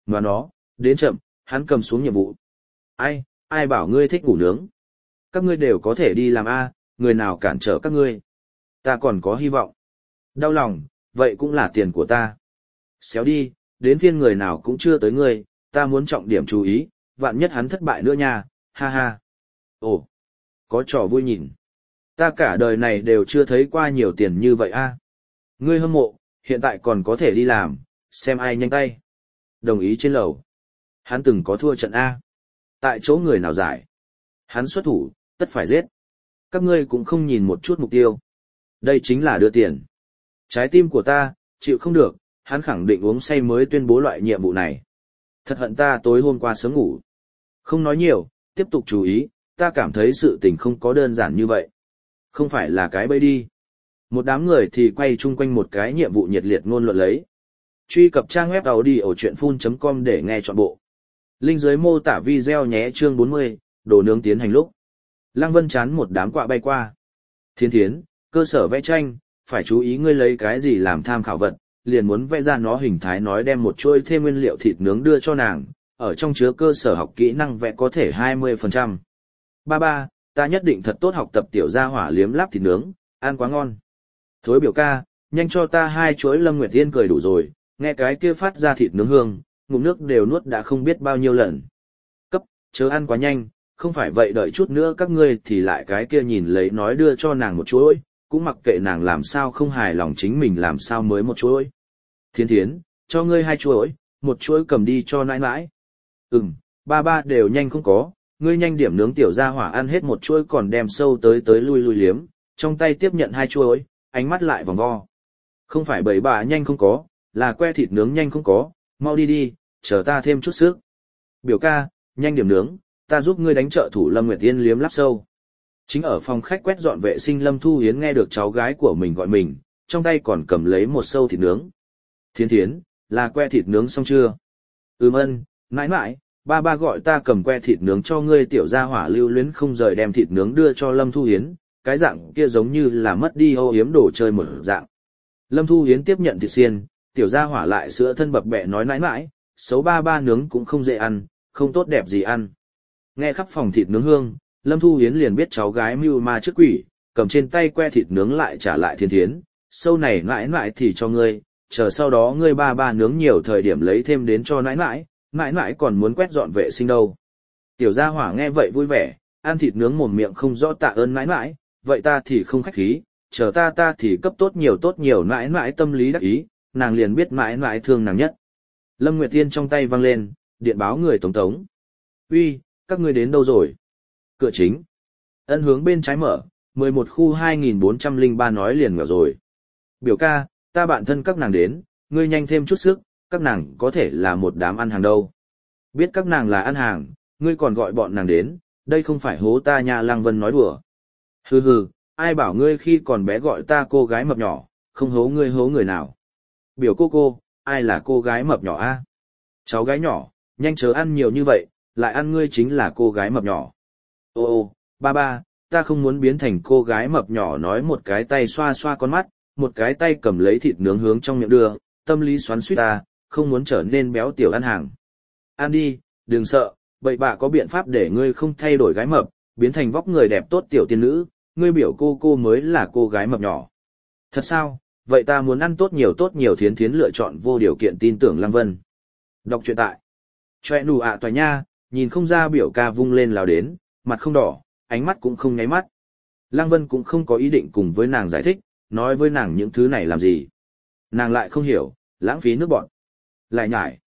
Và nó, đến chậm, hắn cầm xuống nhiệm vụ. Ai bảo ngươi thích ngủ nướng? Các ngươi đều có thể đi làm A, người nào cản trở các ngươi? Ta còn có hy vọng. Đau lòng, vậy cũng là tiền của ta. Xéo đi, đến phiên người nào cũng chưa tới ngươi, ta muốn trọng điểm chú ý, vạn nhất hắn thất bại nữa nha, ha ha. Ồ, có trò vui nhìn. Ta cả đời này đều chưa thấy qua nhiều tiền như vậy a. Ngươi hâm mộ, hiện tại còn có thể đi làm, xem ai nhanh tay. Đồng ý trên lầu. Hắn từng có thua trận A. Tại chỗ người nào giải. Hắn xuất thủ, tất phải giết. Các ngươi cũng không nhìn một chút mục tiêu. Đây chính là đưa tiền. Trái tim của ta, chịu không được, hắn khẳng định uống say mới tuyên bố loại nhiệm vụ này. Thật hận ta tối hôm qua sớm ngủ. Không nói nhiều, tiếp tục chú ý, ta cảm thấy sự tình không có đơn giản như vậy. Không phải là cái bẫy đi. Một đám người thì quay chung quanh một cái nhiệm vụ nhiệt liệt ngôn luận lấy. Truy cập trang web audiochuyenphun.com để nghe trọn bộ. Link dưới mô tả video nhé. Chương 40, đồ nướng tiến hành lúc. Lăng Vân chán một đám quạ bay qua. Thiên thiến, cơ sở vẽ tranh, phải chú ý ngươi lấy cái gì làm tham khảo vật, liền muốn vẽ ra nó hình thái nói đem một chuỗi thêm nguyên liệu thịt nướng đưa cho nàng, ở trong chứa cơ sở học kỹ năng vẽ có thể 20%. Ba, ta nhất định thật tốt học tập tiểu gia hỏa liếm láp thịt nướng, ăn quá ngon. Thối biểu ca, nhanh cho ta 2 chuỗi. Lâm Nguyệt Tiên cười đủ rồi, nghe cái kia phát ra thịt nướng hương, ngụm nước đều nuốt đã không biết bao nhiêu lần. Cấp, chớ ăn quá nhanh, không phải vậy đợi chút nữa các ngươi thì lại cái kia nhìn lấy nói đưa cho nàng một chuỗi, cũng mặc kệ nàng làm sao không hài lòng chính mình làm sao mới một chuỗi. Thiên thiến, cho ngươi 2 chuỗi, một chuỗi cầm đi cho nãi nãi. Ba đều nhanh không có, ngươi nhanh điểm nướng tiểu gia hỏa ăn hết một chuỗi còn đem sâu tới lui liếm, trong tay tiếp nhận 2 chuỗi, ánh mắt lại vòng vo. Không phải bầy bà nhanh không có, là que thịt nướng nhanh không có, mau đi, chờ ta thêm chút sức. Biểu ca, nhanh điểm nướng, ta giúp ngươi đánh trợ thủ. Lâm Nguyệt Tiên liếm láp sâu. Chính ở phòng khách quét dọn vệ sinh Lâm Thu Hiến nghe được cháu gái của mình gọi mình, trong tay còn cầm lấy một sâu thịt nướng. Thiên thiến, là que thịt nướng xong chưa? Ân, mãi mãi, ba gọi ta cầm que thịt nướng cho ngươi. Tiểu gia hỏa lưu luyến không rời đem thịt nướng đưa cho Lâm Thu Hiến, cái dạng kia giống như là mất đi âu yếm đồ chơi một dạng. Lâm Thu Hiến tiếp nhận thịt xiên, tiểu gia hỏa lại sữa thân bập bẹ nói mãi mãi, xấu ba nướng cũng không dễ ăn, không tốt đẹp gì ăn. Nghe khắp phòng thịt nướng hương, Lâm Thu Hiến liền biết cháu gái mưu ma trước quỷ, cầm trên tay que thịt nướng lại trả lại Thiên thiến, sâu này mãi mãi thì cho ngươi, chờ sau đó ngươi ba nướng nhiều thời điểm lấy thêm đến cho mãi mãi còn muốn quét dọn vệ sinh đâu. Tiểu gia hỏa nghe vậy vui vẻ, ăn thịt nướng mồm miệng không rõ tạ ơn mãi, vậy ta thì không khách khí, chờ ta thì cấp tốt nhiều mãi tâm lý đắc ý, nàng liền biết mãi thương nàng nhất. Lâm Nguyệt Tiên trong tay văng lên, điện báo người tống. Uy, các ngươi đến đâu rồi? Cửa chính. Ân hướng bên trái mở, 11 khu 2403 nói liền ngờ rồi. Biểu ca, ta bạn thân các nàng đến, ngươi nhanh thêm chút sức, các nàng có thể là một đám ăn hàng đâu. Biết các nàng là ăn hàng, ngươi còn gọi bọn nàng đến, đây không phải hố ta nha. Lăng Vân nói đùa. Hừ, ai bảo ngươi khi còn bé gọi ta cô gái mập nhỏ, không hố người nào. Biểu cô, ai là cô gái mập nhỏ a? Cháu gái nhỏ, nhanh chớ ăn nhiều như vậy, lại ăn ngươi chính là cô gái mập nhỏ. Ô, ba, ta không muốn biến thành cô gái mập nhỏ. Nói một cái tay xoa xoa con mắt, một cái tay cầm lấy thịt nướng hướng trong miệng đưa, tâm lý xoắn xuýt ta, không muốn trở nên béo tiểu ăn hàng. Ăn đi, đừng sợ, bậy bạ có biện pháp để ngươi không thay đổi gái mập, biến thành vóc người đẹp tốt tiểu tiên nữ, ngươi biểu cô mới là cô gái mập nhỏ. Thật sao? Vậy ta muốn ăn tốt nhiều. Thiến thiến lựa chọn vô điều kiện tin tưởng Lăng Vân. Đọc truyện tại Choe nụ ạ tòa nha, nhìn không ra biểu ca vung lên lao đến, mặt không đỏ, ánh mắt cũng không nháy mắt. Lăng Vân cũng không có ý định cùng với nàng giải thích, nói với nàng những thứ này làm gì. Nàng lại không hiểu, lãng phí nước bọn. Lại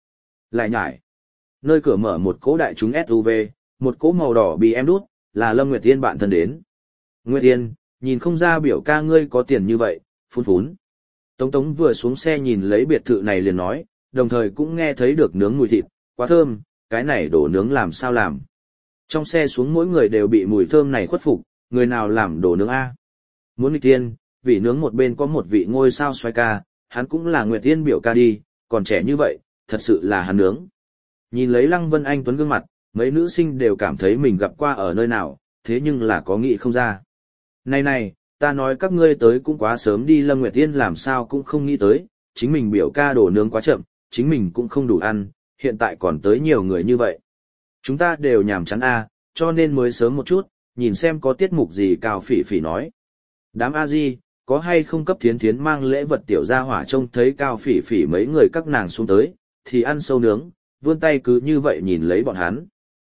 nhải. Nơi cửa mở một cỗ đại chúng SUV, một cỗ màu đỏ bị em đút, là Lâm Nguyệt Tiên bạn thân đến. Nguyệt Tiên, nhìn không ra biểu ca ngươi có tiền như vậy, phún. Tống vừa xuống xe nhìn lấy biệt thự này liền nói, đồng thời cũng nghe thấy được nướng mùi thịt, quá thơm, cái này đồ nướng làm sao làm. Trong xe xuống mỗi người đều bị mùi thơm này khuất phục, người nào làm đồ nướng A. Muốn Nguyệt Tiên, vị nướng một bên có một vị ngôi sao xoay ca, hắn cũng là Nguyệt Tiên biểu ca đi, còn trẻ như vậy, thật sự là hắn nướng. Nhìn lấy Lăng Vân anh tuấn gương mặt, mấy nữ sinh đều cảm thấy mình gặp qua ở nơi nào, thế nhưng là có nghĩ không ra. Này, ta nói các ngươi tới cũng quá sớm đi. Lâm Nguyệt Tiên làm sao cũng không nghĩ tới, chính mình biểu ca đổ nướng quá chậm, chính mình cũng không đủ ăn, hiện tại còn tới nhiều người như vậy. Chúng ta đều nhàm chán a, cho nên mới sớm một chút, nhìn xem có tiết mục gì. Cao Phỉ Phỉ nói. Đám a di, có hay không cấp thiến thiến mang lễ vật tiểu gia hỏa trông thấy Cao Phỉ Phỉ mấy người các nàng xuống tới, thì ăn sâu nướng, vươn tay cứ như vậy nhìn lấy bọn hắn.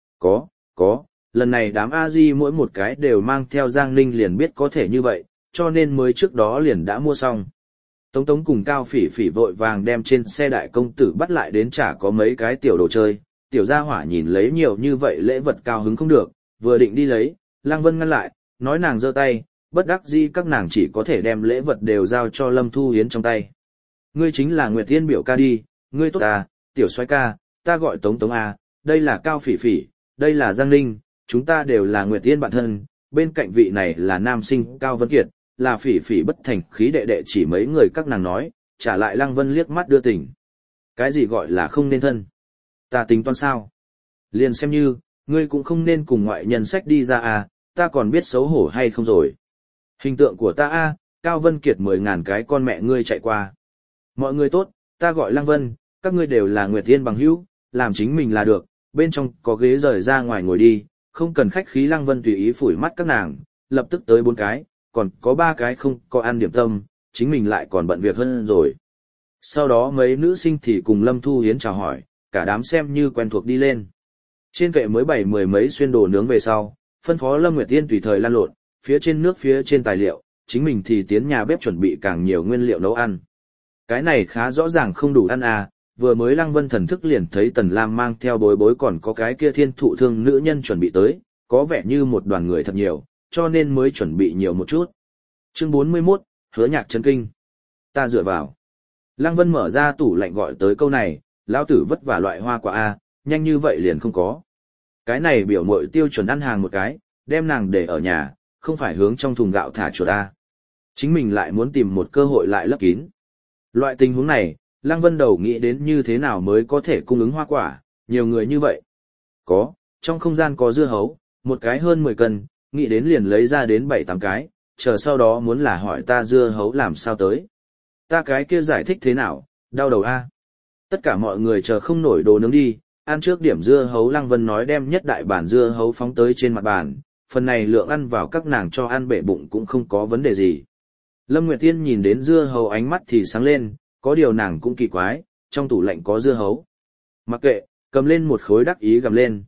Có, lần này đám a di mỗi một cái đều mang theo Giang Ninh liền biết có thể như vậy, cho nên mới trước đó liền đã mua xong. Tống Tống cùng Cao Phỉ Phỉ vội vàng đem trên xe đại công tử bắt lại đến chả có mấy cái tiểu đồ chơi, tiểu gia hỏa nhìn lấy nhiều như vậy lễ vật cao hứng không được, vừa định đi lấy, Lăng Vân ngăn lại, nói nàng giơ tay, bất đắc dĩ các nàng chỉ có thể đem lễ vật đều giao cho Lâm Thu Hiến trong tay. Ngươi chính là Nguyệt Tiên biểu ca đi, ngươi tốt ta, tiểu soái ca, ta gọi Tống Tống a, đây là Cao Phỉ Phỉ, đây là Giang Ninh, chúng ta đều là Nguyệt Tiên bạn thân, bên cạnh vị này là nam sinh Cao Vân Kiệt, là Phỉ Phỉ bất thành khí đệ đệ chỉ mấy người các nàng nói, trả lại Lăng Vân liếc mắt đưa tình. Cái gì gọi là không nên thân? Ta tính toán sao? Liền xem như, ngươi cũng không nên cùng ngoại nhân sách đi ra à, ta còn biết xấu hổ hay không rồi. Hình tượng của ta a, Cao Vân Kiệt 10.000 cái con mẹ ngươi chạy qua. Mọi người tốt, ta gọi Lăng Vân, các ngươi đều là Nguyệt Tiên bằng hữu, làm chính mình là được, bên trong có ghế rời ra ngoài ngồi đi, không cần khách khí. Lăng Vân tùy ý phủi mắt các nàng, lập tức tới 4 cái, còn có 3 cái không có ăn điểm tâm, chính mình lại còn bận việc hơn rồi. Sau đó mấy nữ sinh thì cùng Lâm Thu Hiến chào hỏi, cả đám xem như quen thuộc đi lên. Trên kệ mới bày 10 mấy xuyên đồ nướng về sau, phân phó Lâm Nguyệt Tiên tùy thời lan lộn, phía trên nước phía trên tài liệu, chính mình thì tiến nhà bếp chuẩn bị càng nhiều nguyên liệu nấu ăn. Cái này khá rõ ràng không đủ ăn à, vừa mới Lăng Vân thần thức liền thấy Tần Lam mang theo bối bối còn có cái kia thiên thụ thương nữ nhân chuẩn bị tới, có vẻ như một đoàn người thật nhiều, cho nên mới chuẩn bị nhiều một chút. Chương 41, Hứa Nhạc chấn kinh. Ta dựa vào. Lăng Vân mở ra tủ lạnh gọi tới câu này, lão tử vất vả loại hoa quả a, nhanh như vậy liền không có. Cái này biểu muội tiêu chuẩn ăn hàng một cái, đem nàng để ở nhà, không phải hướng trong thùng gạo thả chuột a. Chính mình lại muốn tìm một cơ hội lại lấp kín. Loại tình huống này, Lăng Vân đầu nghĩ đến như thế nào mới có thể cung ứng hoa quả, nhiều người như vậy. Có, trong không gian có dưa hấu, một cái hơn 10 cân, nghĩ đến liền lấy ra đến 7-8 cái, chờ sau đó muốn là hỏi ta dưa hấu làm sao tới. Ta cái kia giải thích thế nào, đau đầu a. Tất cả mọi người chờ không nổi đồ nướng đi, ăn trước điểm dưa hấu. Lăng Vân nói đem nhất đại bản dưa hấu phóng tới trên mặt bàn, phần này lượng ăn vào các nàng cho ăn bể bụng cũng không có vấn đề gì. Lâm Nguyệt Tiên nhìn đến dưa hấu ánh mắt thì sáng lên, có điều nàng cũng kỳ quái, trong tủ lạnh có dưa hấu. Mặc kệ, cầm lên một khối đắc ý gầm lên,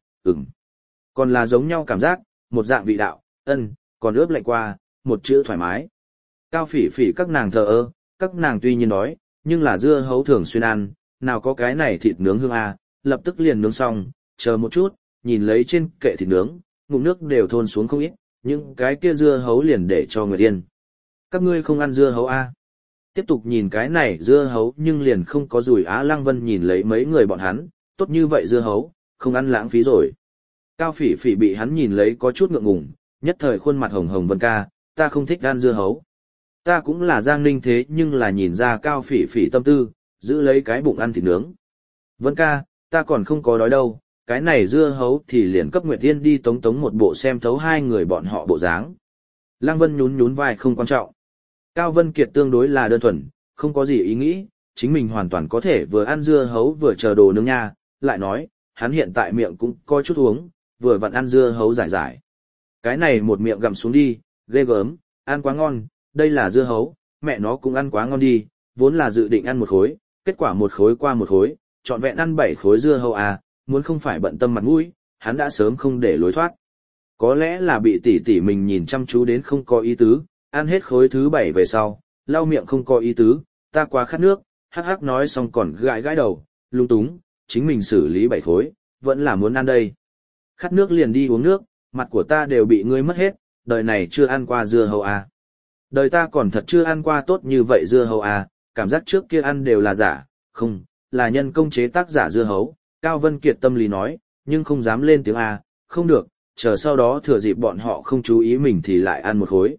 còn là giống nhau cảm giác, một dạng vị đạo, còn ướp lạnh qua, một chữ thoải mái. Cao Phỉ Phỉ các nàng thờ ơ, các nàng tuy nhiên đói, nhưng là dưa hấu thường xuyên ăn, nào có cái này thịt nướng hương a, lập tức liền nướng xong, chờ một chút, nhìn lấy trên kệ thịt nướng, ngụm nước đều thôn xuống không ít, nhưng cái kia dưa hấu liền để cho Nguyệt Yên. Các ngươi không ăn dưa hấu a? Tiếp tục nhìn cái này dưa hấu nhưng liền không có rủi á. Lăng Vân nhìn lấy mấy người bọn hắn, tốt như vậy dưa hấu, không ăn lãng phí rồi. Cao Phỉ Phỉ bị hắn nhìn lấy có chút ngượng ngùng, nhất thời khuôn mặt hồng hồng. Vân ca, ta không thích ăn dưa hấu. Ta cũng là Giang Ninh thế nhưng là nhìn ra Cao Phỉ Phỉ tâm tư, giữ lấy cái bụng ăn thịt nướng. Vân ca, ta còn không có đói đâu, cái này dưa hấu thì liền cấp Nguyệt Tiên đi. Tống Tống một bộ xem thấu hai người bọn họ bộ dáng. Lăng Vân nhún nhún vai không quan trọng. Cao Vân Kiệt tương đối là đơn thuần, không có gì ý nghĩ, chính mình hoàn toàn có thể vừa ăn dưa hấu vừa chờ đồ nướng nha, lại nói, hắn hiện tại miệng cũng có chút uống, vừa vặn ăn dưa hấu giải giải. Cái này một miệng gặm xuống đi, ghê gớm, ăn quá ngon, đây là dưa hấu, mẹ nó cũng ăn quá ngon đi, vốn là dự định ăn một khối, kết quả một khối qua một khối, trọn vẹn ăn 7 khối dưa hấu à, muốn không phải bận tâm mặt mũi, hắn đã sớm không để lối thoát. Có lẽ là bị tỷ tỷ mình nhìn chăm chú đến không có ý tứ, ăn hết khối thứ 7 về sau, lau miệng không có ý tứ, ta quá khát nước, hắc hắc nói xong còn gãi gãi đầu, lung túng, chính mình xử lý 7 khối, vẫn là muốn ăn đây. Khát nước liền đi uống nước, mặt của ta đều bị ngươi mất hết, đời này chưa ăn qua dưa hấu à. Đời ta còn thật chưa ăn qua tốt như vậy dưa hấu à, cảm giác trước kia ăn đều là giả, không, là nhân công chế tác giả dưa hấu. Cao Vân Kiệt tâm lý nói, nhưng không dám lên tiếng à, không được, chờ sau đó thừa dịp bọn họ không chú ý mình thì lại ăn một khối.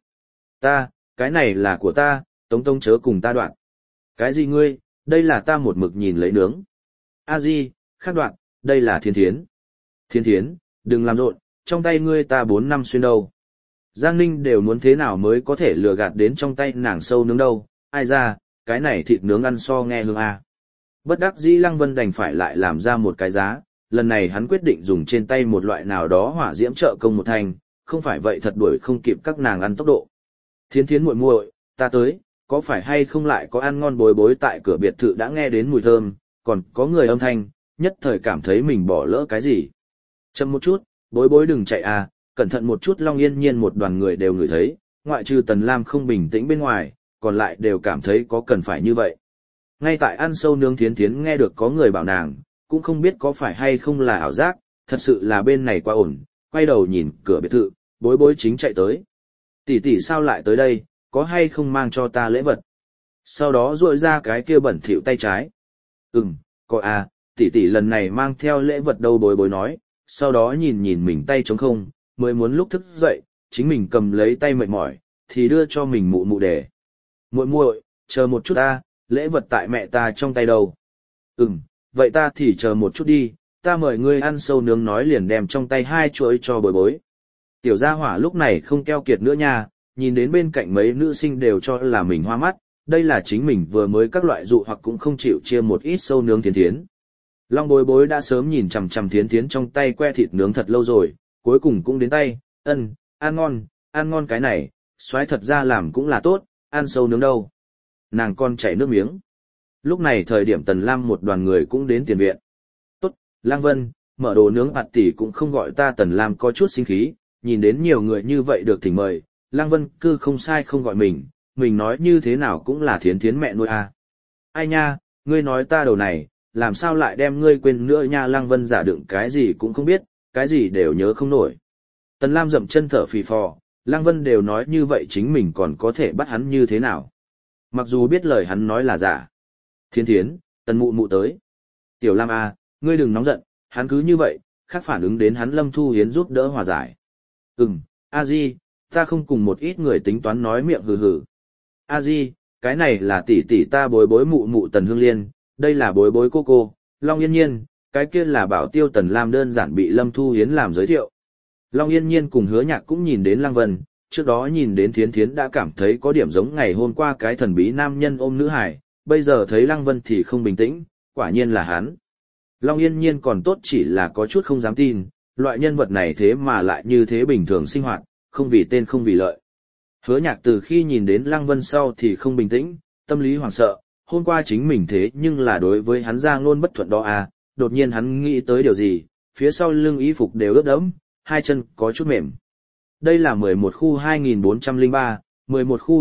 Cái này là của ta, Tống Tống chớ cùng ta đoạn. Cái gì ngươi, đây là ta một mực nhìn lấy nướng. A Di, khác đoạn, đây là Thiên Thiến. Thiên Thiến, đừng làm rộn, trong tay ngươi ta 4 năm xuyên đâu. Giang Ninh đều muốn thế nào mới có thể lừa gạt đến trong tay nàng sâu nướng đâu, ai ra, cái này thịt nướng ăn so nghe hương à. Bất đắc dĩ Lăng Vân đành phải lại làm ra một cái giá, lần này hắn quyết định dùng trên tay một loại nào đó hỏa diễm trợ công một thành, không phải vậy thật đuổi không kịp các nàng ăn tốc độ. Thiến Thiến muội muội, ta tới, có phải hay không lại có ăn ngon bối bối tại cửa biệt thự đã nghe đến mùi thơm, còn có người âm thanh, nhất thời cảm thấy mình bỏ lỡ cái gì. Chậm một chút, bối bối đừng chạy à, cẩn thận một chút. Long Yên Nhiên một đoàn người đều ngửi thấy, ngoại trừ Tần Lam không bình tĩnh bên ngoài, còn lại đều cảm thấy có cần phải như vậy. Ngay tại ăn sâu nướng Thiến Thiến nghe được có người bảo nàng, cũng không biết có phải hay không là ảo giác, thật sự là bên này quá ổn, quay đầu nhìn cửa biệt thự, bối bối chính chạy tới. Tỷ tỷ sao lại tới đây, có hay không mang cho ta lễ vật? Sau đó duỗi ra cái kia bẩn thỉu tay trái. Có à, tỷ tỷ lần này mang theo lễ vật đâu, bối bối nói, sau đó nhìn nhìn mình tay trống không, mới muốn lúc thức dậy, chính mình cầm lấy tay mệt mỏi, thì đưa cho mình mụ mụ để. Muội muội, chờ một chút ta, lễ vật tại mẹ ta trong tay đâu. Vậy ta thì chờ một chút đi, ta mời ngươi ăn sâu nướng, nói liền đem trong tay 2 chuỗi cho bối bối. Tiểu gia hỏa lúc này không keo kiệt nữa nha, nhìn đến bên cạnh mấy nữ sinh đều cho là mình hoa mắt, đây là chính mình vừa mới các loại dụ hoặc cũng không chịu chia một ít sâu nướng Thiến Thiến. Long bối bối đã sớm nhìn chằm chằm Thiến Thiến trong tay que thịt nướng thật lâu rồi, cuối cùng cũng đến tay, ăn ngon cái này, xoái thật ra làm cũng là tốt, ăn sâu nướng đâu. Nàng con chảy nước miếng. Lúc này thời điểm Tần Lam một đoàn người cũng đến tiền viện. Tốt, Lang Vân, mở đồ nướng ạt tỷ cũng không gọi ta. Tần Lam có chút sinh khí, nhìn đến nhiều người như vậy được thỉnh mời, Lang Vân cứ không sai không gọi mình nói như thế nào cũng là Thiến Thiến mẹ nuôi à. Ai nha, ngươi nói ta đầu này, làm sao lại đem ngươi quên nữa nha. Lang Vân giả đựng cái gì cũng không biết, cái gì đều nhớ không nổi. Tần Lam dậm chân thở phì phò, Lang Vân đều nói như vậy chính mình còn có thể bắt hắn như thế nào. Mặc dù biết lời hắn nói là giả. Thiến Thiến, Tần mụ mụ tới. Tiểu Lam à, ngươi đừng nóng giận, hắn cứ như vậy, khác phản ứng đến hắn Lâm Thu Hiến giúp đỡ hòa giải. A Di, ta không cùng một ít người tính toán, nói miệng hừ hừ. A Di, cái này là tỷ tỷ ta bối bối mụ mụ Tần Hương Liên, đây là bối bối cô, Long Yên Nhiên, cái kia là Bảo Tiêu. Tần Lam đơn giản bị Lâm Thu Hiến làm giới thiệu. Long Yên Nhiên cùng Hứa Nhạc cũng nhìn đến Lăng Vân, trước đó nhìn đến Thiến Thiến đã cảm thấy có điểm giống ngày hôm qua cái thần bí nam nhân ôm nữ hải, bây giờ thấy Lăng Vân thì không bình tĩnh, quả nhiên là hắn. Long Yên Nhiên còn tốt chỉ là có chút không dám tin, loại nhân vật này thế mà lại như thế bình thường sinh hoạt, không vì tên không vì lợi. Hứa Nhạc từ khi nhìn đến Lăng Vân sau thì không bình tĩnh, tâm lý hoảng sợ, hôm qua chính mình thế nhưng là đối với hắn ra ngôn bất thuận đó à, đột nhiên hắn nghĩ tới điều gì, phía sau lưng y phục đều ướt đẫm, hai chân có chút mềm. Đây là 11 khu 2403, 11 khu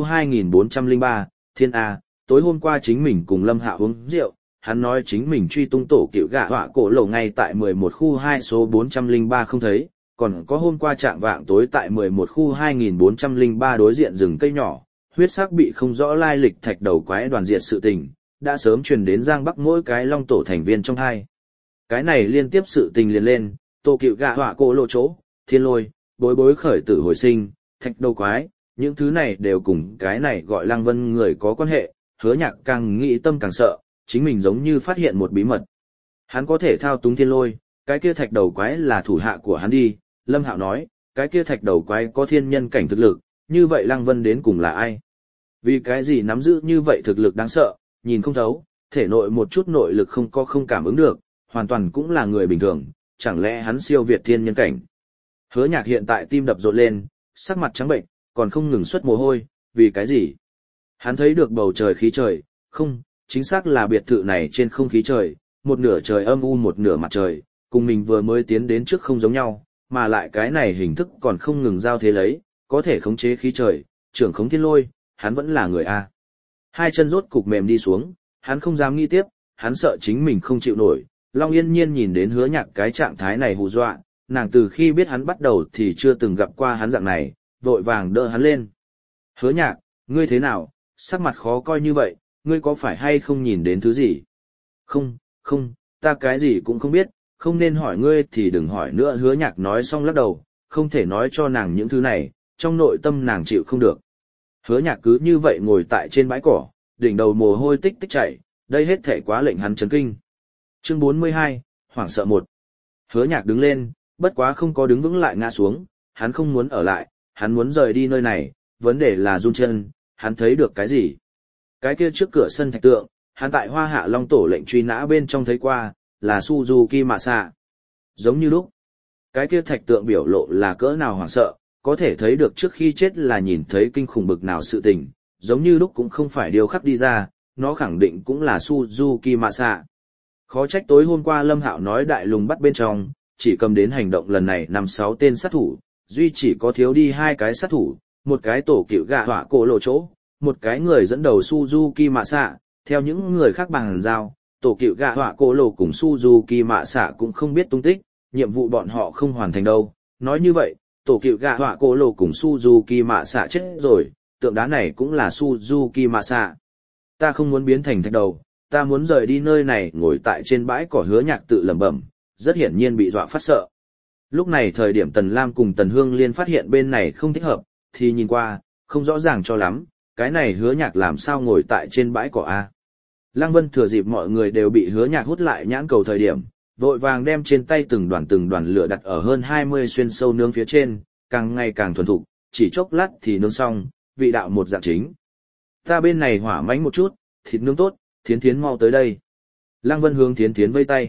2403, Thiên A, tối hôm qua chính mình cùng Lâm Hạ uống rượu, hắn nói chính mình truy tung tổ cựu gạ họa cổ lầu ngay tại 11 khu 2 số 403 không thấy, còn có hôm qua trạng vạng tối tại 11 khu 2403 đối diện rừng cây nhỏ, huyết sắc bị không rõ lai lịch thạch đầu quái đoàn diệt sự tình, đã sớm truyền đến Giang Bắc mỗi cái long tổ thành viên trong hai. Cái này liên tiếp sự tình liền lên, tổ cựu gạ họa cổ lộ chỗ, thiên lôi, bối bối khởi tử hồi sinh, thạch đầu quái, những thứ này đều cùng cái này gọi Lăng Vân người có quan hệ. Hứa Nhạc càng nghĩ tâm càng sợ, chính mình giống như phát hiện một bí mật. Hắn có thể thao túng thiên lôi, cái kia thạch đầu quái là thủ hạ của hắn đi. Lâm Hạo nói, cái kia thạch đầu quái có thiên nhân cảnh thực lực, như vậy Lăng Vân đến cùng là ai? Vì cái gì nắm giữ như vậy thực lực đáng sợ, nhìn không thấu, thể nội một chút nội lực không cảm ứng được, hoàn toàn cũng là người bình thường, chẳng lẽ hắn siêu việt thiên nhân cảnh? Hứa Nhạc hiện tại tim đập rộn lên, sắc mặt trắng bệnh, còn không ngừng xuất mồ hôi, vì cái gì? Hắn thấy được bầu trời khí trời, không, chính xác là biệt thự này trên không khí trời, một nửa trời âm u một nửa mặt trời, cùng mình vừa mới tiến đến trước không giống nhau, mà lại cái này hình thức còn không ngừng giao thế lấy, có thể khống chế khí trời, trưởng khống thiên lôi, hắn vẫn là người A. Hai chân rốt cục mềm đi xuống, hắn không dám nghĩ tiếp, hắn sợ chính mình không chịu nổi. Long Yên Nhiên nhìn đến Hứa Nhạc cái trạng thái này hù dọa, nàng từ khi biết hắn bắt đầu thì chưa từng gặp qua hắn dạng này, vội vàng đỡ hắn lên. Hứa Nhạc, ngươi thế nào, sắc mặt khó coi như vậy, ngươi có phải hay không nhìn đến thứ gì? Không, ta cái gì cũng không biết, không nên hỏi ngươi thì đừng hỏi nữa. Hứa Nhạc nói xong lắc đầu, không thể nói cho nàng những thứ này, trong nội tâm nàng chịu không được. Hứa Nhạc cứ như vậy ngồi tại trên bãi cỏ, đỉnh đầu mồ hôi tích tích chảy, đây hết thể quá lệnh hắn chấn kinh. Chương 42, hoảng sợ 1. Hứa Nhạc đứng lên, bất quá không có đứng vững lại ngã xuống, hắn không muốn ở lại, hắn muốn rời đi nơi này, vấn đề là run chân, hắn thấy được cái gì? Cái kia trước cửa sân thạch tượng, hắn tại Hoa Hạ Long tổ lệnh truy nã bên trong thấy qua, là Suzuki Masa. Giống như lúc, cái kia thạch tượng biểu lộ là cỡ nào hoảng sợ, có thể thấy được trước khi chết là nhìn thấy kinh khủng bực nào sự tình, giống như lúc cũng không phải điều khắc đi ra, nó khẳng định cũng là Suzuki Masa. Khó trách tối hôm qua Lâm Hạo nói đại lùng bắt bên trong, chỉ cầm đến hành động lần này 5-6 tên sát thủ, duy chỉ có thiếu đi 2 cái sát thủ, một cái tổ cựu gạ họa cổ lộ chỗ, một cái người dẫn đầu Suzuki Masa, theo những người khác bằng giao, tổ cựu gạ họa cổ lộ cùng Suzuki Masa cũng không biết tung tích, nhiệm vụ bọn họ không hoàn thành đâu. Nói như vậy, tổ cựu gạ họa cổ lộ cùng Suzuki Masa chết rồi, tượng đá này cũng là Suzuki Masa. Ta không muốn biến thành thạch đầu, ta muốn rời đi nơi này. Ngồi tại trên bãi cỏ Hứa Nhạc tự lẩm bẩm, rất hiển nhiên bị dọa phát sợ. Lúc này thời điểm Tần Lam cùng Tần Hương Liên phát hiện bên này không thích hợp, thì nhìn qua, không rõ ràng cho lắm, cái này Hứa Nhạc làm sao ngồi tại trên bãi cỏ a? Lăng Vân thừa dịp mọi người đều bị Hứa Nhạc hút lại nhãn cầu thời điểm, vội vàng đem trên tay từng đoàn lửa đặt ở hơn 20 xuyên sâu nướng phía trên, càng ngày càng thuần thục, chỉ chốc lát thì nướng xong, vị đạo một dạng chính. Ta bên này hỏa mãnh một chút, thịt nướng tốt, Thiến Thiến mau tới đây. Lăng Vân hướng Thiến Thiến vây tay.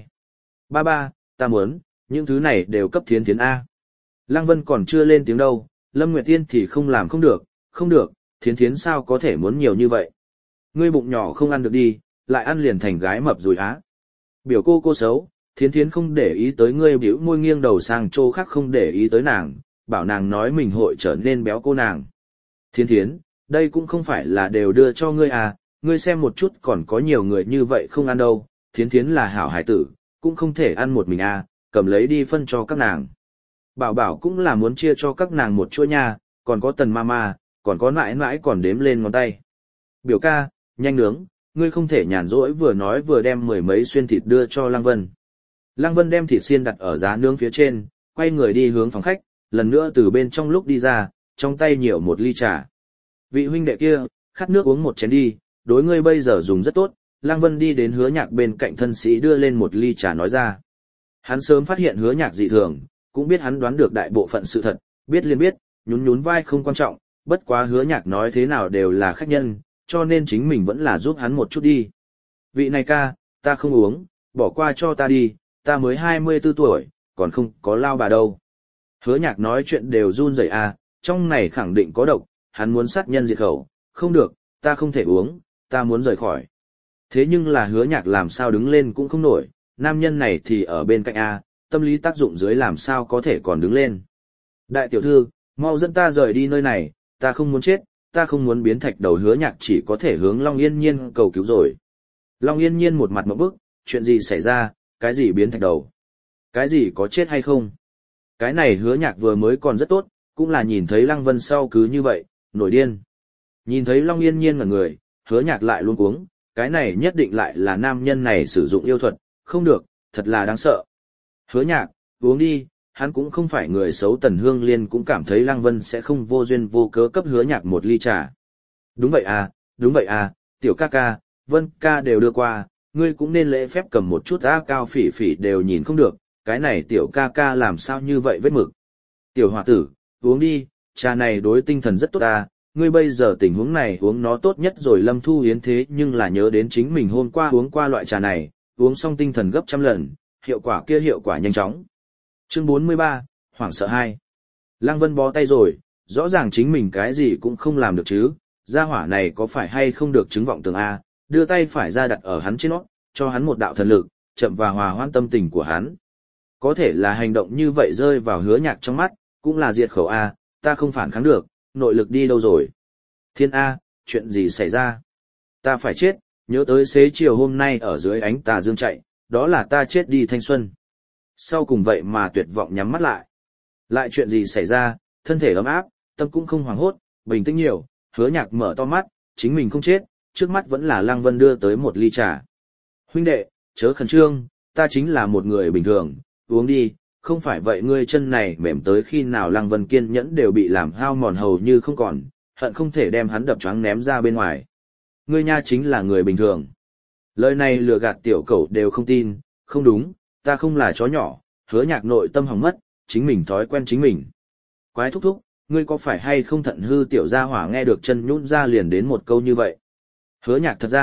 Ba, ta muốn, những thứ này đều cấp Thiến Thiến A. Lăng Vân còn chưa lên tiếng đâu, Lâm Nguyệt Tiên thì không làm không được, Thiến Thiến sao có thể muốn nhiều như vậy. Ngươi bụng nhỏ không ăn được đi, lại ăn liền thành gái mập rồi á. Biểu cô xấu, Thiến Thiến không để ý tới ngươi, bĩu môi nghiêng đầu sang chỗ khác không để ý tới nàng, bảo nàng nói mình hội trở nên béo cô nàng. Thiến Thiến, đây cũng không phải là đều đưa cho ngươi à, ngươi xem một chút còn có nhiều người như vậy không ăn đâu, Thiến Thiến là hảo hải tử, cũng không thể ăn một mình à, cầm lấy đi phân cho các nàng. Bảo bảo cũng là muốn chia cho các nàng một chuỗi nha, còn có Tần mama, còn có mãi mãi còn đếm lên ngón tay. Biểu ca, nhanh nướng, ngươi không thể nhàn rỗi vừa nói vừa đem 10 mấy xuyên thịt đưa cho Lăng Vân. Lăng Vân đem thịt xiên đặt ở giá nướng phía trên, quay người đi hướng phòng khách, lần nữa từ bên trong lúc đi ra, trong tay nhiều một ly trà. Vị huynh đệ kia, khát nước uống một chén đi, đối ngươi bây giờ dùng rất tốt. Lăng Vân đi đến Hứa Nhạc bên cạnh thân sĩ đưa lên một ly trà nói ra. Hắn sớm phát hiện Hứa Nhạc dị thường, cũng biết hắn đoán được đại bộ phận sự thật, biết liền biết, nhún vai không quan trọng, bất quá Hứa Nhạc nói thế nào đều là khách nhân, cho nên chính mình vẫn là giúp hắn một chút đi. Vị này ca, ta không uống, bỏ qua cho ta đi, ta mới 24 tuổi, còn không có lao bà đâu. Hứa Nhạc nói chuyện đều run rẩy à, trong này khẳng định có độc, hắn muốn sát nhân diệt khẩu, không được, ta không thể uống, ta muốn rời khỏi. Thế nhưng là Hứa Nhạc làm sao đứng lên cũng không nổi, nam nhân này thì ở bên cạnh a, tâm lý tác dụng dưới làm sao có thể còn đứng lên. Đại tiểu thư, mau dẫn ta rời đi nơi này, ta không muốn chết, ta không muốn biến thạch đầu. Hứa Nhạc chỉ có thể hướng Long Yên Nhiên cầu cứu rồi. Long Yên Nhiên một mặt ngộp bức, chuyện gì xảy ra, cái gì biến thạch đầu? Cái gì có chết hay không? Cái này Hứa Nhạc vừa mới còn rất tốt, cũng là nhìn thấy Lăng Vân sau cứ như vậy, nổi điên. Nhìn thấy Long Yên Nhiên ngẩn người, Hứa Nhạc lại luôn cuống, cái này nhất định lại là nam nhân này sử dụng yêu thuật, không được, thật là đáng sợ. Hứa Nhạc, uống đi, hắn cũng không phải người xấu. Tần Hương Liên cũng cảm thấy Lăng Vân sẽ không vô duyên vô cớ cấp Hứa Nhạc một ly trà. Đúng vậy à, tiểu ca ca, Vân ca đều đưa qua, ngươi cũng nên lễ phép cầm một chút. Cao Phỉ Phỉ đều nhìn không được, cái này tiểu ca ca làm sao như vậy vết mực. Tiểu hòa tử, uống đi, trà này đối tinh thần rất tốt ta, ngươi bây giờ tình huống này uống nó tốt nhất rồi. Lâm Thu Hiến thế nhưng là nhớ đến chính mình hôm qua uống qua loại trà này, uống xong tinh thần gấp trăm lần, hiệu quả kia hiệu quả nhanh chóng. Chương 43, hoảng sợ 2. Lăng Vân bó tay rồi, rõ ràng chính mình cái gì cũng không làm được chứ, gia hỏa này có phải hay không được chứng vọng tưởng A, đưa tay phải ra đặt ở hắn trên nót, cho hắn một đạo thần lực, chậm và hòa hoãn tâm tình của hắn. Có thể là hành động như vậy rơi vào Hứa Nhạc trong mắt, cũng là diệt khẩu A, ta không phản kháng được, nội lực đi đâu rồi? Thiên A, chuyện gì xảy ra? Ta phải chết, nhớ tới xế chiều hôm nay ở dưới ánh tà dương chạy, đó là ta chết đi thanh xuân. Sau cùng vậy mà tuyệt vọng nhắm mắt lại. Lại chuyện gì xảy ra, thân thể ấm áp, tâm cũng không hoảng hốt, bình tĩnh nhiều. Hứa Nhạc mở to mắt, chính mình không chết, trước mắt vẫn là Lăng Vân đưa tới một ly trà. Huynh đệ, chớ khẩn trương, ta chính là một người bình thường, uống đi, không phải vậy ngươi chân này mềm tới khi nào. Lăng Vân kiên nhẫn đều bị làm hao mòn hầu như không còn, hận không thể đem hắn đập choáng ném ra bên ngoài. Ngươi nha chính là người bình thường. Lời này lừa gạt tiểu cẩu đều không tin, không đúng, ta không là chó nhỏ. Hứa Nhạc nội tâm hỏng mất, chính mình thói quen chính mình. Quái thúc thúc, ngươi có phải hay không thận hư? Tiểu gia hỏa nghe được chân nhũn ra liền đến một câu như vậy. Hứa Nhạc thật ra,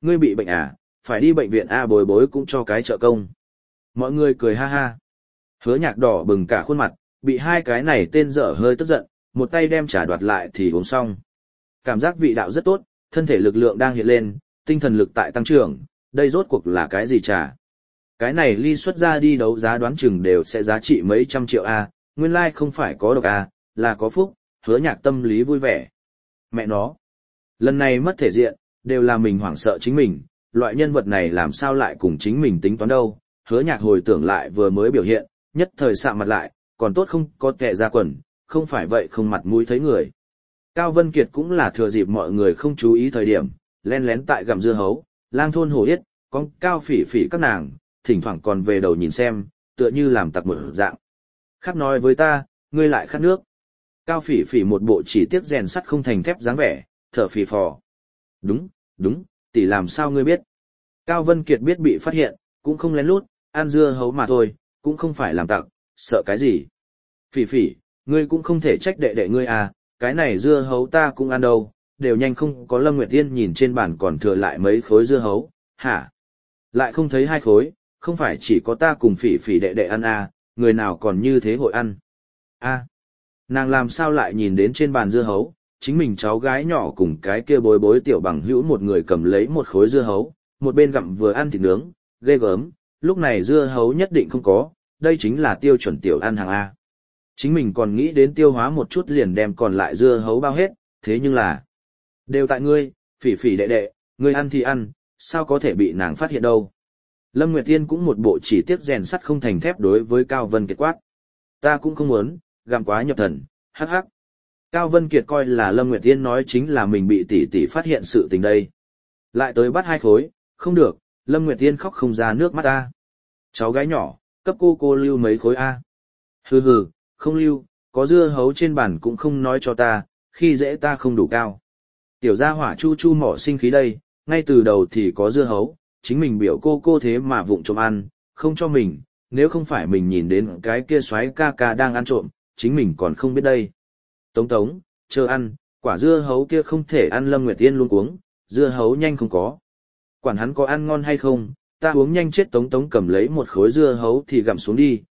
ngươi bị bệnh à, phải đi bệnh viện a, bối bối cũng cho cái trợ công. Mọi người cười ha ha. Hứa Nhạc đỏ bừng cả khuôn mặt, bị hai cái này tên dở hơi tức giận, một tay đem trà đoạt lại thì uống xong. Cảm giác vị đạo rất tốt, thân thể lực lượng đang hiện lên, tinh thần lực tại tăng trưởng, đây rốt cuộc là cái gì trà? Cái này ly xuất ra đi đấu giá đoán chừng đều sẽ giá trị mấy trăm triệu a, nguyên lai không phải có độc a, là có phúc. Hứa Nhạc tâm lý vui vẻ. Mẹ nó, lần này mất thể diện, đều là mình hoảng sợ chính mình, loại nhân vật này làm sao lại cùng chính mình tính toán đâu. Hứa Nhạc hồi tưởng lại vừa mới biểu hiện, nhất thời sạm mặt lại, còn tốt không có tệ ra quần, không phải vậy không mặt mũi thấy người. Cao Vân Kiệt cũng là thừa dịp mọi người không chú ý thời điểm, len lén tại gặm dưa hấu, lang thôn hổ yết, con Cao Phỉ Phỉ các nàng, thỉnh thoảng còn về đầu nhìn xem, tựa như làm tặc một dạng. Khắc nói với ta, ngươi lại khát nước. Cao Phỉ Phỉ một bộ chỉ tiếc rèn sắt không thành thép dáng vẻ, thở phì phò. Đúng, đúng, tỷ làm sao ngươi biết? Cao Vân Kiệt biết bị phát hiện, cũng không lén lút, ăn dưa hấu mà thôi, cũng không phải làm tặc, sợ cái gì. Phỉ Phỉ, ngươi cũng không thể trách đệ đệ ngươi à, cái này dưa hấu ta cũng ăn đâu, đều nhanh không có. Lâm Nguyệt Tiên nhìn trên bàn còn thừa lại mấy khối dưa hấu, hả? Lại không thấy hai khối, không phải chỉ có ta cùng Phỉ Phỉ đệ đệ ăn à, người nào còn như thế hội ăn. A, nàng làm sao lại nhìn đến trên bàn dưa hấu, chính mình cháu gái nhỏ cùng cái kia bối bối tiểu bằng hữu một người cầm lấy một khối dưa hấu, một bên gặm vừa ăn thịt nướng, ghê gớm, lúc này dưa hấu nhất định không có, đây chính là tiêu chuẩn tiểu ăn hàng A. Chính mình còn nghĩ đến tiêu hóa một chút liền đem còn lại dưa hấu bao hết, thế nhưng là đều tại ngươi, Phỉ Phỉ đệ đệ, ngươi ăn thì ăn, sao có thể bị nàng phát hiện đâu. Lâm Nguyệt Tiên cũng một bộ chỉ tiếc rèn sắt không thành thép đối với Cao Vân Kiệt quát. Ta cũng không muốn, gặm quá nhập thần, hắc hắc. Cao Vân Kiệt coi là Lâm Nguyệt Tiên nói chính là mình bị tỷ tỷ phát hiện sự tình đây. Lại tới bắt hai khối, không được, Lâm Nguyệt Tiên khóc không ra nước mắt ta. Cháu gái nhỏ, cấp cô lưu mấy khối A. Hừ hừ, không lưu, có dưa hấu trên bàn cũng không nói cho ta, khi dễ ta không đủ cao. Tiểu gia hỏa chu chu mỏ sinh khí đây, ngay từ đầu thì có dưa hấu, chính mình biểu cô thế mà vụng trộm ăn, không cho mình, nếu không phải mình nhìn đến cái kia soái ca ca đang ăn trộm, chính mình còn không biết đây. Tống tống, chờ ăn, quả dưa hấu kia không thể ăn. Lâm Nguyệt Tiên luôn cuống, dưa hấu nhanh không có. Quản hắn có ăn ngon hay không, ta uống nhanh chết. Tống tống cầm lấy một khối dưa hấu thì gặm xuống đi,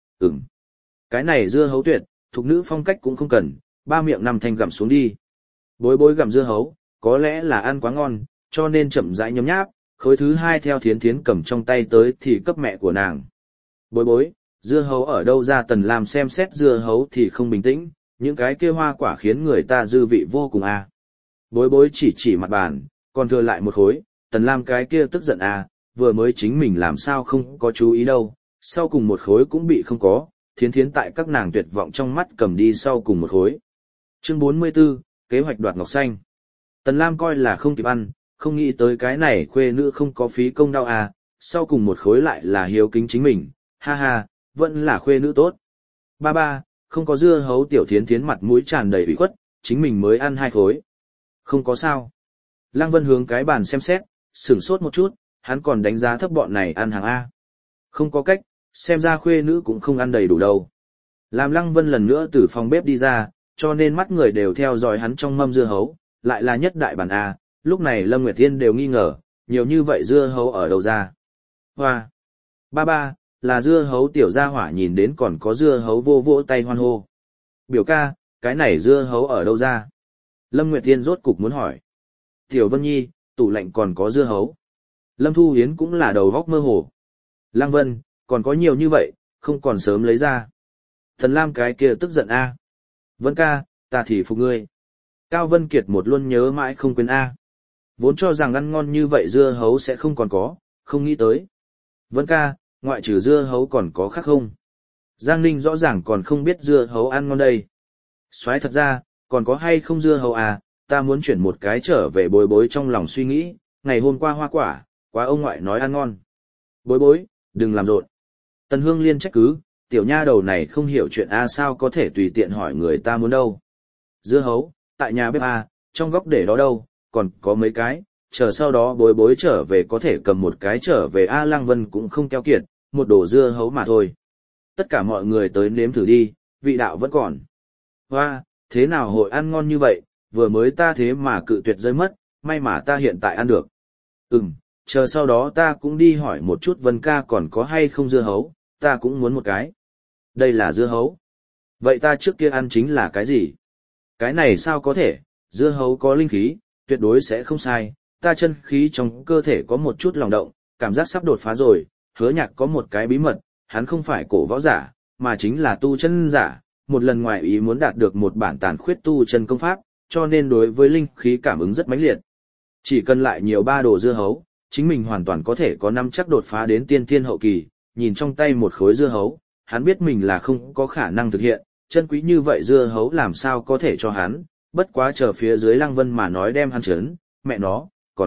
Cái này dưa hấu tuyệt, thục nữ phong cách cũng không cần, ba miệng năm thanh gặm xuống đi. Bối bối gặm dưa hấu, có lẽ là ăn quá ngon, cho nên chậm rãi nhấm nháp, khối thứ hai theo Thiến Thiến cầm trong tay tới thì cấp mẹ của nàng. Bối bối, dưa hấu ở đâu ra? Tần Lam xem xét dưa hấu thì không bình tĩnh, những cái kia hoa quả khiến người ta dư vị vô cùng à. Bối bối chỉ mặt bàn, còn thừa lại một khối, Tần Lam cái kia tức giận à, vừa mới chính mình làm sao không có chú ý đâu, sau cùng một khối cũng bị không có. Thiến Thiến tại các nàng tuyệt vọng trong mắt cầm đi sau cùng một khối. Chương 44, kế hoạch đoạt ngọc xanh. Tần Lam coi là không kịp ăn, không nghĩ tới cái này khuê nữ không có phí công đau à, sau cùng một khối lại là hiếu kính chính mình, ha ha, vẫn là khuê nữ tốt. Ba, không có dưa hấu. Tiểu Thiến Thiến mặt mũi tràn đầy ủy khuất, chính mình mới ăn hai khối. Không có sao. Lăng Vân hướng cái bàn xem xét, sửng sốt một chút, hắn còn đánh giá thấp bọn này ăn hàng A. Không có cách, xem ra khuê nữ cũng không ăn đầy đủ đâu. Làm Lăng Vân lần nữa từ phòng bếp đi ra, cho nên mắt người đều theo dõi hắn trong mâm dưa hấu, lại là nhất đại bàn A. Lúc này Lâm Nguyệt Tiên đều nghi ngờ, nhiều như vậy dưa hấu ở đâu ra. Hoa! Ba, là dưa hấu. Tiểu gia hỏa nhìn đến còn có dưa hấu vô vỗ tay hoan hô. Biểu ca, cái này dưa hấu ở đâu ra? Lâm Nguyệt Tiên rốt cục muốn hỏi. Tiểu Vân Nhi, tủ lạnh còn có dưa hấu. Lâm Thu Hiến cũng là đầu góc mơ hồ. Lăng Vân, còn có nhiều như vậy, không còn sớm lấy ra. Thần Lam cái kia tức giận a. Vân ca, ta thì phục ngươi. Cao Vân Kiệt một luôn nhớ mãi không quên a. Vốn cho rằng ăn ngon như vậy dưa hấu sẽ không còn có, không nghĩ tới. Vân ca, ngoại trừ dưa hấu còn có khác không? Giang Ninh rõ ràng còn không biết dưa hấu ăn ngon đây. Soái thật ra, còn có hay không dưa hấu à, ta muốn chuyển một cái trở về. Bối bối trong lòng suy nghĩ, ngày hôm qua hoa quả, quá ông ngoại nói ăn ngon. Bối bối, đừng làm rộn. Tần Hương Liên trách cứ, tiểu nha đầu này không hiểu chuyện a, sao có thể tùy tiện hỏi người ta muốn đâu. Dưa hấu, tại nhà bếp a, trong góc để đó đâu, còn có mấy cái, chờ sau đó bối bối trở về có thể cầm một cái trở về a. Lăng Vân cũng không keo kiệt, một đồ dưa hấu mà thôi. Tất cả mọi người tới nếm thử đi, vị đạo vẫn còn. Hoa, thế nào hội ăn ngon như vậy, vừa mới ta thế mà cự tuyệt rơi mất, may mà ta hiện tại ăn được. chờ sau đó ta cũng đi hỏi một chút Vân ca còn có hay không dưa hấu, ta cũng muốn một cái. Đây là dưa hấu. Vậy ta trước kia ăn chính là cái gì? Cái này sao có thể, dưa hấu có linh khí, tuyệt đối sẽ không sai, ta chân khí trong cơ thể có một chút lòng động, cảm giác sắp đột phá rồi, Hứa Nhạc có một cái bí mật, hắn không phải cổ võ giả, mà chính là tu chân giả, một lần ngoài ý muốn đạt được một bản tàn khuyết tu chân công pháp, cho nên đối với linh khí cảm ứng rất mãnh liệt. Chỉ cần lại nhiều 3 đồ dưa hấu, chính mình hoàn toàn có thể có năm chắc đột phá đến tiên thiên hậu kỳ, nhìn trong tay một khối dưa hấu, hắn biết mình là không có khả năng thực hiện, chân quý như vậy dưa hấu làm sao có thể cho hắn, bất quá chờ phía dưới Lăng Vân mà nói đem hắn chấn, mẹ nó,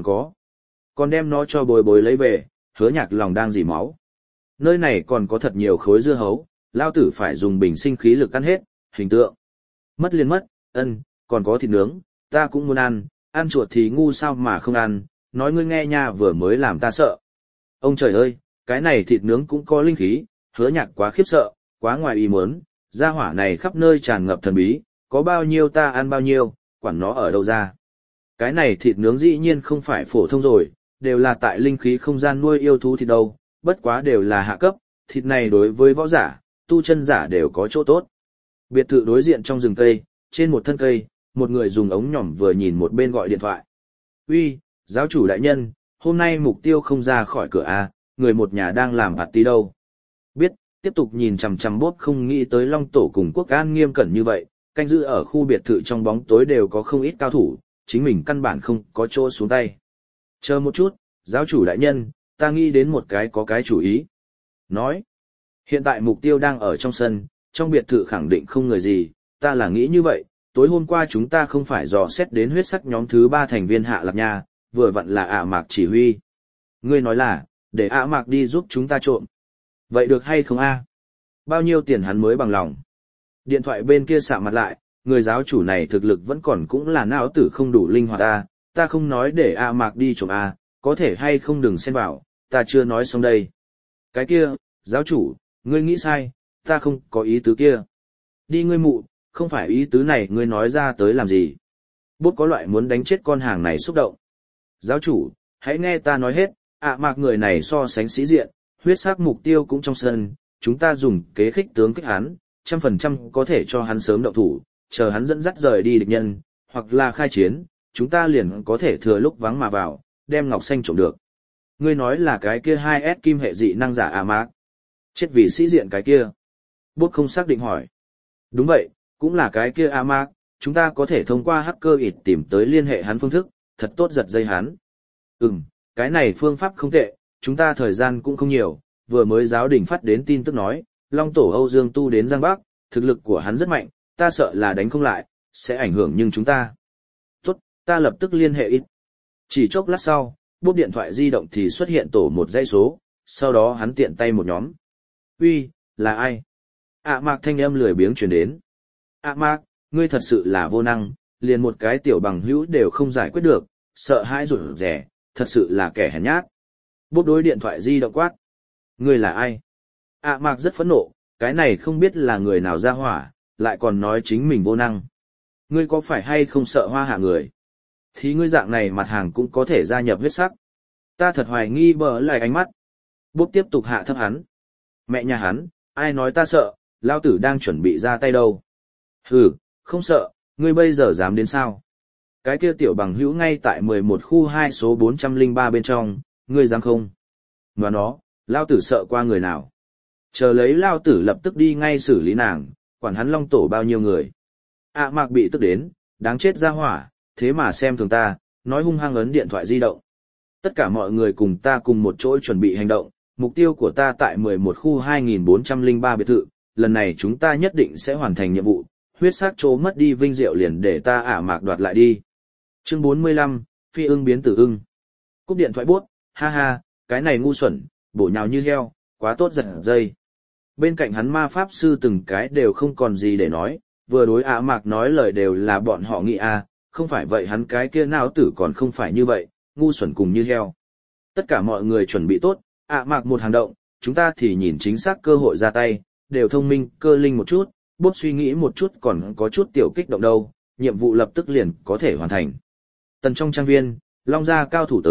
còn đem nó cho bồi bồi lấy về, Hứa Nhạc lòng đang dỉ máu. Nơi này còn có thật nhiều khối dưa hấu, lao tử phải dùng bình sinh khí lực ăn hết, hình tượng. Mất liền mất, còn có thịt nướng, ta cũng muốn ăn chuột thì ngu sao mà không ăn, nói ngươi nghe nha vừa mới làm ta sợ. Ông trời ơi, cái này thịt nướng cũng có linh khí, Hứa Nhạc quá khiếp sợ, quá ngoài ý muốn, gia hỏa này khắp nơi tràn ngập thần bí, có bao nhiêu ta ăn bao nhiêu, quản nó ở đâu ra. Cái này thịt nướng dĩ nhiên không phải phổ thông rồi, đều là tại linh khí không gian nuôi yêu thú thịt đâu, bất quá đều là hạ cấp, thịt này đối với võ giả, tu chân giả đều có chỗ tốt. Biệt thự đối diện trong rừng cây, trên một thân cây, một người dùng ống nhỏm vừa nhìn một bên gọi điện thoại. Uy, giáo chủ đại nhân, hôm nay mục tiêu không ra khỏi cửa A, người một nhà đang làm party đâu. Biết, tiếp tục nhìn chằm chằm bốp không nghĩ tới Long Tổ cùng Quốc An nghiêm cẩn như vậy, canh giữ ở khu biệt thự trong bóng tối đều có không ít cao thủ, chính mình căn bản không có chỗ xuống tay. Chờ một chút, giáo chủ đại nhân, ta nghĩ đến một cái có cái chủ ý. Nói, hiện tại mục tiêu đang ở trong sân, trong biệt thự khẳng định không người gì, ta là nghĩ như vậy, tối hôm qua chúng ta không phải dò xét đến huyết sắc nhóm thứ 3 thành viên Hạ Lạc Nha, vừa vặn là Mạc chỉ huy. Ngươi nói là, để Mạc đi giúp chúng ta trộm. Vậy được hay không a? Bao nhiêu tiền hắn mới bằng lòng? Điện thoại bên kia sạm mặt lại, người giáo chủ này thực lực vẫn còn cũng là não tử không đủ linh hoạt ta không nói để Mạc đi trộm có thể hay không đừng xen vào, ta chưa nói xong đây. Cái kia, giáo chủ, ngươi nghĩ sai, ta không có ý tứ kia. Đi ngươi mụ, không phải ý tứ này ngươi nói ra tới làm gì. Bút có loại muốn đánh chết con hàng này xúc động. Giáo chủ, hãy nghe ta nói hết, Mạc người này so sánh sĩ diện, huyết sắc mục tiêu cũng trong sân, chúng ta dùng kế khích tướng kích hắn, 100% có thể cho hắn sớm động thủ, chờ hắn dẫn dắt rời đi địch nhân, hoặc là khai chiến, chúng ta liền có thể thừa lúc vắng mà vào, đem ngọc xanh trộm được. Ngươi nói là cái kia 2S kim hệ dị năng giả Mạc. Chết vì sĩ diện cái kia. Bút không xác định hỏi. Đúng vậy, cũng là cái kia Mạc, chúng ta có thể thông qua hacker ịt tìm tới liên hệ hắn phương thức, thật tốt giật dây hắn. Cái này phương pháp không tệ, chúng ta thời gian cũng không nhiều, vừa mới giáo đình phát đến tin tức nói, Long Tổ Âu Dương Tu đến Giang Bắc, thực lực của hắn rất mạnh, ta sợ là đánh không lại, sẽ ảnh hưởng nhưng chúng ta. Tốt, ta lập tức liên hệ ít. Chỉ chốc lát sau, bốp điện thoại di động thì xuất hiện tổ một dãy số, sau đó hắn tiện tay một nhóm. Uy, là ai? Mạc thanh âm lười biếng truyền đến. Mạc, ngươi thật sự là vô năng, liền một cái tiểu bằng hữu đều không giải quyết được, sợ hãi rụt rẻ, thật sự là kẻ hèn nhát. Bốp đối điện thoại di động quát. Ngươi là ai? Mạc rất phẫn nộ, cái này không biết là người nào ra hỏa, lại còn nói chính mình vô năng. Ngươi có phải hay không sợ hoa hạ người? Thì ngươi dạng này mặt hàng cũng có thể gia nhập huyết sắc. Ta thật hoài nghi bờ lại ánh mắt. Bốp tiếp tục hạ thấp hắn. Mẹ nhà hắn, ai nói ta sợ, lao tử đang chuẩn bị ra tay đâu. Hừ, không sợ, ngươi bây giờ dám đến sao? Cái kia tiểu bằng hữu ngay tại 11 khu 2 số 403 bên trong, ngươi dám không? Và nó, lao tử sợ qua người nào? Chờ lấy lao tử lập tức đi ngay xử lý nàng, quản hắn Long Tổ bao nhiêu người. Mạc bị tức đến, đáng chết ra hỏa, thế mà xem thường ta, nói hung hăng ấn điện thoại di động. Tất cả mọi người cùng ta cùng một chỗ chuẩn bị hành động, mục tiêu của ta tại 11 khu 2403 biệt thự, lần này chúng ta nhất định sẽ hoàn thành nhiệm vụ, huyết sắc chỗ mất đi vinh diệu liền để ta Mạc đoạt lại đi. Chương 45, phi ưng biến tử ưng. Cúp điện thoại buốt, ha ha, cái này ngu xuẩn, bổ nhào như heo, quá tốt giật dây. Bên cạnh hắn ma pháp sư từng cái đều không còn gì để nói, vừa đối Mạc nói lời đều là bọn họ nghĩ không phải vậy hắn cái kia não tử còn không phải như vậy, ngu xuẩn cùng như heo. Tất cả mọi người chuẩn bị tốt, Mạc một hành động, chúng ta thì nhìn chính xác cơ hội ra tay, đều thông minh, cơ linh một chút, bốp suy nghĩ một chút còn có chút tiểu kích động đâu, nhiệm vụ lập tức liền có thể hoàn thành. Tần trong trang viên, Long gia cao thủ tới,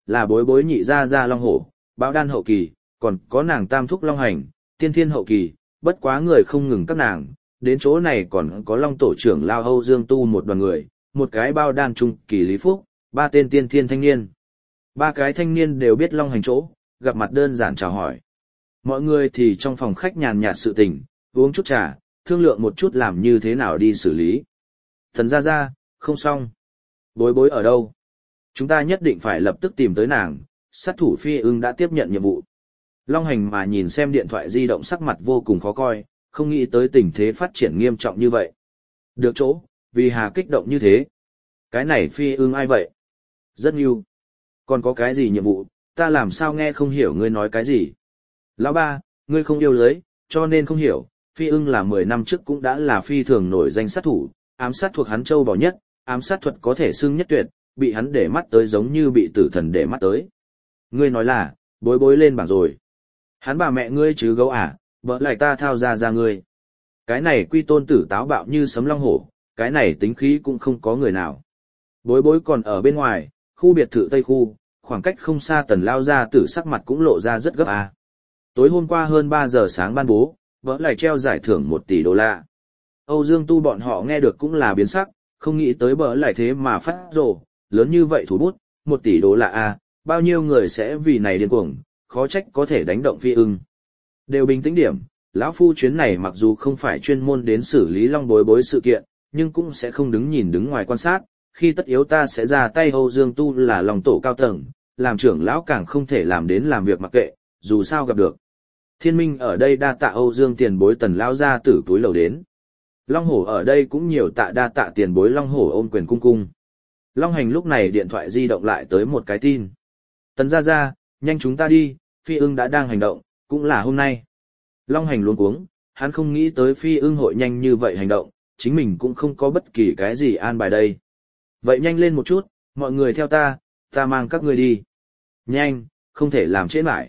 là bối bối nhị gia gia long hổ, bão đan hậu kỳ, còn có nàng tam thúc long hành, tiên thiên hậu kỳ, bất quá người không ngừng các nàng, đến chỗ này còn có long tổ trưởng Lao Âu Dương Tu một đoàn người, một cái bao đan trung kỳ Lý Phúc, 3 tên tiên thiên thanh niên. 3 cái thanh niên đều biết long hành chỗ, gặp mặt đơn giản chào hỏi. Mọi người thì trong phòng khách nhàn nhạt sự tình, uống chút trà, thương lượng một chút làm như thế nào đi xử lý. Thần ra, không xong. Bối bối ở đâu? Chúng ta nhất định phải lập tức tìm tới nàng, sát thủ Phi Ưng đã tiếp nhận nhiệm vụ. Long hành mà nhìn xem điện thoại di động sắc mặt vô cùng khó coi, không nghĩ tới tình thế phát triển nghiêm trọng như vậy. Được chỗ, vì hà kích động như thế. Cái này Phi Ưng ai vậy? Rất nhiều. Còn có cái gì nhiệm vụ, ta làm sao nghe không hiểu ngươi nói cái gì? Lão ba, ngươi không yêu lưới, cho nên không hiểu. Phi Ưng là 10 năm trước cũng đã là phi thường nổi danh sát thủ, ám sát thuộc hắn châu bò nhất, ám sát thuật có thể xưng nhất tuyệt, bị hắn để mắt tới giống như bị tử thần để mắt tới. Ngươi nói là, bối bối lên bảng rồi. Hắn bà mẹ ngươi chứ gấu à, bỡ lại ta thao ra ngươi. Cái này quy tôn tử táo bạo như sấm long hổ, cái này tính khí cũng không có người nào. Bối bối còn ở bên ngoài, khu biệt thự Tây Khu, khoảng cách không xa Tần lao ra tử sắc mặt cũng lộ ra rất gấp à. Tối hôm qua hơn 3 giờ sáng ban bố, vỡ lại treo giải thưởng 1 tỷ đô la. Âu Dương Tu bọn họ nghe được cũng là biến sắc, không nghĩ tới bỡ lại thế mà phát rồ, lớn như vậy thủ bút, 1 tỷ đô la à, bao nhiêu người sẽ vì này điên cuồng, khó trách có thể đánh động Phi Ưng. Đều bình tĩnh điểm, lão phu chuyến này mặc dù không phải chuyên môn đến xử lý long bối bối sự kiện, nhưng cũng sẽ không đứng nhìn đứng ngoài quan sát, khi tất yếu ta sẽ ra tay. Âu Dương Tu là lòng tổ cao tầng, làm trưởng lão càng không thể làm đến làm việc mặc kệ, dù sao gặp được. Thiên Minh ở đây đa tạ Âu Dương tiền bối Tần lão gia tử túi lầu đến. Long hổ ở đây cũng nhiều tạ đa tạ tiền bối long hổ ôm quyền cung cung. Long hành lúc này điện thoại di động lại tới một cái tin. Tần gia, nhanh chúng ta đi, Phi Ưng đã đang hành động, cũng là hôm nay. Long hành luống cuống, hắn không nghĩ tới Phi Ưng hội nhanh như vậy hành động, chính mình cũng không có bất kỳ cái gì an bài đây. Vậy nhanh lên một chút, mọi người theo ta mang các ngươi đi. Nhanh, không thể làm trễ mãi.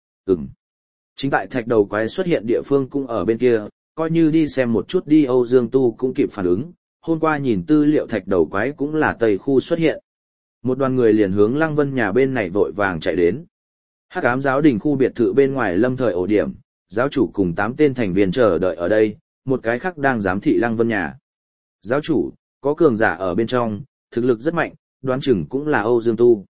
Chính tại thạch đầu quái xuất hiện địa phương cũng ở bên kia, coi như đi xem một chút đi. Âu Dương Tu cũng kịp phản ứng, hôm qua nhìn tư liệu thạch đầu quái cũng là Tây Khu xuất hiện. Một đoàn người liền hướng Lăng Vân nhà bên này vội vàng chạy đến. Hắc ám giáo đình khu biệt thự bên ngoài lâm thời ổ điểm, giáo chủ cùng 8 tên thành viên chờ đợi ở đây, một cái khác đang giám thị Lăng Vân nhà. Giáo chủ, có cường giả ở bên trong, thực lực rất mạnh, đoán chừng cũng là Âu Dương Tu.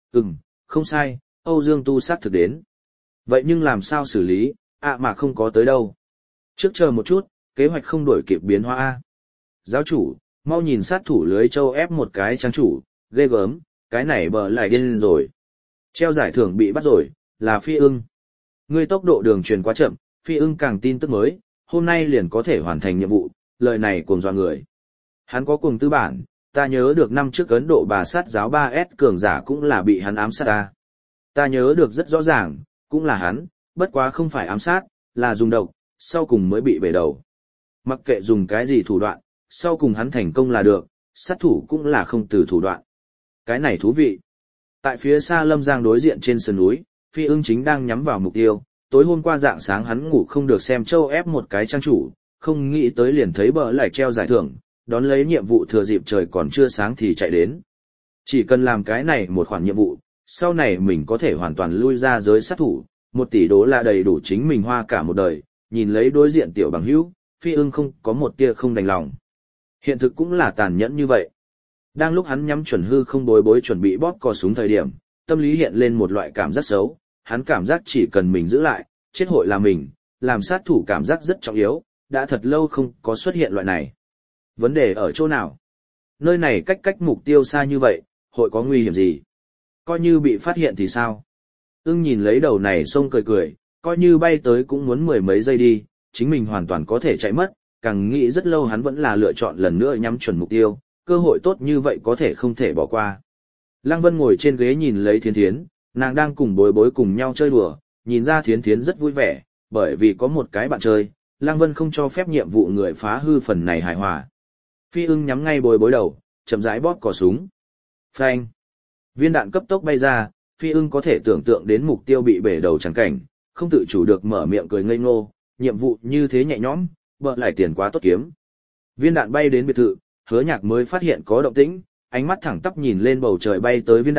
Không sai, Âu Dương Tu xác thực đến. Vậy nhưng làm sao xử lý, mà không có tới đâu. Trước chờ một chút, kế hoạch không đổi kịp biến hóa a. Giáo chủ, mau nhìn sát thủ lưới châu ép một cái trang chủ, ghê gớm, cái này bờ lại điên rồi. Treo giải thưởng bị bắt rồi, là Phi Ưng. Ngươi tốc độ đường truyền quá chậm, Phi Ưng càng tin tức mới, hôm nay liền có thể hoàn thành nhiệm vụ, lời này cuồng dọa người. Hắn có cuồng tư bản, ta nhớ được năm trước Ấn Độ bà sát giáo 3S cường giả cũng là bị hắn ám sát ta. Ta nhớ được rất rõ ràng, cũng là hắn, bất quá không phải ám sát, là dùng độc, sau cùng mới bị bể đầu. Mặc kệ dùng cái gì thủ đoạn, sau cùng hắn thành công là được, sát thủ cũng là không từ thủ đoạn. Cái này thú vị. Tại phía xa Lâm Giang đối diện trên sườn núi, Phi Ưng chính đang nhắm vào mục tiêu, tối hôm qua dạng sáng hắn ngủ không được xem châu ép một cái trang chủ, không nghĩ tới liền thấy bờ lại treo giải thưởng, đón lấy nhiệm vụ thừa dịp trời còn chưa sáng thì chạy đến. Chỉ cần làm cái này một khoản nhiệm vụ, sau này mình có thể hoàn toàn lui ra giới sát thủ, 1 tỷ đô la đầy đủ chính mình hoa cả một đời, nhìn lấy đối diện tiểu bằng hữu, Phi Ưng không có một tia không đành lòng. Hiện thực cũng là tàn nhẫn như vậy. Đang lúc hắn nhắm chuẩn hư không bối bối chuẩn bị bóp cò súng thời điểm, tâm lý hiện lên một loại cảm giác xấu, hắn cảm giác chỉ cần mình giữ lại, chết hội là mình, làm sát thủ cảm giác rất trọng yếu, đã thật lâu không có xuất hiện loại này. Vấn đề ở chỗ nào? Nơi này cách mục tiêu xa như vậy, hội có nguy hiểm gì? Coi như bị phát hiện thì sao? Ưng nhìn lấy đầu này xông cười cười, coi như bay tới cũng muốn 10 mấy giây đi, chính mình hoàn toàn có thể chạy mất, càng nghĩ rất lâu hắn vẫn là lựa chọn lần nữa nhắm chuẩn mục tiêu, cơ hội tốt như vậy có thể không thể bỏ qua. Lăng Vân ngồi trên ghế nhìn lấy Thiến Thiến, nàng đang cùng bối bối cùng nhau chơi đùa, nhìn ra Thiến Thiến rất vui vẻ, bởi vì có một cái bạn chơi, Lăng Vân không cho phép nhiệm vụ người phá hư phần này hài hòa. Phi Ưng nhắm ngay bối bối đầu, chậm rãi bóp cò súng. Phanh! Viên đạn cấp tốc bay ra, Phi Ưng có thể tưởng tượng đến mục tiêu bị bể đầu chẳng cảnh, không tự chủ được mở miệng cười ngây ngô, nhiệm vụ như thế nhẹ nhõm, bợ lại tiền quá tốt kiếm. Viên đạn bay đến biệt thự, Hứa Nhạc mới phát hiện có động tĩnh, ánh mắt thẳng tắp nhìn lên bầu trời bay tới viên đạn,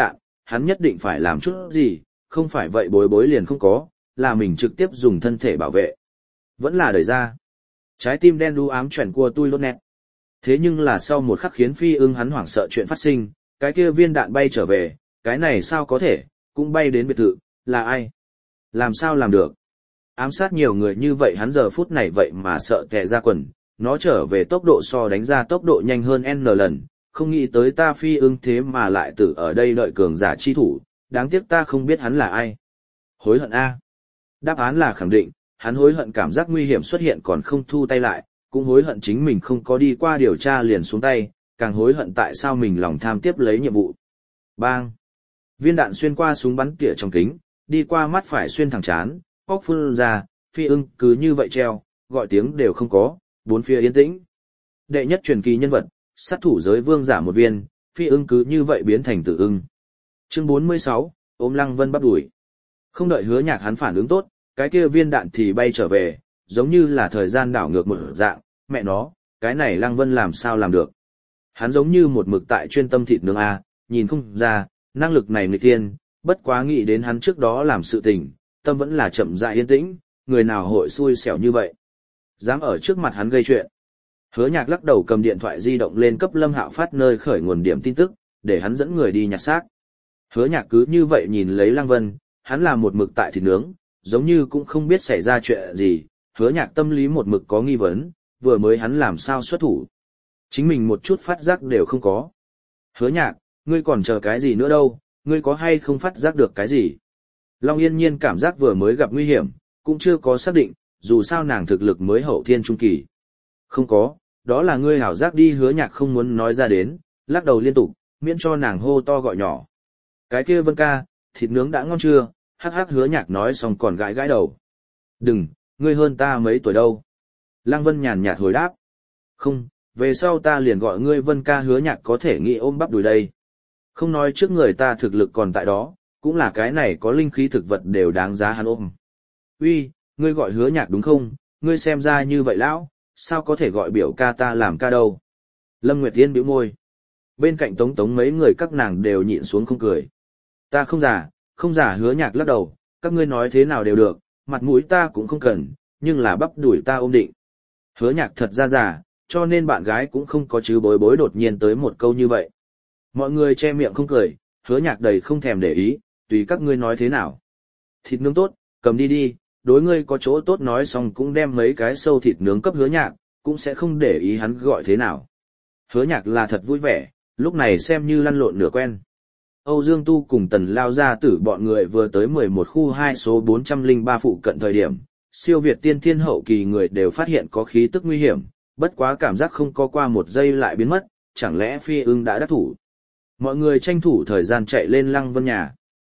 hắn nhất định phải làm chút gì, không phải vậy bối bối liền không có, là mình trực tiếp dùng thân thể bảo vệ. Vẫn là đẩy ra. Trái tim đen đu ám chuyển qua tui lốt nét. Thế nhưng là sau một khắc khiến Phi Ưng hắn hoảng sợ chuyện phát sinh, cái kia viên đạn bay trở về, cái này sao có thể, cũng bay đến biệt thự, là ai? Làm sao làm được? Ám sát nhiều người như vậy hắn giờ phút này vậy mà sợ tè ra quần, nó trở về tốc độ so đánh ra tốc độ nhanh hơn N lần, không nghĩ tới ta Phi Ưng thế mà lại tử ở đây đợi cường giả chi thủ, đáng tiếc ta không biết hắn là ai. Hối hận A. Đáp án là khẳng định, hắn hối hận cảm giác nguy hiểm xuất hiện còn không thu tay lại, cũng hối hận chính mình không có đi qua điều tra liền xuống tay, càng hối hận tại sao mình lòng tham tiếp lấy nhiệm vụ. Bang! Viên đạn xuyên qua súng bắn tỉa trong kính, đi qua mắt phải xuyên thẳng chán, óc phun ra, Phi Ưng cứ như vậy treo, gọi tiếng đều không có, bốn phía yên tĩnh. Đệ nhất truyền kỳ nhân vật, sát thủ giới vương giả một viên, Phi Ưng cứ như vậy biến thành Tử Ưng. Chương 46, ôm Lăng Vân bắp đuổi. Không đợi Hứa Nhạc hắn phản ứng tốt, cái kia viên đạn thì bay trở về, giống như là thời gian đảo ngược một dạng, mẹ nó, cái này Lăng Vân làm sao làm được. Hắn giống như một mực tại chuyên tâm thịt nướng A, nhìn không ra, năng lực này nghịch tiên, bất quá nghĩ đến hắn trước đó làm sự tình, tâm vẫn là chậm rãi yên tĩnh, người nào hội xui xẻo như vậy. Dám ở trước mặt hắn gây chuyện. Hứa Nhạc lắc đầu cầm điện thoại di động lên cấp Lâm Hạo Phát nơi khởi nguồn điểm tin tức, để hắn dẫn người đi nhặt xác. Hứa Nhạc cứ như vậy nhìn lấy Lăng Vân, hắn là một mực tại thịt nướng, giống như cũng không biết xảy ra chuyện gì, Hứa Nhạc tâm lý một mực có nghi vấn, vừa mới hắn làm sao xuất thủ. Chính mình một chút phát giác đều không có. Hứa Nhạc, ngươi còn chờ cái gì nữa đâu, ngươi có hay không phát giác được cái gì? Long Yên Nhiên cảm giác vừa mới gặp nguy hiểm, cũng chưa có xác định, dù sao nàng thực lực mới hậu thiên trung kỳ. Không có, đó là ngươi hảo giác đi. Hứa Nhạc không muốn nói ra đến, lắc đầu liên tục, miễn cho nàng hô to gọi nhỏ. Cái kia Vân ca, thịt nướng đã ngon chưa? Hắc hắc. Hứa Nhạc nói xong còn gãi gãi đầu. Đừng, ngươi hơn ta mấy tuổi đâu? Lăng Vân nhàn nhạt hồi đáp. Không, về sau ta liền gọi ngươi Vân ca. Hứa Nhạc có thể nghĩ ôm bắp đùi đây. Không nói trước người ta thực lực còn tại đó, cũng là cái này có linh khí thực vật đều đáng giá hắn ôm. Uy, ngươi gọi Hứa Nhạc đúng không? Ngươi xem ra như vậy lão, sao có thể gọi biểu ca ta làm ca đâu? Lâm Nguyệt Tiên bĩu môi. Bên cạnh Tống Tống mấy người các nàng đều nhịn xuống không cười. Ta không giả, không giả. Hứa Nhạc lắc đầu, các ngươi nói thế nào đều được, mặt mũi ta cũng không cần, nhưng là bắp đuổi ta ôm định. Hứa Nhạc thật ra giả, cho nên bạn gái cũng không có chứ bối bối đột nhiên tới một câu như vậy. Mọi người che miệng không cười, Hứa Nhạc đầy không thèm để ý, tùy các ngươi nói thế nào. Thịt nướng tốt, cầm đi đi, đối ngươi có chỗ tốt. Nói xong cũng đem mấy cái sâu thịt nướng cấp Hứa Nhạc, cũng sẽ không để ý hắn gọi thế nào. Hứa Nhạc là thật vui vẻ, lúc này xem như lăn lộn nửa quen. Âu Dương Tu cùng Tần Lao gia tử bọn người vừa tới 11 khu 2 số 403 phụ cận thời điểm, siêu việt tiên thiên hậu kỳ người đều phát hiện có khí tức nguy hiểm, bất quá cảm giác không có qua một giây lại biến mất, chẳng lẽ Phi Ưng đã đắc thủ. Mọi người tranh thủ thời gian chạy lên Lăng Vân nhà.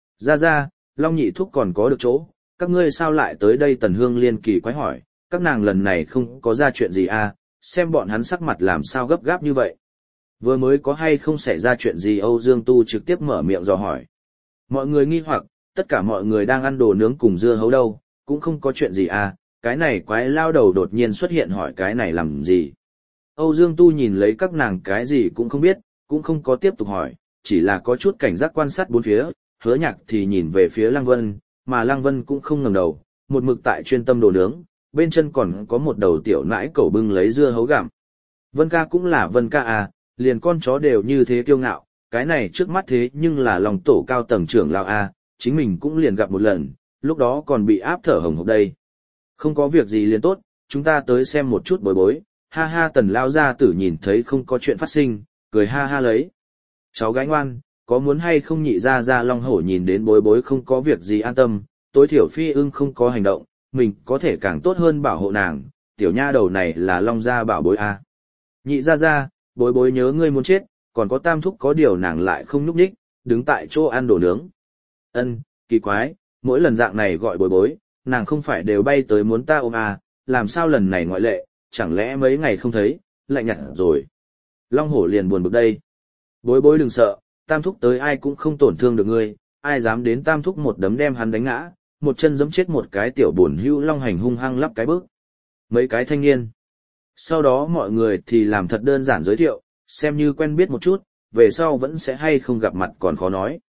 Ra, Long nhị thúc còn có được chỗ, các ngươi sao lại tới đây? Tần Hương Liên kỳ quái hỏi, các nàng lần này không có ra chuyện gì à, xem bọn hắn sắc mặt làm sao gấp gáp như vậy. Vừa mới có hay không xảy ra chuyện gì? Âu Dương Tu trực tiếp mở miệng dò hỏi. Mọi người nghi hoặc, tất cả mọi người đang ăn đồ nướng cùng dưa hấu đâu, cũng không có chuyện gì à, cái này quái lao đầu đột nhiên xuất hiện hỏi cái này làm gì. Âu Dương Tu nhìn lấy các nàng cái gì cũng không biết, cũng không có tiếp tục hỏi, chỉ là có chút cảnh giác quan sát bốn phía. Hứa Nhạc thì nhìn về phía Lăng Vân, mà Lăng Vân cũng không ngẩng đầu, một mực tại chuyên tâm đồ nướng, bên chân còn có một đầu tiểu nãi cẩu bưng lấy dưa hấu gặm. Vân ca cũng là Vân ca à, liền con chó đều như thế kiêu ngạo, cái này trước mắt thế nhưng là lòng tổ cao tầng trưởng lão a, chính mình cũng liền gặp một lần, lúc đó còn bị áp thở hồng hộc đây. Không có việc gì liền tốt, chúng ta tới xem một chút bối bối. Ha ha. Tần lao gia tử nhìn thấy không có chuyện phát sinh, cười ha ha lấy. Cháu gái ngoan, có muốn hay không? Nhị ra ra Long Hổ nhìn đến bối bối không có việc gì an tâm, tối thiểu Phi Ưng không có hành động, mình có thể càng tốt hơn bảo hộ nàng, tiểu nha đầu này là Long gia bảo bối a. Nhị ra ra, bối bối nhớ ngươi muốn chết, còn có Tam thúc có điều nàng lại không nhúc nhích, đứng tại chỗ ăn đồ nướng. Kỳ quái, mỗi lần dạng này gọi bối bối, nàng không phải đều bay tới muốn ta ôm à, làm sao lần này ngoại lệ, chẳng lẽ mấy ngày không thấy, lạnh nhạt rồi. Long Hổ liền buồn bực đây. Bối bối đừng sợ, Tam thúc tới ai cũng không tổn thương được ngươi, ai dám đến Tam thúc một đấm đem hắn đánh ngã, một chân giẫm chết một cái tiểu buồn hữu Long Hành hung hăng lắp cái bước. Mấy cái thanh niên. Sau đó mọi người thì làm thật đơn giản giới thiệu, xem như quen biết một chút, về sau vẫn sẽ hay không gặp mặt còn khó nói.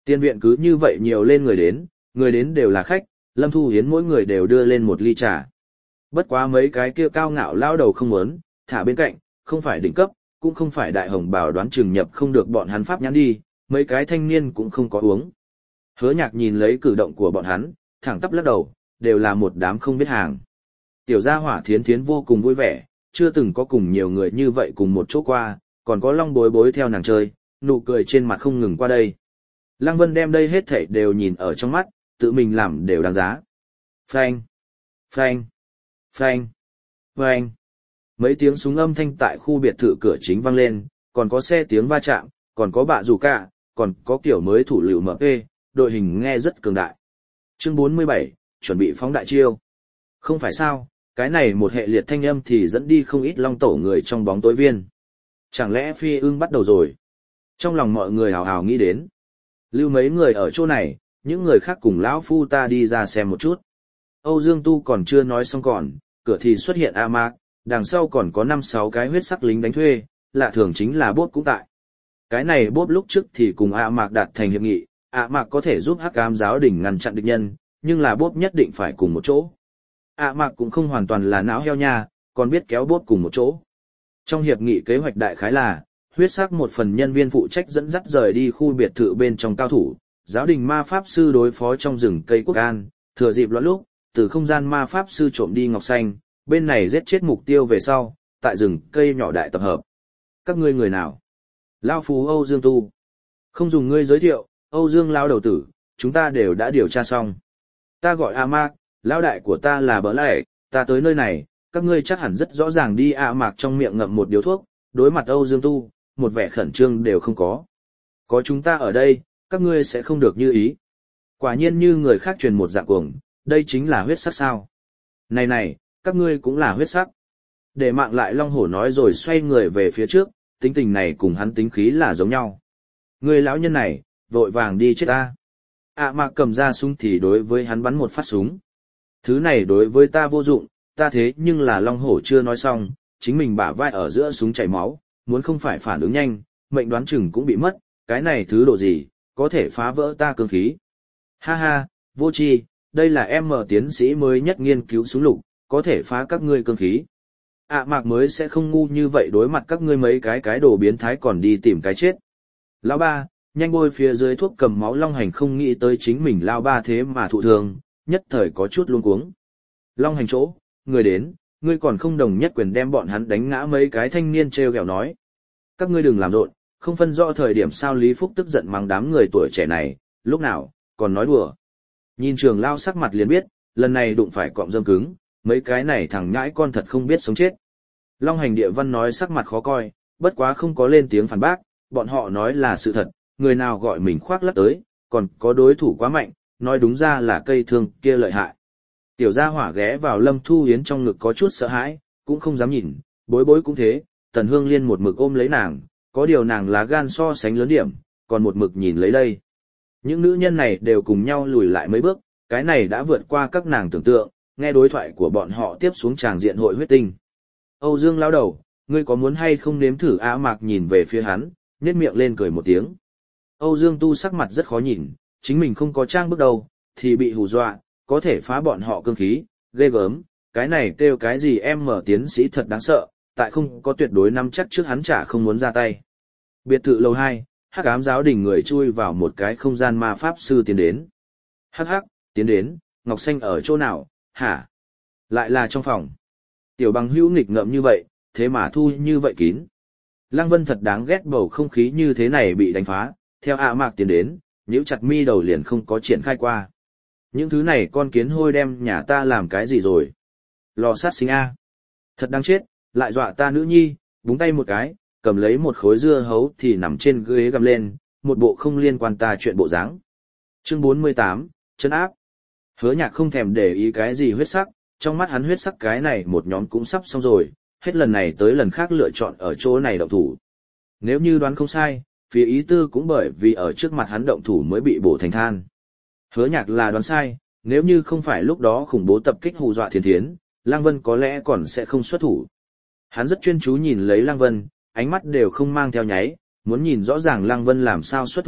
Tiên viện cứ như vậy nhiều lên người đến đều là khách, Lâm Thu Hiến mỗi người đều đưa lên một ly trà. Bất quá mấy cái kia cao ngạo lao đầu không muốn, thả bên cạnh, không phải đỉnh cấp, cũng không phải đại hồng bào đoán chừng nhập không được bọn hắn pháp nhãn đi, mấy cái thanh niên cũng không có uống. Hứa Nhạc nhìn lấy cử động của bọn hắn, thẳng tắp lắc đầu, đều là một đám không biết hàng. Tiểu gia hỏa Thiến Thiến vô cùng vui vẻ, chưa từng có cùng nhiều người như vậy cùng một chỗ qua, còn có Long Bối Bối theo nàng chơi, nụ cười trên mặt không ngừng qua đây. Lăng Vân đem đây hết thảy đều nhìn ở trong mắt, tự mình làm đều đáng giá. Phanh, phanh, phanh, phanh. Mấy tiếng súng âm thanh tại khu biệt thự cửa chính vang lên, còn có xe tiếng va chạm, còn có bạ rủ cả, còn có kiểu mới thủ lựu MP, đội hình nghe rất cường đại. Chương 47, chuẩn bị phóng đại chiêu. Không phải sao, cái này một hệ liệt thanh âm thì dẫn đi không ít long tổ người trong bóng tối viên. Chẳng lẽ phi ưng bắt đầu rồi? Trong lòng mọi người hào hào nghĩ đến. Lưu mấy người ở chỗ này, những người khác cùng lão phu ta đi ra xem một chút. Âu Dương Tu còn chưa nói xong còn, cửa thì xuất hiện A Mạc, đằng sau còn có 5-6 cái huyết sắc lính đánh thuê, lạ thường chính là Bốp cũng tại. Cái này Bốp lúc trước thì cùng A Mạc đạt thành hiệp nghị, A Mạc có thể giúp Hắc Ám giáo đình ngăn chặn địch nhân, nhưng là Bốp nhất định phải cùng một chỗ. A Mạc cũng không hoàn toàn là não heo nha, còn biết kéo Bốp cùng một chỗ. Trong hiệp nghị kế hoạch đại khái là, huyết sắc một phần nhân viên phụ trách dẫn dắt rời đi khu biệt thự bên trong cao thủ, giáo đình ma pháp sư đối phó trong rừng cây quốc an, thừa dịp loạn lúc, từ không gian ma pháp sư trộm đi ngọc xanh, bên này giết chết mục tiêu về sau, tại rừng cây nhỏ đại tập hợp. Các ngươi người nào? Lao phú Âu Dương Tu. Không dùng ngươi giới thiệu, Âu Dương lao đầu tử, chúng ta đều đã điều tra xong. Ta gọi A Mạc, lao đại của ta là Bỡ Lệ, ta tới nơi này, các ngươi chắc hẳn rất rõ ràng đi. A Mạc trong miệng ngậm một điếu thuốc, đối mặt Âu Dương Tu, một vẻ khẩn trương đều không có. Có chúng ta ở đây, các ngươi sẽ không được như ý. Quả nhiên như người khác truyền một dạng cuồng, đây chính là huyết sắc sao. Này này, các ngươi cũng là huyết sắc. Để mạng lại Long Hổ nói rồi xoay người về phía trước, tính tình này cùng hắn tính khí là giống nhau. Người lão nhân này, vội vàng đi chết ta. À Mạc cầm ra súng thì đối với hắn bắn một phát súng. Thứ này đối với ta vô dụng, ta thế nhưng là Long Hổ chưa nói xong, chính mình bả vai ở giữa súng chảy máu, muốn không phải phản ứng nhanh, mệnh đoán chừng cũng bị mất, cái này thứ độ gì, có thể phá vỡ ta cương khí. Ha ha, vô tri, đây là em mở tiến sĩ mới nhất nghiên cứu súng lục, có thể phá các ngươi cương khí. Mạc mới sẽ không ngu như vậy đối mặt các ngươi mấy cái đồ biến thái còn đi tìm cái chết. Lão ba, nhanh bôi phía dưới thuốc cầm máu Long Hành không nghĩ tới chính mình Lão ba thế mà thụ thương, nhất thời có chút luống cuống. Long Hành chỗ, người đến, ngươi còn không đồng nhất quyền đem bọn hắn đánh ngã mấy cái thanh niên treo gẹo nói. Các ngươi đừng làm rộn, không phân rõ thời điểm sao Lý Phúc tức giận mắng đám người tuổi trẻ này, lúc nào, còn nói đùa. Nhìn Trường Lao sắc mặt liền biết, lần này đụng phải cọm dâm cứng, mấy cái này thằng nhãi con thật không biết sống chết. Long Hành Địa Văn nói sắc mặt khó coi, bất quá không có lên tiếng phản bác, bọn họ nói là sự thật, người nào gọi mình khoác lác tới, còn có đối thủ quá mạnh, nói đúng ra là cây thương kia lợi hại. Tiểu gia hỏa ghé vào Lâm Thu Yến trong ngực có chút sợ hãi, cũng không dám nhìn, Bối Bối cũng thế, Tần Hương Liên một mực ôm lấy nàng, có điều nàng lá gan so sánh lớn điểm, còn một mực nhìn lấy đây. Những nữ nhân này đều cùng nhau lùi lại mấy bước, cái này đã vượt qua các nàng tưởng tượng, nghe đối thoại của bọn họ tiếp xuống tràng diện hội huyết tinh. Âu Dương lao đầu, ngươi có muốn hay không nếm thử? Á Mạc nhìn về phía hắn, nhếch miệng lên cười một tiếng. Âu Dương Tu sắc mặt rất khó nhìn, chính mình không có trang bước đầu, thì bị hù dọa, có thể phá bọn họ cương khí, ghê gớm, cái này kêu cái gì em mở tiến sĩ thật đáng sợ, tại không có tuyệt đối nắm chắc trước hắn chả không muốn ra tay. Biệt thự lầu 2, Hắc Ám giáo đình người chui vào một cái không gian ma pháp sư tiến đến. Hắc hắc, tiến đến, Ngọc Xanh ở chỗ nào, hả? Lại là trong phòng. Tiểu Bằng Hữu nghịch ngợm như vậy, thế mà thu như vậy kín. Lăng Vân thật đáng ghét bầu không khí như thế này bị đánh phá, theo Á Mạc tiến đến, nhíu chặt mi đầu liền không có triển khai qua. Những thứ này con kiến hôi đem nhà ta làm cái gì rồi? Lò sát sinh A. Thật đáng chết, lại dọa ta nữ nhi, búng tay một cái, cầm lấy một khối dưa hấu thì nằm trên ghế gầm lên, một bộ không liên quan ta chuyện bộ dáng. Chương 48, chân áp. Hứa Nhạc không thèm để ý cái gì huyết sắc, trong mắt hắn huyết sắc cái này một nhóm cũng sắp xong rồi, hết lần này tới lần khác lựa chọn ở chỗ này động thủ. Nếu như đoán không sai, phía ý tư cũng bởi vì ở trước mặt hắn động thủ mới bị bổ thành than. Hứa Nhạc là đoán sai, nếu như không phải lúc đó khủng bố tập kích hù dọa Thiến Thiến, Lăng Vân có lẽ còn sẽ không xuất thủ. Hắn rất chuyên chú nhìn lấy Lăng Vân, ánh mắt đều không mang theo nháy, muốn nhìn rõ ràng Lăng Vân làm sao xuất thủ,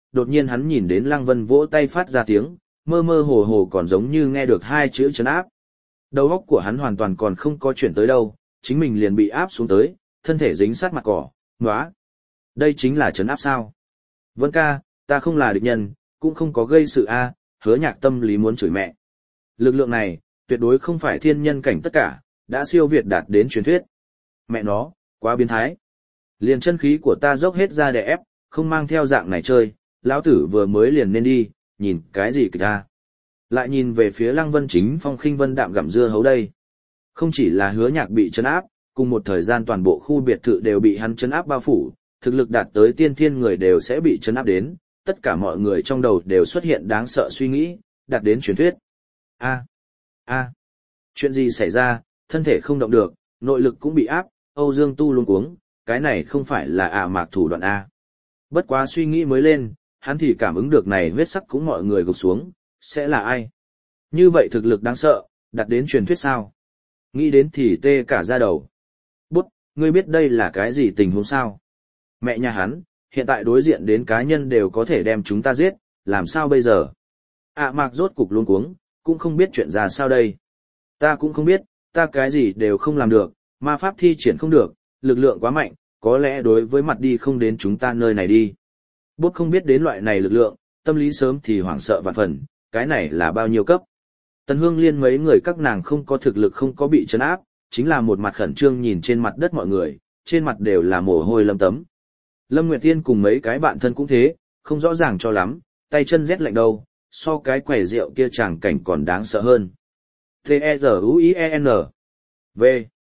đột nhiên hắn nhìn đến Lăng Vân vỗ tay phát ra tiếng, mơ mơ hồ hồ còn giống như nghe được hai chữ trấn áp. Đầu óc của hắn hoàn toàn còn không có chuyển tới đâu, chính mình liền bị áp xuống tới, thân thể dính sát mặt cỏ, nóa. Đây chính là trấn áp sao? Vân ca, ta không là địch nhân, cũng không có gây sự a, Hứa Nhạc tâm lý muốn chửi mẹ. Lực lượng này, tuyệt đối không phải thiên nhân cảnh tất cả, đã siêu việt đạt đến truyền thuyết. Mẹ nó, quá biến thái. Liền chân khí của ta dốc hết ra để ép, không mang theo dạng này chơi, lão tử vừa mới liền nên đi, nhìn cái gì kìa ta. Lại nhìn về phía Lăng Vân chính phong khinh vân đạm gặm dưa hấu đây. Không chỉ là Hứa Nhạc bị trấn áp, cùng một thời gian toàn bộ khu biệt thự đều bị hắn trấn áp bao phủ, thực lực đạt tới tiên thiên người đều sẽ bị trấn áp đến, tất cả mọi người trong đầu đều xuất hiện đáng sợ suy nghĩ, đạt đến truyền thuyết. Chuyện gì xảy ra, thân thể không động được, nội lực cũng bị áp, Âu Dương Tu luống cuống, cái này không phải là Mạc thủ đoạn a. Bất quá suy nghĩ mới lên, hắn thì cảm ứng được này huyết sắc cũng mọi người gục xuống, sẽ là ai? Như vậy thực lực đáng sợ, đạt đến truyền thuyết sao? Nghĩ đến thì tê cả da đầu. Bút, ngươi biết đây là cái gì tình huống sao? Mẹ nhà hắn, hiện tại đối diện đến cá nhân đều có thể đem chúng ta giết, làm sao bây giờ? Mạc rốt cục luống cuống, cũng không biết chuyện ra sao đây. Ta cũng không biết, ta cái gì đều không làm được, ma pháp thi triển không được, lực lượng quá mạnh, có lẽ đối với mặt đi không đến chúng ta nơi này đi. Bút không biết đến loại này lực lượng, tâm lý sớm thì hoảng sợ vạn phần, cái này là bao nhiêu cấp. Tần Hương Liên mấy người các nàng không có thực lực không có bị trấn áp, chính là một mặt khẩn trương nhìn trên mặt đất mọi người, trên mặt đều là mồ hôi lấm tấm. Lâm Nguyệt Tiên cùng mấy cái bạn thân cũng thế, không rõ ràng cho lắm, tay chân rét lạnh đâu, so cái quẻ rượu kia chàng cảnh còn đáng sợ hơn. T-E-Z-U-I-E-N V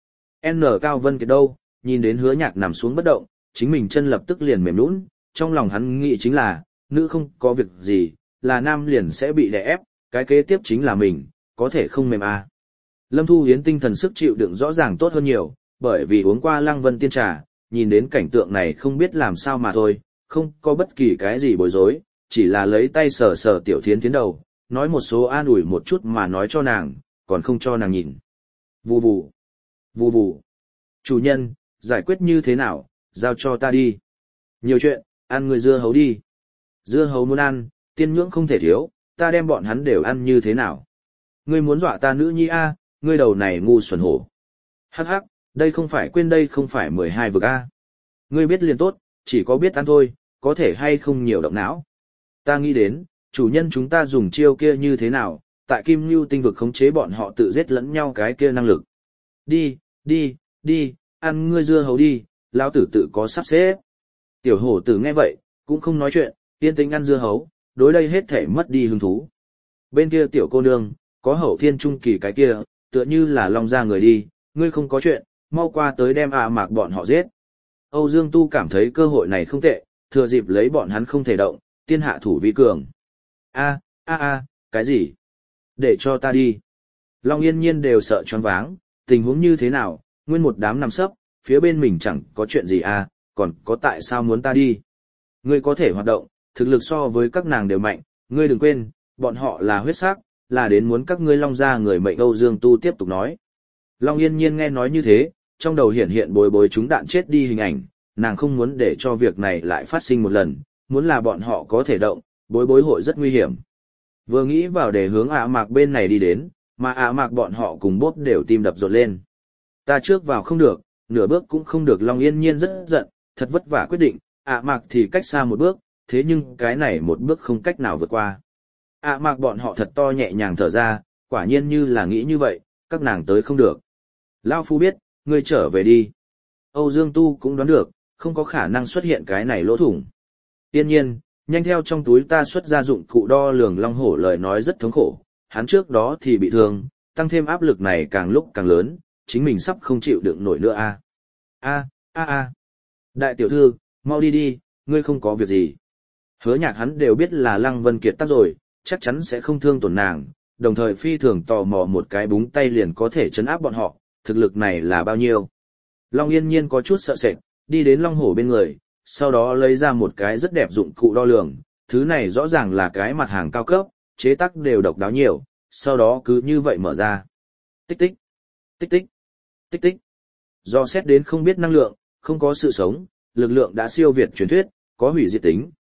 N Cao Vân Kiệt đâu, nhìn đến Hứa Nhạc nằm xuống bất động, chính mình chân lập tức liền mềm nhũn, trong lòng hắn nghĩ chính là, nữ không có việc gì, là nam liền sẽ bị đè ép, cái kế tiếp chính là mình, có thể không mềm à. Lâm Thu Hiến tinh thần sức chịu đựng rõ ràng tốt hơn nhiều, bởi vì uống qua Lăng Vân tiên trà, nhìn đến cảnh tượng này không biết làm sao mà thôi, không có bất kỳ cái gì bối rối, chỉ là lấy tay sờ sờ Tiểu Thiến Thiến đầu, nói một số an ủi một chút mà nói cho nàng, còn không cho nàng nhìn. Vù vù, vù vù. Chủ nhân, giải quyết như thế nào, giao cho ta đi. Nhiều chuyện, ăn người dưa hấu đi. Dưa hấu muốn ăn, tiên nhưỡng không thể thiếu, ta đem bọn hắn đều ăn như thế nào. Ngươi muốn dọa ta nữ nhi a, ngươi đầu này ngu xuẩn hổ. Hắc hắc, đây không phải quên đây không phải 12 vực a. Ngươi biết liền tốt, chỉ có biết ăn thôi, có thể hay không nhiều động não. Ta nghĩ đến, chủ nhân chúng ta dùng chiêu kia như thế nào, tại Kim Nhu tinh vực khống chế bọn họ tự giết lẫn nhau cái kia năng lực. Đi, ăn ngươi dưa hấu đi, lão tử tự có sắp xếp. Tiểu hổ tử nghe vậy, cũng không nói chuyện, yên tĩnh ăn dưa hấu, đối đây hết thể mất đi hứng thú. Bên kia tiểu cô nương, có hậu thiên trung kỳ cái kia, tựa như là long ra người đi, ngươi không có chuyện, mau qua tới đem Mạc bọn họ giết. Âu Dương Tu cảm thấy cơ hội này không tệ, thừa dịp lấy bọn hắn không thể động, tiên hạ thủ vi cường. Cái gì? Để cho ta đi. Long Yên Nhiên đều sợ choáng váng, tình huống như thế nào, nguyên một đám nằm sấp, phía bên mình chẳng có chuyện gì còn có tại sao muốn ta đi. Ngươi có thể hoạt động, thực lực so với các nàng đều mạnh, ngươi đừng quên, bọn họ là huyết sắc, là đến muốn các ngươi Long gia người mệnh. Âu Dương Tu tiếp tục nói. Long Yên Nhiên nghe nói như thế, trong đầu hiện hiện bối bối chúng đạn chết đi hình ảnh, nàng không muốn để cho việc này lại phát sinh một lần, muốn là bọn họ có thể động, bối bối hội rất nguy hiểm. Vừa nghĩ vào để hướng Mạc bên này đi đến, mà Mạc bọn họ cùng bốp đều tim đập rộn lên. Ta trước vào không được, nửa bước cũng không được. Long Yên Nhiên rất giận, thật vất vả quyết định, Mạc thì cách xa một bước, thế nhưng cái này một bước không cách nào vượt qua. Mạc bọn họ thật to nhẹ nhàng thở ra, quả nhiên như là nghĩ như vậy, các nàng tới không được. Lao Phu biết, ngươi trở về đi. Âu Dương Tu cũng đoán được, không có khả năng xuất hiện cái này lỗ thủng. Tiên nhiên, nhanh theo trong túi ta xuất ra dụng cụ đo lường. Long Hổ lời nói rất thống khổ, hắn trước đó thì bị thương, tăng thêm áp lực này càng lúc càng lớn, chính mình sắp không chịu đựng nổi nữa Đại tiểu thư, mau đi đi, ngươi không có việc gì. Hứa Nhạc hắn đều biết là Lăng Vân Kiệt tác rồi, chắc chắn sẽ không thương tổn nàng, đồng thời phi thường tò mò một cái búng tay liền có thể trấn áp bọn họ, thực lực này là bao nhiêu. Long Yên Nhiên có chút sợ sệt, đi đến Long Hổ bên người, sau đó lấy ra một cái rất đẹp dụng cụ đo lường, thứ này rõ ràng là cái mặt hàng cao cấp, chế tác đều độc đáo nhiều, sau đó cứ như vậy mở ra. Tích tích, tích tích, tích tích. Do xét đến không biết năng lượng, không có sự sống, lực lượng đã siêu việt truyền thuyết, có hủy diệt tính,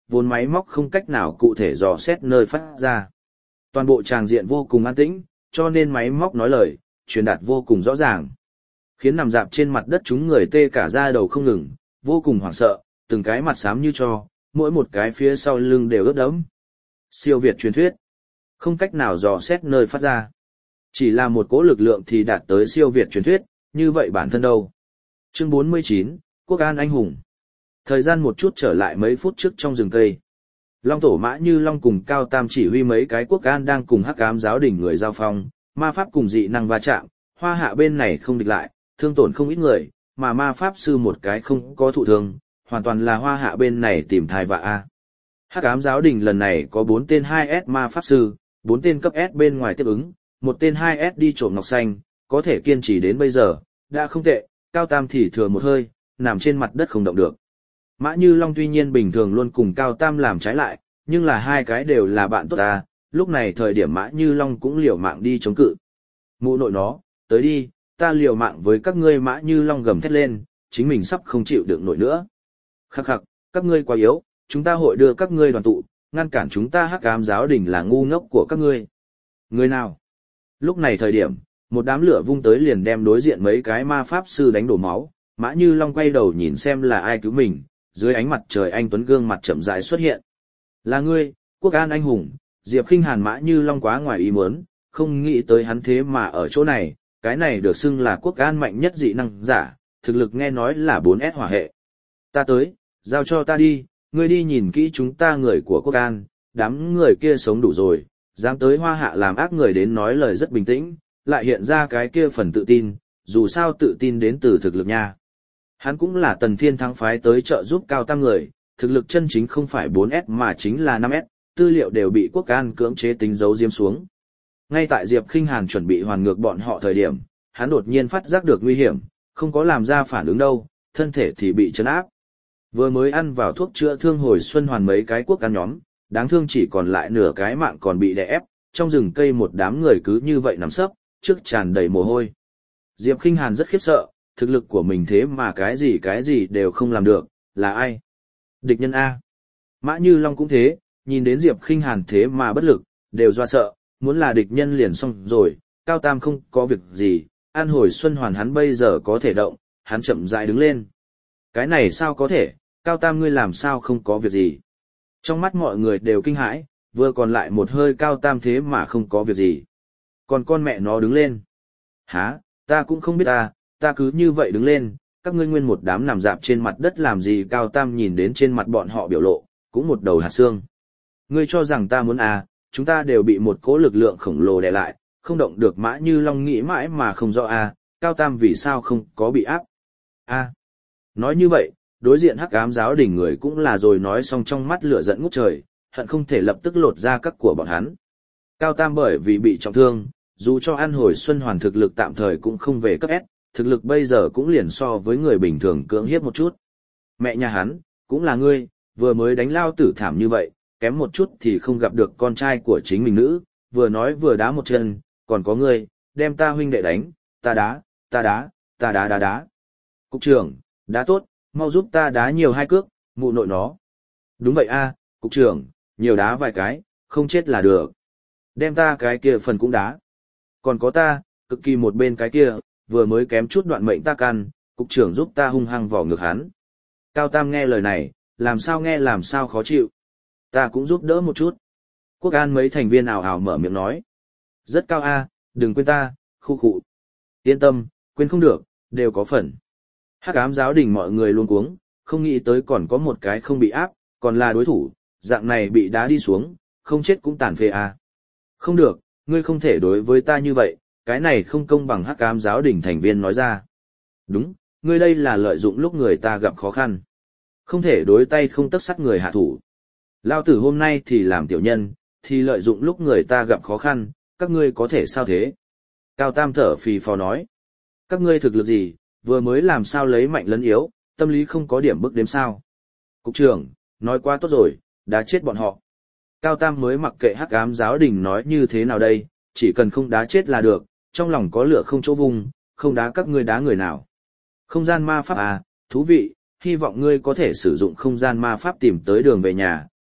vốn máy móc không cách nào cụ thể dò xét nơi phát ra. Toàn bộ tràng diện vô cùng an tĩnh, cho nên máy móc nói lời, truyền đạt vô cùng rõ ràng. Khiến nằm dạp trên mặt đất chúng người tê cả da đầu không ngừng, vô cùng hoảng sợ, từng cái mặt xám như tro, mỗi một cái phía sau lưng đều ướt đẫm. Siêu việt truyền thuyết, không cách nào dò xét nơi phát ra. Chỉ là một cỗ lực lượng thì đạt tới siêu việt truyền thuyết, như vậy bản thân đâu. Chương 49, Quốc An anh hùng. Thời gian một chút trở lại mấy phút trước trong rừng cây. Long tổ Mã Như Long cùng Cao Tam chỉ huy mấy cái quốc an đang cùng Hắc Ám giáo đỉnh người giao phong, ma pháp cùng dị năng va chạm, Hoa Hạ bên này không địch lại, thương tổn không ít người, mà ma pháp sư một cái không có thụ thương, hoàn toàn là Hoa Hạ bên này tìm thai vạ a. Hắc Ám giáo đỉnh lần này có 4 tên 2S ma pháp sư, 4 tên cấp S bên ngoài tiếp ứng, một tên 2S đi trộm ngọc xanh, có thể kiên trì đến bây giờ, đã không tệ, Cao Tam thì thừa một hơi, nằm trên mặt đất không động được. Mã Như Long tuy nhiên bình thường luôn cùng Cao Tam làm trái lại, nhưng là hai cái đều là bạn tốt ta, lúc này thời điểm Mã Như Long cũng liều mạng đi chống cự. Mụ nội nó, tới đi, ta liều mạng với các ngươi. Mã Như Long gầm thét lên, chính mình sắp không chịu đựng nổi nữa. Khắc khắc, các ngươi quá yếu, chúng ta hội đưa các ngươi đoàn tụ, ngăn cản chúng ta. Hắc Ám giáo đình là ngu ngốc của các ngươi. Người nào? Lúc này thời điểm, một đám lửa vung tới liền đem đối diện mấy cái ma pháp sư đánh đổ máu. Mã Như Long quay đầu nhìn xem là ai cứu mình, dưới ánh mặt trời anh tuấn gương mặt chậm rãi xuất hiện. Là ngươi, Quốc An anh hùng. Diệp Khinh Hàn. Mã Như Long quá ngoài ý muốn, không nghĩ tới hắn thế mà ở chỗ này, cái này được xưng là Quốc An mạnh nhất dị năng giả, thực lực nghe nói là 4S hỏa hệ. Ta tới, giao cho ta đi, ngươi đi nhìn kỹ chúng ta người của Quốc An, đám người kia sống đủ rồi, dám tới Hoa Hạ làm ác. Người đến nói lời rất bình tĩnh, lại hiện ra cái kia phần tự tin, dù sao tự tin đến từ thực lực nha. Hắn cũng là Tần Thiên Thắng phái tới trợ giúp Cao Tam người, thực lực chân chính không phải 4S mà chính là 5S, tư liệu đều bị Quốc An cưỡng chế tính giấu diếm xuống. Ngay tại Diệp Khinh Hàn chuẩn bị hoàn ngược bọn họ thời điểm, hắn đột nhiên phát giác được nguy hiểm, không có làm ra phản ứng đâu, thân thể thì bị trấn áp. Vừa mới ăn vào thuốc chữa thương hồi xuân hoàn mấy cái Quốc An nhóm, đáng thương chỉ còn lại nửa cái mạng còn bị đè ép, trong rừng cây một đám người cứ như vậy nằm sấp, trước tràn đầy mồ hôi. Diệp Khinh Hàn rất khiếp sợ, thực lực của mình thế mà cái gì đều không làm được, là ai? Địch nhân A. Mã Như Long cũng thế, nhìn đến Diệp Khinh Hàn thế mà bất lực, đều doa sợ, muốn là địch nhân liền xong rồi. Cao Tam không có việc gì, an hồi xuân hoàn hắn bây giờ có thể động, hắn chậm rãi đứng lên. Cái này sao có thể, Cao Tam ngươi làm sao không có việc gì? Trong mắt mọi người đều kinh hãi, vừa còn lại một hơi Cao Tam thế mà không có việc gì. Còn con mẹ nó đứng lên. Hả, ta cũng không biết ta cứ như vậy đứng lên, các ngươi nguyên một đám nằm dạp trên mặt đất làm gì? Cao Tam nhìn đến trên mặt bọn họ biểu lộ, cũng một đầu hạt xương. Ngươi cho rằng ta muốn chúng ta đều bị một cỗ lực lượng khổng lồ đè lại, không động được. Mã Như Long nghĩ mãi mà không rõ Cao Tam vì sao không có bị áp. Nói như vậy, đối diện Hắc Ám giáo đỉnh người cũng là rồi. Nói xong trong mắt lửa giận ngút trời, hận không thể lập tức lột ra các của bọn hắn. Cao Tam bởi vì bị trọng thương, dù cho an hồi xuân hoàn thực lực tạm thời cũng không về cấp S, thực lực bây giờ cũng liền so với người bình thường cưỡng hiếp một chút. Mẹ nhà hắn, cũng là ngươi, vừa mới đánh lao tử thảm như vậy, kém một chút thì không gặp được con trai của chính mình nữ, vừa nói vừa đá một chân, còn có ngươi, đem ta huynh đệ đánh, ta đá. Cục trưởng, đá tốt, mau giúp ta đá nhiều 2 cước, mụ nội nó. Đúng vậy cục trưởng, nhiều đá vài cái, không chết là được. Đem ta cái kia phần cũng đá. Còn có ta, cực kỳ một bên cái kia, vừa mới kém chút đoạn mệnh ta căn, cục trưởng giúp ta hung hăng vỏ ngược hắn. Cao Tam nghe lời này, làm sao khó chịu. Ta cũng giúp đỡ một chút. Quốc An mấy thành viên ảo ảo mở miệng nói. Rất cao đừng quên ta, khu khụ. Yên tâm, quên không được, đều có phần. Hắc Ám giáo đình mọi người luôn cuống, không nghĩ tới còn có một cái không bị áp, còn là đối thủ, dạng này bị đá đi xuống, không chết cũng tàn phế Không được, ngươi không thể đối với ta như vậy, cái này không công bằng. Hắc Ám giáo đình thành viên nói ra. Đúng, ngươi đây là lợi dụng lúc người ta gặp khó khăn. Không thể đối tay không tấc sắt người hạ thủ. Lao tử hôm nay thì làm tiểu nhân, thì lợi dụng lúc người ta gặp khó khăn, các ngươi có thể sao thế? Cao Tam thở phì phò nói. Các ngươi thực lực gì, vừa mới làm sao lấy mạnh lấn yếu, tâm lý không có điểm bức đếm sao? Cục trưởng, nói quá tốt rồi, đá chết bọn họ. Cao Tam mới mặc kệ Hắc Ám giáo đình nói như thế nào đây, chỉ cần không đá chết là được, trong lòng có lửa không chỗ vung, không đá các ngươi đá người nào. Không gian ma pháp thú vị, hy vọng ngươi có thể sử dụng không gian ma pháp tìm tới đường về nhà,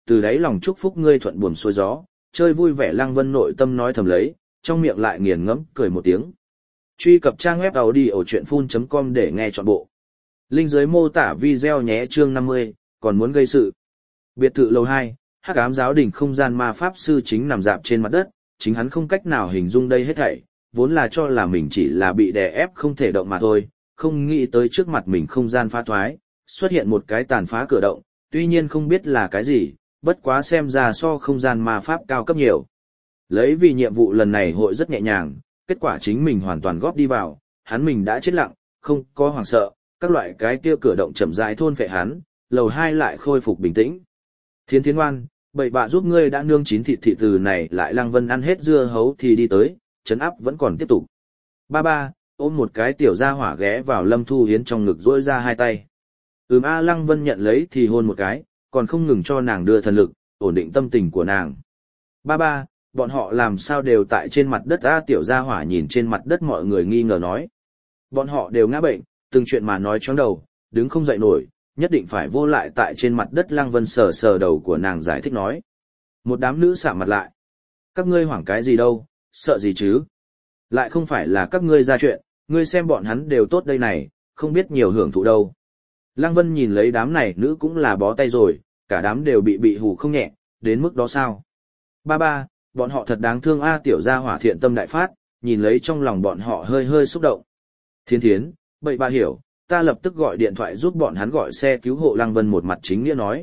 từ đáy lòng chúc phúc ngươi thuận buồm xuôi gió, chơi vui vẻ. Lăng Vân nội tâm nói thầm lấy, trong miệng lại nghiền ngẫm cười một tiếng. Truy cập trang web audiochuyenphun.com để nghe trọn bộ. Link dưới mô tả video nhé. Chương 50, còn muốn gây sự. Biệt thự lầu 2, Hắc Ám giáo đình không gian ma pháp sư chính nằm dạp trên mặt đất, chính hắn không cách nào hình dung đây hết thảy, vốn là cho là mình chỉ là bị đè ép không thể động mà thôi, không nghĩ tới trước mặt mình không gian phá thoái, xuất hiện một cái tàn phá cửa động, tuy nhiên không biết là cái gì, bất quá xem ra so không gian ma pháp cao cấp nhiều. Lấy vì nhiệm vụ lần này hội rất nhẹ nhàng, kết quả chính mình hoàn toàn góp đi vào, hắn mình đã chết lặng, không có hoảng sợ, các loại cái kia cửa động chậm rãi thôn phệ hắn, lầu 2 lại khôi phục bình tĩnh. Thiến Thiến ngoan, bậy bạ giúp ngươi đã nương chín thịt thị từ này lại. Lăng Vân ăn hết dưa hấu thì đi tới, trấn áp vẫn còn tiếp tục. Ba ba, ôm một cái tiểu gia hỏa ghé vào Lâm Thu Hiến trong ngực duỗi ra hai tay. Lăng Vân nhận lấy thì hôn một cái, còn không ngừng cho nàng đưa thần lực, ổn định tâm tình của nàng. Ba ba, bọn họ làm sao đều tại trên mặt đất a? Tiểu gia hỏa nhìn trên mặt đất mọi người nghi ngờ nói. Bọn họ đều ngã bệnh, từng chuyện mà nói chóng đầu, đứng không dậy nổi, nhất định phải vô lại tại trên mặt đất. Lăng Vân sờ sờ đầu của nàng giải thích nói. Một đám nữ sạm mặt lại. Các ngươi hoảng cái gì đâu, sợ gì chứ? Lại không phải là các ngươi ra chuyện, ngươi xem bọn hắn đều tốt đây này, không biết nhiều hưởng thụ đâu. Lăng Vân nhìn lấy đám này nữ cũng là bó tay rồi, cả đám đều bị hù không nhẹ, đến mức đó sao? Ba ba, bọn họ thật đáng thương a. Tiểu gia hỏa thiện tâm đại phát, nhìn lấy trong lòng bọn họ hơi hơi xúc động. Thiên Thiến, bậy ba hiểu, ta lập tức gọi điện thoại giúp bọn hắn gọi xe cứu hộ. Lăng Vân một mặt chính nghĩa nói.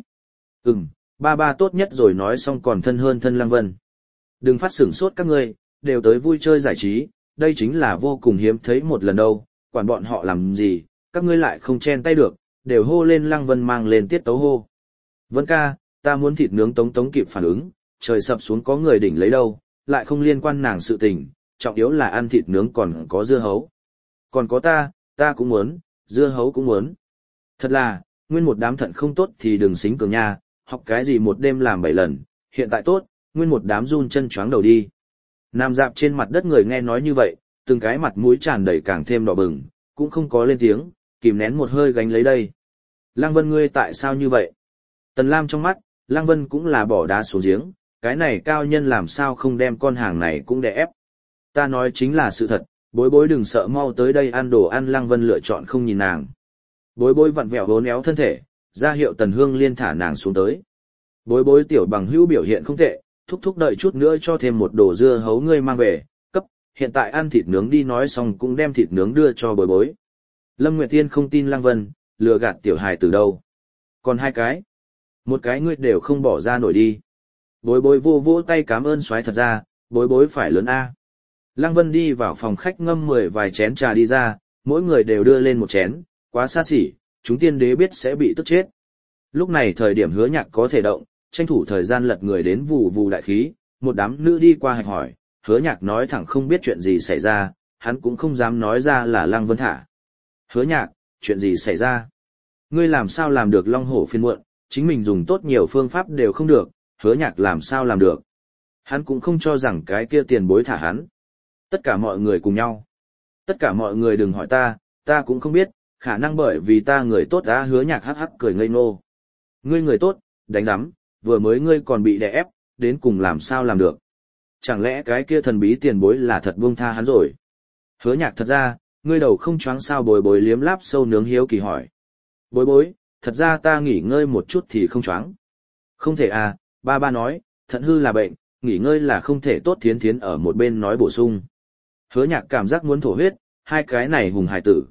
Ba ba tốt nhất rồi. Nói xong còn thân hơn thân Lăng Vân. Đừng phát sửng sốt các ngươi, đều tới vui chơi giải trí, đây chính là vô cùng hiếm thấy một lần đâu, quản bọn họ làm gì, các ngươi lại không chen tay được, đều hô lên. Lăng Vân mang lên tiết tấu hô. Vân ca, ta muốn thịt nướng. Tống kịp phản ứng, trời sập xuống có người đỉnh lấy đâu, lại không liên quan nàng sự tình, trọng yếu là ăn thịt nướng còn có dưa hấu. Còn có ta cũng muốn, dưa hấu cũng muốn. Thật là, nguyên một đám thận không tốt thì đừng xính cường nha, học cái gì một đêm làm 7 lần, hiện tại tốt, nguyên một đám run chân choáng đầu đi. Nằm dạp trên mặt đất người nghe nói như vậy, từng cái mặt mũi tràn đầy càng thêm đỏ bừng, cũng không có lên tiếng, kìm nén một hơi gánh lấy đây. Lăng Vân ngươi tại sao như vậy? Tần Lam trong mắt, Lăng Vân cũng là bỏ đá xuống giếng, cái này cao nhân làm sao không đem con hàng này cũng đè ép. Ta nói chính là sự thật, bối bối đừng sợ, mau tới đây ăn đồ ăn. Lăng Vân lựa chọn không nhìn nàng. Bối bối vặn vẹo vốn éo thân thể, ra hiệu Tần Hương Liên thả nàng xuống tới. Bối bối tiểu bằng hữu biểu hiện không tệ, thúc đợi chút nữa cho thêm một đồ dưa hấu ngươi mang về, cấp, hiện tại ăn thịt nướng đi. Nói xong cũng đem thịt nướng đưa cho bối bối. Lâm Nguyệt Tiên không tin Lăng Vân, lừa gạt tiểu hài từ đâu. Còn hai cái, một cái ngươi đều không bỏ ra nổi đi. Bối bối vỗ tay cảm ơn soái, thật ra, bối bối phải lớn a. Lăng Vân đi vào phòng khách ngâm 10 vài chén trà đi ra, mỗi người đều đưa lên một chén, quá xa xỉ, chúng tiên đế biết sẽ bị tức chết. Lúc này thời điểm Hứa Nhạc có thể động, tranh thủ thời gian lật người đến vù vù đại khí, một đám nữ đi qua hạch hỏi, Hứa Nhạc nói thẳng không biết chuyện gì xảy ra, hắn cũng không dám nói ra là Lăng Vân thả. Hứa Nhạc, chuyện gì xảy ra? Ngươi làm sao làm được? Long hổ phiên muộn, chính mình dùng tốt nhiều phương pháp đều không được, Hứa Nhạc làm sao làm được? Hắn cũng không cho rằng cái kia tiền bối thả hắn. Tất cả mọi người cùng nhau. Tất cả mọi người đừng hỏi ta cũng không biết, khả năng bởi vì ta người tốt á. Hứa Nhạc hắc hắc cười ngây ngô. Ngươi người tốt, đánh rắm, vừa mới ngươi còn bị đè ép, đến cùng làm sao làm được? Chẳng lẽ cái kia thần bí tiền bối là thật buông tha hắn rồi? Hứa Nhạc thật ra, ngươi đầu không choáng sao? Bối bối liếm láp sâu nướng hiếu kỳ hỏi. Bối bối, thật ra ta nghỉ ngơi một chút thì không choáng. Không thể à, ba nói, thận hư là bệnh, nghỉ ngơi là không thể tốt. Thiến Thiến ở một bên nói bổ sung. Hứa Nhạc cảm giác muốn thổ huyết, hai cái này hùng hài tử.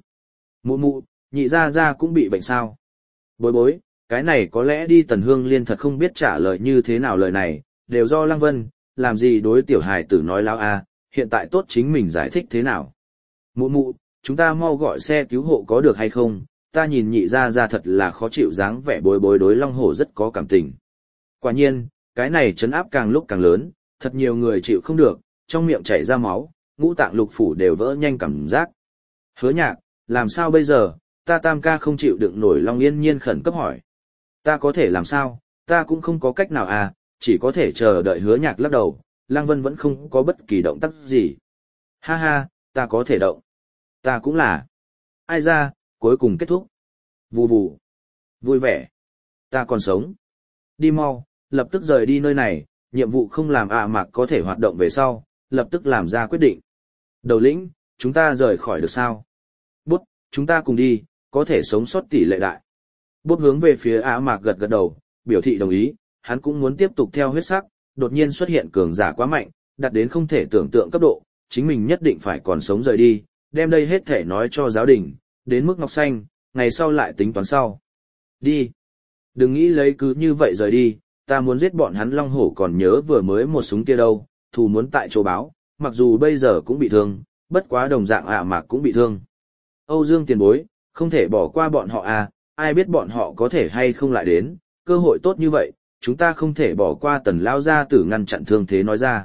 Mụ, nhị gia cũng bị bệnh sao? Bối, cái này có lẽ đi. Tần Hương Liên thật không biết trả lời như thế nào, lời này, đều do Lăng Vân, làm gì đối tiểu hài tử nói láo a, hiện tại tốt chính mình giải thích thế nào. Mụ, chúng ta mau gọi xe cứu hộ có được hay không? Ta nhìn nhị gia thật là khó chịu dáng vẻ. Bối đối Long Hổ rất có cảm tình. Quả nhiên, cái này trấn áp càng lúc càng lớn, thật nhiều người chịu không được, trong miệng chảy ra máu, ngũ tạng lục phủ đều vỡ nhanh cảm giác. Hứa Nhạc, làm sao bây giờ? Ta tam ca không chịu đựng nổi. Long Yên Nhiên khẩn cấp hỏi. Ta có thể làm sao? Ta cũng không có cách nào à, chỉ có thể chờ đợi. Hứa Nhạc lắc đầu. Lăng Vân vẫn không có bất kỳ động tác gì. Ha, ta có thể động. Ta cũng là. Ai ra, cuối cùng kết thúc. Vù vù. Vui vẻ. Ta còn sống. Đi mau, lập tức rời đi nơi này, nhiệm vụ không làm mạc có thể hoạt động về sau, lập tức làm ra quyết định. Đầu lĩnh, chúng ta rời khỏi được sao? Bút, chúng ta cùng đi, có thể sống sót tỷ lệ đại. Bút hướng về phía mạc gật gật đầu, biểu thị đồng ý, hắn cũng muốn tiếp tục theo huyết sắc, đột nhiên xuất hiện cường giả quá mạnh, đạt đến không thể tưởng tượng cấp độ, chính mình nhất định phải còn sống rời đi, đem đây hết thể nói cho giáo đình, đến mức ngọc xanh, ngày sau lại tính toán sau. Đi. Đừng nghĩ lấy cứ như vậy rời đi, ta muốn giết bọn hắn long hổ còn nhớ vừa mới một súng kia đâu, thù muốn tại chỗ báo, mặc dù bây giờ cũng bị thương, bất quá đồng dạng mạc cũng bị thương. Âu Dương tiền bối, không thể bỏ qua bọn họ ai biết bọn họ có thể hay không lại đến, cơ hội tốt như vậy, chúng ta không thể bỏ qua Tần lao gia tử ngăn chặn thương thế nói ra.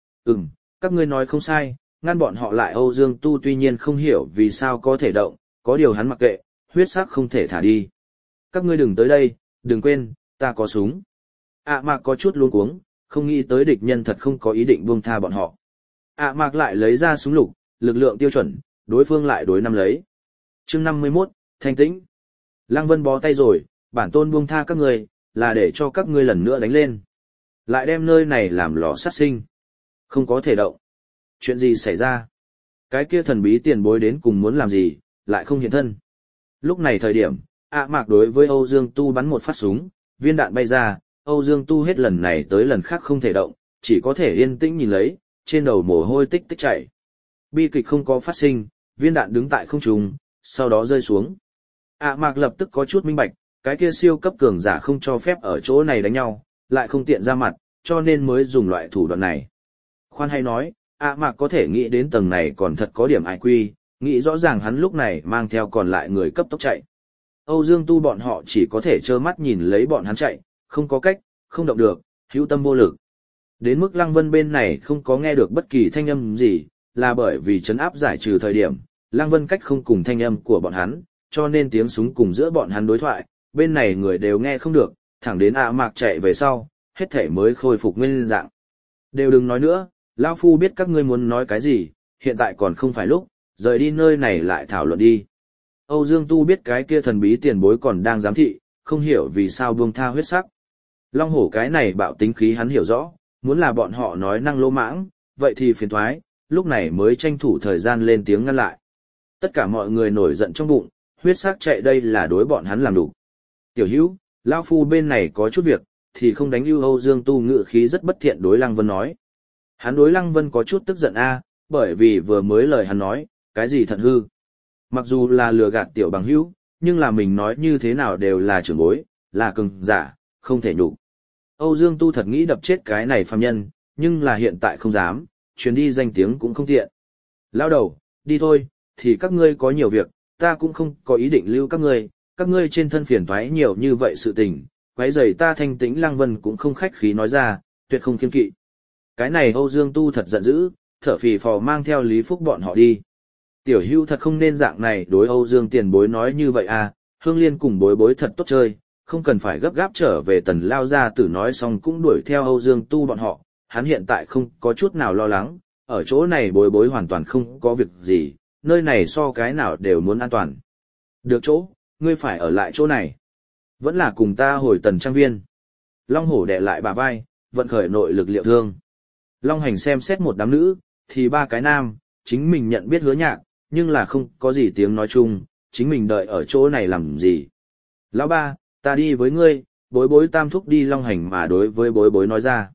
Các ngươi nói không sai, ngăn bọn họ lại. Âu Dương Tu tuy nhiên không hiểu vì sao có thể động, có điều hắn mặc kệ, huyết sắc không thể thả đi. Các ngươi đừng tới đây, đừng quên, ta có súng. Mạc có chút luống cuống, không nghĩ tới địch nhân thật không có ý định buông tha bọn họ. Mạc lại lấy ra súng lục, lực lượng tiêu chuẩn, đối phương lại đối năm lấy. Chương 51, thanh tĩnh. Lăng Vân bó tay rồi, bản tôn buông tha các ngươi, là để cho các ngươi lần nữa đánh lên. Lại đem nơi này làm lò sát sinh. Không có thể động. Chuyện gì xảy ra? Cái kia thần bí tiền bối đến cùng muốn làm gì, lại không hiện thân. Lúc này thời điểm, Mạc đối với Âu Dương Tu bắn một phát súng, viên đạn bay ra, Âu Dương Tu hết lần này tới lần khác không thể động, chỉ có thể yên tĩnh nhìn lấy, trên đầu mồ hôi tích tích chảy. Bi kịch không có phát sinh, viên đạn đứng tại không trung, sau đó rơi xuống. Mạc lập tức có chút minh bạch, cái kia siêu cấp cường giả không cho phép ở chỗ này đánh nhau, lại không tiện ra mặt, cho nên mới dùng loại thủ đoạn này. Khoan hay nói, Mạc có thể nghĩ đến tầng này còn thật có điểm IQ, nghĩ rõ ràng hắn lúc này mang theo còn lại người cấp tốc chạy. Âu Dương Tu bọn họ chỉ có thể trơ mắt nhìn lấy bọn hắn chạy, không có cách, không động được, hữu tâm vô lực. Đến mức Lăng Vân bên này không có nghe được bất kỳ thanh âm gì, là bởi vì trấn áp giải trừ thời điểm, Lăng Vân cách không cùng thanh âm của bọn hắn, cho nên tiếng súng cùng giữa bọn hắn đối thoại, bên này người đều nghe không được, thẳng đến Mạc chạy về sau, hết thể mới khôi phục nguyên dạng. Đều đừng nói nữa, lão phu biết các ngươi muốn nói cái gì, hiện tại còn không phải lúc, rời đi nơi này lại thảo luận đi. Âu Dương Tu biết cái kia thần bí tiền bối còn đang giám thị, không hiểu vì sao buông tha huyết sắc. Long hổ cái này bạo tính khí hắn hiểu rõ, muốn là bọn họ nói năng lỗ mãng, vậy thì phiền toái, lúc này mới tranh thủ thời gian lên tiếng ngăn lại. Tất cả mọi người nổi giận trong bụng, huyết sắc chạy đây là đối bọn hắn làm đủ. Tiểu hữu, lão phu bên này có chút việc, thì không đánh ưu. Âu Dương Tu ngự khí rất bất thiện đối Lăng Vân nói. Hắn đối Lăng Vân có chút tức giận bởi vì vừa mới lời hắn nói, cái gì thận hư. Mặc dù là lừa gạt tiểu bằng hữu, nhưng là mình nói như thế nào đều là trưởng bối, là cường giả, không thể nhục. Âu Dương Tu thật nghĩ đập chết cái này phàm nhân, nhưng là hiện tại không dám, chuyến đi danh tiếng cũng không tiện. Lao đầu, đi thôi, thì các ngươi có nhiều việc, ta cũng không có ý định lưu các ngươi trên thân phiền toái nhiều như vậy sự tình, quấy rầy ta thanh tĩnh. Lăng Vân cũng không khách khí nói ra, tuyệt không kiêng kỵ. Cái này Âu Dương Tu thật giận dữ, thở phì phò mang theo Lý Phúc bọn họ đi. Tiểu hữu thật không nên dạng này đối Âu Dương tiền bối nói như vậy Hương Liên cùng bối bối thật tốt chơi, không cần phải gấp gáp trở về. Tần lao gia tử nói xong cũng đuổi theo Âu Dương Tu bọn họ, hắn hiện tại không có chút nào lo lắng, ở chỗ này bối bối hoàn toàn không có việc gì, nơi này so cái nào đều muốn an toàn. Được chỗ, ngươi phải ở lại chỗ này. Vẫn là cùng ta hồi Tần trang viên. Long hổ đè lại bà vai, vận khởi nội lực liệu thương. Long hành xem xét một đám nữ, thì ba cái nam, chính mình nhận biết Hứa Nhạc, nhưng là không có gì tiếng nói chung, chính mình đợi ở chỗ này làm gì. Lão ba, ta đi với ngươi, bối bối tam thúc đi. Long hành mà đối với bối bối nói ra.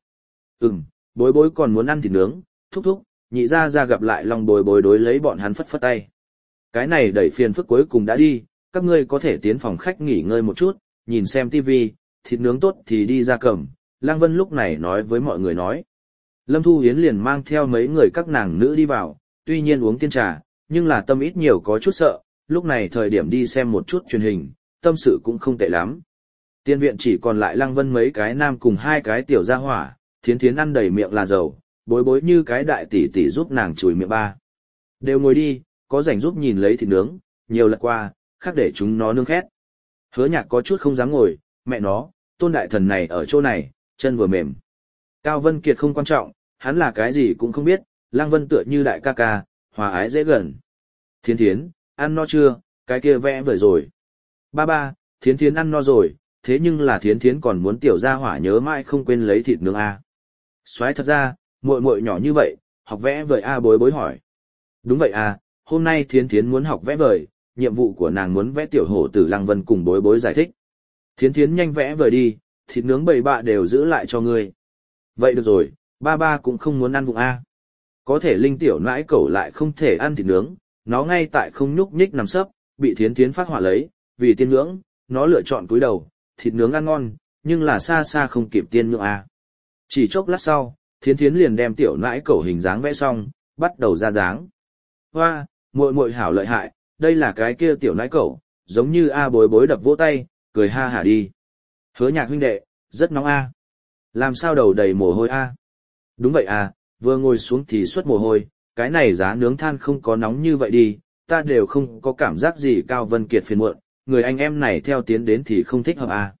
Bối bối còn muốn ăn thịt nướng, thúc thúc, nhị ra gặp lại. Long bối bối đối lấy bọn hắn phất phất tay. Cái này đẩy phiền phức cuối cùng đã đi, các ngươi có thể tiến phòng khách nghỉ ngơi một chút, nhìn xem tivi, thịt nướng tốt thì đi ra cầm. Lăng Vân lúc này nói với mọi người nói. Lâm Thu Yến liền mang theo mấy người các nàng nữ đi vào, tuy nhiên uống tiên trà, nhưng là tâm ít nhiều có chút sợ, lúc này thời điểm đi xem một chút truyền hình, tâm sự cũng không tệ lắm. Tiên viện chỉ còn lại Lăng Vân mấy cái nam cùng hai cái tiểu gia hỏa, Thiến Thiến ăn đầy miệng là dầu, bối bối như cái đại tỷ tỷ giúp nàng chùi miệng ba. Đều ngồi đi, có rảnh giúp nhìn lấy thịt nướng, nhiều lật qua, khác để chúng nó nướng khét. Hứa Nhạc có chút không dám ngồi, mẹ nó, Tôn đại thần này ở chỗ này, chân vừa mềm. Cao Vân Kiệt không quan trọng, hắn là cái gì cũng không biết, Lăng Vân tựa như đại ca ca, hòa ái dễ gần. Thiến Thiến, ăn no chưa, cái kia vẽ vời rồi. Ba, Thiến Thiến ăn no rồi, thế nhưng là thiến thiến còn muốn tiểu gia hỏa nhớ mãi không quên lấy thịt nướng a. Soái thật ra, muội muội nhỏ như vậy, học vẽ vời a, bối bối hỏi. Đúng vậy a, hôm nay thiến thiến muốn học vẽ vời, nhiệm vụ của nàng muốn vẽ tiểu hổ tử Lăng Vân cùng bối bối giải thích. Thiến thiến nhanh vẽ vời đi, thịt nướng bầy bạ đều giữ lại cho ngươi. Vậy được rồi, ba ba cũng không muốn ăn vụng a. Có thể linh tiểu nãi cẩu lại không thể ăn thịt nướng, nó ngay tại không nhúc nhích nằm sấp, bị thiến thiến phát hỏa lấy, vì tiên ngưỡng, nó lựa chọn cúi đầu, thịt nướng ăn ngon, nhưng là xa xa không kịp tiên ngưỡng a. Chỉ chốc lát sau, thiến thiến liền đem tiểu nãi cẩu hình dáng vẽ xong, bắt đầu ra dáng. Hoa, muội muội hảo lợi hại, đây là cái kia tiểu nãi cẩu, giống như a, bối bối đập vỗ tay, cười ha hả đi. Hứa Nhạc huynh đệ, rất nóng a. Làm sao đầu đầy mồ hôi a? Đúng vậy a, vừa ngồi xuống thì xuất mồ hôi, cái này giá nướng than không có nóng như vậy đi, ta đều không có cảm giác gì. Cao Vân Kiệt phiền muộn, người anh em này theo tiến đến thì không thích hợp a.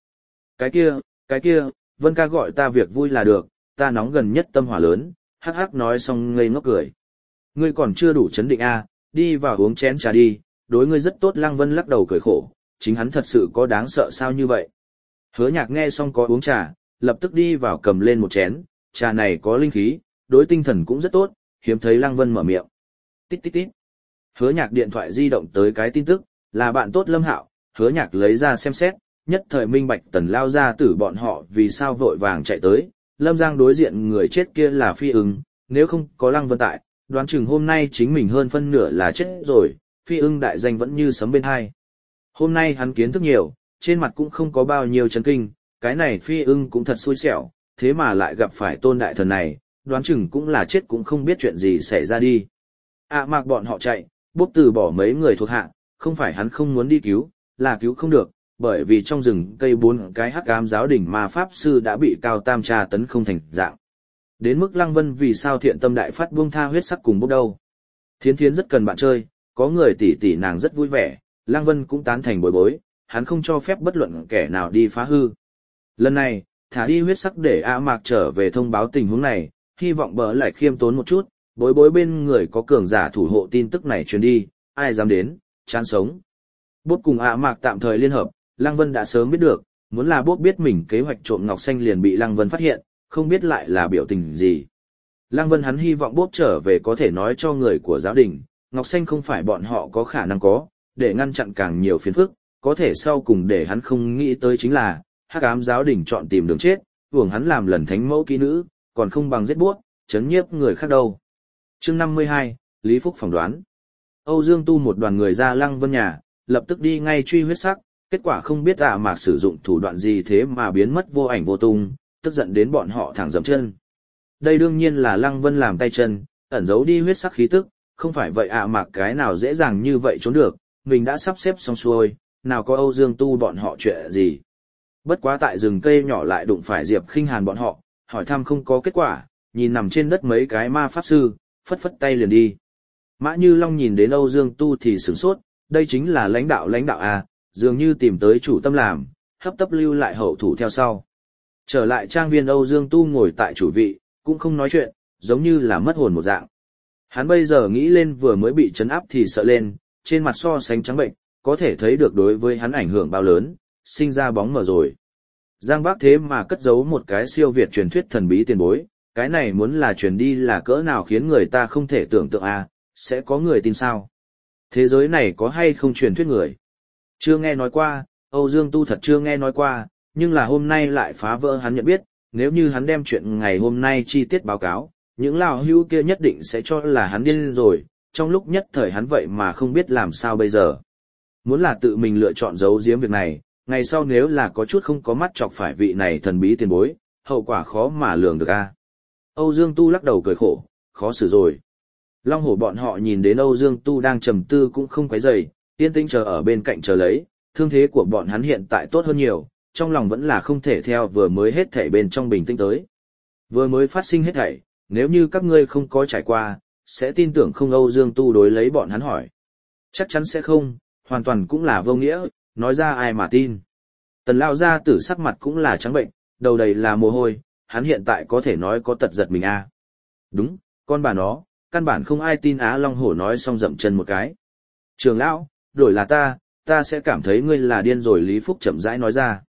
Cái kia, Vân ca gọi ta việc vui là được, ta nóng gần nhất tâm hỏa lớn, hắc hắc nói xong ngây ngốc cười. Ngươi còn chưa đủ chấn định a, đi vào uống chén trà đi, đối ngươi rất tốt. Lăng Vân lắc đầu cười khổ, chính hắn thật sự có đáng sợ sao như vậy. Hứa Nhạc nghe xong có uống trà, lập tức đi vào cầm lên một chén, trà này có linh khí, đối tinh thần cũng rất tốt, hiếm thấy Lăng Vân mở miệng. Tít tít tít. Hứa Nhạc điện thoại di động tới cái tin tức, là bạn tốt Lâm Hạo. Hứa Nhạc lấy ra xem xét, nhất thời minh bạch Tần lao gia tử bọn họ vì sao vội vàng chạy tới. Lâm Giang đối diện người chết kia là Phi Ưng, nếu không có Lăng Vân tại, đoán chừng hôm nay chính mình hơn phân nửa là chết rồi. Phi Ưng đại danh vẫn như sấm bên tai. Hôm nay hắn kiến thức nhiều, trên mặt cũng không có bao nhiêu chấn kinh, cái này Phi Ưng cũng thật xui xẻo, thế mà lại gặp phải Tôn đại thần này, đoán chừng cũng là chết cũng không biết chuyện gì xảy ra đi. Mạc bọn họ chạy, bốc từ bỏ mấy người thuộc hạ, không phải hắn không muốn đi cứu, là cứu không được, bởi vì trong rừng cây 4 cái hắc ám giáo đỉnh ma pháp sư đã bị Cao Tam tra tấn không thành dạng. Đến mức Lăng Vân vì sao thiện tâm đại phát buông tha huyết sắc cùng bốc đâu. Thiến Thiến rất cần bạn chơi, có người tỉ tỉ nàng rất vui vẻ, Lăng Vân cũng tán thành bối bối, hắn không cho phép bất luận kẻ nào đi phá hư. Lần này, thả đi huyết sắc để Mạc trở về thông báo tình huống này, hy vọng bỡ lại khiêm tốn một chút, bối bối bên người có cường giả thủ hộ tin tức này truyền đi, ai dám đến, chán sống. Bốt cùng Mạc tạm thời liên hợp, Lăng Vân đã sớm biết được, muốn là Bốt biết mình kế hoạch trộm ngọc xanh liền bị Lăng Vân phát hiện, không biết lại là biểu tình gì. Lăng Vân hắn hy vọng Bốt trở về có thể nói cho người của giáo đình, ngọc xanh không phải bọn họ có khả năng có, để ngăn chặn càng nhiều phiền phức, có thể sau cùng để hắn không nghĩ tới chính là, hắc ám giáo đình chọn tìm đường chết, hưởng hắn làm lần thánh mẫu kỹ nữ, còn không bằng giết Bốt, chấn nhiếp người khác đâu. Chương 52, Lý Phúc phỏng đoán. Âu Dương Tu một đoàn người ra Lăng Vân nhà, lập tức đi ngay truy huyết sắc, kết quả không biết Mạc sử dụng thủ đoạn gì thế mà biến mất vô ảnh vô tung, tức giận đến bọn họ thẳng dậm chân. Đây đương nhiên là Lăng Vân làm tay chân, ẩn giấu đi huyết sắc khí tức, không phải vậy Mạc cái nào dễ dàng như vậy trốn được, mình đã sắp xếp xong xuôi, nào có Âu Dương Tu bọn họ chuyện gì. Bất quá tại rừng cây nhỏ lại đụng phải Diệp Khinh Hàn bọn họ, hỏi thăm không có kết quả, nhìn nằm trên đất mấy cái ma pháp sư, phất phất tay liền đi. Mã Như Long nhìn đến Âu Dương Tu thì sửng sốt, đây chính là lãnh đạo à, dường như tìm tới chủ tâm làm, hấp tấp lưu lại hậu thủ theo sau. Trở lại trang viên, Âu Dương Tu ngồi tại chủ vị, cũng không nói chuyện, giống như là mất hồn một dạng. Hắn bây giờ nghĩ lên vừa mới bị trấn áp thì sợ lên, trên mặt so sánh trắng bệnh, có thể thấy được đối với hắn ảnh hưởng bao lớn, sinh ra bóng mờ rồi. Giang Bắc thế mà cất giấu một cái siêu việt truyền thuyết thần bí tiền bối, cái này muốn là truyền đi là cỡ nào khiến người ta không thể tưởng tượng à, sẽ có người tin sao? Thế giới này có hay không truyền thuyết người? Chưa nghe nói qua, Âu Dương Tu thật chưa nghe nói qua, nhưng là hôm nay lại phá vỡ hắn nhận biết, nếu như hắn đem chuyện ngày hôm nay chi tiết báo cáo, những lão hữu kia nhất định sẽ cho là hắn điên rồi, trong lúc nhất thời hắn vậy mà không biết làm sao bây giờ. Muốn là tự mình lựa chọn giấu giếm việc này, ngày sau nếu là có chút không có mắt chọc phải vị này thần bí tiền bối, hậu quả khó mà lường được a. Âu Dương Tu lắc đầu cười khổ, khó xử rồi. Long Hổ bọn họ nhìn đến Âu Dương Tu đang trầm tư cũng không quấy rầy, yên tĩnh chờ ở bên cạnh chờ lấy, thương thế của bọn hắn hiện tại tốt hơn nhiều, trong lòng vẫn là không thể theo vừa mới hết thảy bên trong bình tĩnh tới. Vừa mới phát sinh hết thảy, nếu như các ngươi không có trải qua, sẽ tin tưởng không? Âu Dương Tu đối lấy bọn hắn hỏi. Chắc chắn sẽ không, hoàn toàn cũng là vô nghĩa, nói ra ai mà tin. Tần Lao gia tử sắc mặt cũng là trắng bệnh, đầu đầy là mồ hôi, hắn hiện tại có thể nói có tật giật mình a. Đúng, con bà nó, căn bản không ai tin á. Long Hổ nói xong dậm chân một cái. Trường lão, đổi là ta sẽ cảm thấy ngươi là điên rồi. Lý Phúc chậm rãi nói ra.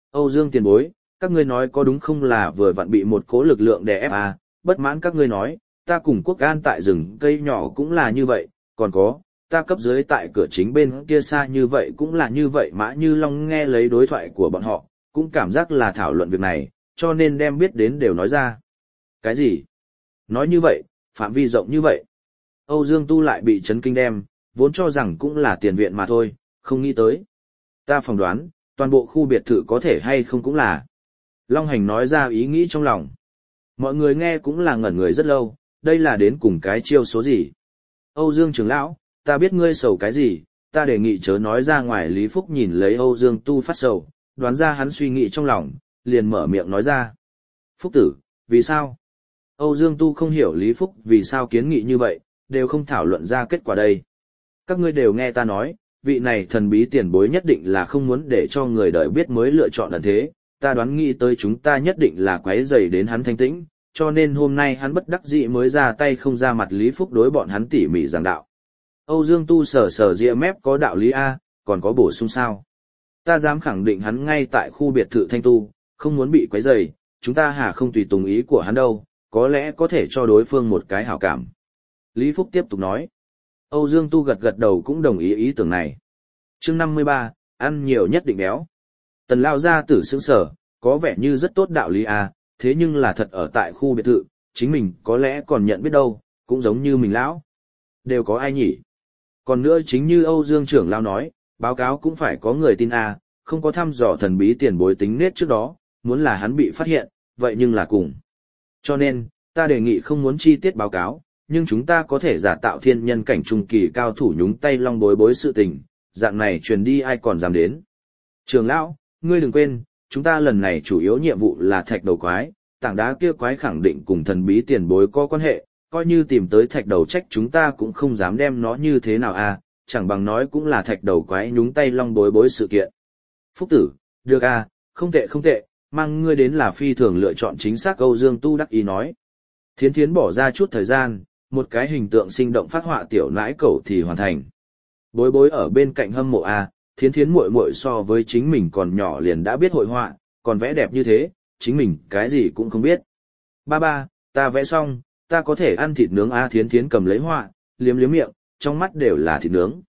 Âu Dương tiền bối, các ngươi nói có đúng không là vừa vặn bị một cỗ lực lượng đè ép à, bất mãn các ngươi nói, ta cùng Quốc An tại rừng cây nhỏ cũng là như vậy, còn có, ta cấp dưới tại cửa chính bên kia xa như vậy cũng là như vậy. Mã Như Long nghe lấy đối thoại của bọn họ, cũng cảm giác là thảo luận việc này, cho nên đem biết đến đều nói ra. Cái gì? Nói như vậy, phạm vi rộng như vậy. Âu Dương Tu lại bị chấn kinh đem, vốn cho rằng cũng là tiền viện mà thôi, không nghĩ tới. Ta phỏng đoán, toàn bộ khu biệt thự có thể hay không cũng là. Long Hành nói ra ý nghĩ trong lòng. Mọi người nghe cũng là ngẩn người rất lâu, đây là đến cùng cái chiêu số gì. Âu Dương trưởng lão, ta biết ngươi sầu cái gì, ta đề nghị chớ nói ra ngoài. Lý Phúc nhìn lấy Âu Dương Tu phát sầu, đoán ra hắn suy nghĩ trong lòng, liền mở miệng nói ra. Phúc tử, vì sao? Âu Dương Tu không hiểu Lý Phúc vì sao kiến nghị như vậy, đều không thảo luận ra kết quả đây. Các ngươi đều nghe ta nói, vị này thần bí tiền bối nhất định là không muốn để cho người đời biết mới lựa chọn ẩn thế, ta đoán nghĩ tới chúng ta nhất định là quấy rầy đến hắn thanh tĩnh, cho nên hôm nay hắn bất đắc dĩ mới ra tay không ra mặt. Lý Phúc đối bọn hắn tỉ mỉ giảng đạo. Âu Dương Tu sờ ria mép có đạo lý A, còn có bổ sung sao? Ta dám khẳng định hắn ngay tại khu biệt thự thanh tu, không muốn bị quấy rầy, chúng ta hà không tùy tùng ý của hắn đâu, có lẽ có thể cho đối phương một cái hảo cảm. Lý Phúc tiếp tục nói. Âu Dương Tu gật gật đầu cũng đồng ý ý tưởng này. Chương 53, ăn nhiều nhất định béo. Tần Lao gia tử sững sờ, có vẻ như rất tốt đạo lý A, thế nhưng là thật ở tại khu biệt thự, chính mình có lẽ còn nhận biết đâu, cũng giống như mình lão. Đều có ai nhỉ? Còn nữa chính như Âu Dương trưởng lão nói, báo cáo cũng phải có người tin A, không có thăm dò thần bí tiền bối tính nết trước đó, muốn là hắn bị phát hiện, vậy nhưng là cùng. Cho nên, ta đề nghị không muốn chi tiết báo cáo, nhưng chúng ta có thể giả tạo thiên nhân cảnh trung kỳ cao thủ nhúng tay long bối bối sự tình, dạng này truyền đi ai còn dám đến. Trưởng lão, ngươi đừng quên, chúng ta lần này chủ yếu nhiệm vụ là thạch đầu quái, tảng đá kia quái khẳng định cùng thần bí tiền bối có quan hệ, coi như tìm tới thạch đầu trách chúng ta cũng không dám đem nó như thế nào à, chẳng bằng nói cũng là thạch đầu quái nhúng tay long bối bối sự kiện. Phúc tử, được à, không tệ không tệ, mang ngươi đến là phi thường lựa chọn chính xác. Âu Dương Tu đắc ý nói. Thiến Thiến bỏ ra chút thời gian, một cái hình tượng sinh động phát họa tiểu nãi cẩu thì hoàn thành. Bối bối ở bên cạnh hâm mộ à, Thiến Thiến muội muội so với chính mình còn nhỏ liền đã biết hội họa, còn vẽ đẹp như thế, chính mình cái gì cũng không biết. Ba, ta vẽ xong, ta có thể ăn thịt nướng à. Thiến Thiến cầm lấy họa, liếm liếm miệng, trong mắt đều là thịt nướng.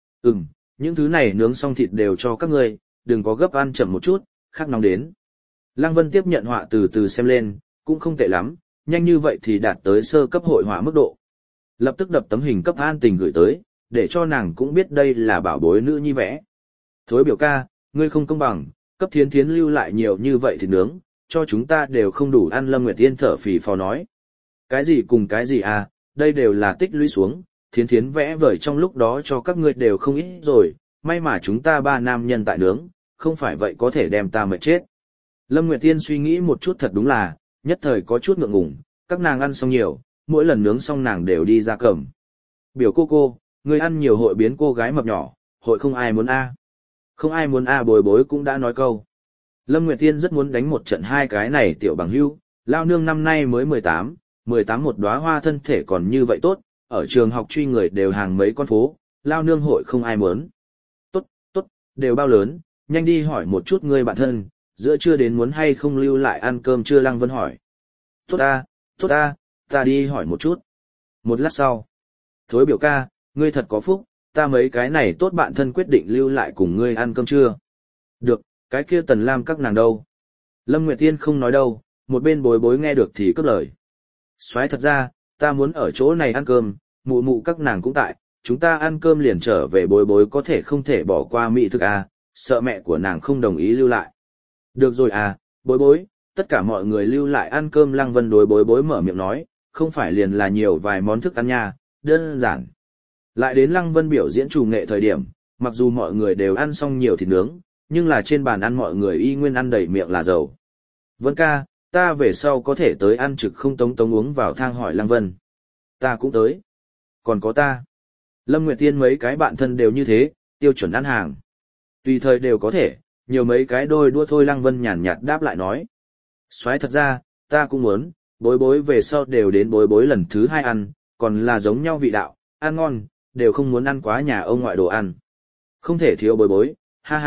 Những thứ này nướng xong thịt đều cho các ngươi, đừng có gấp ăn chậm một chút, khác nóng đến. Lăng Vân tiếp nhận họa từ từ xem lên, cũng không tệ lắm, nhanh như vậy thì đạt tới sơ cấp hội họa mức độ. Lập tức đập tấm hình cấp An Tình gửi tới, để cho nàng cũng biết đây là bảo bối nữ nhi vẽ. Thối biểu ca, ngươi không công bằng, cấp Thiến Thiến lưu lại nhiều như vậy thì nướng, cho chúng ta đều không đủ ăn. Lâm Nguyệt Tiên thở phì phò nói. Cái gì cùng cái gì à, đây đều là tích lũy xuống, Thiến Thiến vẽ vời trong lúc đó cho các ngươi đều không ít rồi, may mà chúng ta ba nam nhân tại nướng, không phải vậy có thể đem ta mệt chết. Lâm Nguyệt Tiên suy nghĩ một chút thật đúng là, nhất thời có chút ngượng ngùng, các nàng ăn xong nhiều, mỗi lần nướng xong nàng đều đi ra cầm. Biểu cô, người ăn nhiều hội biến cô gái mập nhỏ, hội không ai muốn a. Không ai muốn a. Bối bối cũng đã nói câu. Lâm Nguyệt Tiên rất muốn đánh một trận hai cái này tiểu bằng hưu, lao nương năm nay mới 18 một đóa hoa thân thể còn như vậy tốt, ở trường học truy người đều hàng mấy con phố, lao nương hội không ai muốn. Tốt, đều bao lớn, nhanh đi hỏi một chút ngươi bạn thân, giữa trưa đến muốn hay không lưu lại ăn cơm trưa. Lăng Vân hỏi. Tốt ta, ta đi hỏi một chút. Một lát sau. Thối biểu ca, ngươi thật có phúc, ta mấy cái này tốt bạn thân quyết định lưu lại cùng ngươi ăn cơm trưa. Được, cái kia Tần Lam các nàng đâu? Lâm Nguyệt Tiên không nói đâu, một bên bối bối nghe được thì cất lời. Soái thật ra, ta muốn ở chỗ này ăn cơm, mụ mụ các nàng cũng tại, chúng ta ăn cơm liền trở về. Bối bối có thể không thể bỏ qua mỹ thực à, sợ mẹ của nàng không đồng ý lưu lại. Được rồi à, bối, tất cả mọi người lưu lại ăn cơm. Lăng Vân đối bối mở miệng nói, không phải liền là nhiều vài món thức ăn nha, đơn giản. Lại đến Lăng Vân biểu diễn chủ nghệ thời điểm, mặc dù mọi người đều ăn xong nhiều thịt nướng, nhưng là trên bàn ăn mọi người y nguyên ăn đầy miệng là dầu. Vân ca, ta về sau có thể tới ăn trực không? Tống uống vào thang hỏi Lăng Vân. Ta cũng tới. Còn có ta. Lâm Nguyệt Tiên mấy cái bạn thân đều như thế, tiêu chuẩn ăn hàng. Tùy thời đều có thể, nhiều mấy cái đôi đua thôi. Lăng Vân nhàn nhạt đáp lại nói. Soái thật ra, ta cũng muốn, bối về sau đều đến bối lần thứ 2 ăn, còn là giống nhau vị đạo, ăn ngon, đều không muốn ăn quá nhà ông ngoại đồ ăn. Không thể thiếu bối, ha ha,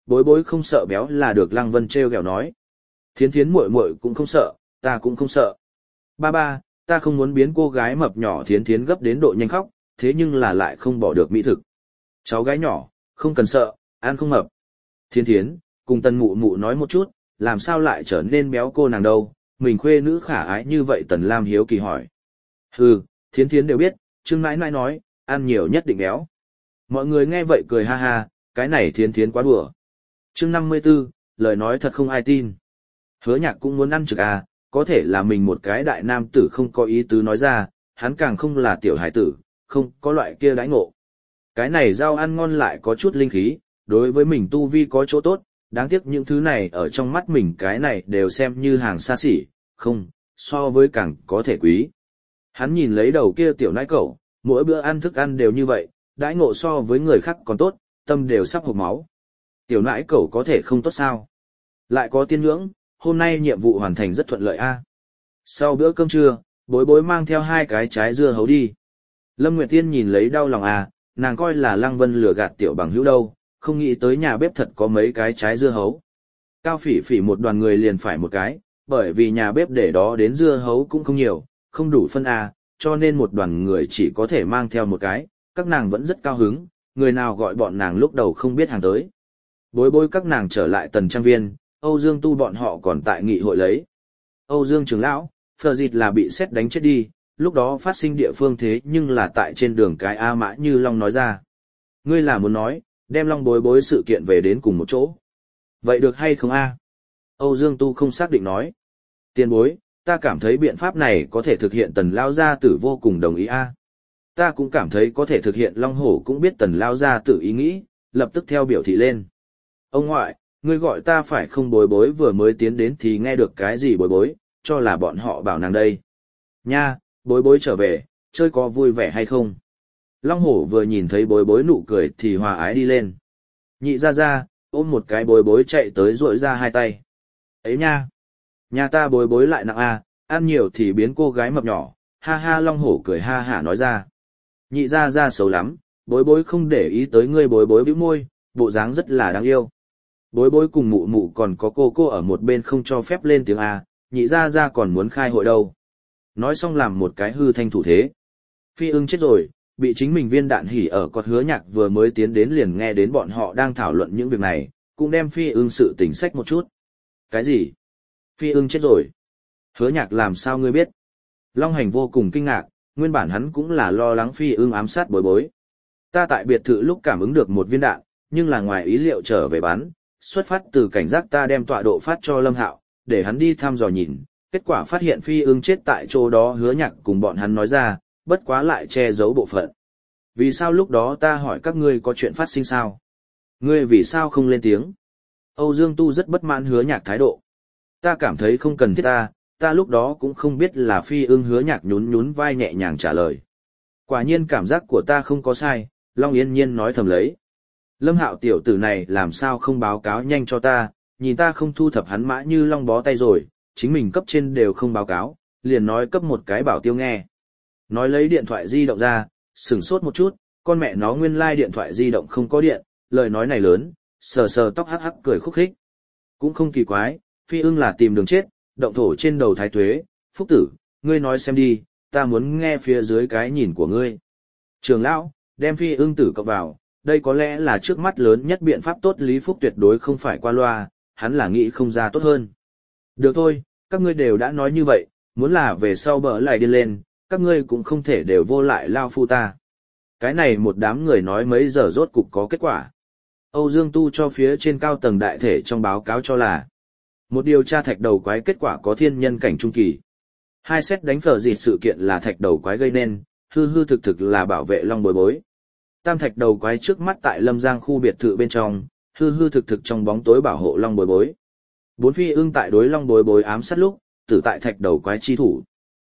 bối bối không sợ béo là được Lăng Vân trêu ghẹo nói. Thiến thiến muội muội cũng không sợ, ta cũng không sợ. Ba ba, ta không muốn biến cô gái mập nhỏ thiến thiến gấp đến độ nhanh khóc, thế nhưng là lại không bỏ được mỹ thực. Cháu gái nhỏ, không cần sợ, ăn không mập. Thiến thiến, cùng tần mụ mụ nói một chút, làm sao lại trở nên béo cô nàng đâu, mình khuê nữ khả ái như vậy Tần Lam hiếu kỳ hỏi. Hừ, thiến thiến đều biết, Trương nãi nãi nói, ăn nhiều nhất định béo. Mọi người nghe vậy cười ha ha, cái này thiến thiến quá đùa. Chương 54, lời nói thật không ai tin. Hứa Nhạc cũng muốn ăn trực à, có thể là mình một cái đại nam tử không có ý tứ nói ra, hắn càng không là tiểu hải tử, không có loại kia đãi ngộ. Cái này rau ăn ngon lại có chút linh khí, đối với mình tu vi có chỗ tốt, đáng tiếc những thứ này ở trong mắt mình cái này đều xem như hàng xa xỉ, không, so với càng có thể quý. Hắn nhìn lấy đầu kia tiểu nãi cẩu, mỗi bữa ăn thức ăn đều như vậy, đãi ngộ so với người khác còn tốt, tâm đều sắp hộc máu. Tiểu nãi cẩu có thể không tốt sao? Lại có tiên ngưỡng, hôm nay nhiệm vụ hoàn thành rất thuận lợi a. Sau bữa cơm trưa, bối bối mang theo 2 cái trái dưa hấu đi. Lâm Nguyệt Tiên nhìn lấy đau lòng à, nàng coi là Lăng Vân lừa gạt tiểu bằng hữu đâu, không nghĩ tới nhà bếp thật có mấy cái trái dưa hấu. Cao Phỉ Phỉ một đoàn người liền phải một cái, bởi vì nhà bếp để đó đến dưa hấu cũng không nhiều, không đủ phân à, cho nên một đoàn người chỉ có thể mang theo một cái, các nàng vẫn rất cao hứng, người nào gọi bọn nàng lúc đầu không biết hàng tới. Bối bối các nàng trở lại Tần Trang Viên, Âu Dương Tu bọn họ còn tại nghị hội lấy. Âu Dương trưởng lão, Phờ Dịt là bị sét đánh chết đi, lúc đó phát sinh địa phương thế nhưng là tại trên đường cái A Mã Như Long nói ra. Ngươi là muốn nói, đem Long bối bối sự kiện về đến cùng một chỗ. Vậy được hay không a? Âu Dương Tu không xác định nói. Tiền bối, ta cảm thấy biện pháp này có thể thực hiện Tần Lao Gia Tử vô cùng đồng ý a. Ta cũng cảm thấy có thể thực hiện Long Hổ cũng biết Tần Lao Gia Tử ý nghĩ, lập tức theo biểu thị lên. Ông ngoại, ngươi gọi ta phải không bối bối vừa mới tiến đến thì nghe được cái gì bối bối, cho là bọn họ bảo nàng đây. Nha, bối bối trở về, chơi có vui vẻ hay không? Long Hổ vừa nhìn thấy bối bối nụ cười thì hòa ái đi lên. Nhị ra ra, ôm một cái bối bối chạy tới rội ra 2 tay. Ấy nha! Nhà ta bối bối lại nặng à, ăn nhiều thì biến cô gái mập nhỏ, ha ha Long Hổ cười ha hả nói ra. Nhị ra ra xấu lắm, bối bối không để ý tới ngươi bối bối bĩu môi, bộ dáng rất là đáng yêu. Bối bối cùng mụ mụ còn có cô ở một bên không cho phép lên tiếng à, nhị ra ra còn muốn khai hội đâu. Nói xong làm một cái hư thanh thủ thế. Phi ưng chết rồi, bị chính mình viên đạn hỉ ở cọt Hứa Nhạc vừa mới tiến đến liền nghe đến bọn họ đang thảo luận những việc này, cũng đem Phi ưng sự tình sách một chút. Cái gì? Phi ưng chết rồi. Hứa Nhạc làm sao ngươi biết? Long Hành vô cùng kinh ngạc, nguyên bản hắn cũng là lo lắng Phi ưng ám sát bối bối. Ta tại biệt thự lúc cảm ứng được một viên đạn, nhưng là ngoài ý liệu trở về bắn, xuất phát từ cảnh giác ta đem tọa độ phát cho Lâm Hạo, để hắn đi thăm dò nhìn, kết quả phát hiện Phi ưng chết tại chỗ đó. Hứa Nhạc cùng bọn hắn nói ra, bất quá lại che giấu bộ phận. Vì sao lúc đó ta hỏi các ngươi có chuyện phát sinh sao? Ngươi vì sao không lên tiếng? Âu Dương Tu rất bất mãn Hứa Nhạc thái độ. Ta cảm thấy không cần thiết ta lúc đó cũng không biết là Phi ưng. Hứa Nhạc nhún nhún vai nhẹ nhàng trả lời. Quả nhiên cảm giác của ta không có sai, Long Yên Nhiên nói thầm lấy. Lâm Hạo tiểu tử này làm sao không báo cáo nhanh cho ta, nhìn ta không thu thập hắn Mã Như Long bó tay rồi, chính mình cấp trên đều không báo cáo, liền nói cấp một cái bảo tiêu nghe. Nói lấy điện thoại di động ra, sửng sốt một chút, con mẹ nó nguyên lai điện thoại di động không có điện, lời nói này lớn, sờ sờ tóc hắc hắc cười khúc khích. Cũng không kỳ quái, Phi ưng là tìm đường chết, động thổ trên đầu thái tuế, Phúc Tử, ngươi nói xem đi, ta muốn nghe phía dưới cái nhìn của ngươi. Trường lão, đem Phi ưng tử cộng vào, đây có lẽ là trước mắt lớn nhất biện pháp tốt. Lý Phúc tuyệt đối không phải qua loa, hắn là nghĩ không ra tốt hơn. Được thôi, các ngươi đều đã nói như vậy, muốn là về sau bỡ lại đi lên, các ngươi cũng không thể đều vô lại lao phu ta. Cái này một đám người nói mấy giờ rốt cục có kết quả. Âu Dương Tu cho phía trên cao tầng đại thể trong báo cáo cho là một điều tra thạch đầu quái kết quả có thiên nhân cảnh trung kỳ. 2 xét đánh Phở Dịt sự kiện là thạch đầu quái gây nên, hư hư thực thực là bảo vệ Long bối bối. 3 thạch đầu quái trước mắt tại Lâm Giang khu biệt thự bên trong, hư hư thực thực trong bóng tối bảo hộ Long bối bối. 4 Phi ưng tại đối Long bối bối ám sát lúc, tử tại thạch đầu quái chi thủ.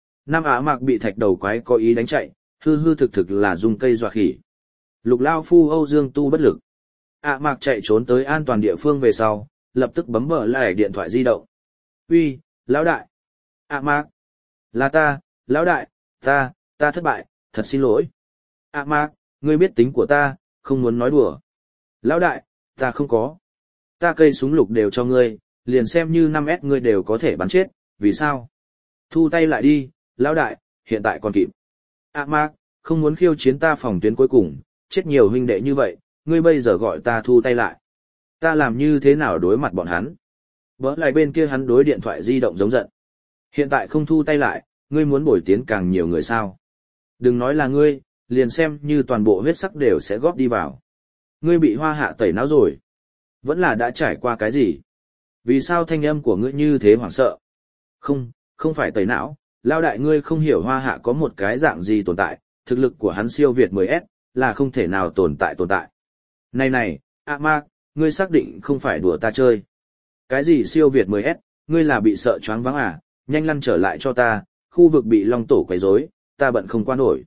5 Á Mạc bị thạch đầu quái có ý đánh chạy, hư hư thực thực là dùng cây dọa khỉ. Lục lao phu Âu Dương Tu bất lực. Á Mạc chạy trốn tới an toàn địa phương về sau, lập tức bấm mở lại điện thoại di động. Uy, lão đại. Á Mạc. Là ta, lão đại, ta thất bại, thật xin lỗi. Á Mạc, ngươi biết tính của ta, không muốn nói đùa. Lão đại, ta không có. Ta cây súng lục đều cho ngươi, liền xem như 5S ngươi đều có thể bắn chết, vì sao? Thu tay lại đi, lão đại, hiện tại còn kịp. Mark, không muốn khiêu chiến ta phòng tuyến cuối cùng, chết nhiều huynh đệ như vậy, ngươi bây giờ gọi ta thu tay lại. Ta làm như thế nào đối mặt bọn hắn? Bỡ lại bên kia hắn đối điện thoại di động giống giận. Hiện tại không thu tay lại, ngươi muốn bồi tiến càng nhiều người sao? Đừng nói là ngươi, liền xem như toàn bộ huyết sắc đều sẽ góp đi vào. Ngươi bị Hoa Hạ tẩy não rồi. Vẫn là đã trải qua cái gì? Vì sao thanh âm của ngươi như thế hoảng sợ? Không phải tẩy não, lao đại ngươi không hiểu Hoa Hạ có một cái dạng gì tồn tại, thực lực của hắn siêu việt 10S, là không thể nào tồn tại. Này, Mark, ngươi xác định không phải đùa ta chơi. Cái gì siêu việt 10S, ngươi là bị sợ choáng váng à, nhanh lăn trở lại cho ta, khu vực bị Long Tổ quấy rối, ta bận không qua nổi.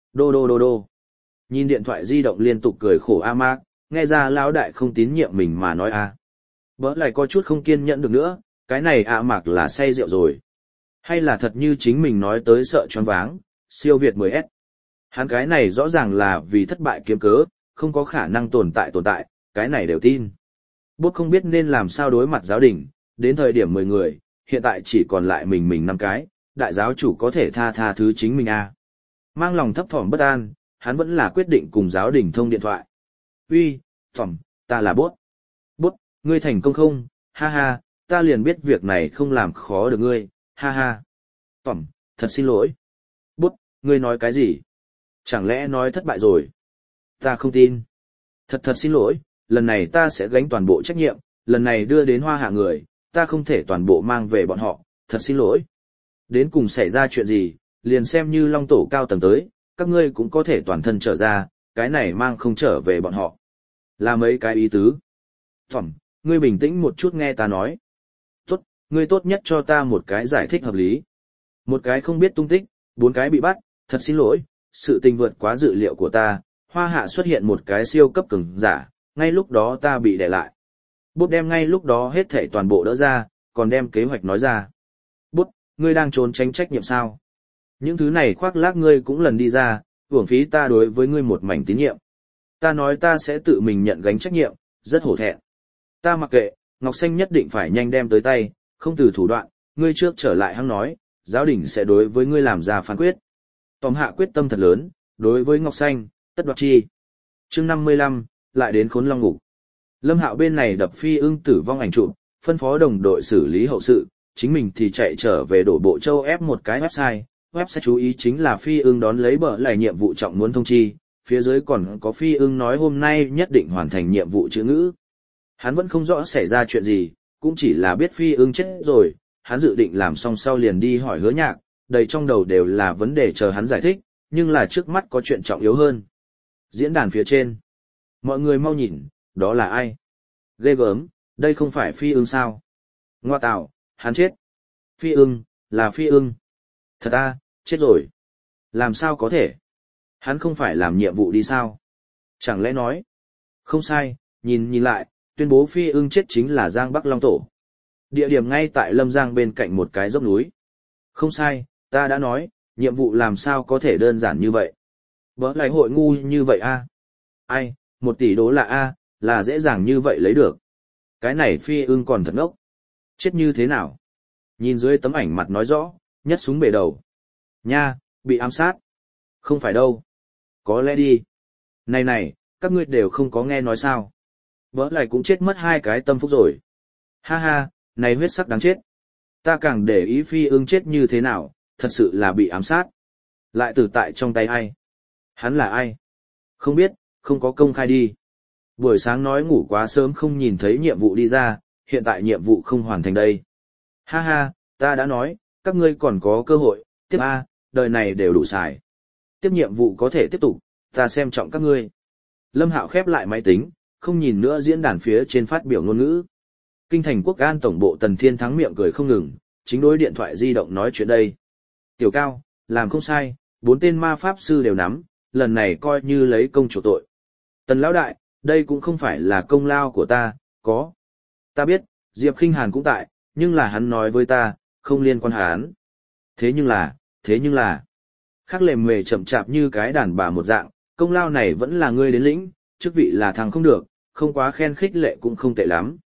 Đô. Nhìn điện thoại di động liên tục cười khổ Mark, nghe ra lão đại không tín nhiệm mình mà nói a. Bỡ lại có chút không kiên nhẫn được nữa, cái này Mark là say rượu rồi. Hay là thật như chính mình nói tới sợ choáng váng, siêu việt 10S. Hắn cái này rõ ràng là vì thất bại kiếm cớ, không có khả năng tồn tại, cái này đều tin. Bốt không biết nên làm sao đối mặt giáo đình, đến thời điểm 10 người, hiện tại chỉ còn lại mình 5 cái, đại giáo chủ có thể tha thứ chính mình à. Mang lòng thấp thỏm bất an, hắn vẫn là quyết định cùng giáo đình thông điện thoại. Uy, Thỏm, ta là Bốt. Bốt, ngươi thành công không? Ha ha, ta liền biết việc này không làm khó được ngươi, ha ha. Thỏm, thật xin lỗi. Bốt, ngươi nói cái gì? Chẳng lẽ nói thất bại rồi? Ta không tin. Thật xin lỗi, lần này ta sẽ gánh toàn bộ trách nhiệm, lần này đưa đến Hoa Hạ người, ta không thể toàn bộ mang về bọn họ, thật xin lỗi. Đến cùng xảy ra chuyện gì, liền xem như Long Tổ cao tầng tới, các ngươi cũng có thể toàn thân trở ra, cái này mang không trở về bọn họ. Là mấy cái ý tứ. Thỏm, ngươi bình tĩnh một chút nghe ta nói. Tốt, ngươi tốt nhất cho ta một cái giải thích hợp lý. Một cái không biết tung tích, 4 cái bị bắt, thật xin lỗi, sự tình vượt quá dự liệu của ta, Hoa Hạ xuất hiện một cái siêu cấp cường giả, ngay lúc đó ta bị đè lại. Bút đem ngay lúc đó hết thảy toàn bộ đỡ ra, còn đem kế hoạch nói ra. Bút, ngươi đang trốn tránh trách nhiệm sao? Những thứ này khoác lác ngươi cũng lần đi ra, uổng phí ta đối với ngươi một mảnh tín nhiệm. Ta nói ta sẽ tự mình nhận gánh trách nhiệm, rất hổ thẹn. Ta mặc kệ, Ngọc Xanh nhất định phải nhanh đem tới tay, không từ thủ đoạn, ngươi trước trở lại hăng nói, giáo đình sẽ đối với ngươi làm ra phán quyết. Tóm hạ quyết tâm thật lớn, đối với Ngọc Xanh, tất đoạt chi. Chương 55, lại đến Khốn Long Ngục. Lâm Hạo bên này đập Phi Ưng tử vong ảnh chụp, phân phó đồng đội xử lý hậu sự, chính mình thì chạy trở về đổ bộ châu ép một cái website chú ý chính là Phi Ưng đón lấy bờ lại nhiệm vụ trọng muốn thông chi, phía dưới còn có Phi Ưng nói hôm nay nhất định hoàn thành nhiệm vụ chữ ngữ. Hắn vẫn không rõ xảy ra chuyện gì, cũng chỉ là biết Phi Ưng chết rồi, hắn dự định làm xong sau liền đi hỏi Hứa Nhạc, đầy trong đầu đều là vấn đề chờ hắn giải thích, nhưng là trước mắt có chuyện trọng yếu hơn. Diễn đàn phía trên. Mọi người mau nhìn, đó là ai? Ghê gớm, đây không phải Phi Ưng sao? Ngoa tạo, hắn chết. Phi Ưng, là Phi Ưng. Thật à, chết rồi. Làm sao có thể? Hắn không phải làm nhiệm vụ đi sao? Chẳng lẽ nói? Không sai, nhìn lại, tuyên bố Phi Ưng chết chính là Giang Bắc Long Tổ. Địa điểm ngay tại Lâm Giang bên cạnh một cái dốc núi. Không sai, ta đã nói, nhiệm vụ làm sao có thể đơn giản như vậy. Bỡ lại hội ngu như vậy a? Ai, 1 tỷ đô la a, là dễ dàng như vậy lấy được. Cái này Phi Ưng còn thật ngốc. Chết như thế nào? Nhìn dưới tấm ảnh mặt nói rõ, nhất súng bể đầu. Nha, bị ám sát. Không phải đâu. Có lẽ đi. Này, các ngươi đều không có nghe nói sao. Bỡ lại cũng chết mất 2 cái tâm phúc rồi. Ha ha, này huyết sắc đáng chết. Ta càng để ý Phi Ưng chết như thế nào, thật sự là bị ám sát. Lại tử tại trong tay ai? Hắn là ai? Không biết, không có công khai đi. Buổi sáng nói ngủ quá sớm không nhìn thấy nhiệm vụ đi ra, hiện tại nhiệm vụ không hoàn thành đây. Ha ha, ta đã nói, các ngươi còn có cơ hội, tiếp A, đời này đều đủ xài. Tiếp nhiệm vụ có thể tiếp tục, ta xem trọng các ngươi. Lâm Hạo khép lại máy tính, không nhìn nữa diễn đàn phía trên phát biểu ngôn ngữ. Kinh thành Quốc An tổng bộ Tần Thiên Thắng miệng cười không ngừng, chính đối điện thoại di động nói chuyện đây. Tiểu Cao, làm không sai, 4 tên ma pháp sư đều nắm, lần này coi như lấy công chủ tội. Tần lão đại, đây cũng không phải là công lao của ta, có. Ta biết, Diệp Khinh Hàn cũng tại, nhưng là hắn nói với ta, không liên quan hắn. Thế nhưng là, khác lề mề chậm chạp như cái đàn bà một dạng, công lao này vẫn là ngươi đến lĩnh, chức vị là thằng không được, không quá khen khích lệ cũng không tệ lắm.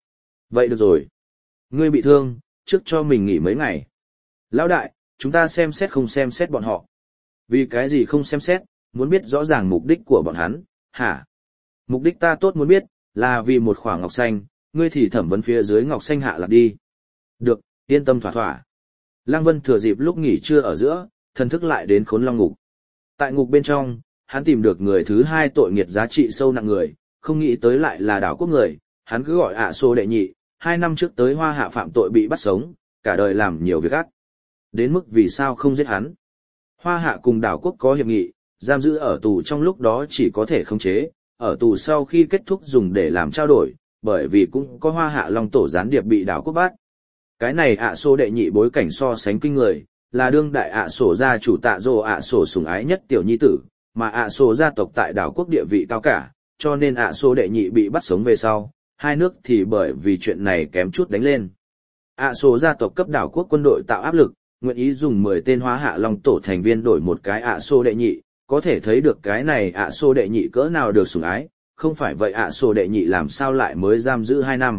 Vậy được rồi. Ngươi bị thương, trước cho mình nghỉ mấy ngày. Lão đại, chúng ta xem xét không xem xét bọn họ. Vì cái gì không xem xét, muốn biết rõ ràng mục đích của bọn hắn, hả? Mục đích ta tốt muốn biết, là vì một khoảng ngọc xanh, ngươi thì thẩm vấn phía dưới ngọc xanh hạ lạc đi. Được, yên tâm thỏa thỏa. Lăng Vân thừa dịp lúc nghỉ trưa ở giữa, thần thức lại đến Khốn Long ngục. Tại ngục bên trong, hắn tìm được người thứ hai tội nghiệt giá trị sâu nặng người, không nghĩ tới lại là đảo quốc người, hắn cứ gọi ạ xô đệ nhị, 2 năm trước tới Hoa Hạ phạm tội bị bắt sống, cả đời làm nhiều việc ác. Đến mức vì sao không giết hắn. Hoa Hạ cùng đảo quốc có hiệp nghị, giam giữ ở tù trong lúc đó chỉ có thể khống chế, ở tù sau khi kết thúc dùng để làm trao đổi, bởi vì cũng có Hoa Hạ Long tổ gián điệp bị đảo quốc bắt. Cái này ạ xô đệ nhị bối cảnh so sánh kinh người, là đương đại ạ sổ gia chủ Tạ Dô ạ sổ sủng ái nhất tiểu nhi tử, mà ạ sổ gia tộc tại đảo quốc địa vị cao cả, cho nên ạ sổ đệ nhị bị bắt sống về sau, hai nước thì bởi vì chuyện này kém chút đánh lên. ạ sổ gia tộc cấp đảo quốc quân đội tạo áp lực, nguyện ý dùng 10 tên Hoa Hạ Long tổ thành viên đổi một cái ạ sổ đệ nhị, có thể thấy được cái này ạ sổ đệ nhị cỡ nào được sủng ái, không phải vậy ạ sổ đệ nhị làm sao lại mới giam giữ 2 năm.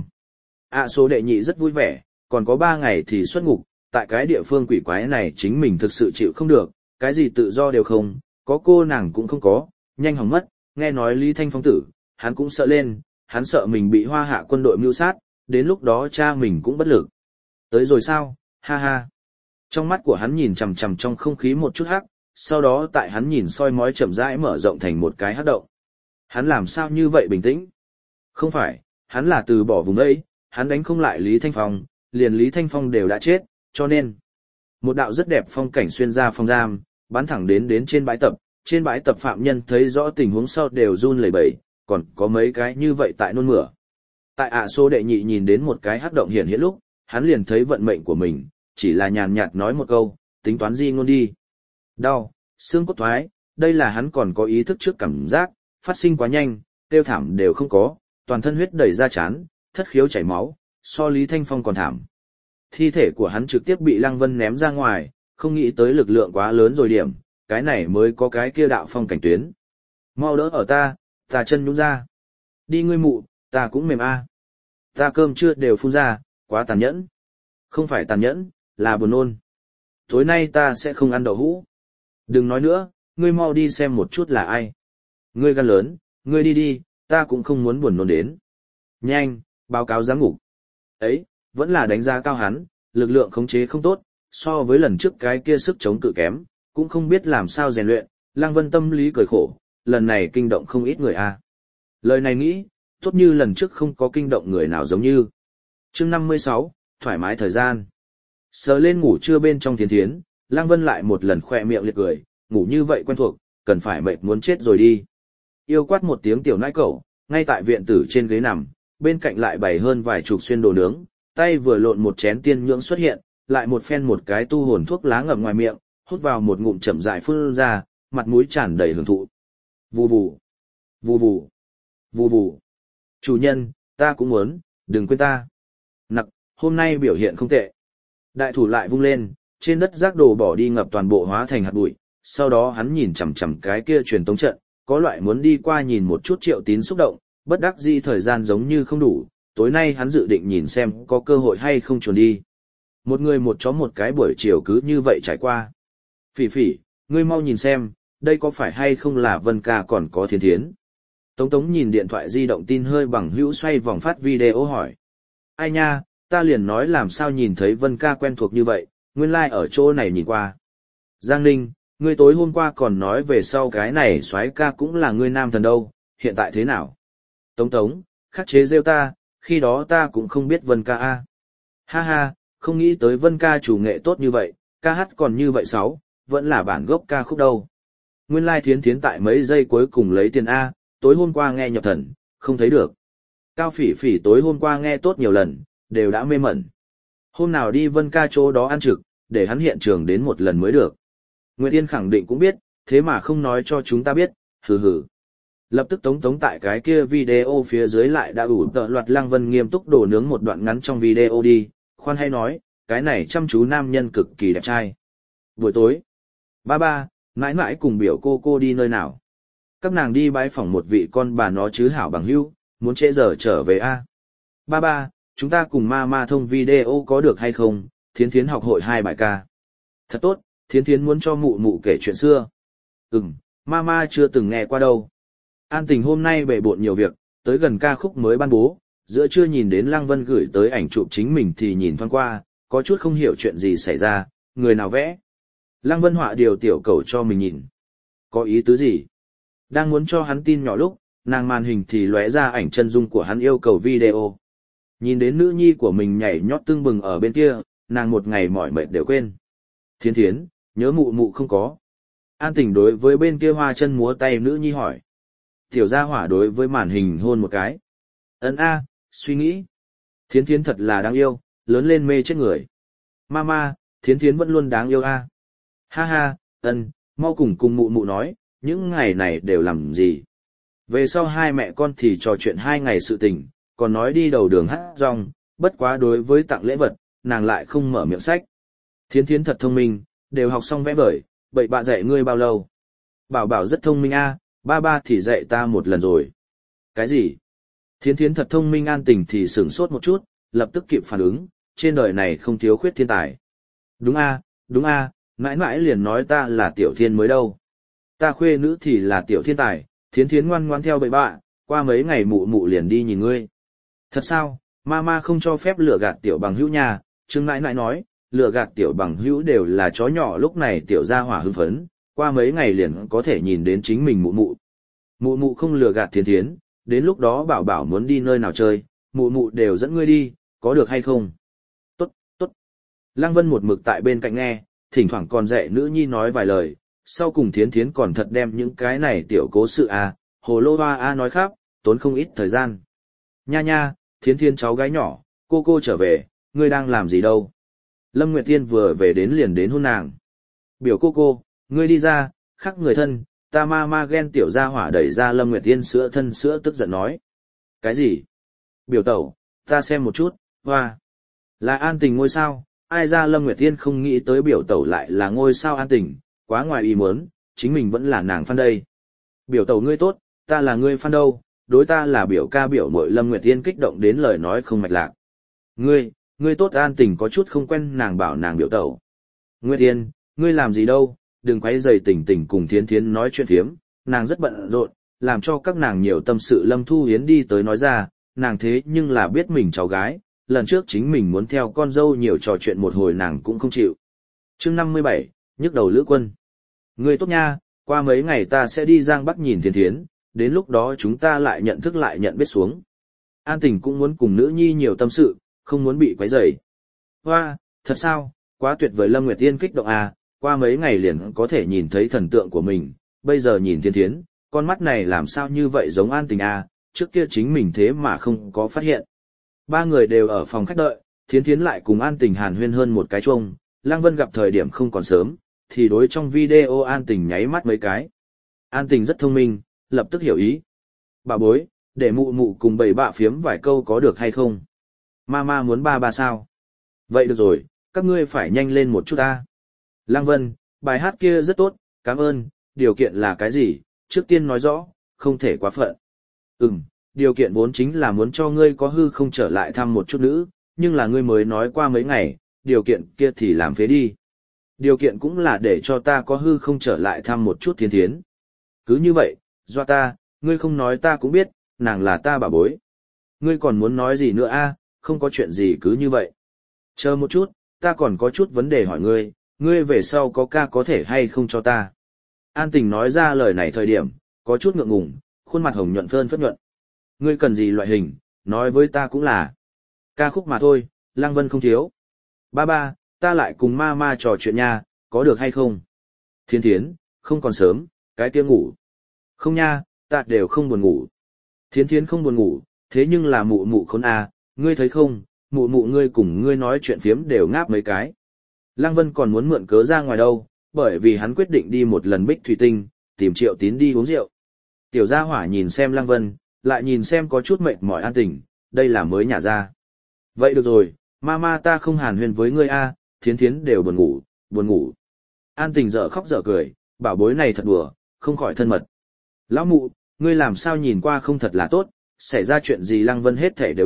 ạ sổ đệ nhị rất vui vẻ, còn có 3 ngày thì xuất ngục, tại cái địa phương quỷ quái này chính mình thực sự chịu không được, cái gì tự do đều không, có cô nàng cũng không có, nhanh hỏng mất, nghe nói Lý Thanh Phong tử, hắn cũng sợ lên, hắn sợ mình bị Hoa Hạ quân đội mưu sát, đến lúc đó cha mình cũng bất lực. Tới rồi sao, ha ha. Trong mắt của hắn nhìn chằm chằm trong không khí một chút hắc, sau đó tại hắn nhìn soi mói chậm rãi mở rộng thành một cái hắc động. Hắn làm sao như vậy bình tĩnh? Không phải, hắn là từ bỏ vùng ấy, hắn đánh không lại Lý Thanh Phong, liền Lý Thanh Phong đều đã chết, cho nên một đạo rất đẹp phong cảnh xuyên ra phòng giam, bắn thẳng đến trên bãi tập phạm nhân thấy rõ tình huống sau đều run lẩy bẩy, còn có mấy cái như vậy tại nôn mửa. Tại ạ số đệ nhị nhìn đến một cái hắc động hiện hiện lúc, hắn liền thấy vận mệnh của mình, chỉ là nhàn nhạt nói một câu, tính toán gì ngôn đi. Đau, xương cốt thoái, đây là hắn còn có ý thức trước cảm giác, phát sinh quá nhanh, tiêu thảm đều không có, toàn thân huyết đầy ra chán, thất khiếu chảy máu, so Lý Thanh Phong còn thảm. Thi thể của hắn trực tiếp bị Lăng Vân ném ra ngoài, không nghĩ tới lực lượng quá lớn rồi điểm, cái này mới có cái kia đạo phong cảnh tuyến. Mau đỡ ở ta chân nhũn ra. Đi ngươi mụ, ta cũng mềm a. Ta cơm chưa đều phun ra, quá tàn nhẫn. Không phải tàn nhẫn, là buồn nôn. Tối nay ta sẽ không ăn đậu hũ. Đừng nói nữa, ngươi mau đi xem một chút là ai. Ngươi gan lớn, ngươi đi, ta cũng không muốn buồn nôn đến. Nhanh, báo cáo giám ngục. Ấy, vẫn là đánh giá cao hắn, lực lượng khống chế không tốt, so với lần trước cái kia sức chống cự kém, cũng không biết làm sao rèn luyện, Lăng Vân tâm lý cười khổ, lần này kinh động không ít người a. Lời này nghĩ, tốt như lần trước không có kinh động người nào giống như. Chương 56, thoải mái thời gian. Sờ lên ngủ trưa bên trong Thiến Thiến, Lăng Vân lại một lần khỏe miệng liệt cười, ngủ như vậy quen thuộc, cần phải mệt muốn chết rồi đi. Yêu quát một tiếng tiểu nãi cẩu, ngay tại viện tử trên ghế nằm, bên cạnh lại bày hơn vài chục xuyên đồ nướng, tay vừa lộn một chén tiên nhưỡng xuất hiện, lại một phen một cái tu hồn thuốc lá ngậm ngoài miệng, hút vào một ngụm chậm rãi phun ra, mặt mũi tràn đầy hưởng thụ. Vù vù, vù vù, vù vù. Chủ nhân, ta cũng muốn, đừng quên ta. Nặc, hôm nay biểu hiện không tệ. Đại thủ lại vung lên, trên đất rác đồ bỏ đi ngập toàn bộ hóa thành hạt bụi, sau đó hắn nhìn chằm chằm cái kia truyền tống trận, có loại muốn đi qua nhìn một chút Triệu Tín xúc động, bất đắc dĩ thời gian giống như không đủ, tối nay hắn dự định nhìn xem có cơ hội hay không chuồn đi. Một người một chó một cái buổi chiều cứ như vậy trải qua. Phỉ phỉ, ngươi mau nhìn xem, đây có phải hay không là Vân ca còn có Thiến Thiến. Tống Tống nhìn điện thoại di động tin hơi bằng hữu xoay vòng phát video hỏi. Ai nha, ta liền nói làm sao nhìn thấy Vân ca quen thuộc như vậy, nguyên lai ở chỗ này nhìn qua. Giang Ninh, ngươi tối hôm qua còn nói về sau cái này soái ca cũng là ngươi nam thần đâu, hiện tại thế nào? Tống Tống, khắc chế rêu ta, khi đó ta cũng không biết Vân ca a. Ha ha, không nghĩ tới Vân ca chủ nghệ tốt như vậy, ca hát còn như vậy sáu, vẫn là bản gốc ca khúc đâu. Nguyên lai Thiến Thiến tại mấy giây cuối cùng lấy tiền A, tối hôm qua nghe nhập thần, không thấy được. Cao Phỉ Phỉ tối hôm qua nghe tốt nhiều lần, đều đã mê mẩn. Hôm nào đi Vân ca chỗ đó ăn trực, để hắn hiện trường đến một lần mới được. Nguyệt Tiên khẳng định cũng biết, thế mà không nói cho chúng ta biết, hừ hừ. Lập tức Tống Tống tại cái kia video phía dưới lại đã ủ tợ loạt Lăng Vân nghiêm túc đổ nướng một đoạn ngắn trong video đi, khoan hay nói, cái này chăm chú nam nhân cực kỳ đẹp trai. Buổi tối, ba, mãi mãi cùng biểu cô đi nơi nào. Các nàng đi bái phỏng một vị con bà nó chứ hảo bằng hữu, muốn trễ giờ trở về a. Ba, chúng ta cùng ma thông video có được hay không, Thiến Thiến học hội 2 bài ca. Thật tốt, Thiến Thiến muốn cho mụ mụ kể chuyện xưa. Ma chưa từng nghe qua đâu. An Tình hôm nay bề bộn nhiều việc, tới gần ca khúc mới ban bố, giữa trưa nhìn đến Lăng Vân gửi tới ảnh chụp chính mình thì nhìn thoáng qua, có chút không hiểu chuyện gì xảy ra, người nào vẽ. Lăng Vân họa điều tiểu cầu cho mình nhìn. Có ý tứ gì? Đang muốn cho hắn tin nhỏ lúc, nàng màn hình thì lóe ra ảnh chân dung của hắn yêu cầu video. Nhìn đến nữ nhi của mình nhảy nhót tưng bừng ở bên kia, nàng một ngày mỏi mệt đều quên. Thiến Thiến, nhớ mụ mụ không có. An Tình đối với bên kia hoa chân múa tay nữ nhi hỏi. Tiểu gia hỏa đối với màn hình hôn một cái. Suy nghĩ. Thiến Thiến thật là đáng yêu, lớn lên mê chết người. Mama, Thiến Thiến vẫn luôn đáng yêu a. Ha ha, mau cùng mụ mụ nói, những ngày này đều làm gì. Về sau hai mẹ con thì trò chuyện 2 ngày sự tình, còn nói đi đầu đường hát rong, bất quá đối với tặng lễ vật, nàng lại không mở miệng sách. Thiến Thiến thật thông minh, đều học xong vẽ vời, bậy bạ dạy ngươi bao lâu? Bảo rất thông minh a, ba thì dạy ta một lần rồi. Cái gì? Thiến Thiến thật thông minh. An Tình thì sửng sốt một chút, lập tức kịp phản ứng, trên đời này không thiếu khuyết thiên tài. Đúng a, mãi mãi liền nói ta là tiểu thiên mới đâu. Ta khuê nữ thì là tiểu thiên tài, Thiến Thiến ngoan ngoan theo bậy bạ, qua mấy ngày mụ mụ liền đi nhìn ngươi. Thật sao, mama không cho phép lừa gạt tiểu bằng hữu nhà, Trương mãi mãi nói, lừa gạt tiểu bằng hữu đều là chó nhỏ. Lúc này tiểu gia hỏa hưng phấn, qua mấy ngày liền có thể nhìn đến chính mình mụ mụ. Mụ mụ không lừa gạt Thiến Thiến, đến lúc đó bảo muốn đi nơi nào chơi, mụ mụ đều dẫn ngươi đi, có được hay không? Tốt. Lăng Vân một mực tại bên cạnh nghe, thỉnh thoảng còn dạy nữ nhi nói vài lời, sau cùng Thiến Thiến còn thật đem những cái này tiểu cố sự hồ lô hoa nói khắp, tốn không ít thời gian. Nha, Thiến Thiến cháu gái nhỏ, cô trở về, ngươi đang làm gì đâu? Lâm Nguyệt Tiên vừa về đến liền đến hôn nàng. Biểu cô, ngươi đi ra, khắc người thân, ta ma ghen. Tiểu gia hỏa đẩy ra Lâm Nguyệt Tiên sữa thân sữa tức giận nói. Cái gì? Biểu tẩu, ta xem một chút, hoa. Là An Tình ngôi sao, ai ra Lâm Nguyệt Tiên không nghĩ tới biểu tẩu lại là ngôi sao An Tình, quá ngoài ý muốn, chính mình vẫn là nàng fan đây. Biểu tẩu ngươi tốt, ta là ngươi fan đâu, đối ta là biểu ca biểu muội. Lâm Nguyệt Tiên kích động đến lời nói không mạch lạc. Ngươi tốt. An Tình có chút không quen nàng bảo nàng biểu tẩu. Nguyệt Tiên, ngươi làm gì đâu, đừng quấy rầy Tình cùng Thiến Thiến nói chuyện phiếm, nàng rất bận rộn, làm cho các nàng nhiều tâm sự. Lâm Thu Hiến đi tới nói ra, nàng thế nhưng là biết mình cháu gái, lần trước chính mình muốn theo con dâu nhiều trò chuyện một hồi nàng cũng không chịu. Chương 57, nhức đầu Lữ Quân. Ngươi tốt nha, qua mấy ngày ta sẽ đi Giang Bắc nhìn Thiến Thiến, đến lúc đó chúng ta lại nhận thức lại nhận biết xuống. An Tình cũng muốn cùng nữ nhi nhiều tâm sự, không muốn bị quấy rầy. Hoa, thật sao, quá tuyệt vời. Lâm Nguyệt Tiên kích động qua mấy ngày liền có thể nhìn thấy thần tượng của mình, bây giờ nhìn Thiến Thiến, con mắt này làm sao như vậy giống An Tình trước kia chính mình thế mà không có phát hiện. 3 người đều ở phòng khách đợi, Thiến Thiến lại cùng An Tình hàn huyên hơn một cái chuông, Lăng Vân gặp thời điểm không còn sớm, thì đối trong video An Tình nháy mắt mấy cái. An Tình rất thông minh, lập tức hiểu ý. Bà bối, để mụ mụ cùng bậy bạ phiếm vài câu có được hay không? Mama muốn ba sao? Vậy được rồi, các ngươi phải nhanh lên một chút ta. Lăng Vân, bài hát kia rất tốt, cảm ơn, điều kiện là cái gì? Trước tiên nói rõ, không thể quá phận. Điều kiện vốn chính là muốn cho ngươi có hư không trở lại thăm một chút nữ, nhưng là ngươi mới nói qua mấy ngày, điều kiện kia thì làm phế đi. Điều kiện cũng là để cho ta có hư không trở lại thăm một chút Thiến Thiến. Cứ như vậy, do ta, ngươi không nói ta cũng biết, nàng là ta bà bối. Ngươi còn muốn nói gì nữa không có chuyện gì cứ như vậy. Chờ một chút, ta còn có chút vấn đề hỏi ngươi về sau có ca có thể hay không cho ta. An Tình nói ra lời này thời điểm, có chút ngượng ngùng, khuôn mặt hồng nhuận phơn phất nhuận. Ngươi cần gì loại hình, nói với ta cũng là. Ca khúc mà thôi, Lăng Vân không thiếu. Ba, ta lại cùng ma trò chuyện nha, có được hay không? Thiến Thiến, không còn sớm, cái kia ngủ. Không nha, ta đều không buồn ngủ. Thiến Thiến không buồn ngủ, thế nhưng là mụ khốn ngươi thấy không, mụ ngươi cùng ngươi nói chuyện phiếm đều ngáp mấy cái. Lăng Vân còn muốn mượn cớ ra ngoài đâu, bởi vì hắn quyết định đi một lần Bích Thủy Tinh, tìm Triệu Tín đi uống rượu. Tiểu gia hỏa nhìn xem Lăng Vân, lại nhìn xem có chút mệt mỏi An Tình, đây là mới nhả ra. Vậy được rồi, mama ta không hàn huyên với ngươi Thiến Thiến đều buồn ngủ. An Tình dở khóc dở cười, bảo bối này thật đùa, không khỏi thân mật. Lão mụ, ngươi làm sao nhìn qua không thật là tốt, xảy ra chuyện gì Lăng Vân hết thể đều biết,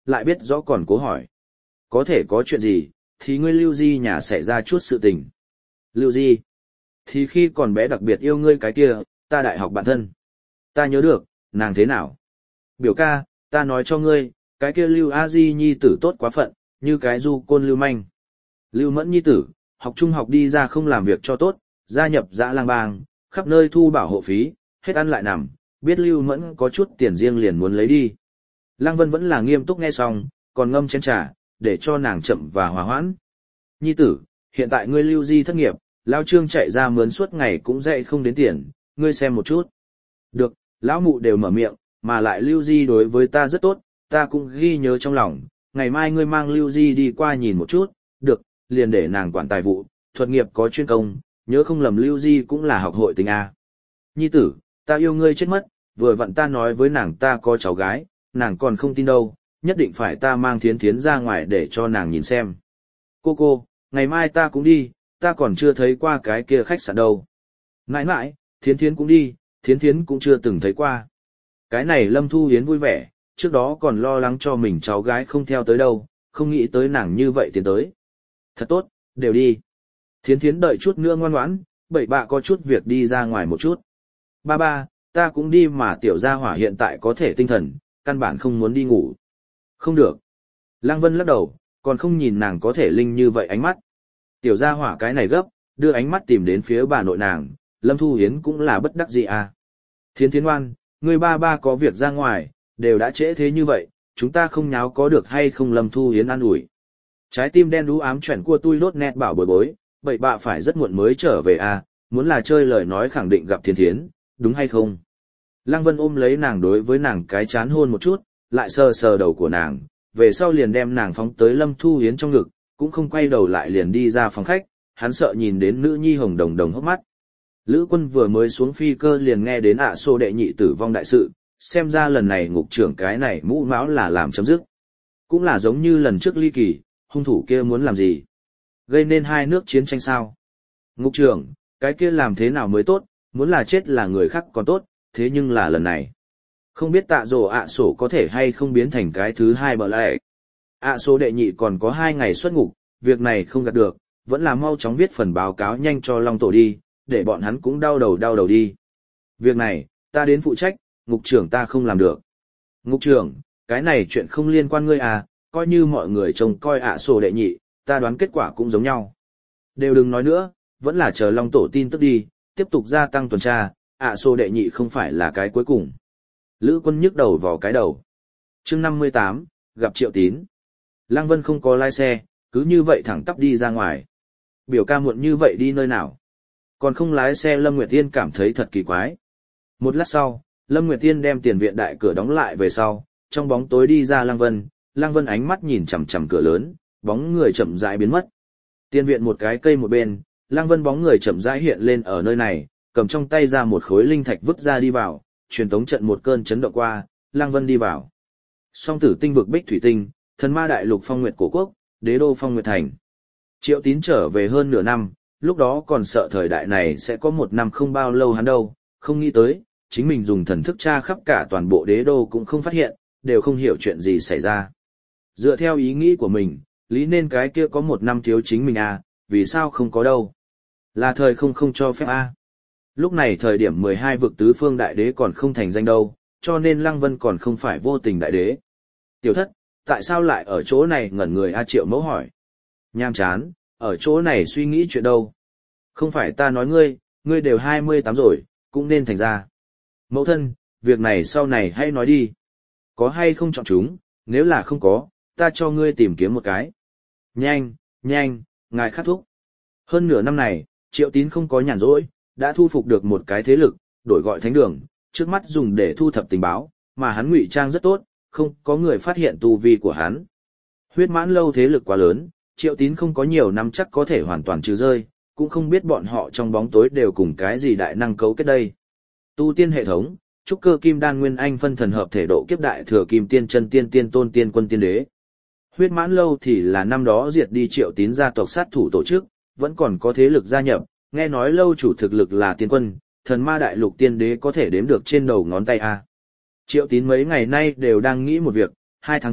lại biết rõ còn cố hỏi. Có thể có chuyện gì, thì ngươi Lưu Di nhà xảy ra chút sự tình. Lưu Di, thì khi còn bé đặc biệt yêu ngươi cái kia, ta đại học bạn thân. Ta nhớ được, nàng thế nào? Biểu ca, ta nói cho ngươi, cái kia Lưu A Di nhi tử tốt quá phận, như cái du côn lưu manh. Lưu Mẫn nhi tử, học trung học đi ra không làm việc cho tốt, gia nhập dã lang bang, khắp nơi thu bảo hộ phí, hết ăn lại nằm, biết Lưu Mẫn có chút tiền riêng liền muốn lấy đi. Lăng Vân vẫn là nghiêm túc nghe xong, còn ngâm chén trà, để cho nàng chậm và hòa hoãn. Nhi tử, hiện tại ngươi Lưu Di thất nghiệp, lão Trương chạy ra mướn suốt ngày cũng dạy không đến tiền, ngươi xem một chút. Được, lão mụ đều mở miệng, mà lại Lưu Di đối với ta rất tốt, ta cũng ghi nhớ trong lòng, ngày mai ngươi mang Lưu Di đi qua nhìn một chút, được, liền để nàng quản tài vụ, thuật nghiệp có chuyên công, nhớ không lầm Lưu Di cũng là học hội tình A. Nhi tử, ta yêu ngươi chết mất, vừa vặn ta nói với nàng ta có cháu gái, nàng còn không tin đâu, nhất định phải ta mang Thiến Thiến ra ngoài để cho nàng nhìn xem. Cô, ngày mai ta cũng đi, ta còn chưa thấy qua cái kia khách sạn đâu. Nãi nãi, Thiến Thiến cũng đi, Thiến Thiến cũng chưa từng thấy qua. Cái này Lâm Thu Hiến vui vẻ, trước đó còn lo lắng cho mình cháu gái không theo tới đâu, không nghĩ tới nàng như vậy tiến tới. Thật tốt, đều đi. Thiến Thiến đợi chút nữa ngoan ngoãn, bậy bạ có chút việc đi ra ngoài một chút. Ba, ta cũng đi mà tiểu gia hỏa hiện tại có thể tinh thần, căn bản không muốn đi ngủ. Không được. Lăng Vân lắc đầu, còn không nhìn nàng có thể linh như vậy ánh mắt. Tiểu gia hỏa cái này gấp, đưa ánh mắt tìm đến phía bà nội nàng, Lâm Thu Hiến cũng là bất đắc dĩ à. Thiến Thiến ngoan, người ba có việc ra ngoài, đều đã trễ thế như vậy, chúng ta không nháo có được hay không Lâm Thu Hiến an ủi. Trái tim đen đú ám chuẩn của tôi đốt nét bảo bối, bậy bạ phải rất muộn mới trở về à, muốn là chơi lời nói khẳng định gặp Thiến Thiến, đúng hay không? Lăng Vân ôm lấy nàng đối với nàng cái chán hôn một chút, lại sờ sờ đầu của nàng, về sau liền đem nàng phóng tới Lâm Thu Hiến trong ngực, cũng không quay đầu lại liền đi ra phòng khách, hắn sợ nhìn đến nữ nhi hồng đồng đồng hốc mắt. Lữ Quân vừa mới xuống phi cơ liền nghe đến Xô đệ nhị tử vong đại sự, xem ra lần này ngục trưởng cái này mũ máu là làm chấm dứt. Cũng là giống như lần trước ly kỳ, hung thủ kia muốn làm gì? Gây nên hai nước chiến tranh sao? Ngục trưởng, cái kia làm thế nào mới tốt, muốn là chết là người khác còn tốt, thế nhưng là lần này. Không biết tạ rồ sổ có thể hay không biến thành cái thứ hai bờ lệ. Số đệ nhị còn có 2 ngày xuất ngục, việc này không gạt được, vẫn là mau chóng viết phần báo cáo nhanh cho Long Tổ đi, để bọn hắn cũng đau đầu đi. Việc này, ta đến phụ trách, ngục trưởng ta không làm được. Ngục trưởng, cái này chuyện không liên quan ngươi à, coi như mọi người trông coi sổ đệ nhị, ta đoán kết quả cũng giống nhau. Đều đừng nói nữa, vẫn là chờ Long Tổ tin tức đi, tiếp tục gia tăng tuần tra, sổ đệ nhị không phải là cái cuối cùng. Lữ Quân nhức đầu vào cái đầu. Chương 58, gặp Triệu Tín. Lăng Vân không có lái xe, cứ như vậy thẳng tắp đi ra ngoài. Biểu ca muộn như vậy đi nơi nào? Còn không lái xe Lâm Nguyệt Tiên cảm thấy thật kỳ quái. Một lát sau, Lâm Nguyệt Tiên đem tiền viện đại cửa đóng lại về sau, trong bóng tối đi ra Lăng Vân ánh mắt nhìn chằm chằm cửa lớn, bóng người chậm rãi biến mất. Tiền viện một cái cây một bên, Lăng Vân bóng người chậm rãi hiện lên ở nơi này, cầm trong tay ra một khối linh thạch vứt ra đi vào, truyền tống trận một cơn chấn động qua, Lăng Vân đi vào. Song tử tinh vực Bích Thủy Tinh, Thần Ma Đại Lục Phong Nguyệt Cổ Quốc, Đế đô Phong Nguyệt Thành. Triệu Tín trở về hơn nửa năm, lúc đó còn sợ thời đại này sẽ có một năm không bao lâu hắn đâu, không nghĩ tới, chính mình dùng thần thức tra khắp cả toàn bộ đế đô cũng không phát hiện, đều không hiểu chuyện gì xảy ra. Dựa theo ý nghĩ của mình, lý nên cái kia có một năm thiếu chính mình à, vì sao không có đâu? Là thời không cho phép à? Lúc này thời điểm 12 vực tứ phương đại đế còn không thành danh đâu, cho nên Lăng Vân còn không phải vô tình đại đế. Tiểu thất, tại sao lại ở chỗ này ngẩn người A Triệu Mẫu hỏi. Nham chán, ở chỗ này suy nghĩ chuyện đâu? Không phải ta nói ngươi đều 28 rồi, cũng nên thành ra. Mẫu thân, việc này sau này hãy nói đi. Có hay không chọn chúng, nếu là không có, ta cho ngươi tìm kiếm một cái. Nhanh, ngài khát thúc. Hơn nửa năm này, Triệu Tín không có nhàn rỗi, đã thu phục được một cái thế lực, đổi gọi thánh đường, trước mắt dùng để thu thập tình báo, mà hắn ngụy trang rất tốt, không có người phát hiện tu vi của hắn. Huyết mãn lâu thế lực quá lớn, Triệu Tín không có nhiều năm chắc có thể hoàn toàn trừ rơi, cũng không biết bọn họ trong bóng tối đều cùng cái gì đại năng cấu kết đây. Tu tiên hệ thống, trúc cơ kim đan nguyên anh phân thần hợp thể độ kiếp đại thừa kim tiên chân tiên tiên tôn tiên quân tiên đế. Huyết mãn lâu thì là năm đó diệt đi Triệu Tín gia tộc sát thủ tổ chức, vẫn còn có thế lực gia nhập, nghe nói lâu chủ thực lực là tiên quân, thần ma đại lục tiên đế có thể đếm được trên đầu ngón tay a. Triệu Tín mấy ngày nay đều đang nghĩ một việc, 2 tháng trước,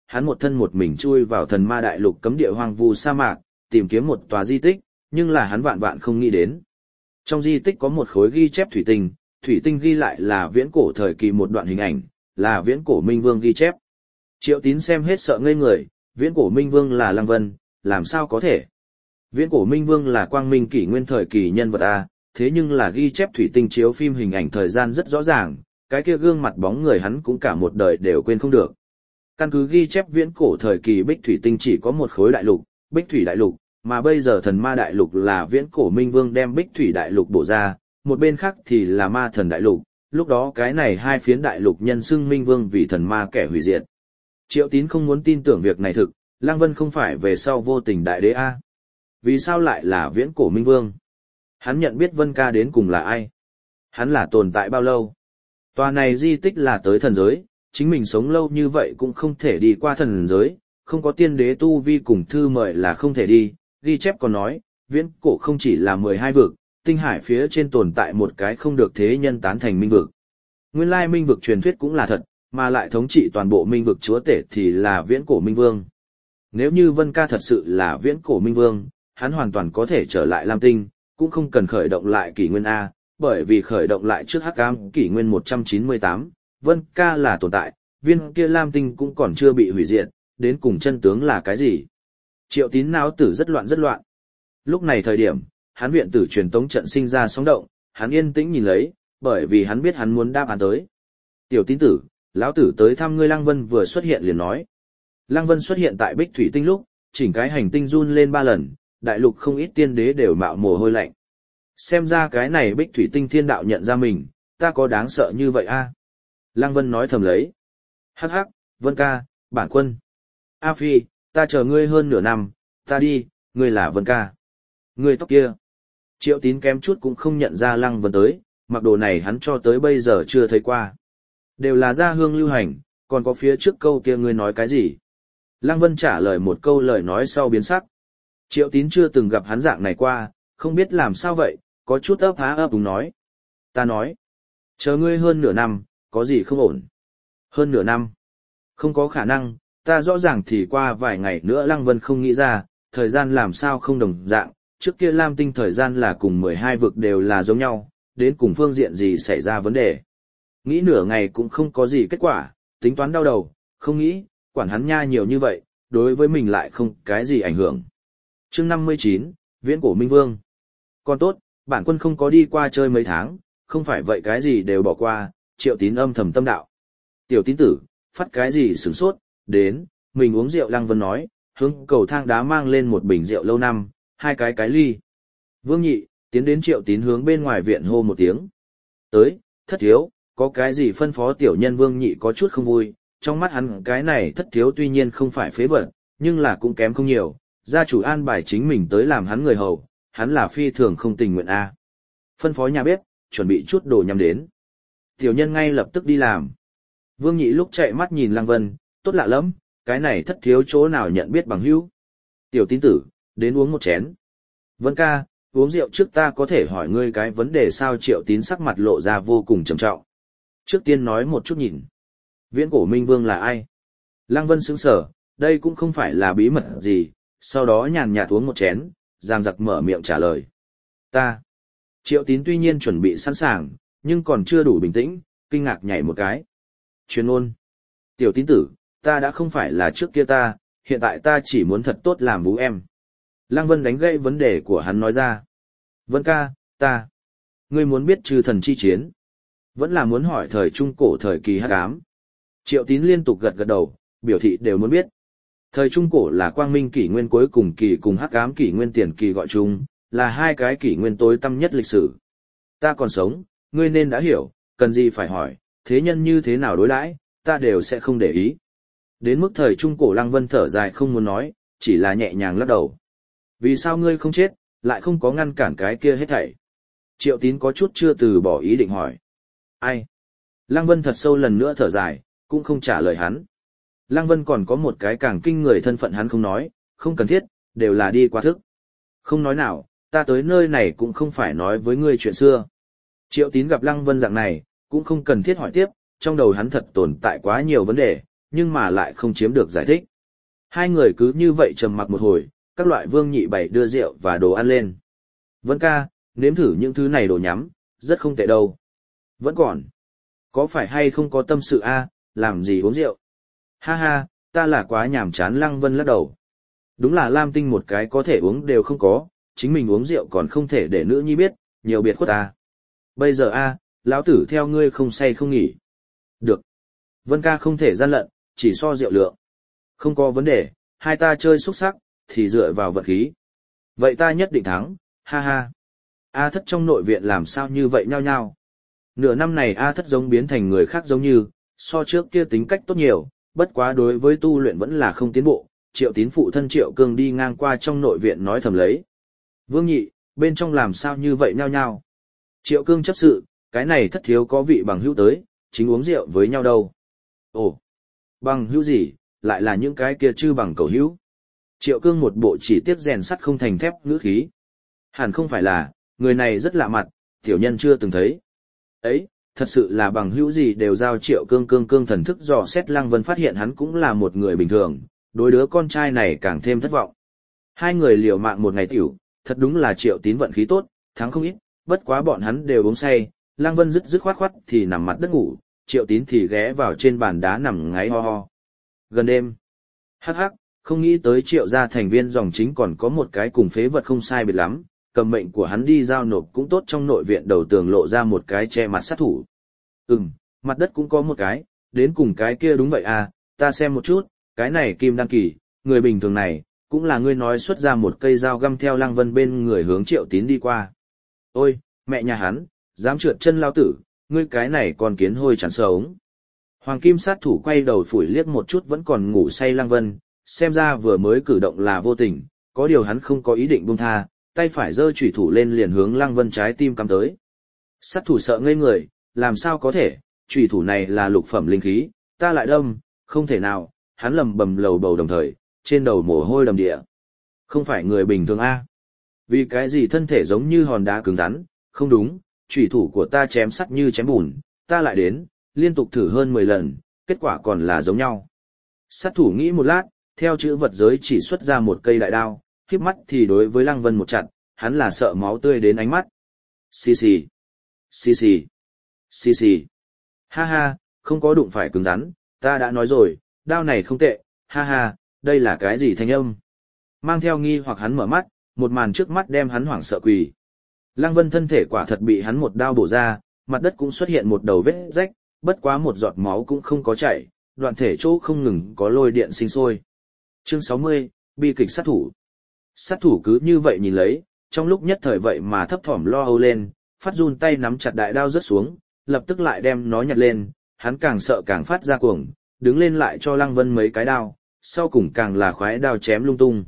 hắn một thân một mình chui vào thần ma đại lục cấm địa hoang vu sa mạc, tìm kiếm một tòa di tích, nhưng là hắn vạn vạn không nghĩ đến. Trong di tích có một khối ghi chép thủy tinh ghi lại là viễn cổ thời kỳ một đoạn hình ảnh, là viễn cổ Minh Vương ghi chép. Triệu Tín xem hết sợ ngây người, viễn cổ Minh Vương là Lăng Vân, làm sao có thể? Viễn cổ Minh Vương là quang minh kỷ nguyên thời kỳ nhân vật A, thế nhưng là ghi chép thủy tinh chiếu phim hình ảnh thời gian rất rõ ràng, cái kia gương mặt bóng người hắn cũng cả một đời đều quên không được. Căn cứ ghi chép viễn cổ thời kỳ bích thủy tinh chỉ có một khối đại lục, bích thủy đại lục, mà bây giờ thần ma đại lục là viễn cổ Minh Vương đem bích thủy đại lục bổ ra, một bên khác thì là ma thần đại lục, lúc đó cái này hai phiến đại lục nhân xưng Minh Vương vì thần ma kẻ hủy diệt. Triệu Tín không muốn tin tưởng việc này thực, Lăng Vân không phải về sau vô tình đại đế A. Vì sao lại là viễn cổ Minh Vương? Hắn nhận biết Vân Ca đến cùng là ai? Hắn là tồn tại bao lâu? Tòa này di tích là tới thần giới, chính mình sống lâu như vậy cũng không thể đi qua thần giới, không có tiên đế tu vi cùng thư mời là không thể đi. Ghi chép còn nói, viễn cổ không chỉ là 12 vực, tinh hải phía trên tồn tại một cái không được thế nhân tán thành minh vực. Nguyên lai minh vực truyền thuyết cũng là thật, mà lại thống trị toàn bộ minh vực chúa tể thì là viễn cổ Minh Vương. Nếu như Vân Ca thật sự là viễn cổ Minh Vương, hắn hoàn toàn có thể trở lại Lam Tinh, cũng không cần khởi động lại kỷ nguyên A, bởi vì khởi động lại trước hắc ám kỷ nguyên 198, Vân Ca là tồn tại, viên kia Lam Tinh cũng còn chưa bị hủy diệt, đến cùng chân tướng là cái gì? Triệu Tín não tử rất loạn rất loạn. Lúc này thời điểm, hắn viện tử truyền tống trận sinh ra sóng động, hắn yên tĩnh nhìn lấy, bởi vì hắn biết hắn muốn đáp án tới. Tiểu Tín tử, lão tử tới thăm ngươi. Lăng Vân vừa xuất hiện liền nói. Lăng Vân xuất hiện tại Bích Thủy Tinh lúc, chỉnh cái hành tinh run lên 3 lần, đại lục không ít tiên đế đều mạo mồ hôi lạnh. Xem ra cái này Bích Thủy Tinh thiên đạo nhận ra mình, ta có đáng sợ như vậy a? Lăng Vân nói thầm lấy. Hắc hắc, Vân Ca, bản quân. A Phi, ta chờ ngươi hơn nửa năm, ta đi, ngươi là Vân Ca. Ngươi tóc kia. Triệu Tín kém chút cũng không nhận ra Lăng Vân tới, mặc đồ này hắn cho tới bây giờ chưa thấy qua. Đều là gia hương lưu hành, còn có phía trước câu kia ngươi nói cái gì? Lăng Vân trả lời một câu lời nói sau biến sắc. Triệu Tín chưa từng gặp hắn dạng này qua, không biết làm sao vậy, có chút ấp há ấp đúng nói. Ta nói, chờ ngươi hơn nửa năm, có gì không ổn? Hơn nửa năm? Không có khả năng, ta rõ ràng thì qua vài ngày nữa. Lăng Vân không nghĩ ra, thời gian làm sao không đồng dạng, trước kia Lam Tinh thời gian là cùng 12 vực đều là giống nhau, đến cùng phương diện gì xảy ra vấn đề. Nghĩ nửa ngày cũng không có gì kết quả, tính toán đau đầu, không nghĩ, quản hắn nha nhiều như vậy, đối với mình lại không cái gì ảnh hưởng. Chương 59, Viễn cổ Minh Vương. Còn tốt, bản quân không có đi qua chơi mấy tháng, không phải vậy cái gì đều bỏ qua. Triệu Tín âm thầm tâm đạo. Tiểu Tín tử, phát cái gì sửng sốt, đến, mình uống rượu. Lăng Vân nói, hướng cầu thang đá mang lên một bình rượu lâu năm, 2 cái ly. Vương Nhị, tiến đến. Triệu Tín hướng bên ngoài viện hô một tiếng. Tới, thất thiếu, có cái gì phân phó tiểu nhân? Vương Nhị có chút không vui, trong mắt hắn cái này thất thiếu tuy nhiên không phải phế vật, nhưng là cũng kém không nhiều, gia chủ an bài chính mình tới làm hắn người hầu, hắn là phi thường không tình nguyện a. Phân phó nhà bếp, chuẩn bị chút đồ nhắm đến. Tiểu nhân ngay lập tức đi làm. Vương Nhị lúc chạy mắt nhìn Lăng Vân, tốt lạ lắm, cái này thất thiếu chỗ nào nhận biết bằng hữu. Tiểu Tín tử, đến uống một chén. Vân Ca, uống rượu trước ta có thể hỏi ngươi cái vấn đề sao? Triệu Tín sắc mặt lộ ra vô cùng trầm trọng. Trước tiên nói một chút nhìn. Viễn cổ Minh Vương là ai? Lăng Vân sững sờ, đây cũng không phải là bí mật gì, sau đó nhàn nhạt uống một chén, giang giặc mở miệng trả lời. Ta. Triệu Tín tuy nhiên chuẩn bị sẵn sàng, nhưng còn chưa đủ bình tĩnh, kinh ngạc nhảy một cái. Chuyên ôn. Tiểu Tín tử, ta đã không phải là trước kia ta, hiện tại ta chỉ muốn thật tốt làm vũ em. Lăng Vân đánh gãy vấn đề của hắn nói ra. Vân Ca, ta. Ngươi muốn biết chư thần chi chiến? Vẫn là muốn hỏi thời trung cổ thời kỳ hắc ám? Triệu Tín liên tục gật gật đầu, biểu thị đều muốn biết. Thời trung cổ là quang minh kỷ nguyên cuối cùng kỳ cùng hắc ám kỷ nguyên tiền kỳ gọi chung, là 2 cái kỷ nguyên tối tăm nhất lịch sử. Ta còn sống, ngươi nên đã hiểu, cần gì phải hỏi, thế nhân như thế nào đối đãi, ta đều sẽ không để ý. Đến mức thời trung cổ, Lăng Vân thở dài không muốn nói, chỉ là nhẹ nhàng lắc đầu. Vì sao ngươi không chết, lại không có ngăn cản cái kia hết thảy? Triệu Tín có chút chưa từ bỏ ý định hỏi. Ai? Lăng Vân thật sâu lần nữa thở dài, cũng không trả lời hắn. Lăng Vân còn có một cái càng kinh người thân phận hắn không nói, không cần thiết, đều là đi qua thức. Không nói nào, ta tới nơi này cũng không phải nói với ngươi chuyện xưa. Triệu Tín gặp Lăng Vân dạng này, cũng không cần thiết hỏi tiếp, trong đầu hắn thật tồn tại quá nhiều vấn đề, nhưng mà lại không chiếm được giải thích. Hai người cứ như vậy trầm mặc một hồi, các loại Vương Nhị Bảy đưa rượu và đồ ăn lên. Vân ca, nếm thử những thứ này đồ nhắm, rất không tệ đâu. Vẫn còn. Có phải hay không có tâm sự a, làm gì uống rượu? Ha ha, ta là quá nhàm chán. Lăng Vân lắc đầu. Đúng là Lam Tinh một cái có thể uống đều không có, chính mình uống rượu còn không thể để nữ nhi biết, nhiều biệt khuất ta. Bây giờ a, lão tử theo ngươi không say không nghỉ. Được. Vân ca không thể gian lận, chỉ so rượu lượng. Không có vấn đề, hai ta chơi xúc sắc, thì dựa vào vận khí. Vậy ta nhất định thắng, ha ha. A Thất trong nội viện làm sao như vậy nhao nhao. Nửa năm này A Thất giống biến thành người khác giống như, so trước kia tính cách tốt nhiều, bất quá đối với tu luyện vẫn là không tiến bộ. Triệu Tín phụ thân Triệu Cương đi ngang qua trong nội viện nói thầm lấy. Vương Nhị, bên trong làm sao như vậy nhao nhao. Triệu Cương chấp sự, cái này Thất thiếu có vị bằng hữu tới, chính uống rượu với nhau đâu. Ồ, bằng hữu gì, lại là những cái kia chư bằng cầu hữu. Triệu Cương một bộ chỉ tiếc rèn sắt không thành thép ngữ khí. Hẳn không phải là, người này rất lạ mặt, tiểu nhân chưa từng thấy. Ấy, thật sự là bằng hữu gì đều giao Triệu Cương thần thức dò xét. Lăng Vân phát hiện hắn cũng là một người bình thường, đối đứa con trai này càng thêm thất vọng. Hai người liều mạng một ngày tiểu, thật đúng là Triệu Tín vận khí tốt, thắng không ít, bất quá bọn hắn đều uống say. Lăng Vân dứt khoát thì nằm mặt đất ngủ, Triệu Tín thì ghé vào trên bàn đá nằm ngáy ho ho. Gần đêm, hắc hắc, không nghĩ tới Triệu gia thành viên dòng chính còn có một cái cùng phế vật không sai biệt lắm, cầm mệnh của hắn đi giao nộp cũng tốt. Trong nội viện đầu tường lộ ra một cái che mặt sát thủ. Mặt đất cũng có một cái, đến cùng cái kia đúng vậy à, ta xem một chút, cái này Kim Đan kỳ, người bình thường này, cũng là ngươi nói xuất ra một cây dao găm. Theo Lăng Vân bên người hướng Triệu Tín đi qua. Ôi, mẹ nhà hắn, dám trượt chân lao tử, ngươi cái này còn kiến hôi chán sống. Hoàng Kim sát thủ quay đầu phủi liếc một chút vẫn còn ngủ say Lăng Vân, xem ra vừa mới cử động là vô tình, có điều hắn không có ý định buông tha, tay phải giơ chủy thủ lên liền hướng Lăng Vân trái tim cắm tới. Sát thủ sợ ngây người, làm sao có thể, chủy thủ này là lục phẩm linh khí, ta lại đâm, không thể nào. Hắn lầm bầm lầu bầu đồng thời, trên đầu mồ hôi đầm địa. Không phải người bình thường a? Vì cái gì thân thể giống như hòn đá cứng rắn, không đúng, chủy thủ của ta chém sắt như chém bùn, ta lại đến, liên tục thử hơn 10 lần, kết quả còn là giống nhau. Sát thủ nghĩ một lát, theo chữ vật giới chỉ xuất ra một cây đại đao, khiếp mắt thì đối với Lăng Vân một chặt, hắn là sợ máu tươi đến ánh mắt. Xì xì, xì xì, xì xì. Ha ha, không có đụng phải cứng rắn, ta đã nói rồi, đao này không tệ, ha ha, đây là cái gì thanh âm? Mang theo nghi hoặc hắn mở mắt, một màn trước mắt đem hắn hoảng sợ quỳ. Lăng Vân thân thể quả thật bị hắn một đao bổ ra, mặt đất cũng xuất hiện một đầu vết rách, bất quá một giọt máu cũng không có chảy, đoạn thể chỗ không ngừng có lôi điện sinh sôi. Chương 60, bi kịch sát thủ. Sát thủ cứ như vậy nhìn lấy, trong lúc nhất thời vậy mà thấp thỏm lo âu lên, phát run tay nắm chặt đại đao rớt xuống, lập tức lại đem nó nhặt lên, hắn càng sợ càng phát ra cuồng, đứng lên lại cho Lăng Vân mấy cái đao, sau cùng càng là khoái đao chém lung tung.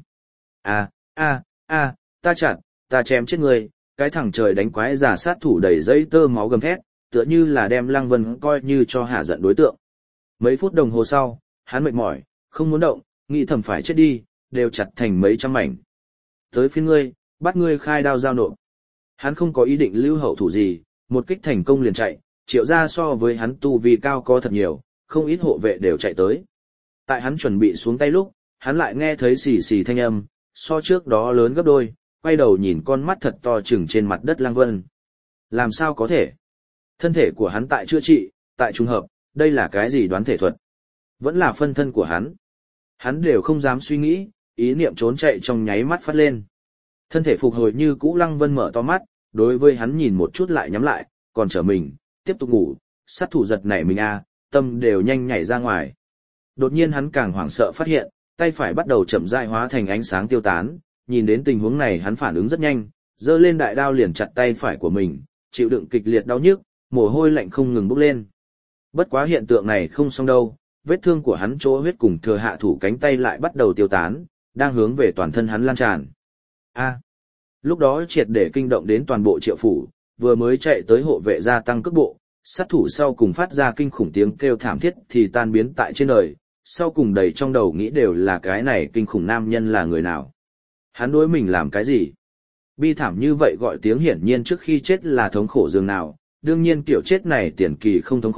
Ta chém chết người, cái thằng trời đánh quái giả sát thủ đầy dây tơ máu gầm thét, tựa như là đem Lăng Vân coi như cho hạ giận đối tượng. Mấy phút đồng hồ sau, hắn mệt mỏi, không muốn động, nghĩ thầm phải chết đi, đều chặt thành mấy trăm mảnh. Tới phiên ngươi, bắt ngươi khai đao giao nộp. Hắn không có ý định lưu hậu thủ gì, một kích thành công liền chạy, Triệu gia so với hắn tu vi cao có thật nhiều, không ít hộ vệ đều chạy tới. Tại hắn chuẩn bị xuống tay lúc, hắn lại nghe thấy xì xì thanh âm, so trước đó lớn gấp đôi, quay đầu nhìn con mắt thật to chừng trên mặt đất Lăng Vân. Làm sao có thể? Thân thể của hắn tại chữa trị, tại trùng hợp, đây là cái gì đoán thể thuật? Vẫn là phân thân của hắn. Hắn đều không dám suy nghĩ, ý niệm trốn chạy trong nháy mắt phát lên. Thân thể phục hồi như cũ. Lăng Vân mở to mắt, đối với hắn nhìn một chút lại nhắm lại, còn trở mình, tiếp tục ngủ. Sát thủ giật nảy mình tâm đều nhanh nhảy ra ngoài. Đột nhiên hắn càng hoảng sợ phát hiện, tay phải bắt đầu chậm rãi hóa thành ánh sáng tiêu tán, nhìn đến tình huống này hắn phản ứng rất nhanh, giơ lên đại đao liền chặt tay phải của mình, chịu đựng kịch liệt đau nhức, mồ hôi lạnh không ngừng bốc lên. Bất quá hiện tượng này không xong đâu, vết thương của hắn chỗ huyết cùng thừa hạ thủ cánh tay lại bắt đầu tiêu tán, đang hướng về toàn thân hắn lan tràn. Lúc đó triệt để kinh động đến toàn bộ Triệu phủ, vừa mới chạy tới hộ vệ gia tăng cước bộ, sát thủ sau cùng phát ra kinh khủng tiếng kêu thảm thiết thì tan biến tại trên đời, sau cùng đầy trong đầu nghĩ đều là cái này kinh khủng nam nhân là người nào. Hắn đối mình làm cái gì? Bi thảm như vậy gọi tiếng hiển nhiên trước khi chết là thống khổ dường nào, đương nhiên kiểu chết này tiền kỳ không thống khổ,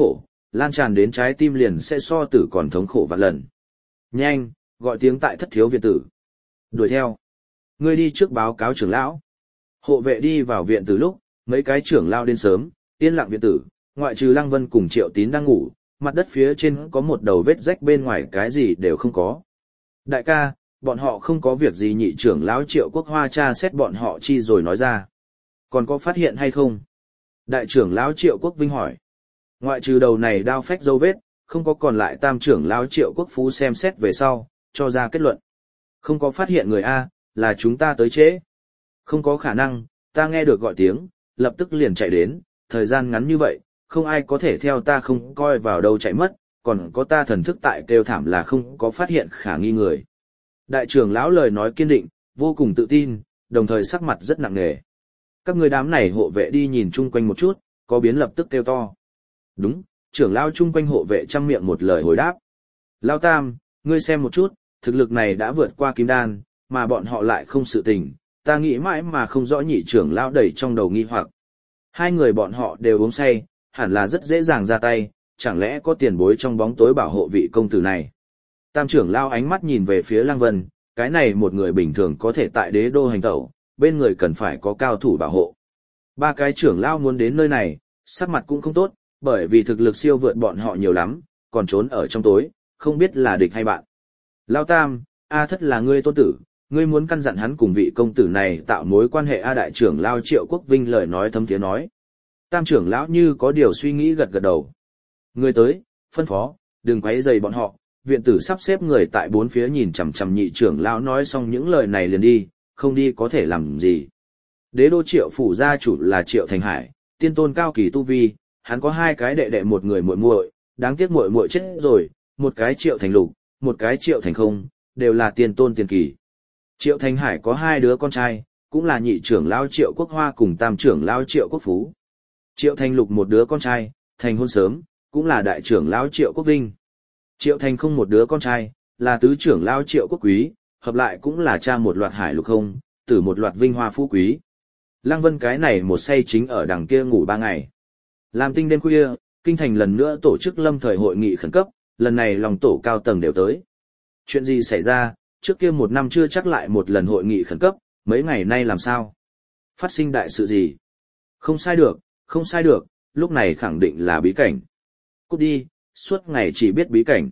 lan tràn đến trái tim liền sẽ so tử còn thống khổ vạn lần. Nhanh, gọi tiếng tại thất thiếu viện tử. Đuổi theo. Ngươi đi trước báo cáo trưởng lão. Hộ vệ đi vào viện tử lúc, mấy cái trưởng lão đến sớm, yên lặng viện tử, ngoại trừ Lăng Vân cùng Triệu Tín đang ngủ, mặt đất phía trên có một đầu vết rách, bên ngoài cái gì đều không có. Đại ca, bọn họ không có việc gì. Nhị trưởng lão Triệu Quốc Hoa tra xét bọn họ chi rồi nói ra. Còn có phát hiện hay không? Đại trưởng lão Triệu Quốc Vinh hỏi. Ngoại trừ đầu này đao phách dấu vết, không có. Còn lại tam trưởng lão Triệu Quốc Phú xem xét về sau, cho ra kết luận. Không có phát hiện người A, là chúng ta tới trễ. Không có khả năng, ta nghe được gọi tiếng, lập tức liền chạy đến, thời gian ngắn như vậy, không ai có thể theo ta không coi vào đâu chạy mất, còn có ta thần thức tại kêu thảm là không có phát hiện khả nghi người. Đại trưởng lão lời nói kiên định, vô cùng tự tin, đồng thời sắc mặt rất nặng nề. Các người đám này hộ vệ đi nhìn chung quanh một chút, có biến lập tức kêu to. Đúng, trưởng lão chung quanh hộ vệ trăm miệng một lời hồi đáp. Lão Tam, ngươi xem một chút, thực lực này đã vượt qua kim đan, mà bọn họ lại không sự tình, ta nghĩ mãi mà không rõ. Nhị trưởng lão đầy trong đầu nghi hoặc. Hai người bọn họ đều uống say, hẳn là rất dễ dàng ra tay, chẳng lẽ có tiền bối trong bóng tối bảo hộ vị công tử này. Tam trưởng lão ánh mắt nhìn về phía Lăng Vân, cái này một người bình thường có thể tại đế đô hành tẩu, bên người cần phải có cao thủ bảo hộ. Ba cái trưởng lão muốn đến nơi này, sắc mặt cũng không tốt, bởi vì thực lực siêu vượt bọn họ nhiều lắm, còn trốn ở trong tối, không biết là địch hay bạn. Lão Tam, A Thất là ngươi tôn tử, ngươi muốn căn dặn hắn cùng vị công tử này tạo mối quan hệ. A đại trưởng lão Triệu Quốc Vinh lời nói thấm thiế nói. Tam trưởng lão như có điều suy nghĩ gật gật đầu. Ngươi tới, phân phó, đừng quấy rầy bọn họ. Viện tử sắp xếp người tại bốn phía nhìn chằm chằm. Nhị trưởng lão nói xong những lời này liền đi, không đi có thể làm gì. Đế đô Triệu phủ gia chủ là Triệu Thành Hải, tiên tôn cao kỳ tu vi, hắn có hai cái đệ đệ một người muội muội, đáng tiếc muội muội chết rồi, một cái Triệu Thành Lục, một cái Triệu Thành Không, đều là tiên tôn tiền kỳ. Triệu Thành Hải có hai đứa con trai, cũng là nhị trưởng lão Triệu Quốc Hoa cùng tam trưởng lão Triệu Quốc Phú. Triệu Thành Lục một đứa con trai, thành hôn sớm, cũng là đại trưởng lão Triệu Quốc Vinh. Triệu Thành Không một đứa con trai, là tứ trưởng lão Triệu Quốc Quý, hợp lại cũng là cha một loạt hải lục không, tử một loạt vinh hoa phú quý. Lăng Vân cái này một say chính ở đằng kia ngủ 3 ngày. Làm tinh đêm khuya, kinh thành lần nữa tổ chức lâm thời hội nghị khẩn cấp, lần này lòng tổ cao tầng đều tới. Chuyện gì xảy ra, trước kia 1 năm chưa chắc lại một lần hội nghị khẩn cấp, mấy ngày nay làm sao? Phát sinh đại sự gì? Không sai được, không sai được, lúc này khẳng định là bí cảnh. Cút đi, suốt ngày chỉ biết bí cảnh.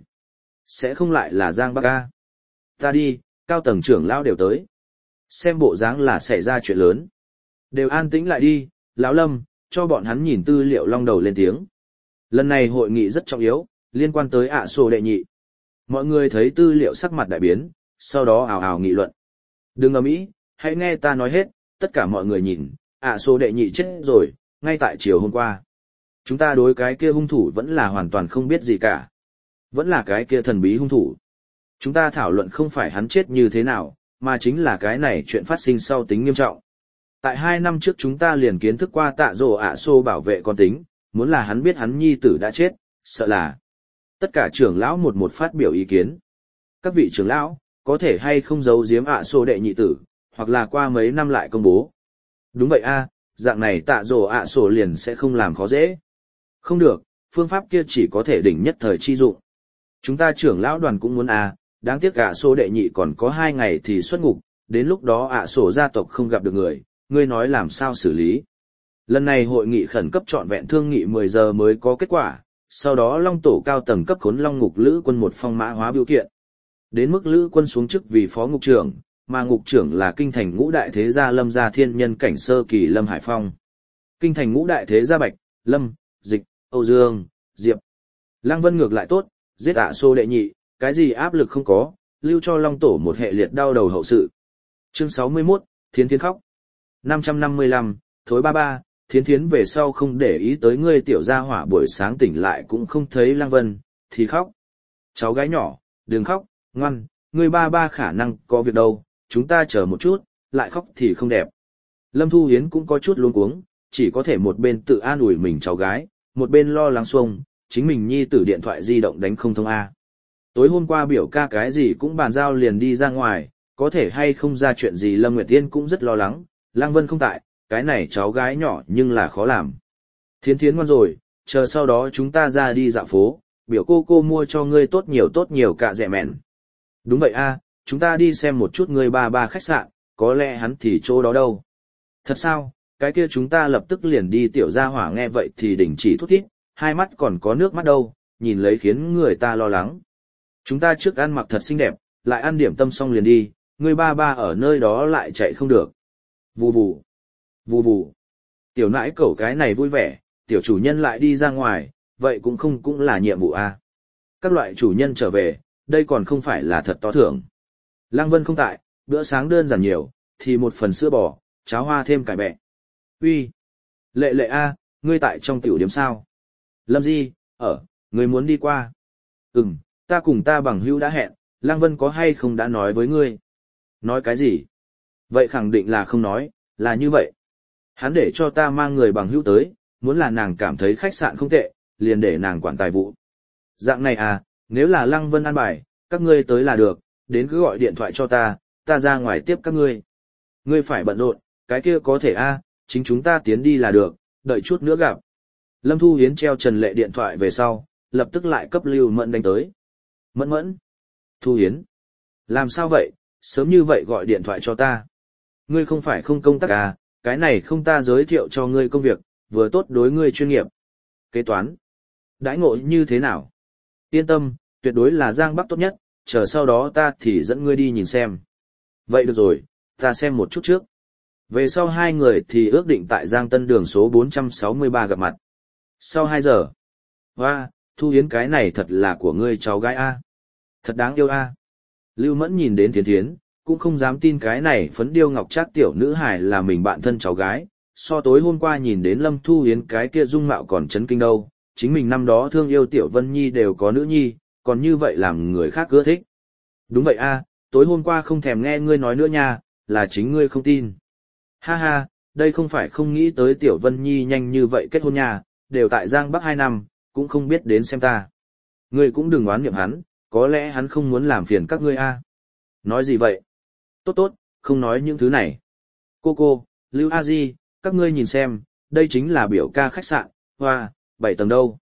Sẽ không lại là Giang Bắc ca. Ta đi, cao tầng trưởng lão đều tới. Xem bộ dáng là xảy ra chuyện lớn. Đều an tĩnh lại đi, lão Lâm, cho bọn hắn nhìn tư liệu long đầu lên tiếng. Lần này hội nghị rất trọng yếu, liên quan tới sổ đệ nhị. Mọi người thấy tư liệu sắc mặt đại biến, sau đó ào ào nghị luận. Đừng ầm ĩ, hãy nghe ta nói hết, tất cả mọi người nhìn, sổ đệ nhị chết rồi, ngay tại chiều hôm qua. Chúng ta đối cái kia hung thủ vẫn là hoàn toàn không biết gì cả. Vẫn là cái kia thần bí hung thủ. Chúng ta thảo luận không phải hắn chết như thế nào, mà chính là cái này chuyện phát sinh sau tính nghiêm trọng. Tại 2 năm trước chúng ta liền kiến thức qua tạ rồ sô bảo vệ con tính, muốn là hắn biết hắn nhi tử đã chết, sợ là. Tất cả trưởng lão một phát biểu ý kiến. Các vị trưởng lão, có thể hay không giấu giếm sô đệ nhị tử, hoặc là qua mấy năm lại công bố. Đúng vậy dạng này tạ rồ sô liền sẽ không làm khó dễ. Không được, phương pháp kia chỉ có thể đỉnh nhất thời chi dụng. Chúng ta trưởng lão đoàn cũng muốn đáng tiếc sô đệ nhị còn có 2 ngày thì xuất ngục, đến lúc đó sổ gia tộc không gặp được người, ngươi nói làm sao xử lý. Lần này hội nghị khẩn cấp trọn vẹn thương nghị 10 giờ mới có kết quả, sau đó Long tổ cao tầng cấp khốn Long ngục lữ quân một phong mã hóa biểu kiện. Đến mức lữ quân xuống chức vì phó ngục trưởng, mà ngục trưởng là kinh thành ngũ đại thế gia Lâm gia thiên nhân cảnh sơ kỳ Lâm Hải Phong. Kinh thành ngũ đại thế gia Bạch, Lâm, Dịch, Âu Dương, Diệp. Lăng Vân ngược lại tốt, giết sô đệ nhị, cái gì áp lực không có, lưu cho Long tổ một hệ liệt đau đầu hậu sự. Chương 61, Thiến Thiến khóc. 555, Thối ba ba, Thiến Thiến về sau không để ý tới ngươi tiểu gia hỏa buổi sáng tỉnh lại cũng không thấy Lăng Vân, thì khóc. Cháu gái nhỏ, đừng khóc, ngoan, ngươi ba ba khả năng có việc đâu, chúng ta chờ một chút, lại khóc thì không đẹp. Lâm Thu Hiến cũng có chút luống cuống, chỉ có thể một bên tự an ủi mình cháu gái, một bên lo lắng xuông, chính mình nhi tử điện thoại di động đánh không thông Tối hôm qua biểu ca cái gì cũng bàn giao liền đi ra ngoài, có thể hay không ra chuyện gì Lâm Nguyệt Tiên cũng rất lo lắng, Lăng Vân không tại, cái này cháu gái nhỏ nhưng là khó làm. Thiến Thiến ngoan rồi, chờ sau đó chúng ta ra đi dạo phố, biểu cô mua cho ngươi tốt nhiều cả rẻ mẹn. Đúng vậy a, chúng ta đi xem một chút ngươi ba ba khách sạn, có lẽ hắn thì chỗ đó đâu. Thật sao, cái kia chúng ta lập tức liền đi. Tiểu gia hỏa nghe vậy thì đình chỉ thút thít, hai mắt còn có nước mắt đâu, nhìn lấy khiến người ta lo lắng. Chúng ta trước ăn mặc thật xinh đẹp, lại ăn điểm tâm xong liền đi, ngươi ba ba ở nơi đó lại chạy không được. Vù vù, vù vù. Tiểu nãi cẩu cái này vui vẻ, tiểu chủ nhân lại đi ra ngoài, vậy cũng là nhiệm vụ a. Các loại chủ nhân trở về, đây còn không phải là thật to thưởng. Lăng Vân không tại, bữa sáng đơn giản nhiều, thì một phần sữa bò, cháo hoa thêm cải bẹ. Uy, Lệ Lệ a, ngươi tại trong tiểu điểm sao? Lâm Di, ngươi muốn đi qua? Ta cùng ta bằng hữu đã hẹn, Lăng Vân có hay không đã nói với ngươi? Nói cái gì? Vậy khẳng định là không nói, là như vậy. Hắn để cho ta mang người bằng hữu tới, muốn là nàng cảm thấy khách sạn không tệ, liền để nàng quản tài vụ. Dạng này à, nếu là Lăng Vân an bài, các ngươi tới là được, đến cứ gọi điện thoại cho ta ra ngoài tiếp các ngươi. Ngươi phải bận rộn, cái kia có thể a, chính chúng ta tiến đi là được, đợi chút nữa gặp. Lâm Thu Hiến treo Trần Lệ điện thoại về sau, lập tức lại cấp Lưu Mẫn đánh tới. Mẫn. Thu Hiến. Làm sao vậy, sớm như vậy gọi điện thoại cho ta. Ngươi không phải không công tác à, cái này không ta giới thiệu cho ngươi công việc, vừa tốt đối ngươi chuyên nghiệp. Kế toán. Đãi ngộ như thế nào? Yên tâm, tuyệt đối là Giang Bắc tốt nhất, chờ sau đó ta thì dẫn ngươi đi nhìn xem. Vậy được rồi, ta xem một chút trước. Về sau hai người thì ước định tại Giang Tân đường số 463 gặp mặt. Sau 2 giờ. Hoa, Thu Hiến cái này thật là của ngươi cháu gái a. Thật đáng yêu a. Lưu Mẫn nhìn đến Thiến Thiến, cũng không dám tin cái này phấn điêu ngọc trác tiểu nữ hài là mình bạn thân cháu gái. So tối hôm qua nhìn đến Lâm Thu Hiến cái kia dung mạo còn chấn kinh đâu, chính mình năm đó thương yêu Tiểu Vân Nhi đều có nữ nhi, còn như vậy làm người khác ưa thích. Đúng vậy a, tối hôm qua không thèm nghe ngươi nói nữa nha, là chính ngươi không tin. Ha ha, đây không phải không nghĩ tới Tiểu Vân Nhi nhanh như vậy kết hôn nha, đều tại Giang Bắc 2 năm, cũng không biết đến xem ta. Ngươi cũng đừng oán niệm hắn, có lẽ hắn không muốn làm phiền các ngươi a. Nói gì vậy? Tốt, không nói những thứ này. Cô, Lưu A Di, các ngươi nhìn xem, đây chính là biểu ca khách sạn, hoa, 7 tầng đâu.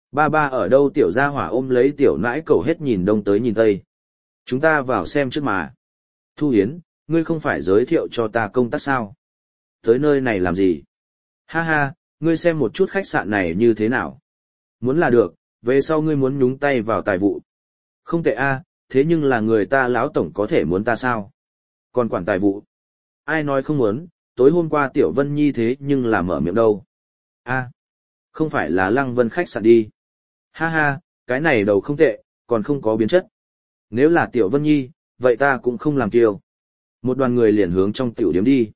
Ba ở đâu? Tiểu gia hỏa ôm lấy tiểu nãi cẩu hết nhìn đông tới nhìn tây. Chúng ta vào xem trước mà. Thu Hiến, ngươi không phải giới thiệu cho ta công tác sao? Tới nơi này làm gì? Ha ha, ngươi xem một chút khách sạn này như thế nào? Muốn là được, về sau ngươi muốn nhúng tay vào tài vụ. Không tệ a, thế nhưng là người ta lão tổng có thể muốn ta sao? Còn quản tài vụ? Ai nói không muốn, tối hôm qua Tiểu Vân Nhi thế nhưng là mở miệng đâu. A, không phải là Lăng Vân khách sạn đi. Ha ha, cái này đầu không tệ, còn không có biến chất. Nếu là Tiểu Vân Nhi, vậy ta cũng không làm kiêu. Một đoàn người liền hướng trong tiểu điếm đi.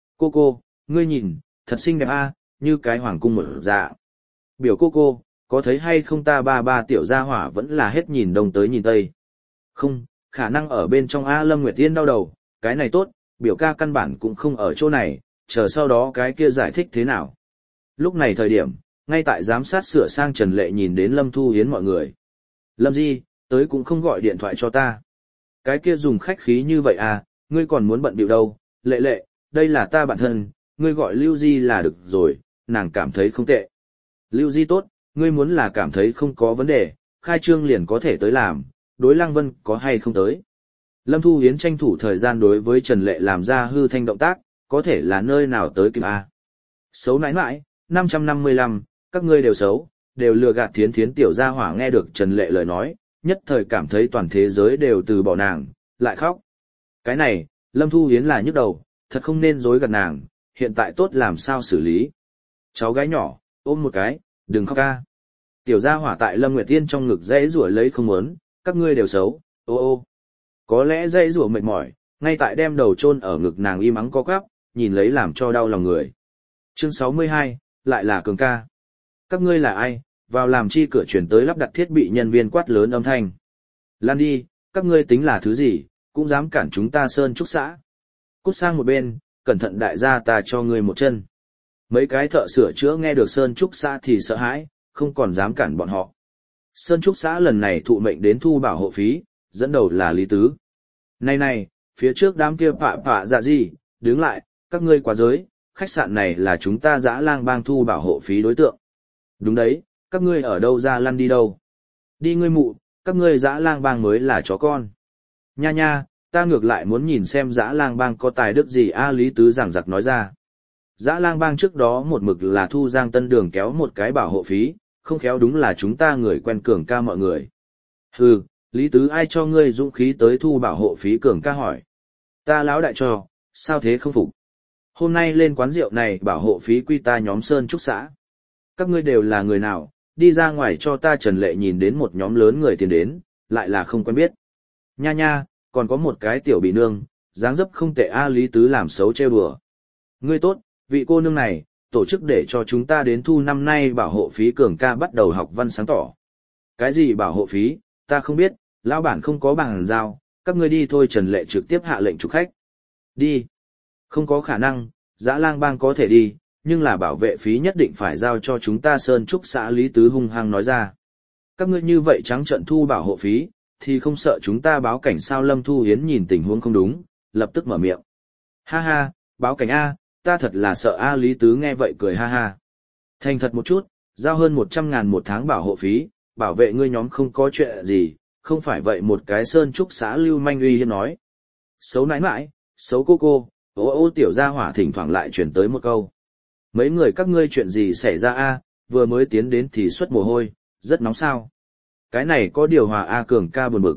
Cô, ngươi nhìn, thật xinh đẹp a, như cái hoàng cung mở dạ. Biểu cô, có thấy hay không ta ba tiểu gia hỏa vẫn là hết nhìn đông tới nhìn tây. Không, khả năng ở bên trong A. Lâm Nguyệt Tiên đau đầu, cái này tốt, biểu ca căn bản cũng không ở chỗ này, chờ sau đó cái kia giải thích thế nào. Lúc này thời điểm, ngay tại giám sát sửa sang Trần Lệ nhìn đến Lâm Thu Hiến mọi người. Lâm Di, tới cũng không gọi điện thoại cho ta. Cái kia dùng khách khí như vậy à, ngươi còn muốn bận bịu đâu, Lệ, đây là ta bạn thân, ngươi gọi Lưu Di là được rồi, nàng cảm thấy không tệ. Lưu Di tốt, ngươi muốn là cảm thấy không có vấn đề, khai trương liền có thể tới làm, đối Lăng Vân có hay không tới. Lâm Thu Hiến tranh thủ thời gian đối với Trần Lệ làm ra hư thanh động tác, có thể là nơi nào tới kịp à. Xấu nãi nãi, 555, các ngươi đều xấu, đều lừa gạt Thiến tiểu gia hỏa. Nghe được Trần Lệ lời nói, nhất thời cảm thấy toàn thế giới đều từ bỏ nàng, lại khóc. Cái này, Lâm Thu Hiến là nhức đầu, thật không nên dối gạt nàng, hiện tại tốt làm sao xử lý. Cháu gái nhỏ, ôm một cái, đừng khóc ca. Tiểu gia hỏa tại Lâm Nguyệt Tiên trong ngực dãy rủa lấy không muốn, các ngươi đều xấu, ô. Có lẽ dãy rủa mệt mỏi, ngay tại đem đầu chôn ở ngực nàng im ắng co quắp, nhìn lấy làm cho đau lòng người. Chương 62, lại là Cường ca. Các ngươi là ai, vào làm chi? Cửa chuyển tới lắp đặt thiết bị nhân viên quát lớn âm thanh. Lan đi, các ngươi tính là thứ gì, cũng dám cản chúng ta Sơn Trúc xã. Cút sang một bên, cẩn thận đại gia ta cho ngươi một chân. Mấy cái thợ sửa chữa nghe được Sơn Trúc xã thì sợ hãi, không còn dám cản bọn họ. Sơn Trúc xã lần này thụ mệnh đến thu bảo hộ phí, dẫn đầu là Lý Tứ. Này, phía trước đám kia pạ dạ gì, đứng lại, các ngươi quá giới, khách sạn này là chúng ta Dã Lang Bang thu bảo hộ phí đối tượng. Đúng đấy, các ngươi ở đâu ra lăn đi đâu? Đi ngươi mụ, các ngươi dã lang bang mới là chó con. Nha nha, ta ngược lại muốn nhìn xem dã lang bang có tài đức gì a Lý Tứ giảng giặc nói ra. Dã lang bang trước đó một mực là thu Giang Tân Đường kéo một cái bảo hộ phí, không khéo đúng là chúng ta người quen Cường ca mọi người. Hừ, Lý Tứ ai cho ngươi dũng khí tới thu bảo hộ phí? Cường ca hỏi. Ta lão đại cho, sao thế không phục? Hôm nay lên quán rượu này bảo hộ phí quy ta nhóm Sơn Trúc xã. Các ngươi đều là người nào, đi ra ngoài cho ta Trần Lệ nhìn đến một nhóm lớn người tiền đến, lại là không quen biết. Nha nha, còn có một cái tiểu bị nương, dáng dấp không tệ a Lý Tứ làm xấu trêu đùa. Ngươi tốt, vị cô nương này, tổ chức để cho chúng ta đến thu năm nay bảo hộ phí. Cường ca bắt đầu học văn sáng tỏ. Cái gì bảo hộ phí, ta không biết, lão bản không có bằng giao, các ngươi đi thôi. Trần Lệ trực tiếp hạ lệnh chụp khách. Đi. Không có khả năng, dã lang bang có thể đi, nhưng là bảo vệ phí nhất định phải giao cho chúng ta Sơn Trúc xã. Lý Tứ hung hăng nói ra. Các ngươi như vậy trắng trợn thu bảo hộ phí, thì không sợ chúng ta báo cảnh sao? Lâm Thu Hiến nhìn tình huống không đúng, lập tức mở miệng. Ha ha, báo cảnh a, ta thật là sợ a. Lý Tứ nghe vậy cười ha ha. Thành thật một chút, giao hơn 100.000 một tháng bảo hộ phí, bảo vệ ngươi nhóm không có chuyện gì, không phải vậy một cái Sơn Trúc xã lưu manh uy hiếp nói. Xấu nãi nãi, xấu cô cô, ô tiểu gia hỏa thỉnh thoảng lại chuyển tới một câu. Mấy người các ngươi chuyện gì xảy ra a? Vừa mới tiến đến thì xuất mồ hôi, rất nóng sao? Cái này có điều hòa a? Cường ca buồn bực.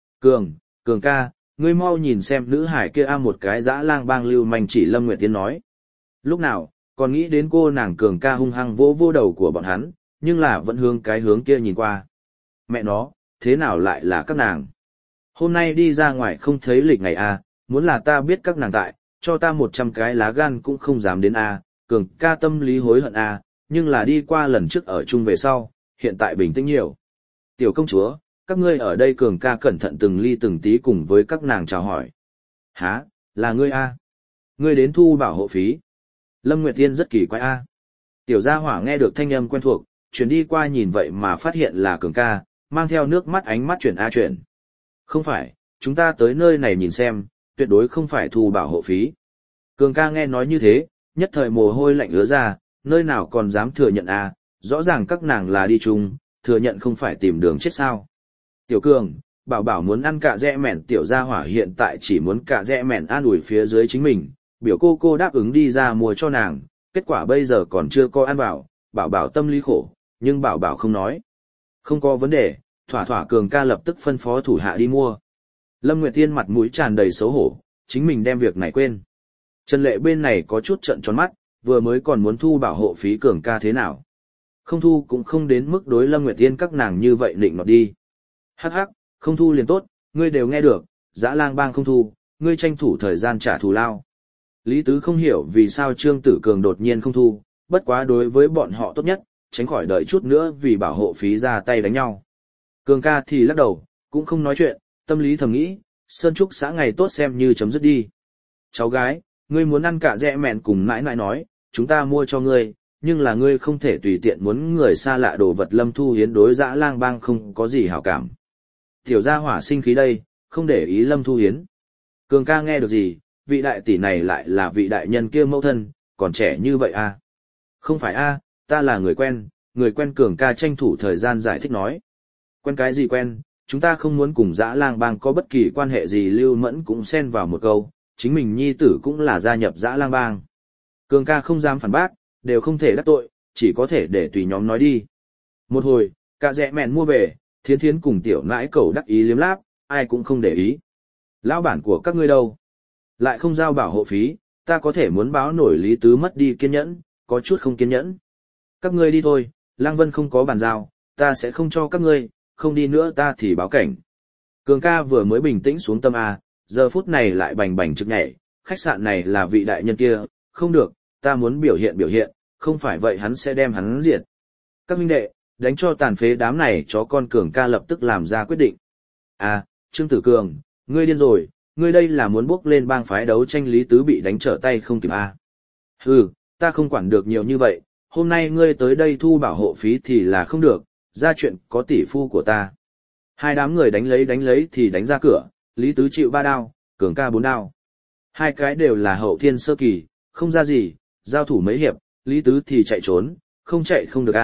Cường ca, ngươi mau nhìn xem nữ hải kia a. Một cái dã lang bang lưu manh chỉ Lâm Nguyệt Tiên nói. Lúc nào, còn nghĩ đến cô nàng. Cường ca hung hăng vỗ vô đầu của bọn hắn, nhưng là vẫn hướng cái hướng kia nhìn qua. Mẹ nó, thế nào lại là các nàng? Hôm nay đi ra ngoài không thấy lịch ngày a, muốn là ta biết các nàng tại, cho ta 100 cái lá gan cũng không dám đến a. Cường ca tâm lý hối hận a, nhưng là đi qua lần trước ở chung về sau, hiện tại bình tĩnh nhiều. Tiểu công chúa, các ngươi ở đây? Cường ca cẩn thận từng ly từng tí cùng với các nàng chào hỏi. Hả, là ngươi a? Ngươi đến thu bảo hộ phí. Lâm Nguyệt Tiên rất kỳ quái a. Tiểu gia hỏa nghe được thanh âm quen thuộc, chuyển đi qua nhìn vậy mà phát hiện là Cường ca, mang theo nước mắt ánh mắt chuyển a chuyển. Không phải, chúng ta tới nơi này nhìn xem, tuyệt đối không phải thu bảo hộ phí. Cường ca nghe nói như thế, nhất thời mồ hôi lạnh ứa ra, nơi nào còn dám thừa nhận a, rõ ràng các nàng là đi chung, thừa nhận không phải tìm đường chết sao. Tiểu Cường, bảo muốn ăn cạ dẹ mẻn. Tiểu gia hỏa hiện tại chỉ muốn cạ dẹ mẻn an ủi phía dưới chính mình, biểu cô đáp ứng đi ra mua cho nàng, kết quả bây giờ còn chưa có ăn bảo tâm lý khổ, nhưng bảo không nói. Không có vấn đề, thỏa Cường ca lập tức phân phó thủ hạ đi mua. Lâm Nguyệt Tiên mặt mũi tràn đầy xấu hổ, chính mình đem việc này quên. Trần Lệ bên này có chút trợn tròn mắt, vừa mới còn muốn thu bảo hộ phí. Cường ca thế nào? Không thu cũng không đến mức đối Lâm Nguyệt Tiên các nàng như vậy định nọt đi. Hắc hắc, không thu liền tốt, ngươi đều nghe được, dã lang bang không thu, ngươi tranh thủ thời gian trả thù lao. Lý Tứ không hiểu vì sao Trương Tử Cường đột nhiên không thu, bất quá đối với bọn họ tốt nhất, tránh khỏi đợi chút nữa vì bảo hộ phí ra tay đánh nhau. Cường ca thì lắc đầu, cũng không nói chuyện, tâm lý thầm nghĩ, Sơn Trúc xã ngày tốt xem như chấm dứt đi. Cháu gái, ngươi muốn ăn cạ dẹ mẹn cùng nãi nãi nói, chúng ta mua cho ngươi, nhưng là ngươi không thể tùy tiện muốn người xa lạ đồ vật. Lâm Thu Hiến đối dã lang bang không có gì hảo cảm. Tiểu gia hỏa sinh khí đây, không để ý Lâm Thu Hiến. Cường ca nghe được gì, vị đại tỷ này lại là vị đại nhân kia mẫu thân, còn trẻ như vậy à? Không phải a, ta là người quen. Cường ca tranh thủ thời gian giải thích nói. Quen cái gì quen, chúng ta không muốn cùng dã lang bang có bất kỳ quan hệ gì. Lưu Mẫn cũng xen vào một câu, chính mình nhi tử cũng là gia nhập dã lang bang. Cường ca không dám phản bác, đều không thể đắc tội, chỉ có thể để tùy nhóm nói đi. Một hồi, cạ dẹ mẹn mua về, Thiến cùng tiểu nãi cẩu đắc ý liếm láp, ai cũng không để ý. Lão bản của các ngươi đâu? Lại không giao bảo hộ phí, ta có thể muốn báo nổi. Lý Tứ mất đi kiên nhẫn, có chút không kiên nhẫn. Các ngươi đi thôi, Lăng Vân không có bàn giao, ta sẽ không cho các ngươi, không đi nữa ta thì báo cảnh. Cường ca vừa mới bình tĩnh xuống tâm A, giờ phút này lại bành bành trực nhảy, khách sạn này là vị đại nhân kia, không được, ta muốn biểu hiện, không phải vậy hắn sẽ đem hắn diệt. Các huynh đệ, đánh cho tàn phế đám này chó con. Cường ca lập tức làm ra quyết định. À, Trương Tử Cường, ngươi điên rồi, ngươi đây là muốn bước lên bang phái đấu tranh. Lý Tứ bị đánh trở tay không kịp a. Hừ, ta không quản được nhiều như vậy, hôm nay ngươi tới đây thu bảo hộ phí thì là không được, ra chuyện có tỷ phu của ta. Hai đám người đánh lấy thì đánh ra cửa, Lý Tứ chịu 3 đao, Cường ca 4 đao. Hai cái đều là hậu thiên sơ kỳ, không ra gì, giao thủ mấy hiệp, Lý Tứ thì chạy trốn, không chạy không được a.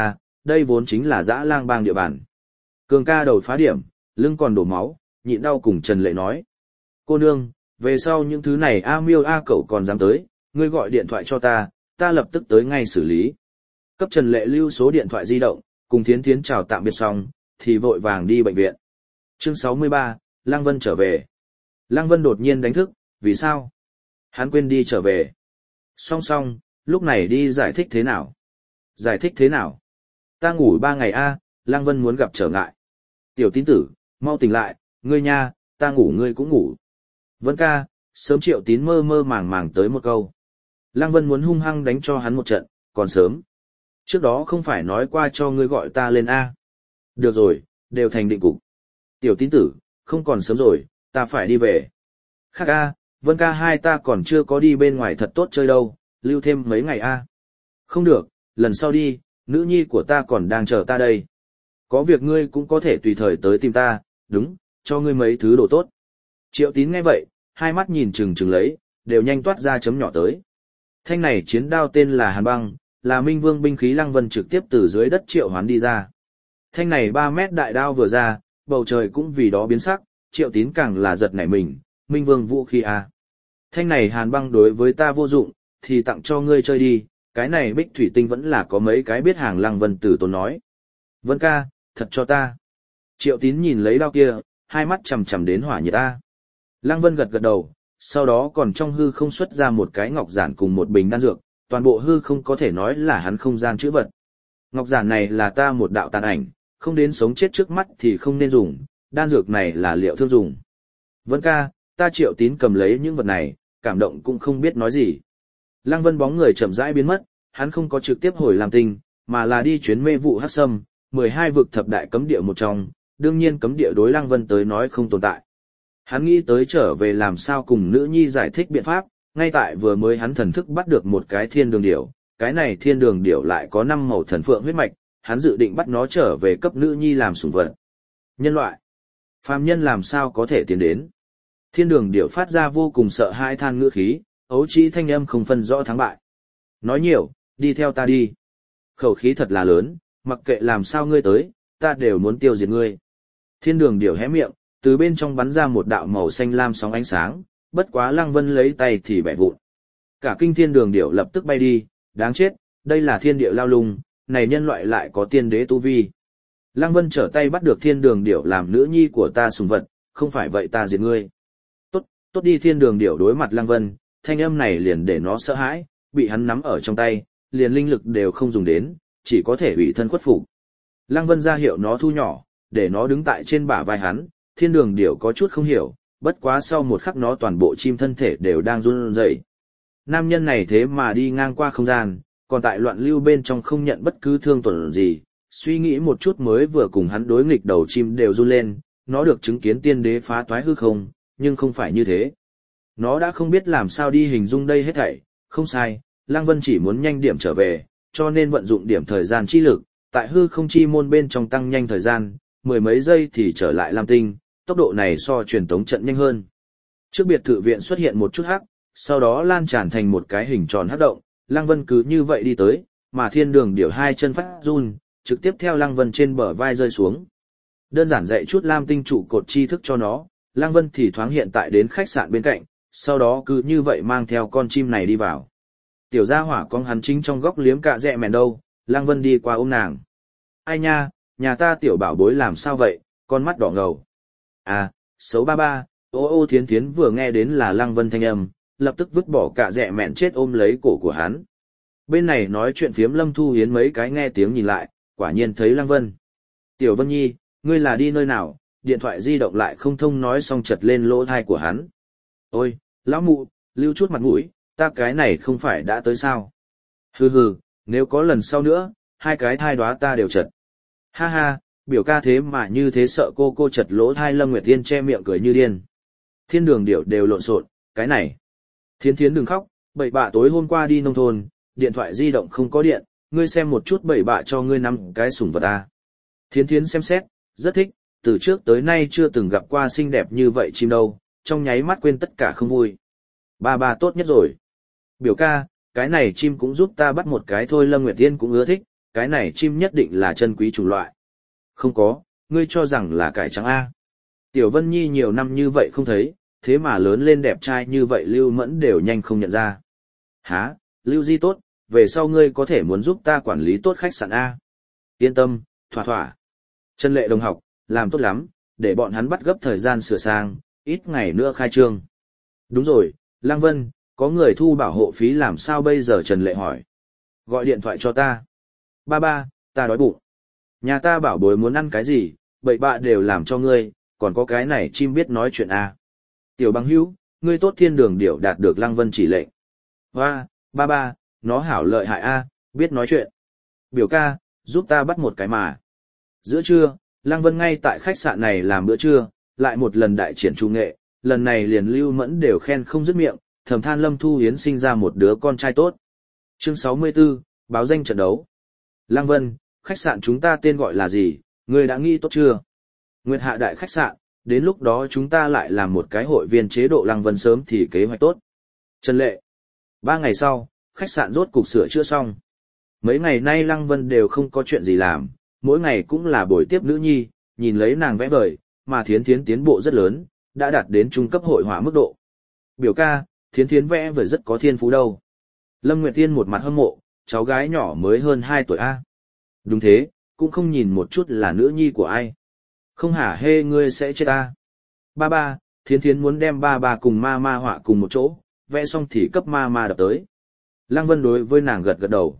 đây vốn chính là dã lang bang địa bàn. Cường ca đầu phá điểm, lưng còn đổ máu, nhịn đau cùng Trần Lệ nói. Cô nương, về sau những thứ này A Miêu A Cẩu còn dám tới, ngươi gọi điện thoại cho ta lập tức tới ngay xử lý. Cấp Trần Lệ lưu số điện thoại di động, cùng Thiến Thiến chào tạm biệt xong, thì vội vàng đi bệnh viện. Chương 63, Lăng Vân trở về. Lăng Vân đột nhiên đánh thức, vì sao? Hắn quên đi trở về. Song, lúc này đi giải thích thế nào? Giải thích thế nào? Ta ngủ 3 ngày a, Lăng Vân muốn gặp trở ngại. Tiểu tín tử, mau tỉnh lại, ngươi nha, ta ngủ ngươi cũng ngủ. Vân ca, sớm Triệu Tín mơ mơ màng màng tới một câu. Lăng Vân muốn hung hăng đánh cho hắn một trận, còn sớm. Trước đó không phải nói qua cho ngươi gọi ta lên a. Được rồi, đều thành định cục. Tiểu tín tử, không còn sớm rồi, ta phải đi về. Khác a, Vân ca hai ta còn chưa có đi bên ngoài thật tốt chơi đâu, lưu thêm mấy ngày a. Không được, lần sau đi, nữ nhi của ta còn đang chờ ta đây. Có việc ngươi cũng có thể tùy thời tới tìm ta, đúng, cho ngươi mấy thứ đồ tốt. Triệu Tín nghe vậy, hai mắt nhìn chừng lấy, đều nhanh toát ra chấm nhỏ tới. Thanh này chiến đao tên là Hàn Băng, là Minh Vương binh khí. Lăng Vân trực tiếp từ dưới đất triệu hoán đi ra. Thanh này 3 mét đại đao vừa ra, bầu trời cũng vì đó biến sắc, Triệu Tín càng là giật nảy mình, Minh Vương vũ khí à. Thanh này Hàn Băng đối với ta vô dụng, thì tặng cho ngươi chơi đi, cái này bích thủy tinh vẫn là có mấy cái biết hàng. Lăng Vân tử tốn nói. Vân ca, thật cho ta. Triệu Tín nhìn lấy đao kia, hai mắt chằm chằm đến hỏa nhiệt ta. Lăng Vân gật đầu, sau đó còn trong hư không xuất ra một cái ngọc giản cùng một bình đan dược, toàn bộ hư không có thể nói là hắn không gian chữ vật. Ngọc giản này là ta một đạo tàn ảnh, không đến sống chết trước mắt thì không nên dùng, đan dược này là liệu thương dùng. Vân ca, ta Triệu Tín cầm lấy những vật này, cảm động cũng không biết nói gì. Lăng Vân bóng người chậm rãi biến mất, hắn không có trực tiếp hồi Lam Tinh, mà là đi chuyến mê vụ hắc sâm, 12 vực thập đại cấm địa một trong, đương nhiên cấm địa đối Lăng Vân tới nói không tồn tại. Hắn nghĩ tới trở về làm sao cùng nữ nhi giải thích biện pháp, ngay tại vừa mới hắn thần thức bắt được một cái thiên đường điểu, cái này thiên đường điểu lại có 5 màu thần phượng huyết mạch, hắn dự định bắt nó trở về cấp nữ nhi làm sủng vật. Nhân loại, phàm nhân làm sao có thể tiến đến? Thiên đường điểu phát ra vô cùng sợ hãi than ngữ khí, ấu trĩ thanh âm không phân rõ thắng bại. Nói nhiều, đi theo ta đi. Khẩu khí thật là lớn, mặc kệ làm sao ngươi tới, ta đều muốn tiêu diệt ngươi. Thiên đường điểu hé miệng, từ bên trong bắn ra một đạo màu xanh lam sóng ánh sáng, bất quá Lăng Vân lấy tay thì bẻ vụn. Cả kinh thiên đường điểu lập tức bay đi, đáng chết, đây là thiên địa lao lung, này nhân loại lại có tiên đế tu vi. Lăng Vân trở tay bắt được thiên đường điểu làm nữ nhi của ta sùng vật, không phải vậy ta diệt ngươi. Tốt đi. Thiên đường điểu đối mặt Lăng Vân, thanh âm này liền để nó sợ hãi, bị hắn nắm ở trong tay, liền linh lực đều không dùng đến, chỉ có thể ủy thân khuất phục. Lăng Vân ra hiệu nó thu nhỏ, để nó đứng tại trên bả vai hắn, thiên đường điểu có chút không hiểu, bất quá sau một khắc nó toàn bộ chim thân thể đều đang run rẩy. Nam nhân này thế mà đi ngang qua không gian, còn tại loạn lưu bên trong không nhận bất cứ thương tổn gì, suy nghĩ một chút mới vừa cùng hắn đối nghịch đầu chim đều run lên, nó được chứng kiến tiên đế phá toái hư không, nhưng không phải như thế. Nó đã không biết làm sao đi hình dung đây hết thảy, không sai, Lăng Vân chỉ muốn nhanh điểm trở về, cho nên vận dụng điểm thời gian chi lực, tại hư không chi môn bên trong tăng nhanh thời gian, 10 mấy giây thì trở lại Lam Tinh, tốc độ này so truyền tống trận nhanh hơn. Trước biệt thự viện xuất hiện một chút hắc, sau đó lan tràn thành một cái hình tròn hắc động, Lăng Vân cứ như vậy đi tới, mà thiên đường điểu hai chân phát run, trực tiếp theo Lăng Vân trên bờ vai rơi xuống. Đơn giản dạy chút Lam Tinh trụ cột tri thức cho nó, Lăng Vân thì thoáng hiện tại đến khách sạn bên cạnh, sau đó cứ như vậy mang theo con chim này đi vào. Tiểu gia hỏa con hắn chính trong góc liếm cạ dẹ mèn đâu, Lăng Vân đi qua ôm nàng. Ai nha, nhà ta tiểu bảo bối làm sao vậy, con mắt đỏ ngầu. À, xấu ba ba, ô Thiến Thiến vừa nghe đến là Lăng Vân thanh âm, lập tức vứt bỏ cạ dẹ mẹn chết ôm lấy cổ của hắn. Bên này nói chuyện phiếm Lâm Thu Hiến mấy cái nghe tiếng nhìn lại, quả nhiên thấy Lăng Vân. Tiểu Vân Nhi, ngươi là đi nơi nào, điện thoại di động lại không thông nói xong chật lên lỗ thai của hắn. Ôi, lão mụ, lưu chút mặt mũi, ta cái này không phải đã tới sao. Hừ, nếu có lần sau nữa, hai cái thai đoá ta đều chật. Ha ha, biểu ca thế mà như thế sợ cô chật lỗ thai. Lâm Nguyệt Tiên che miệng cười như điên. Thiên đường điểu đều lộn xộn, cái này. Thiến Thiến đừng khóc, bậy bạ tối hôm qua đi nông thôn, điện thoại di động không có điện, ngươi xem một chút bậy bạ cho ngươi nắm cái sủng vật ta. Thiến Thiến xem xét, rất thích, từ trước tới nay chưa từng gặp qua xinh đẹp như vậy chim đâu, trong nháy mắt quên tất cả không vui. Ba tốt nhất rồi. Biểu ca, cái này chim cũng giúp ta bắt một cái thôi. Lâm Nguyệt Tiên cũng ưa thích, cái này chim nhất định là chân quý chủng loại. Không có, ngươi cho rằng là cải trắng A. Tiểu Vân Nhi nhiều năm như vậy không thấy, thế mà lớn lên đẹp trai như vậy Lưu Mẫn đều nhanh không nhận ra. Hả, Lưu Di tốt, về sau ngươi có thể muốn giúp ta quản lý tốt khách sạn A. Yên tâm, thỏa thỏa. Trần Lệ đồng học, làm tốt lắm, để bọn hắn bắt gấp thời gian sửa sang, ít ngày nữa khai trương. Đúng rồi, Lăng Vân, có người thu bảo hộ phí làm sao bây giờ Trần Lệ hỏi. Gọi điện thoại cho ta. Ba, ta đói bụng. Nhà ta bảo bối muốn ăn cái gì, bậy bạ đều làm cho ngươi, còn có cái này chim biết nói chuyện à. Tiểu Bằng Hữu, ngươi tốt thiên đường điểu đạt được Lăng Vân chỉ lệnh. Hoa, ba, nó hảo lợi hại a, biết nói chuyện. Biểu ca, giúp ta bắt một cái mà. Giữa trưa, Lăng Vân ngay tại khách sạn này làm bữa trưa, lại một lần đại triển trung nghệ, lần này liền Lưu Mẫn đều khen không dứt miệng, thầm than Lâm Thu Hiến sinh ra một đứa con trai tốt. Chương 64, báo danh trận đấu. Lăng Vân, khách sạn chúng ta tên gọi là gì, ngươi đã nghĩ tốt chưa? Nguyệt Hạ Đại khách sạn, đến lúc đó chúng ta lại làm một cái hội viên chế độ Lăng Vân sớm thì kế hoạch tốt. Trần Lệ. 3 ngày sau, khách sạn rốt cục sửa chữa xong. Mấy ngày nay Lăng Vân đều không có chuyện gì làm, mỗi ngày cũng là buổi tiếp nữ nhi, nhìn lấy nàng vẽ vời, mà Thiến Thiến tiến bộ rất lớn, đã đạt đến trung cấp hội họa mức độ. Biểu ca, Thiến Thiến vẽ vời rất có thiên phú đâu. Lâm Nguyệt Tiên một mặt hâm mộ, cháu gái nhỏ mới hơn 2 tuổi a. Đúng thế, cũng không nhìn một chút là nữ nhi của ai. Không hả hê ngươi sẽ chết ta. Ba, Thiến Thiến muốn đem ba cùng ma họa cùng một chỗ, vẽ xong thì cấp ma đập tới. Lăng Vân đối với nàng gật gật đầu.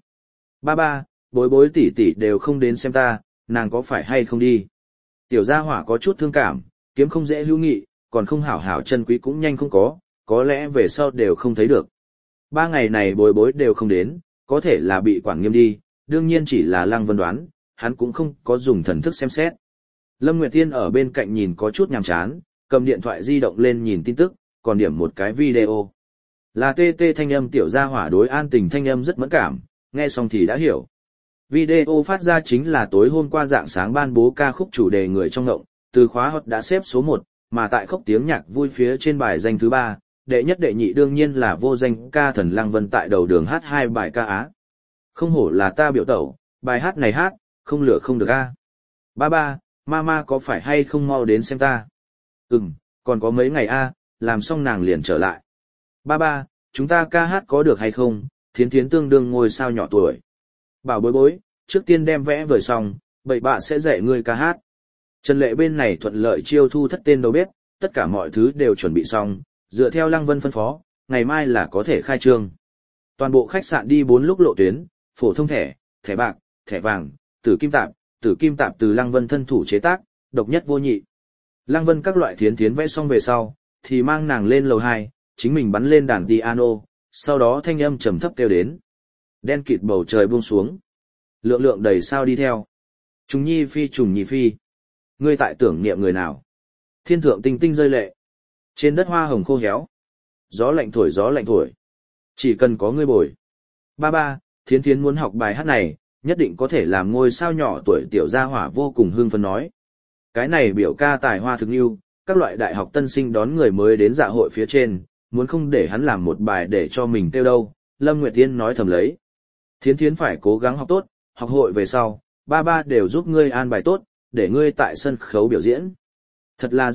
Ba, bối bối tỷ tỷ đều không đến xem ta, nàng có phải hay không đi. Tiểu gia hỏa có chút thương cảm, kiếm không dễ hữu nghị, còn không hảo hảo chân quý cũng nhanh không có lẽ về sau đều không thấy được. 3 ngày này bối bối đều không đến, có thể là bị quản nghiêm đi, đương nhiên chỉ là Lăng Vân đoán, hắn cũng không có dùng thần thức xem xét. Lâm Nguyệt Tiên ở bên cạnh nhìn có chút nhàm chán, cầm điện thoại di động lên nhìn tin tức, còn điểm một cái video. Là TT thanh âm tiểu gia hỏa đối An Tình thanh âm rất mẫn cảm, nghe xong thì đã hiểu. Video phát ra chính là tối hôm qua dạng sáng ban bố ca khúc chủ đề người trong ngộng, từ khóa hot đã xếp số 1, mà tại khúc tiếng nhạc vui phía trên bài danh thứ 3, đệ nhất đệ nhị đương nhiên là vô danh ca thần Lăng Vân tại đầu đường hát 2 bài ca Á. Không hổ là ta biểu tẩu, bài hát này hát, không lựa không được a. Ba, mama có phải hay không mau đến xem ta? Còn có mấy ngày a, làm xong nàng liền trở lại. Ba, chúng ta ca hát có được hay không? Thiến Thiến tương đương ngôi sao nhỏ tuổi. Bảo bối bối, trước tiên đem vẽ vời xong, bậy bạ sẽ dạy ngươi ca hát. Trần Lệ bên này thuận lợi chiêu thu thất tên đầu bếp, tất cả mọi thứ đều chuẩn bị xong, dựa theo Lăng Vân phân phó, ngày mai là có thể khai trương. Toàn bộ khách sạn đi 4 lúc lộ tuyến, phổ thông thẻ, thẻ bạc, thẻ vàng, tử kim tạp từ Lăng Vân thân thủ chế tác, độc nhất vô nhị. Lăng Vân các loại Thiến Thiến vẽ xong về sau, thì mang nàng lên lầu 2, chính mình bắn lên đàn piano, sau đó thanh âm trầm thấp kêu đến. Đen kịt bầu trời buông xuống. Lượng lượng đầy sao đi theo. Trùng nhi phi. Ngươi tại tưởng niệm người nào? Thiên thượng tinh tinh rơi lệ. Trên đất hoa hồng khô héo. Gió lạnh thổi. Chỉ cần có ngươi bồi. Ba, Thiến Thiến muốn học bài hát này, nhất định có thể làm ngôi sao nhỏ tuổi tiểu gia hỏa vô cùng hưng phấn nói. Cái này biểu ca tài hoa thực yêu, các loại đại học tân sinh đón người mới đến dạ hội phía trên, muốn không để hắn làm một bài để cho mình tiêu đâu, Lâm Nguyệt Tiên nói thầm lấy. Thiến Thiến phải cố gắng học tốt, học hội về sau, ba đều giúp ngươi an bài tốt, để ngươi tại sân khấu biểu diễn. Thật là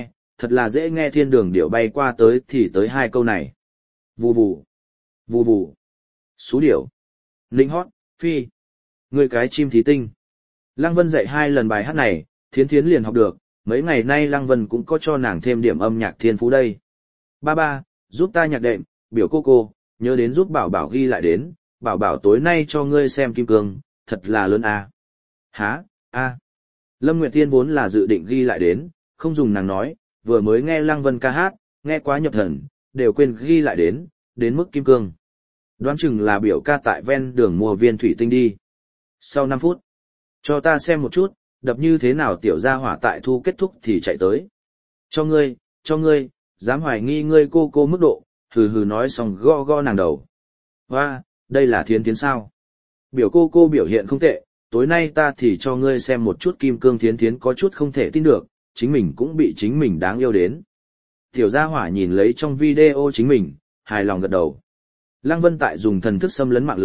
dễ nghe thiên đường điệu bay qua tới thì tới 2 câu này. Vù vù. Xú điểu. Linh hót, phi. Ngươi cái chim thí tinh. Lăng Vân dạy 2 lần bài hát này, Thiến Thiến liền học được, mấy ngày nay Lăng Vân cũng có cho nàng thêm điểm âm nhạc thiên phú đây. Ba, giúp ta nhạc đệm, biểu cô, nhớ đến giúp bảo bảo ghi lại đến, bảo tối nay cho ngươi xem kim cương, thật là lớn a. Hả, a. Lâm Nguyệt Tiên vốn là dự định ghi lại đến, không dùng nàng nói, vừa mới nghe Lăng Vân ca hát, nghe quá nhập thần, đều quên ghi lại đến mức kim cương. Đoán chừng là biểu ca tại ven đường mua viên thủy tinh đi. Sau 5 phút, cho ta xem một chút, đập như thế nào tiểu gia hỏa tại thu kết thúc thì chạy tới. Cho ngươi, dám hoài nghi ngươi cô mức độ, hừ nói xong go nàng đầu. Hoa, đây là Thiến Thiến sao? Biểu cô biểu hiện không tệ, tối nay ta thì cho ngươi xem một chút kim cương. Thiến Thiến có chút không thể tin được, chính mình cũng bị chính mình đáng yêu đến. Tiểu gia hỏa nhìn lấy trong video chính mình, hài lòng gật đầu. Lăng Vân tại dùng thần thức xâm lấn mạng lưới,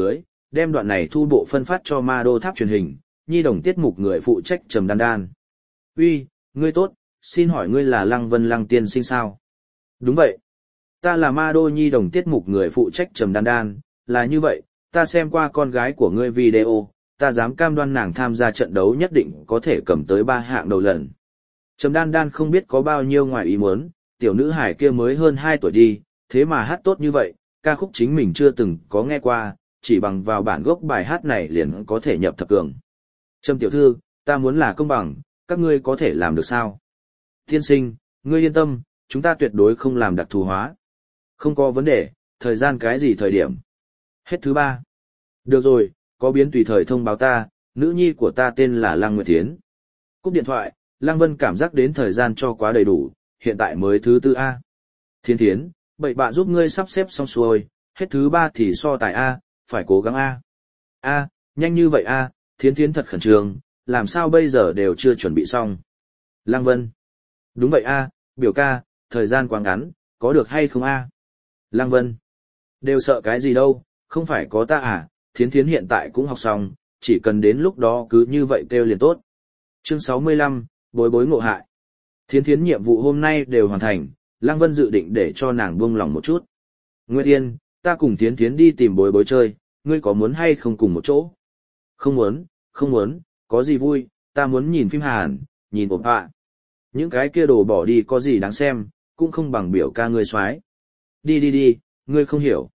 đem đoạn này thu bộ phân phát cho Ma Đô tháp truyền hình, nhi đồng tiết mục người phụ trách Trầm Đan Đan. Uy, ngươi tốt, xin hỏi ngươi là Lăng Vân Lăng tiên sinh sao? Đúng vậy. Ta là Ma Đô nhi đồng tiết mục người phụ trách Trầm Đan Đan, là như vậy, ta xem qua con gái của ngươi video, ta dám cam đoan nàng tham gia trận đấu nhất định có thể cầm tới 3 hạng đầu lần. Trầm Đan Đan không biết có bao nhiêu ngoài ý muốn, tiểu nữ hải kia mới hơn 2 tuổi đi, thế mà hát tốt như vậy, ca khúc chính mình chưa từng có nghe qua, chỉ bằng vào bản gốc bài hát này liền có thể nhập thập cường. Trầm tiểu thư, ta muốn là công bằng, các ngươi có thể làm được sao? Tiên sinh, ngươi yên tâm, chúng ta tuyệt đối không làm đặc thù hóa. Không có vấn đề, thời gian cái gì thời điểm? Hết thứ 3. Được rồi, có biến tùy thời thông báo ta, nữ nhi của ta tên là Lăng Nguyệt Thiến. Cúp điện thoại, Lăng Vân cảm giác đến thời gian cho quá đầy đủ, hiện tại mới thứ 4 A. Thiến Thiến, bậy bạ giúp ngươi sắp xếp xong xuôi, hết thứ 3 thì so tài A, phải cố gắng A. A, nhanh như vậy A, Thiến Thiến thật khẩn trương, làm sao bây giờ đều chưa chuẩn bị xong. Lăng Vân. Đúng vậy A, biểu ca, thời gian quá ngắn, có được hay không A? Lăng Vân. Đều sợ cái gì đâu, không phải có ta à, Thiến Thiến hiện tại cũng học xong, chỉ cần đến lúc đó cứ như vậy kêu liền tốt. Chương 65, bối bối ngộ hại. Thiến Thiến nhiệm vụ hôm nay đều hoàn thành, Lăng Vân dự định để cho nàng buông lòng một chút. Nguyệt Yên, ta cùng Thiến Thiến đi tìm bối bối chơi, ngươi có muốn hay không cùng một chỗ? Không muốn, không muốn, có gì vui, ta muốn nhìn phim Hàn, nhìn ộp ạ. Những cái kia đồ bỏ đi có gì đáng xem, cũng không bằng biểu ca ngươi soái. Đi đi đi, ngươi không hiểu.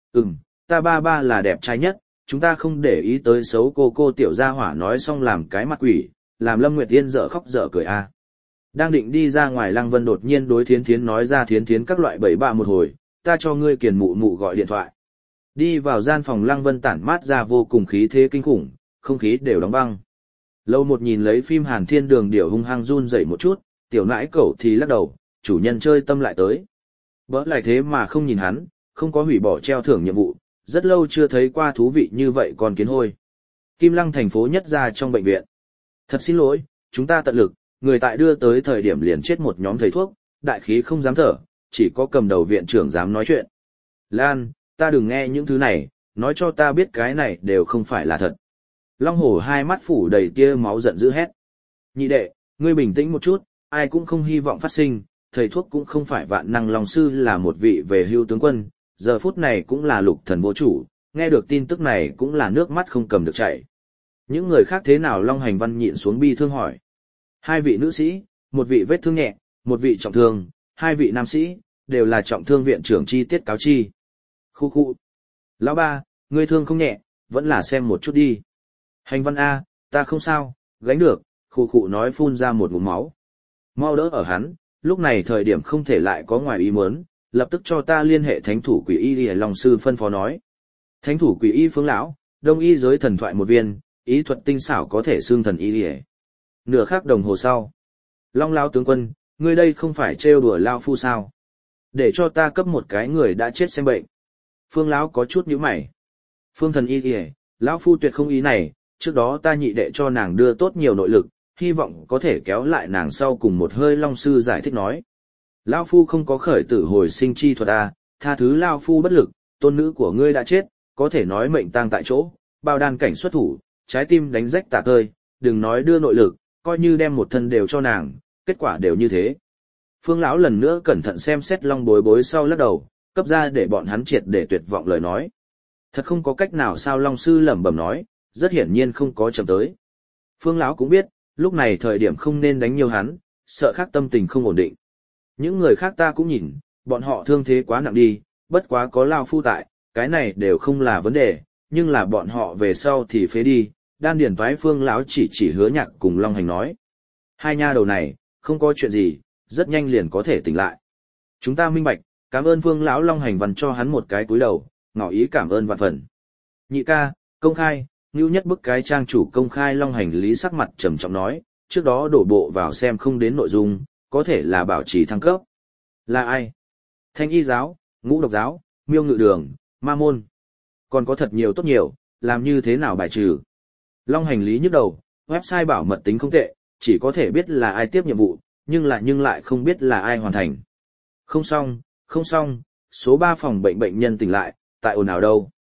Ta ba là đẹp trai nhất, chúng ta không để ý tới xấu cô tiểu gia hỏa nói xong làm cái mặt quỷ, làm Lâm Nguyệt Yên dở khóc dở cười a. Đang định đi ra ngoài, Lăng Vân đột nhiên đối Thiến Thiến nói ra, Thiến Thiến các loại bậy bạ một hồi, ta cho ngươi kiền mụ mụ gọi điện thoại. Đi vào gian phòng, Lăng Vân tản mát ra vô cùng khí thế kinh khủng, không khí đều đóng băng. Lâu một nhìn lấy phim Hàn Thiên Đường Điểu hung hăng run rẩy một chút, tiểu nãi cẩu thì lắc đầu, chủ nhân chơi tâm lại tới. Bỡ lại thế mà không nhìn hắn, không có hủy bỏ treo thưởng nhiệm vụ, rất lâu chưa thấy qua thú vị như vậy còn kiến hôi. Kim Lăng thành phố nhất ra trong bệnh viện. Thật xin lỗi, chúng ta tận lực, người tại đưa tới thời điểm liền chết một nhóm thầy thuốc, đại khí không dám thở, chỉ có cầm đầu viện trưởng dám nói chuyện. Lan, ta đừng nghe những thứ này, nói cho ta biết cái này đều không phải là thật. Long Hổ hai mắt phủ đầy tia máu giận dữ hét. Nhị đệ, ngươi bình tĩnh một chút, ai cũng không hy vọng phát sinh, thầy thuốc cũng không phải vạn năng Long Sư là một vị về hưu tướng quân, giờ phút này cũng là lục thần vô chủ, nghe được tin tức này cũng là nước mắt không cầm được chảy. Những người khác thế nào? Long Hành Văn nhịn xuống bi thương hỏi. 2 vị nữ sĩ, một vị vết thương nhẹ, một vị trọng thương, 2 vị nam sĩ, đều là trọng thương viện trưởng chi tiết cáo chi. Khu khu. Lão ba, ngươi thương không nhẹ, vẫn là xem một chút đi. Hành Văn A, ta không sao, gánh được, khu khu nói phun ra một ngụm máu. Mau đỡ ở hắn, lúc này thời điểm không thể lại có ngoài ý muốn, lập tức cho ta liên hệ thánh thủ quỷ y Lìa Long Sư phân phó nói. Thánh thủ quỷ y Phương lão, đông y giới thần thoại một viên, ý thuật tinh xảo có thể xương thần y Lìa. Nửa khắc đồng hồ sau. Long lão tướng quân, ngươi đây không phải trêu đùa lao phu sao? Để cho ta cấp một cái người đã chết xem bệnh. Phương lão có chút nhíu mày. Phương thần y Lìa, lão phu tuyệt không ý này, trước đó ta nhị đệ cho nàng đưa tốt nhiều nội lực, hy vọng có thể kéo lại nàng sau cùng một hơi. Long sư giải thích nói. Lao phu không có khởi tử hồi sinh chi thuật à, tha thứ Lao phu bất lực, tôn nữ của ngươi đã chết, có thể nói mệnh tang tại chỗ, bao đan cảnh xuất thủ, trái tim đánh rách tả tơi, đừng nói đưa nội lực, coi như đem một thân đều cho nàng, kết quả đều như thế. Phương lão lần nữa cẩn thận xem xét Long bối bối sau lắc đầu, cấp ra để bọn hắn triệt để tuyệt vọng lời nói. Thật không có cách nào sao? Long sư lẩm bẩm nói, rất hiển nhiên không có chậm tới. Phương lão cũng biết, lúc này thời điểm không nên đánh nhiều hắn, sợ khác tâm tình không ổn định. Những người khác ta cũng nhìn, bọn họ thương thế quá nặng đi, bất quá có Lao phu tại, cái này đều không là vấn đề, nhưng là bọn họ về sau thì phế đi. Đan điển toái Phương lão chỉ Hứa Nhạc cùng Long Hành nói. 2 nha đầu này, không có chuyện gì, rất nhanh liền có thể tỉnh lại. Chúng ta minh bạch, cảm ơn Phương lão. Long Hành Văn cho hắn một cái cúi đầu, ngỏ ý cảm ơn vạn phần. Nhị ca, công khai, Ngưu Nhất bức cái trang chủ công khai. Long Hành Lý sắc mặt trầm trọng nói, trước đó đổ bộ vào xem không đến nội dung, có thể là bảo trì thăng cấp. Là ai? Thanh y giáo, ngũ độc giáo, miêu ngự đường, ma môn. Còn có thật nhiều tốt nhiều, làm như thế nào bài trừ? Long Hành Lý nhức đầu, website bảo mật tính không tệ, chỉ có thể biết là ai tiếp nhiệm vụ, nhưng lại không biết là ai hoàn thành. Không xong, số 3 phòng bệnh nhân tỉnh lại, tại ồn ào đâu?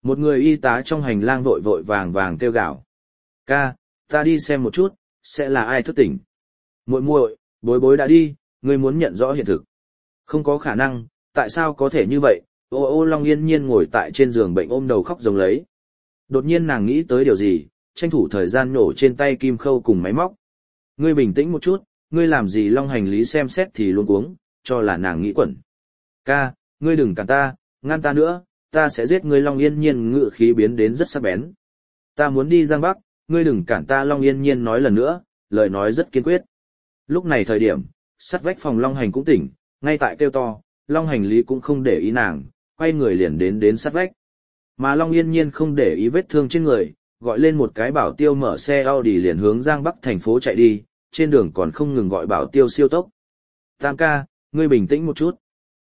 Một người y tá trong hành lang vội vội vàng vàng kêu gào. Ca, ta đi xem một chút, sẽ là ai thức tỉnh. Muội muội, bối bối đã đi, ngươi muốn nhận rõ hiện thực. Không có khả năng, tại sao có thể như vậy? Ô ô Long Yên Nhiên ngồi tại trên giường bệnh ôm đầu khóc rống lấy. Đột nhiên nàng nghĩ tới điều gì, tranh thủ thời gian nổ trên tay kim khâu cùng máy móc. Ngươi bình tĩnh một chút, ngươi làm gì Long hành lý xem xét thì luôn cuống, cho là nàng nghĩ quẩn. Ca, ngươi đừng cản ta, ngăn ta nữa, ta sẽ giết ngươi. Long Yên Nhiên ngự khí biến đến rất sắc bén. Ta muốn đi Giang Bắc, ngươi đừng cản ta. Long Yên Nhiên nói lần nữa, lời nói rất kiên quyết. Lúc này thời điểm, sắt vách phòng Long Hành cũng tỉnh, ngay tại kêu to, Long Hành lý cũng không để ý nàng, quay người liền đến sắt vách. Mà Long Yên Nhiên không để ý vết thương trên người, gọi lên một cái bảo tiêu mở xe Audi liền hướng Giang Bắc thành phố chạy đi, trên đường còn không ngừng gọi bảo tiêu siêu tốc. Tam ca, ngươi bình tĩnh một chút.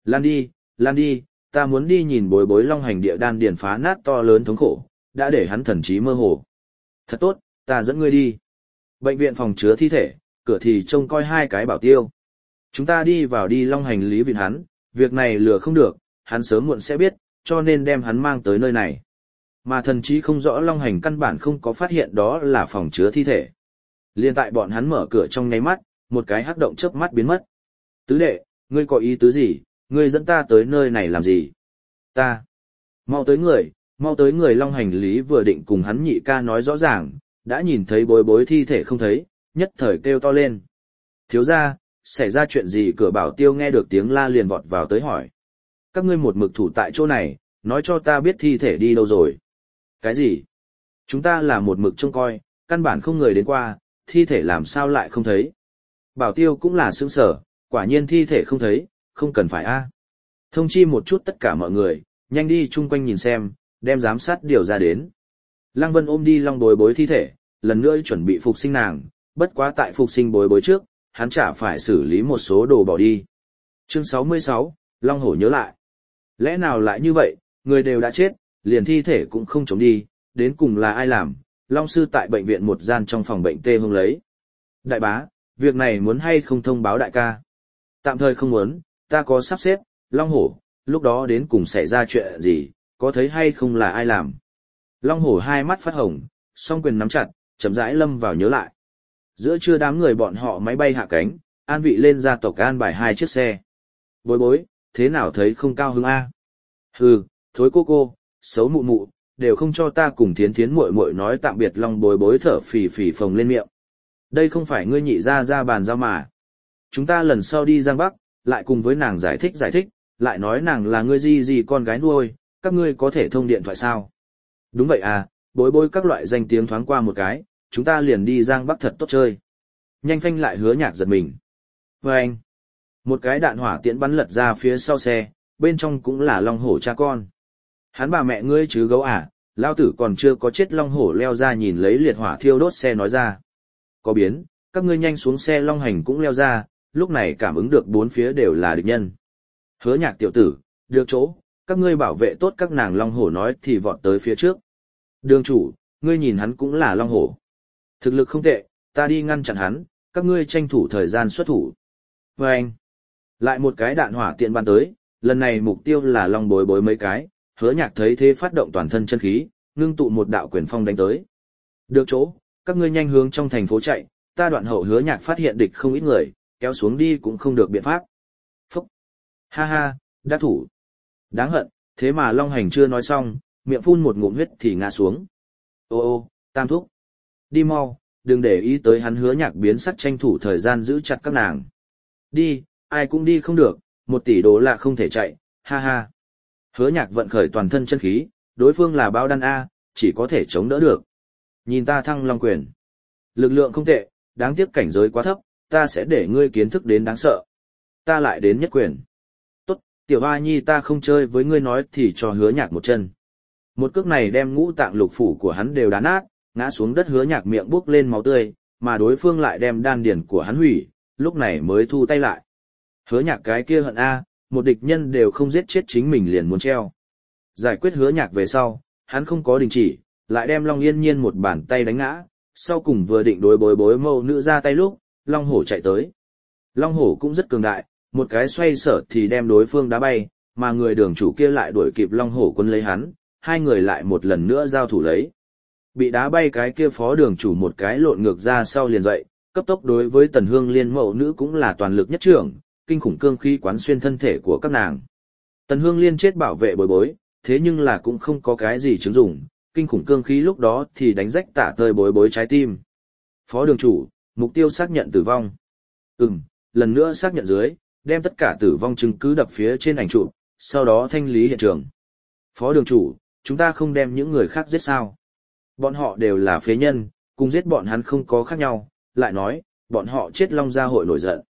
Lan đi, ta muốn đi nhìn bối bối. Long Hành địa đan điền phá nát to lớn thống khổ, đã để hắn thần trí mơ hồ. Thật tốt, ta dẫn ngươi đi. Bệnh viện phòng chứa thi thể, cửa thì trông coi hai cái bảo tiêu. Chúng ta đi vào đi. Long Hành lý vịn hắn, việc này lừa không được, hắn sớm muộn sẽ biết, cho nên đem hắn mang tới nơi này. Mà thần trí không rõ Long Hành căn bản không có phát hiện đó là phòng chứa thi thể. Liên tại bọn hắn mở cửa trong nháy mắt, một cái hắc động chớp mắt biến mất. Tứ đệ, ngươi có ý tứ gì, ngươi dẫn ta tới nơi này làm gì? Ta. Mau tới người. Long Hành lý vừa định cùng hắn nhị ca nói rõ ràng, đã nhìn thấy bối bối thi thể không thấy, nhất thời kêu to lên. Thiếu gia, xảy ra chuyện gì? Cửa bảo tiêu nghe được tiếng la liền vọt vào tới hỏi. Các ngươi một mực thủ tại chỗ này, nói cho ta biết thi thể đi đâu rồi. Cái gì? Chúng ta là một mực trông coi, căn bản không người đến qua, thi thể làm sao lại không thấy? Bảo tiêu cũng là sững sở, quả nhiên thi thể không thấy, không cần phải a. Thông chi một chút tất cả mọi người, nhanh đi chung quanh nhìn xem, đem giám sát điều ra đến. Lăng Vân ôm đi Long bối bối thi thể, lần nữa chuẩn bị phục sinh nàng, bất quá tại phục sinh bối bối trước, hắn chả phải xử lý một số đồ bỏ đi. Chương 66, Long Hổ nhớ lại. Lẽ nào lại như vậy, người đều đã chết, liền thi thể cũng không chống đi, đến cùng là ai làm? Long sư tại bệnh viện một gian trong phòng bệnh tê hông lấy. Đại bá, việc này muốn hay không thông báo đại ca? Tạm thời không muốn, ta có sắp xếp. Long Hổ, lúc đó đến cùng xảy ra chuyện gì, có thấy hay không là ai làm? Long Hổ hai mắt phát hồng, song quyền nắm chặt, chậm rãi lâm vào nhớ lại. Giữa trưa đám người bọn họ máy bay hạ cánh, an vị lên gia tộc an bài 2 chiếc xe. Bối bối, thế nào thấy không cao hứng a? Hừ, thối cô, xấu mụ mụ, đều không cho ta cùng Thiến Thiến muội muội nói tạm biệt. Long bối bối thở phì phì phồng lên miệng. Đây không phải ngươi nhị ra bàn giao mà. Chúng ta lần sau đi Giang Bắc, lại cùng với nàng giải thích, lại nói nàng là ngươi gì con gái nuôi, các ngươi có thể thông điện thoại sao? Đúng vậy à, bối bối các loại danh tiếng thoáng qua một cái, chúng ta liền đi Giang Bắc thật tốt chơi. Nhanh phanh lại Hứa Nhạc giật mình. Và anh, một cái đạn hỏa tiễn bắn lật ra phía sau xe, bên trong cũng là Long Hổ cha con. Hắn bà mẹ ngươi chứ gấu à, lao tử còn chưa có chết. Long Hổ leo ra nhìn lấy liệt hỏa thiêu đốt xe nói ra. Có biến, các ngươi nhanh xuống xe. Long Hành cũng leo ra, lúc này cảm ứng được bốn phía đều là địch nhân. Hứa Nhạc tiểu tử, được chỗ, các ngươi bảo vệ tốt các nàng. Long Hổ nói thì vọt tới phía trước. Đường chủ, ngươi nhìn hắn cũng là Long Hổ. Thực lực không tệ, ta đi ngăn chặn hắn, các ngươi tranh thủ thời gian xuất thủ. Và anh, lại một cái đạn hỏa tiện bắn tới, lần này mục tiêu là Long bối bối mấy cái. Hứa Nhạc thấy thế phát động toàn thân chân khí, ngưng tụ một đạo quyền phong đánh tới. Được chỗ, các ngươi nhanh hướng trong thành phố chạy, ta đoạn hậu. Hứa Nhạc phát hiện địch không ít người, kéo xuống đi cũng không được biện pháp. Phúc! Ha ha, đắc thủ! Đáng hận, thế mà Long Hành chưa nói xong, miệng phun một ngụm huyết thì ngã xuống. Ô, Tam thúc! Đi mau, đừng để ý tới hắn. Hứa Nhạc biến sắc tranh thủ thời gian giữ chặt các nàng. Đi, ai cũng đi không được, 1 tỷ đô là không thể chạy, ha ha. Hứa Nhạc vận khởi toàn thân chân khí, đối phương là bao đan A, chỉ có thể chống đỡ được. Nhìn ta Thăng Long quyền. Lực lượng không tệ, đáng tiếc cảnh giới quá thấp, ta sẽ để ngươi kiến thức đến đáng sợ. Ta lại đến nhất quyền. Tốt, tiểu hoa nhi ta không chơi với ngươi. Nói thì cho Hứa Nhạc một chân. Một cước này đem ngũ tạng lục phủ của hắn đều đá nát, ngã xuống đất. Hứa Nhạc miệng buốc lên máu tươi, mà đối phương lại đem đan điền của hắn hủy, lúc này mới thu tay lại. Hứa Nhạc cái kia hận A, một địch nhân đều không giết chết chính mình liền muốn treo. Giải quyết Hứa Nhạc về sau, hắn không có đình chỉ, lại đem Long Yên Nhiên một bàn tay đánh ngã, sau cùng vừa định đối bối bối mâu nữ ra tay lúc, Long Hổ chạy tới. Long Hổ cũng rất cường đại, một cái xoay sở thì đem đối phương đá bay, mà người đường chủ kia lại đuổi kịp Long Hổ quân lấy hắn, hai người lại một lần nữa giao thủ lấy. Bị đá bay cái kia phó đường chủ một cái lộn ngược ra sau liền dậy, cấp tốc đối với Tần Hương Liên mẫu nữ cũng là toàn lực nhất trưởng, kinh khủng cương khí quán xuyên thân thể của các nàng. Tần Hương Liên chết bảo vệ Bối Bối, thế nhưng là cũng không có cái gì chứng dụng, kinh khủng cương khí lúc đó thì đánh rách tả tơi Bối Bối trái tim. Phó đường chủ, mục tiêu xác nhận tử vong. Lần nữa xác nhận dưới, đem tất cả tử vong chứng cứ đập phía trên ảnh chụp, sau đó thanh lý hiện trường. Phó đường chủ, chúng ta không đem những người khác giết sao? Bọn họ đều là phế nhân, cùng giết bọn hắn không có khác nhau, lại nói, bọn họ chết Long Gia hội nổi giận.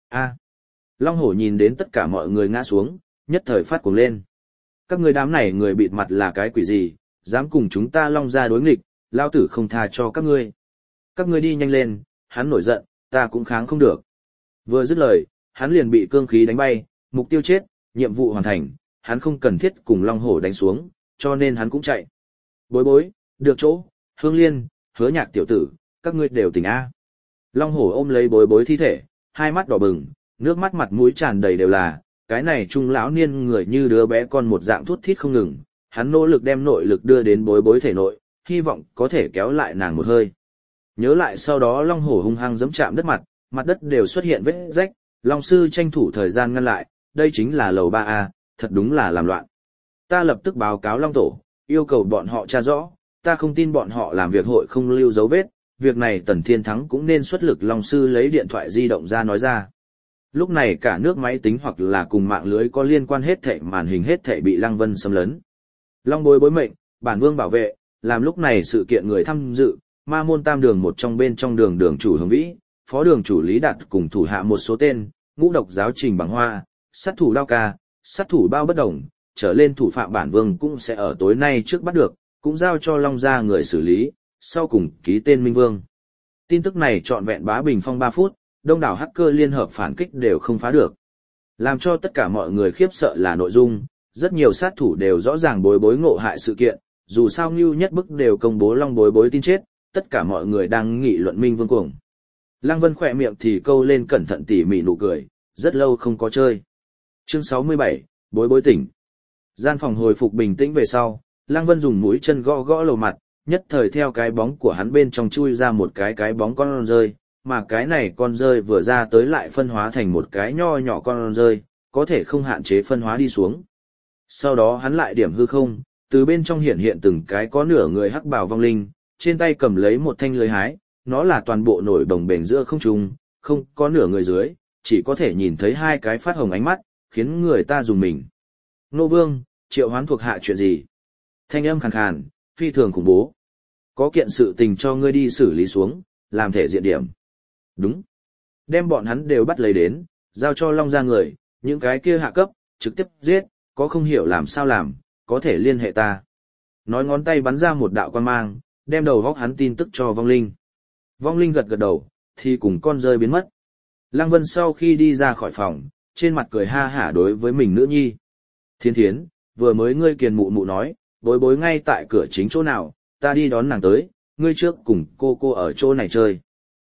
Long Hổ nhìn đến tất cả mọi người ngã xuống, nhất thời phát cuồng lên. Các người đám này người bịt mặt là cái quỷ gì, dám cùng chúng ta Long Gia đối nghịch, lao tử không tha cho các ngươi. Các ngươi đi nhanh lên, hắn nổi giận, ta cũng kháng không được. Vừa dứt lời, hắn liền bị cương khí đánh bay, mục tiêu chết, nhiệm vụ hoàn thành, hắn không cần thiết cùng Long Hổ đánh xuống, cho nên hắn cũng chạy. Bối Bối, được chỗ, Hương Liên, Hứa Nhạc tiểu tử, các ngươi đều tỉnh A. Long Hổ ôm lấy Bối Bối thi thể, hai mắt đỏ bừng, nước mắt mặt mũi tràn đầy đều là, cái này trung lão niên người như đứa bé con một dạng thút thít không ngừng, hắn nỗ lực đem nội lực đưa đến Bối Bối thể nội, hy vọng có thể kéo lại nàng một hơi. Nhớ lại sau đó Long Hổ hung hăng giẫm chạm đất mặt đất đều xuất hiện vết rách, Long sư tranh thủ thời gian ngăn lại, đây chính là lầu 3A, thật đúng là làm loạn. Ta lập tức báo cáo Long tổ, yêu cầu bọn họ tra rõ, ta không tin bọn họ làm việc hội không lưu dấu vết, việc này Tần Thiên Thắng cũng nên xuất lực. Long sư lấy điện thoại di động ra nói ra. Lúc này cả nước máy tính hoặc là cùng mạng lưới có liên quan hết thảy màn hình hết thảy bị Lăng Vân xâm lấn. Long Bối Bối mệnh, bản vương bảo vệ, làm lúc này sự kiện người tham dự, Ma môn tam đường một trong bên trong đường chủ Hướng Vĩ, phó đường chủ Lý Đạt cùng thủ hạ một số tên, ngũ độc giáo Trình Bằng Hoa, sát thủ Đao Ca, sát thủ Bao Bất Đồng, trở lên thủ phạm bản vương cũng sẽ ở tối nay trước bắt được, cũng giao cho Long gia người xử lý, sau cùng ký tên Minh Vương. Tin tức này trọn vẹn bá bình phong 3 phút, đông đảo hacker liên hợp phản kích đều không phá được. Làm cho tất cả mọi người khiếp sợ là nội dung, rất nhiều sát thủ đều rõ ràng Bối Bối ngộ hại sự kiện, dù sao Ngưu Nhất Bức đều công bố Long Bối Bối tin chết, tất cả mọi người đang nghị luận Minh Vương cuồng. Lăng Vân khỏe miệng thì câu lên cẩn thận tỉ mỉ nụ cười, rất lâu không có chơi. Chương 67, Bối Bối tỉnh. Gian phòng hồi phục bình tĩnh về sau, Lăng Vân dùng mũi chân gõ gõ lầu mặt, nhất thời theo cái bóng của hắn bên trong chui ra một cái bóng con rơi, mà cái này con rơi vừa ra tới lại phân hóa thành một cái nho nhỏ con rơi, có thể không hạn chế phân hóa đi xuống. Sau đó hắn lại điểm hư không, từ bên trong hiện từng cái có nửa người hắc bào vong linh, trên tay cầm lấy một thanh lưới hái, nó là toàn bộ nổi bồng bềnh giữa không trung, không có nửa người dưới, chỉ có thể nhìn thấy hai cái phát hồng ánh mắt, khiến người ta dùng mình. Nô Vương, triệu hoán thuộc hạ chuyện gì? Thanh âm khàn khàn, phi thường khủng bố. Có kiện sự tình cho ngươi đi xử lý xuống, làm thể diện điểm. Đúng. Đem bọn hắn đều bắt lấy đến, giao cho Long gia người, những cái kia hạ cấp, trực tiếp giết, có không hiểu làm sao làm, có thể liên hệ ta. Nói ngón tay bắn ra một đạo quan mang, đem đầu góc hắn tin tức cho vong linh. Vong linh gật gật đầu, thì cùng con rơi biến mất. Lăng Vân sau khi đi ra khỏi phòng, trên mặt cười ha hả đối với mình nữ nhi. Thiên Thiến, vừa mới ngươi kiền mụ mụ nói, Bối Bối ngay tại cửa chính chỗ nào, ta đi đón nàng tới, ngươi trước cùng cô ở chỗ này chơi.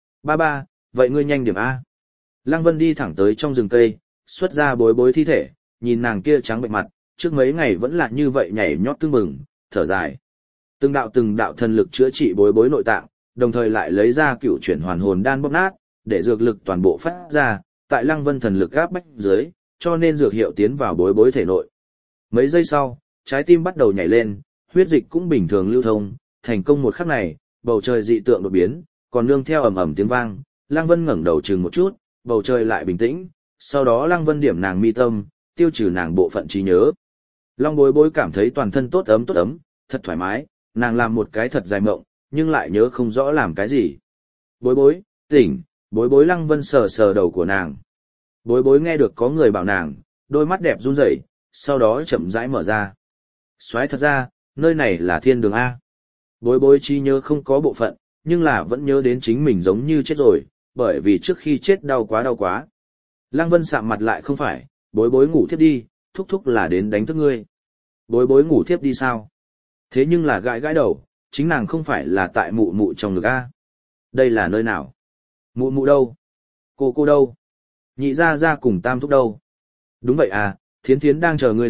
Ba, vậy ngươi nhanh điểm A. Lăng Vân đi thẳng tới trong rừng cây, xuất ra Bối Bối thi thể, nhìn nàng kia trắng bệnh mặt, trước mấy ngày vẫn là như vậy nhảy nhót tưng bừng, thở dài. Từng đạo thần lực chữa trị Bối Bối nội tạng, đồng thời lại lấy ra cựu chuyển hoàn hồn đan bóp nát, để dược lực toàn bộ phát ra, tại Lăng Vân thần lực áp bách dưới, cho nên dược hiệu tiến vào Bối Bối thể nội. Mấy giây sau, trái tim bắt đầu nhảy lên, huyết dịch cũng bình thường lưu thông, thành công một khắc này, bầu trời dị tượng đột biến, còn nương theo ầm ầm tiếng vang, Lăng Vân ngẩng đầu chừng một chút, bầu trời lại bình tĩnh, sau đó Lăng Vân điểm nàng mi tâm, tiêu trừ nàng bộ phận trí nhớ. Long Bối Bối cảm thấy toàn thân tốt ấm, thật thoải mái, nàng làm một cái thật dài mộng, nhưng lại nhớ không rõ làm cái gì. Bối Bối, tỉnh, Bối Bối. Lăng Vân sờ sờ đầu của nàng. Bối Bối nghe được có người bảo nàng, đôi mắt đẹp run rẩy, sau đó chậm rãi mở ra. Soái thật ra, nơi này là thiên đường A. Bối Bối trí nhớ không có bộ phận, nhưng là vẫn nhớ đến chính mình giống như chết rồi, bởi vì trước khi chết đau quá. Lăng Vân sạm mặt lại không phải, Bối Bối ngủ thiếp đi, thúc thúc là đến đánh thức ngươi. Bối Bối ngủ thiếp đi sao? Thế nhưng là gãi đầu, chính nàng không phải là tại mụ mụ trong ngực A. Đây là nơi nào? Mụ đâu? Cô đâu? Nhị gia cùng tam thúc đâu? Đúng vậy à, Thiến Thiến đang chờ ngươi đấy,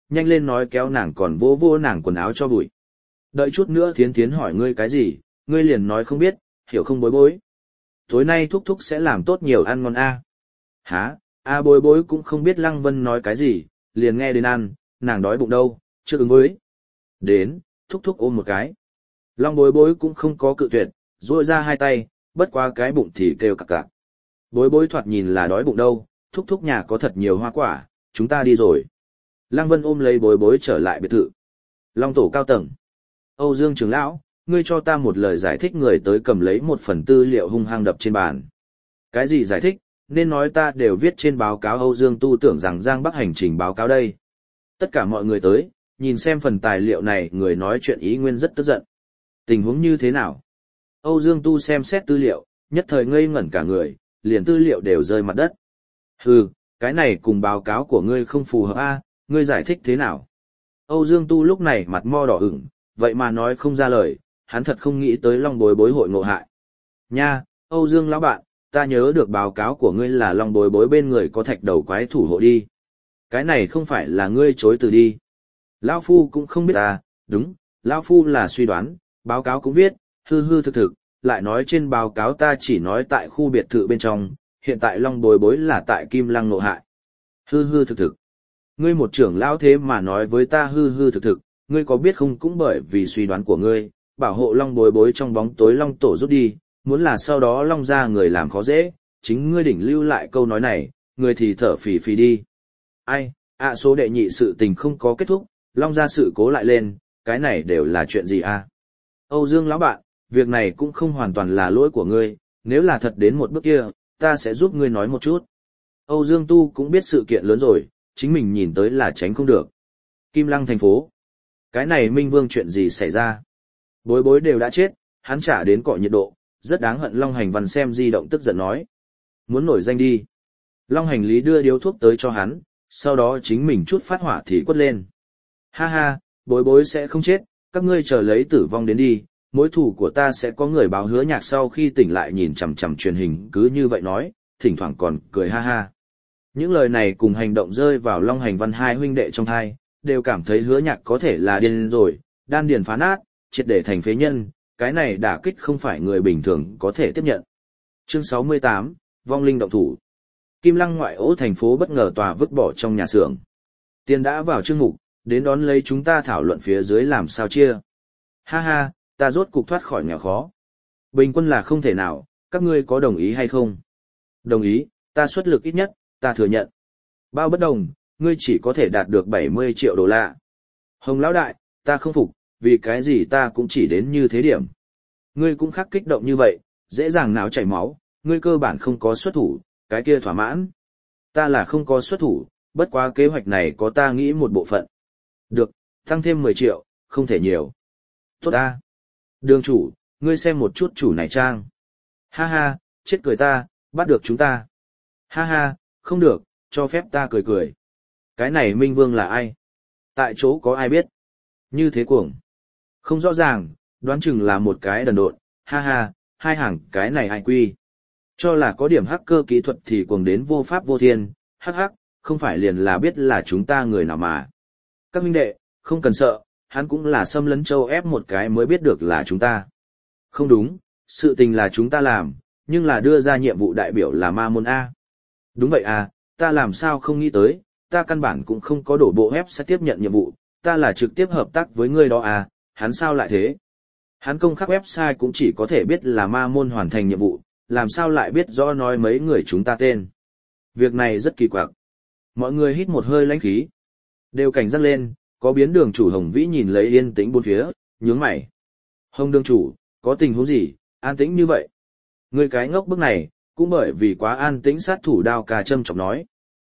nhanh lên nói kéo nàng còn vô vô nàng quần áo cho bụi. Đợi chút nữa Thiến Thiến hỏi ngươi cái gì, ngươi liền nói không biết, hiểu không bối bối. Tối nay thúc thúc sẽ làm tốt nhiều ăn ngon a. Hả, bối bối cũng không biết Lăng Vân nói cái gì, liền nghe đến ăn, nàng đói bụng đâu, chưa ứng với. Đến, thúc thúc ôm một cái. Long bối bối cũng không có cự tuyệt, duỗi ra hai tay, bất quá cái bụng thì kêu cặc cặc. Bối bối thoạt nhìn là đói bụng đâu, thúc thúc nhà có thật nhiều hoa quả, chúng ta đi rồi. Lăng Vân ôm lấy bối bối trở lại biệt thự. Long tổ cao tầng. Âu Dương trưởng lão, ngươi cho ta một lời giải thích, người tới cầm lấy một phần tư liệu hung hăng đập trên bàn. Cái gì giải thích, nên nói ta đều viết trên báo cáo. Âu Dương tu tưởng rằng Giang Bắc hành trình báo cáo đây. Tất cả mọi người tới, nhìn xem phần tài liệu này, người nói chuyện ý nguyên rất tức giận. Tình huống như thế nào? Âu Dương tu xem xét tư liệu, nhất thời ngây ngẩn cả người, liền tư liệu đều rơi mặt đất. Hừ, cái này cùng báo cáo của ngươi không phù hợp a, ngươi giải thích thế nào? Âu Dương tu lúc này mặt mo đỏ ửng, vậy mà nói không ra lời, hắn thật không nghĩ tới Long bối bối hội ngộ hại. Nha, Âu Dương lão bạn, ta nhớ được báo cáo của ngươi là Long bối bối bên người có thạch đầu quái thủ hộ đi. Cái này không phải là ngươi chối từ đi. Lão Phu cũng không biết ta, đúng, Lão Phu là suy đoán, báo cáo cũng viết, hư hư thực thực, lại nói trên báo cáo ta chỉ nói tại khu biệt thự bên trong, hiện tại Long bối bối là tại Kim Lăng ngộ hại. Hư hư thực thực. Ngươi một trưởng lão thế mà nói với ta hư hư thực thực, ngươi có biết không, cũng bởi vì suy đoán của ngươi, bảo hộ Long bối bối trong bóng tối Long tổ rút đi, muốn là sau đó Long ra người làm khó dễ, chính ngươi đỉnh lưu lại câu nói này, ngươi thì thở phì phì đi. Ai, số đệ nhị sự tình không có kết thúc, Long ra sự cố lại lên, cái này đều là chuyện gì a? Âu Dương lão bạn, việc này cũng không hoàn toàn là lỗi của ngươi, nếu là thật đến một bước kia, ta sẽ giúp ngươi nói một chút. Âu Dương tu cũng biết sự kiện lớn rồi, chính mình nhìn tới là tránh không được. Kim Lăng thành phố. Cái này Minh Vương chuyện gì xảy ra? Bối bối đều đã chết, hắn trả đến cọ nhiệt độ, rất đáng hận. Long Hành Văn xem di động tức giận nói. Muốn nổi danh đi. Long Hành Lý đưa điếu thuốc tới cho hắn, sau đó chính mình chút phát hỏa thì quất lên. Ha ha, bối bối sẽ không chết, các ngươi chờ lấy tử vong đến đi, mối thù của ta sẽ có người báo. Hứa Nhạc sau khi tỉnh lại nhìn chằm chằm truyền hình cứ như vậy nói, thỉnh thoảng còn cười ha ha. Những lời này cùng hành động rơi vào Long Hành Văn hai huynh đệ trong thai, đều cảm thấy Hứa Nhạc có thể là điên rồi, đan điền phá nát, triệt để thành phế nhân, cái này đả kích không phải người bình thường có thể tiếp nhận. Chương 68, Vong linh động thủ. Kim Lăng ngoại ô thành phố bất ngờ tòa vứt bỏ trong nhà xưởng. Tiền đã vào chương mục, đến đón lấy chúng ta thảo luận phía dưới làm sao chia. Ha ha, ta rốt cục thoát khỏi nghèo khó. Bình quân là không thể nào, các ngươi có đồng ý hay không? Đồng ý, ta xuất lực ít nhất, ta thừa nhận. Bao bất đồng, ngươi chỉ có thể đạt được 70 triệu đô la. Hồng lão đại, ta không phục, vì cái gì ta cũng chỉ đến như thế điểm. Ngươi cũng khắc kích động như vậy, dễ dàng não chảy máu, ngươi cơ bản không có xuất thủ, cái kia thỏa mãn. Ta là không có xuất thủ, bất quá kế hoạch này có ta nghĩ một bộ phận. Được, tăng thêm 10 triệu, không thể nhiều. Tốt ta. Đường chủ, ngươi xem một chút chủ này trang. Ha ha, chết cười ta, bắt được chúng ta. Ha ha, không được, cho phép ta cười cười. Cái này Minh Vương là ai? Tại chỗ có ai biết? Như thế cuồng. Không rõ ràng, đoán chừng là một cái đần độn. Ha ha, hai hàng cái này ai quy. Cho là có điểm hacker kỹ thuật thì cuồng đến vô pháp vô thiên. Hắc hắc, không phải liền là biết là chúng ta người nào mà. Các huynh đệ, không cần sợ, hắn cũng là xâm lấn châu ép một cái mới biết được là chúng ta. Không đúng, sự tình là chúng ta làm, nhưng là đưa ra nhiệm vụ đại biểu là Ma Môn A. Đúng vậy à, ta làm sao không nghĩ tới, ta căn bản cũng không có đổ bộ ép sẽ tiếp nhận nhiệm vụ, ta là trực tiếp hợp tác với ngươi đó à, hắn sao lại thế? Hắn công khắc website cũng chỉ có thể biết là Ma Môn hoàn thành nhiệm vụ, làm sao lại biết rõ nói mấy người chúng ta tên. Việc này rất kỳ quặc. Mọi người hít một hơi lãnh khí. Đều cảnh giác lên, có biến đường chủ Hồng Vĩ nhìn lấy yên tĩnh bốn phía, nhướng mày. Hồng đường chủ, có tình huống gì, an tĩnh như vậy? Người cái ngốc bức này, cũng bởi vì quá an tĩnh sát thủ Đao Ca châm chọc nói.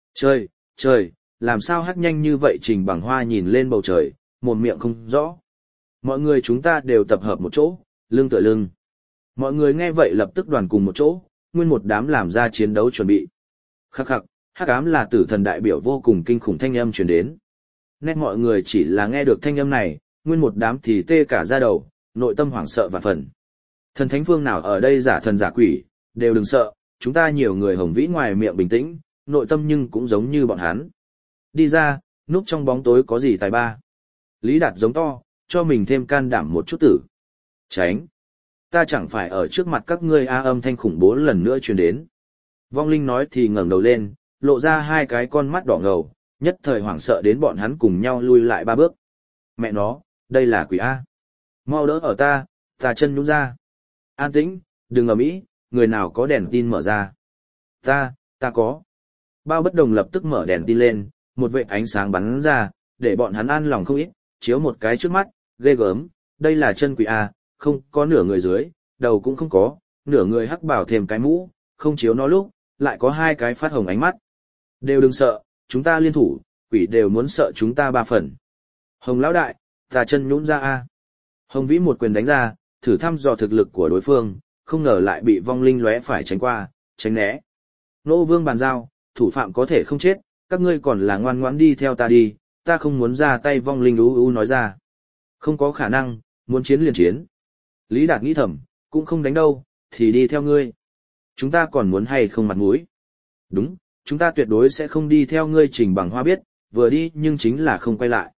Trời, làm sao hắc nhanh như vậy? Trình Bằng Hoa nhìn lên bầu trời, mồm miệng không rõ. Mọi người chúng ta đều tập hợp một chỗ, lưng tựa lưng. Mọi người nghe vậy lập tức đoàn cùng một chỗ, nguyên một đám làm ra chiến đấu chuẩn bị. Khắc khắc, hắc ám là tử thần đại biểu vô cùng kinh khủng thanh âm truyền đến. Nét mọi người chỉ là nghe được thanh âm này, nguyên một đám thì tê cả da đầu, nội tâm hoảng sợ vạn phần. Thần thánh phương nào ở đây giả thần giả quỷ, đều đừng sợ, chúng ta nhiều người Hồng Vĩ ngoài miệng bình tĩnh, nội tâm nhưng cũng giống như bọn hắn. Đi ra, núp trong bóng tối có gì tài ba. Lý Đạt giống to, cho mình thêm can đảm một chút tử. Tránh! Ta chẳng phải ở trước mặt các ngươi âm thanh khủng bố lần nữa truyền đến. Vong linh nói thì ngẩng đầu lên, lộ ra hai cái con mắt đỏ ngầu, nhất thời hoảng sợ đến bọn hắn cùng nhau lui lại 3 bước. Mẹ nó, đây là quỷ A. Mau đỡ ở ta chân nhúng ra. An tĩnh, đừng ầm ĩ, người nào có đèn tin mở ra. Ta có. Bao bất đồng lập tức mở đèn tin lên, một vệt ánh sáng bắn ra, để bọn hắn an lòng không ít, chiếu một cái trước mắt, ghê gớm, đây là chân quỷ A, không có nửa người dưới, đầu cũng không có, nửa người hắc bảo thêm cái mũ, không chiếu nó lúc, lại có 2 cái phát hồng ánh mắt. Đều đừng sợ, chúng ta liên thủ, quỷ đều muốn sợ chúng ta 3 phần. Hồng lão đại, ta chân nhũn ra A. Hồng Vĩ một quyền đánh ra, thử thăm dò thực lực của đối phương, không ngờ lại bị vong linh lóe phải tránh qua, tránh né. Nô Vương bàn giao, thủ phạm có thể không chết, các ngươi còn là ngoan ngoãn đi theo ta đi, ta không muốn ra tay. Vong linh nói ra. Không có khả năng, muốn chiến liền chiến. Lý Đạt nghĩ thầm, cũng không đánh đâu, thì đi theo ngươi. Chúng ta còn muốn hay không mặt mũi? Đúng, chúng ta tuyệt đối sẽ không đi theo ngươi. Trình Bằng Hoa biết, vừa đi nhưng chính là không quay lại.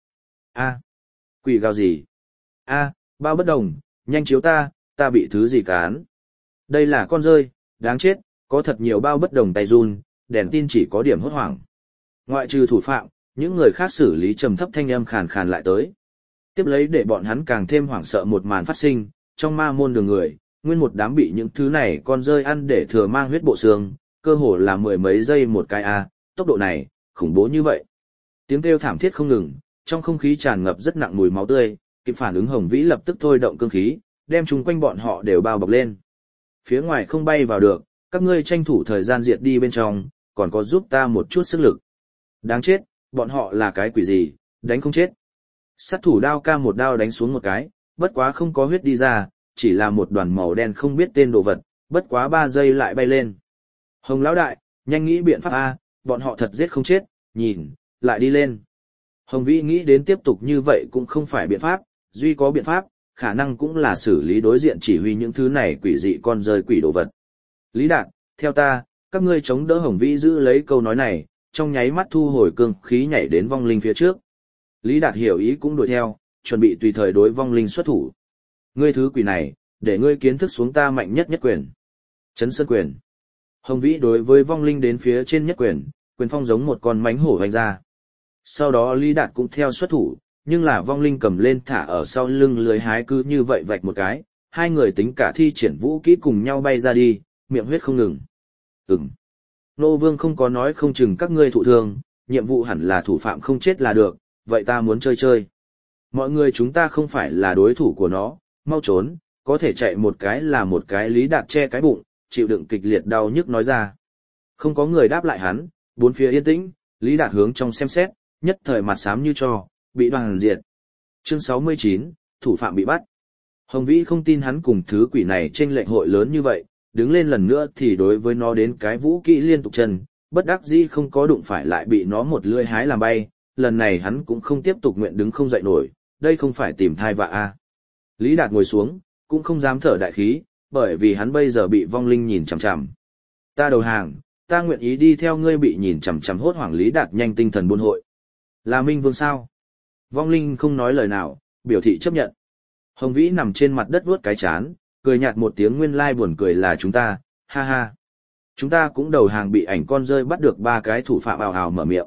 Quỷ gào gì? Bao bất đồng, nhanh chiếu ta bị thứ gì cán. Đây là con rơi, đáng chết, có thật nhiều bao bất đồng tay run, đèn tin chỉ có điểm hốt hoảng. Ngoại trừ thủ phạm, những người khác xử lý trầm thấp thanh âm khàn khàn lại tới. Tiếp lấy để bọn hắn càng thêm hoảng sợ một màn phát sinh, trong ma môn đường người, nguyên một đám bị những thứ này con rơi ăn để thừa mang huyết bộ xương, cơ hồ là 10 mấy giây một cái tốc độ này, khủng bố như vậy. Tiếng kêu thảm thiết không ngừng, trong không khí tràn ngập rất nặng mùi máu tươi, kịp phản ứng Hồng Vĩ lập tức thôi động cương khí, đem chúng quanh bọn họ đều bao bọc lên. Phía ngoài không bay vào được, các ngươi tranh thủ thời gian diệt đi bên trong, còn có giúp ta một chút sức lực. Đáng chết, bọn họ là cái quỷ gì, đánh không chết. Sát thủ đao ca một đao đánh xuống một cái, bất quá không có huyết đi ra, chỉ là một đoàn màu đen không biết tên đồ vật, bất quá 3 giây lại bay lên. Hồng lão đại, nhanh nghĩ biện pháp bọn họ thật giết không chết, nhìn, lại đi lên. Hồng Vĩ nghĩ đến tiếp tục như vậy cũng không phải biện pháp, duy có biện pháp, khả năng cũng là xử lý đối diện chỉ huy những thứ này quỷ dị con rơi quỷ đồ vật. Lý Đạt, theo ta, các ngươi chống đỡ. Hồng Vĩ giữ lấy câu nói này, trong nháy mắt thu hồi cương khí nhảy đến vong linh phía trước. Lý Đạt hiểu ý cũng đuổi theo, chuẩn bị tùy thời đối vong linh xuất thủ. Ngươi thứ quỷ này, để ngươi kiến thức xuống ta mạnh nhất quyền. Chấn sơn quyền. Hồng Vĩ đối với vong linh đến phía trên nhất quyền phong giống một con mánh hổ vành ra. Sau đó Lý Đạt cũng theo xuất thủ, nhưng là vong linh cầm lên thả ở sau lưng lưới hái cứ như vậy vạch một cái, 2 người tính cả thi triển vũ kỹ cùng nhau bay ra đi, miệng huyết không ngừng. Nô Vương không có nói không chừng các ngươi thụ thương, nhiệm vụ hẳn là thủ phạm không chết là được, vậy ta muốn chơi. Mọi người chúng ta không phải là đối thủ của nó, mau trốn, có thể chạy một cái là một cái. Lý Đạt che cái bụng, chịu đựng kịch liệt đau nhức nói ra. Không có người đáp lại hắn, bốn phía yên tĩnh, Lý Đạt hướng trong xem xét, nhất thời mặt xám như tro, bị đoàn diệt. Chương 69, thủ phạm bị bắt. Hồng Vĩ không tin hắn cùng thứ quỷ này chênh lệch hội lớn như vậy, đứng lên lần nữa thì đối với nó đến cái vũ kỹ liên tục chân, bất đắc dĩ không có đụng phải lại bị nó một lưỡi hái làm bay, lần này hắn cũng không tiếp tục nguyện đứng không dậy nổi, đây không phải tìm thai vạ Lý Đạt ngồi xuống, cũng không dám thở đại khí, bởi vì hắn bây giờ bị vong linh nhìn chằm chằm. Ta đầu hàng, ta nguyện ý đi theo ngươi. Bị nhìn chằm chằm hốt hoảng Lý Đạt nhanh tinh thần buôn hội. Là Minh Vương sao? Vong linh không nói lời nào, biểu thị chấp nhận. Hồng Vĩ nằm trên mặt đất vuốt cái chán, cười nhạt một tiếng. Nguyên lai buồn cười là chúng ta, ha ha. Chúng ta cũng đầu hàng. Bị ảnh con rơi bắt được 3 cái thủ phạm ào ào mở miệng.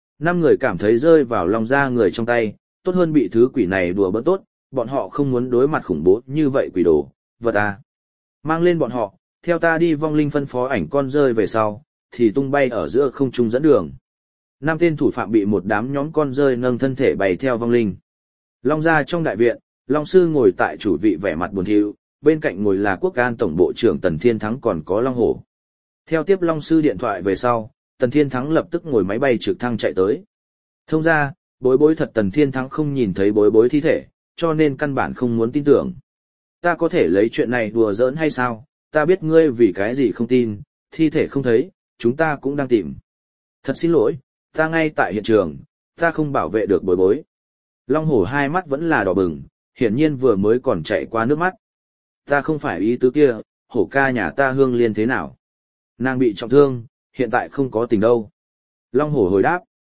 5 người cảm thấy rơi vào lòng da người trong tay, tốt hơn bị thứ quỷ này đùa bỡn tốt, bọn họ không muốn đối mặt khủng bố như vậy. Quỷ đồ, vật mang lên bọn họ, theo ta đi. Vong linh phân phó ảnh con rơi về sau, thì tung bay ở giữa không trung dẫn đường. 5 tên thủ phạm bị một đám nhóm con rơi nâng thân thể bay theo vong linh. Long gia trong đại viện, Long sư ngồi tại chủ vị vẻ mặt buồn thiu, bên cạnh ngồi là Quốc An tổng bộ trưởng Tần Thiên Thắng còn có Long Hổ. Theo tiếp Long sư điện thoại về sau, Tần Thiên Thắng lập tức ngồi máy bay trực thăng chạy tới. Thông ra, bối bối thật. Tần Thiên Thắng không nhìn thấy bối bối thi thể, cho nên căn bản không muốn tin tưởng. Ta có thể lấy chuyện này đùa giỡn hay sao? Ta biết ngươi vì cái gì không tin, thi thể không thấy, chúng ta cũng đang tìm. Thật xin lỗi, ta ngay tại hiện trường, ta không bảo vệ được bối bối. Long Hổ hai mắt vẫn là đỏ bừng, hiển nhiên vừa mới còn chạy qua nước mắt. Ta không phải ý tứ kia, Hổ ca nhà ta Hương Liên thế nào? Nàng bị trọng thương, hiện tại không có tình đâu. Long Hổ hồi đáp.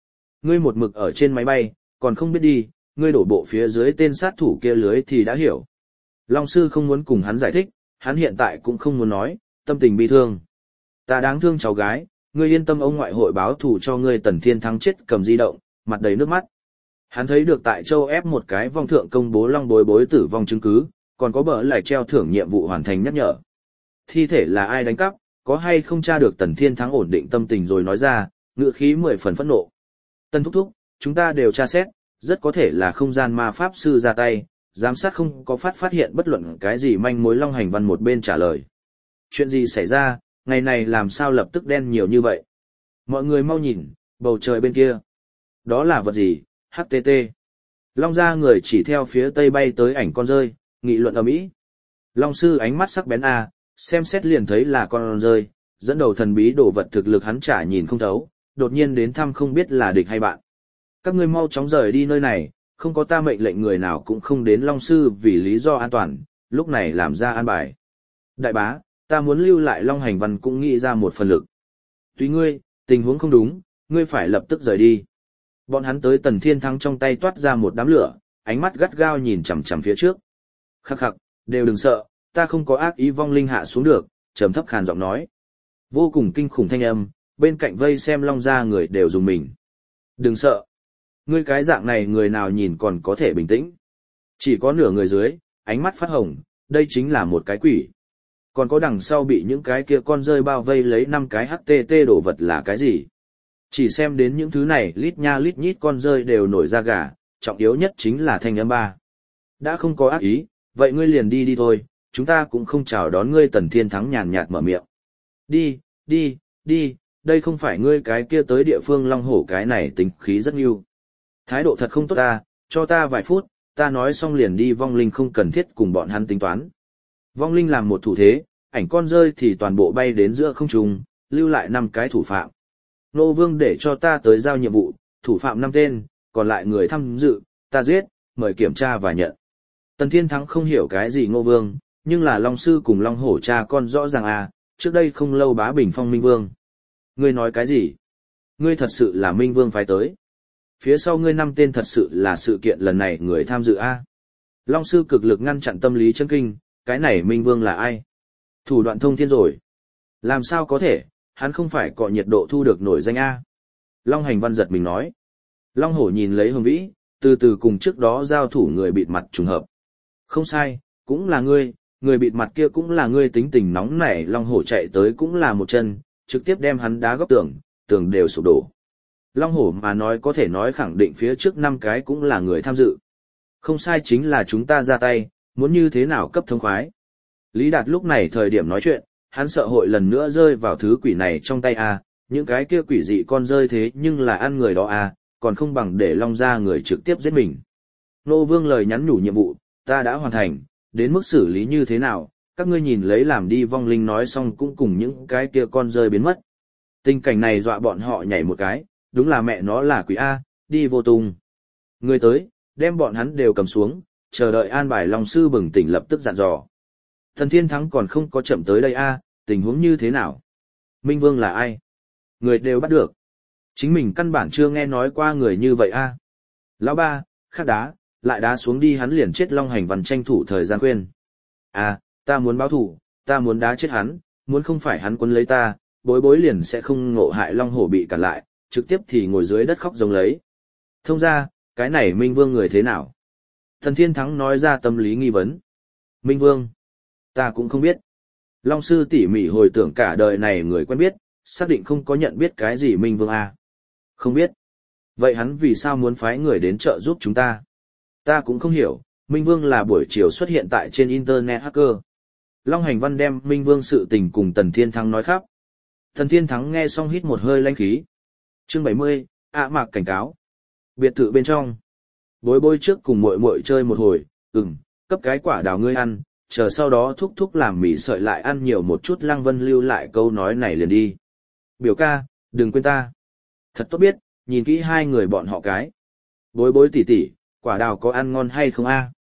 Ngươi một mực ở trên máy bay, còn không biết đi, ngươi đổ bộ phía dưới tên sát thủ kia lưới thì đã hiểu. Long sư không muốn cùng hắn giải thích, hắn hiện tại cũng không muốn nói, tâm tình bi thương. Ta đáng thương cháu gái, ngươi yên tâm, ông ngoại hội báo thù cho ngươi. Tần Thiên Thắng chết cầm di động, mặt đầy nước mắt. Hắn thấy được tại châu ép một cái vong thượng công bố Long Bối Bối tử vong chứng cứ, còn có bỡ lại treo thưởng nhiệm vụ hoàn thành nhắc nhở. Thi thể là ai đánh cắp, có hay không tra được. Tần Thiên Thắng ổn định tâm tình rồi nói ra, ngựa khí 10 phần phẫn nộ. Tần thúc thúc, chúng ta đều tra xét, rất có thể là không gian ma pháp sư ra tay, giám sát không có phát hiện bất luận cái gì manh mối. Long Hành Văn một bên trả lời. Chuyện gì xảy ra, ngày này làm sao lập tức đen nhiều như vậy? Mọi người mau nhìn, bầu trời bên kia. Đó là vật gì? HTT. Long gia người chỉ theo phía tây bay tới ảnh con rơi, nghị luận ầm ĩ. Long sư ánh mắt sắc bén a, xem xét liền thấy là con rơi, dẫn đầu thần bí đồ vật, thực lực hắn chả nhìn không thấu, đột nhiên đến thăm không biết là địch hay bạn. Các ngươi mau chóng rời đi nơi này, không có ta mệnh lệnh người nào cũng không đến. Long sư vì lý do an toàn, lúc này làm ra an bài. Đại bá, ta muốn lưu lại. Long Hành Văn cũng nghĩ ra một phần lực. Tùy ngươi, tình huống không đúng, ngươi phải lập tức rời đi. Bọn hắn tới Tần Thiên Thắng trong tay toát ra một đám lửa, ánh mắt gắt gao nhìn chằm chằm phía trước. Khắc khắc, đều đừng sợ, ta không có ác ý. Vong linh hạ xuống được, trầm thấp khàn giọng nói. Vô cùng kinh khủng thanh âm, bên cạnh vây xem Long gia người đều dùng mình. Đừng sợ. Ngươi cái dạng này người nào nhìn còn có thể bình tĩnh. Chỉ có nửa người dưới, ánh mắt phát hồng, đây chính là một cái quỷ. Còn có đằng sau bị những cái kia con rơi bao vây lấy 5 cái HTT đồ vật là cái gì? Chỉ xem đến những thứ này lít nha lít nhít con rơi đều nổi da gà, trọng yếu nhất chính là thanh âm ba. Đã không có ác ý, vậy ngươi liền đi đi thôi, chúng ta cũng không chào đón ngươi. Tần Thiên Thắng nhàn nhạt mở miệng. Đi, đi, đi, đây không phải ngươi cái kia tới địa phương. Long hổ cái này tính khí rất nhiêu. Thái độ thật không tốt ta, cho ta vài phút, ta nói xong liền đi. Vong linh không cần thiết cùng bọn hắn tính toán. Vong linh làm một thủ thế, ảnh con rơi thì toàn bộ bay đến giữa không trung, lưu lại 5 cái thủ phạm. Nô Vương để cho ta tới giao nhiệm vụ, thủ phạm 5 tên, còn lại người tham dự, ta giết, mời kiểm tra và nhận. Tần Thiên Thắng không hiểu cái gì Ngô Vương, nhưng là Long Sư cùng Long Hổ cha con rõ ràng à, trước đây không lâu bá bình phong Minh Vương. Ngươi nói cái gì? Ngươi thật sự là Minh Vương phái tới. Phía sau ngươi 5 tên thật sự là sự kiện lần này người tham dự a. Long Sư cực lực ngăn chặn tâm lý chấn kinh, cái này Minh Vương là ai? Thủ đoạn thông thiên rồi. Làm sao có thể, hắn không phải cọ nhiệt độ thu được nổi danh A. Long Hành Văn giật mình nói. Long Hổ nhìn lấy Hồng Vĩ, từ từ cùng trước đó giao thủ người bịt mặt trùng hợp. Không sai, cũng là ngươi, người bịt mặt kia cũng là ngươi. Tính tình nóng nảy Long Hổ chạy tới cũng là một chân, trực tiếp đem hắn đá góc tường, tường đều sụp đổ. Long Hổ mà nói có thể nói khẳng định phía trước 5 cái cũng là người tham dự. Không sai, chính là chúng ta ra tay, muốn như thế nào cấp thông khoái. Lý Đạt lúc này thời điểm nói chuyện, hắn sợ hội lần nữa rơi vào thứ quỷ này trong tay a, những cái kia quỷ dị con rơi thế nhưng là ăn người đó a, còn không bằng để Long gia người trực tiếp giết mình. Nô Vương lời nhắn nhủ nhiệm vụ, ta đã hoàn thành, đến mức xử lý như thế nào, các ngươi nhìn lấy làm đi. Vong linh nói xong cũng cùng những cái kia con rơi biến mất. Tình cảnh này dọa bọn họ nhảy một cái, đúng là mẹ nó là quỷ a, đi vô tung. Người tới, đem bọn hắn đều cầm xuống, chờ đợi an bài. Long Sư bừng tỉnh lập tức dặn dò. Thần Thiên Thắng còn không có chậm tới đây a, tình huống như thế nào? Minh Vương là ai? Người đều bắt được. Chính mình căn bản chưa nghe nói qua người như vậy a. Lão ba, khắc đá, lại đá xuống đi. Hắn liền chết. Long Hành Văn tranh thủ thời gian khuyên. À, ta muốn báo thù, ta muốn đá chết hắn, muốn không phải hắn quấn lấy ta, Bối Bối liền sẽ không ngộ hại. Long Hổ bị cản lại, trực tiếp thì ngồi dưới đất khóc giống lấy. Thông ra, cái này Minh Vương người thế nào? Thần Thiên Thắng nói ra tâm lý nghi vấn. Minh Vương? Ta cũng không biết. Long Sư tỉ mỉ hồi tưởng cả đời này người quen biết, xác định không có nhận biết cái gì Minh Vương a. Không biết. Vậy hắn vì sao muốn phái người đến trợ giúp chúng ta? Ta cũng không hiểu, Minh Vương là buổi chiều xuất hiện tại trên Internet hacker. Long Hành Văn đem Minh Vương sự tình cùng Tần Thiên Thắng nói khắp. Tần Thiên Thắng nghe xong hít một hơi lãnh khí. Chương 70, mạc cảnh cáo. Biệt thự bên trong. Bối Bối trước cùng muội muội chơi một hồi, cấp cái quả đào ngươi ăn, chờ sau đó thúc thúc làm mì sợi lại ăn nhiều một chút. Lăng Vân lưu lại câu nói này liền đi. Biểu ca, đừng quên ta. Thật tốt biết, nhìn kỹ 2 người bọn họ cái. Bối Bối tỷ tỷ, quả đào có ăn ngon hay không a?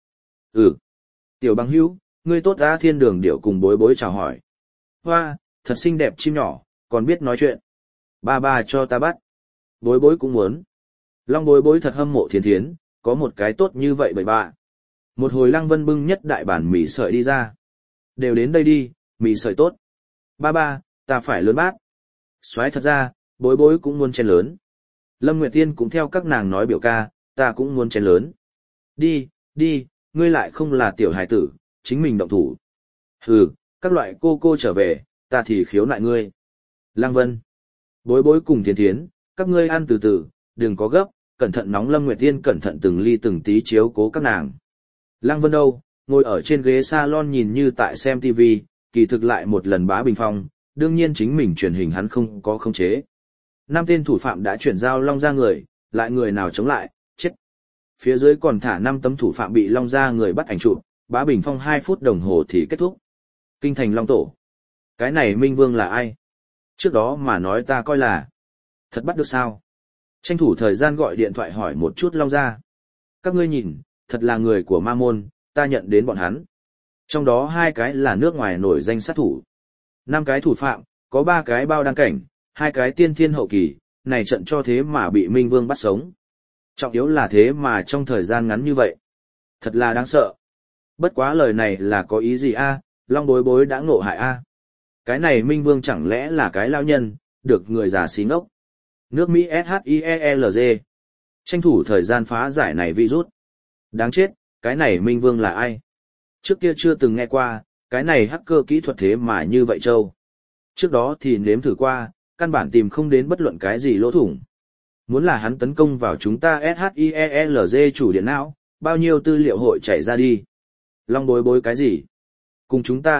Tiểu Bằng Hữu, ngươi tốt á. Thiên Đường Điểu cùng Bối Bối chào hỏi. Hoa, thật xinh đẹp chim nhỏ, còn biết nói chuyện. Ba cho ta bắt. Bối Bối cũng muốn. Long bối bối thật hâm mộ Thiến Thiến, có một cái tốt như vậy bậy bạ. Một hồi Lăng Vân bưng nhất đại bản mì sợi đi ra. Đều đến đây đi, mì sợi tốt. Ba ba, ta phải lớn bát. Soái thật ra, bối bối cũng muốn chén lớn. Lâm Nguyệt Tiên cũng theo các nàng nói biểu ca, ta cũng muốn chén lớn. Đi, đi, ngươi lại không là tiểu hài tử, chính mình động thủ. Hừ, các loại cô trở về, ta thì khiếu nại ngươi. Lăng Vân, bối bối cùng Thiến Thiến, các ngươi ăn từ từ, đừng có gấp, cẩn thận nóng. Lâm Nguyệt Tiên cẩn thận từng ly từng tí chiếu cố các nàng. Lăng Vân đâu, ngồi ở trên ghế salon nhìn như tại xem TV, kỳ thực lại một lần bá bình phong, đương nhiên chính mình truyền hình hắn không có khống chế. 5 tên thủ phạm đã chuyển giao Long gia người, lại người nào chống lại, chết. Phía dưới còn thả 5 tấm thủ phạm bị Long gia người bắt ảnh chụp, bá bình phong 2 phút đồng hồ thì kết thúc. Kinh thành Long tổ. Cái này Minh Vương là ai? Trước đó mà nói ta coi là thật bắt được sao? Tranh thủ thời gian gọi điện thoại hỏi một chút Long gia. Các ngươi nhìn, thật là người của ma môn, ta nhận đến bọn hắn. Trong đó 2 cái là nước ngoài nổi danh sát thủ. 5 cái thủ phạm, có 3 cái bao đăng cảnh, 2 cái tiên thiên hậu kỳ, này trận cho thế mà bị Minh Vương bắt sống. Trọng yếu là thế mà trong thời gian ngắn như vậy. Thật là đáng sợ. Bất quá lời này là có ý gì a? Long bối bối đã ngộ hại a. Cái này Minh Vương chẳng lẽ là cái lao nhân, được người già xí ngốc. Nước Mỹ SHIELG. Tranh thủ thời gian phá giải này virus. Đáng chết, cái này Minh Vương là ai? Trước kia chưa từng nghe qua, cái này hacker kỹ thuật thế mà như vậy châu. Trước đó thì nếm thử qua, căn bản tìm không đến bất luận cái gì lỗ thủng. Muốn là hắn tấn công vào chúng ta SHIELG chủ điện não, bao nhiêu tư liệu hội chảy ra đi. Long bối bối cái gì? Cùng chúng ta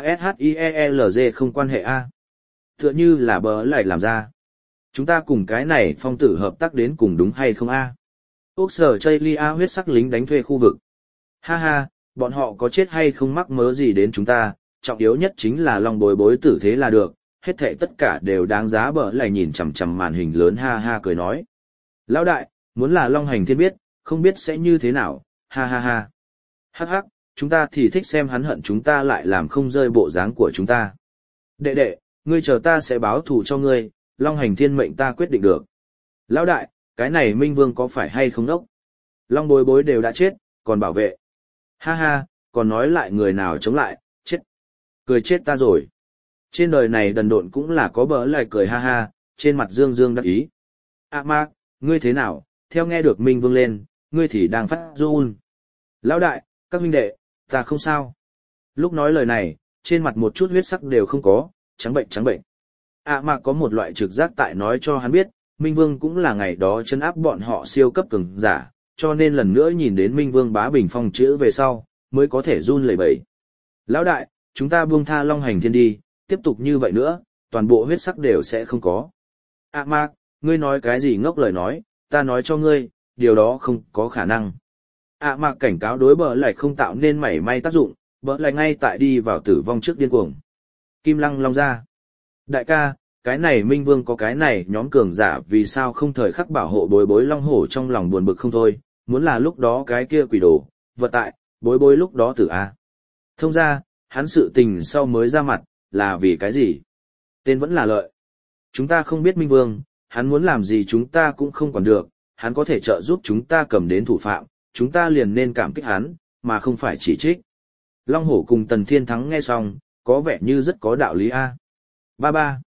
SHIELG không quan hệ a. Tựa như là bờ lại làm ra. Chúng ta cùng cái này phong tử hợp tác đến cùng đúng hay không a? Úc sở Chaylia huyết sắc lính đánh thuê khu vực. Ha ha, bọn họ có chết hay không mắc mớ gì đến chúng ta, trọng yếu nhất chính là Long bối bối tử thế là được, hết thảy tất cả đều đáng giá. Bờ lại nhìn chằm chằm màn hình lớn ha ha cười nói. Lão đại, muốn là Long Hành Thiên biết, không biết sẽ như thế nào, ha ha ha. Hắc hắc, chúng ta thì thích xem hắn hận chúng ta lại làm không rơi bộ dáng của chúng ta. Đệ đệ, ngươi chờ ta sẽ báo thù cho ngươi, Long Hành Thiên mệnh ta quyết định được. Lão đại, cái này Minh Vương có phải hay không đốc? Long bối bối đều đã chết, còn bảo vệ. Ha ha, còn nói lại người nào chống lại, chết. Cười chết ta rồi. Trên đời này đần độn cũng là có bỡ lại cười ha ha, trên mặt dương dương đắc ý. Mark, ngươi thế nào, theo nghe được Minh Vương lên, ngươi thì đang phát run. Lão đại, các huynh đệ, ta không sao. Lúc nói lời này, trên mặt một chút huyết sắc đều không có, trắng bệnh trắng bệnh. Mark có một loại trực giác tại nói cho hắn biết, Minh Vương cũng là ngày đó trấn áp bọn họ siêu cấp cường giả, cho nên lần nữa nhìn đến Minh Vương bá bình phong chữ về sau, mới có thể run lẩy bẩy. Lão đại, chúng ta buông tha Long Hành Thiên đi, tiếp tục như vậy nữa, toàn bộ huyết sắc đều sẽ không có. Mark, ngươi nói cái gì ngốc lời nói, ta nói cho ngươi, điều đó không có khả năng. Mark cảnh cáo đối bờ lại không tạo nên mảy may tác dụng, bờ lại ngay tại đi vào tử vong trước điên cuồng. Kim Lăng Long ra. Đại ca, cái này Minh Vương có cái này nhóm cường giả vì sao không thời khắc bảo hộ bối bối Long Hổ trong lòng buồn bực không thôi, muốn là lúc đó cái kia quỷ đồ, vật tại, bối bối lúc đó tử A. Thông ra, hắn sự tình sau mới ra mặt, là vì cái gì? Tên vẫn là lợi. Chúng ta không biết Minh Vương, hắn muốn làm gì chúng ta cũng không quản được, hắn có thể trợ giúp chúng ta cầm đến thủ phạm, chúng ta liền nên cảm kích hắn, mà không phải chỉ trích. Long Hổ cùng Tần Thiên Thắng nghe xong, có vẻ như rất có đạo lý A. Ba ba.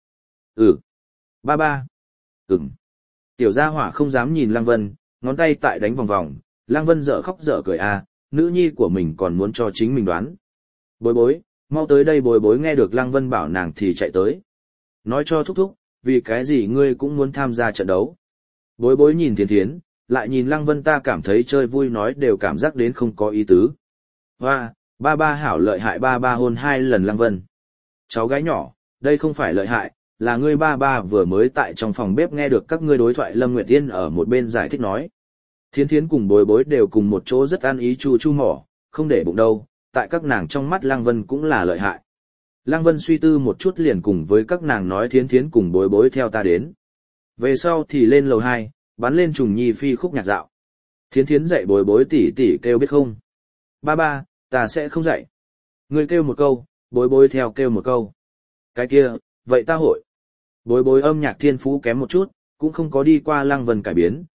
Ba ba. Tiểu gia hỏa không dám nhìn Lăng Vân, ngón tay tại đánh vòng vòng, Lăng Vân dở khóc dở cười A, nữ nhi của mình còn muốn cho chính mình đoán. Bối bối, mau tới đây. Bối bối nghe được Lăng Vân bảo nàng thì chạy tới. Nói cho thúc thúc, vì cái gì ngươi cũng muốn tham gia trận đấu. Bối bối nhìn Thiến Thiến, lại nhìn Lăng Vân, ta cảm thấy chơi vui nói đều cảm giác đến không có ý tứ. Hoa, ba ba hảo lợi hại. Ba ba hôn 2 lần Lăng Vân. Cháu gái nhỏ, đây không phải lợi hại, là ngươi ba ba vừa mới tại trong phòng bếp nghe được các ngươi đối thoại. Lâm Nguyệt Tiên ở một bên giải thích nói. Thiến Thiến cùng bối bối đều cùng một chỗ rất ăn ý chu chu mỏ, không để bụng đâu, tại các nàng trong mắt Lăng Vân cũng là lợi hại. Lăng Vân suy tư một chút liền cùng với các nàng nói Thiến Thiến cùng bối bối theo ta đến. Về sau thì lên lầu 2, bắn lên trùng nhi phi khúc nhạc dạo. Thiến Thiến dạy bối bối tỉ tỉ kêu biết không? Ba ba, ta sẽ không dạy. Ngươi kêu một câu, bối bối theo kêu một câu. Cái kia, vậy ta hội. Bối bối âm nhạc thiên phú kém một chút, cũng không có đi qua Lăng Vân cải biến,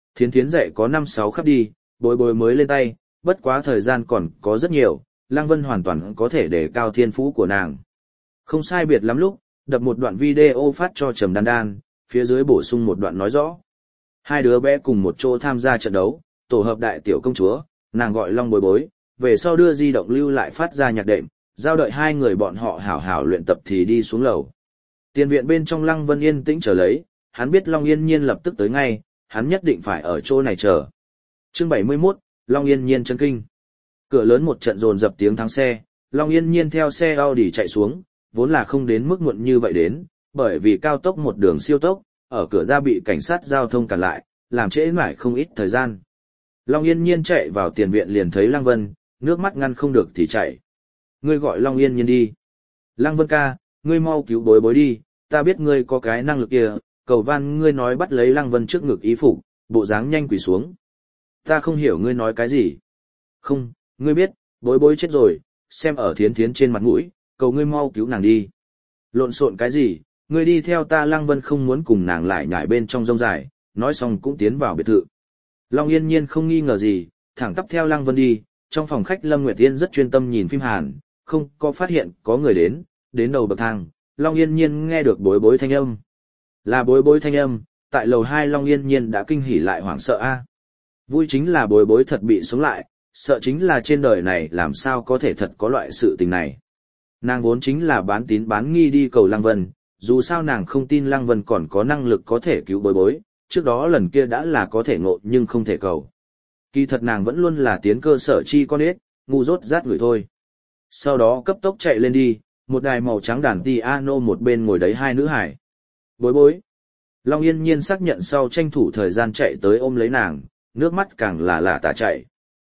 Thiến Thiến dạy có 5-6 khắp đi, bối bối mới lên tay, bất quá thời gian còn có rất nhiều, Lăng Vân hoàn toàn có thể để cao thiên phú của nàng. Không sai biệt lắm lúc, đập một đoạn video phát cho Trầm Đan Đan, phía dưới bổ sung một đoạn nói rõ. Hai đứa bé cùng một chỗ tham gia trận đấu, tổ hợp đại tiểu công chúa, nàng gọi Long bối bối, về sau đưa di động lưu lại phát ra nhạc đệm, giao đợi hai người bọn họ hảo hảo luyện tập thì đi xuống lầu. Tiền viện bên trong Lăng Vân yên tĩnh chờ lấy, hắn biết Long Yên Nhiên lập tức tới ngay, hắn nhất định phải ở chỗ này chờ. Chương 71, Long Yên Nhiên chấn kinh. Cửa lớn một trận dồn dập tiếng thắng xe, Long Yên Nhiên theo xe Audi chạy xuống, vốn là không đến mức muộn như vậy đến, bởi vì cao tốc một đường siêu tốc, ở cửa ra bị cảnh sát giao thông cản lại, làm trễ mãi không ít thời gian. Long Yên Nhiên chạy vào tiền viện liền thấy Lăng Vân, nước mắt ngăn không được thì chạy. Ngươi gọi Long Yên Nhiên đi. Lăng Vân ca, ngươi mau cứu bối bối đi, ta biết ngươi có cái năng lực kia, cầu van ngươi nói bắt lấy Lăng Vân trước ngực ý phục, bộ dáng nhanh quỳ xuống. Ta không hiểu ngươi nói cái gì. Không, ngươi biết, bối bối chết rồi, xem ở Thiến Thiến trên mặt mũi, cầu ngươi mau cứu nàng đi. Lộn xộn cái gì, ngươi đi theo ta. Lăng Vân không muốn cùng nàng lại nhảy bên trong rông dài, nói xong cũng tiến vào biệt thự. Long Yên Nhiên không nghi ngờ gì, thẳng tắp theo Lăng Vân đi, trong phòng khách Lâm Nguyệt Yên rất chuyên tâm nhìn phim Hàn, không có phát hiện có người đến đầu bậc thang, Long Yên Nhiên nghe được bối bối thanh âm. Là bối bối thanh âm, tại lầu 2 Long Yên Nhiên đã kinh hỉ lại hoảng sợ a. Vui chính là bối bối thật bị sống lại, sợ chính là trên đời này làm sao có thể thật có loại sự tình này. Nàng vốn chính là bán tín bán nghi đi cầu Lăng Vân, dù sao nàng không tin Lăng Vân còn có năng lực có thể cứu bối bối, trước đó lần kia đã là có thể ngộ nhưng không thể cầu. Kỳ thật nàng vẫn luôn là tiến cơ sở chi con ếch, ngu dốt rát người thôi. Sau đó cấp tốc chạy lên đi, một đài màu trắng đàn piano một bên ngồi đấy hai nữ hải. Bối bối. Long Yên Nhiên xác nhận sau tranh thủ thời gian chạy tới ôm lấy nàng, nước mắt càng là lạ tả chạy.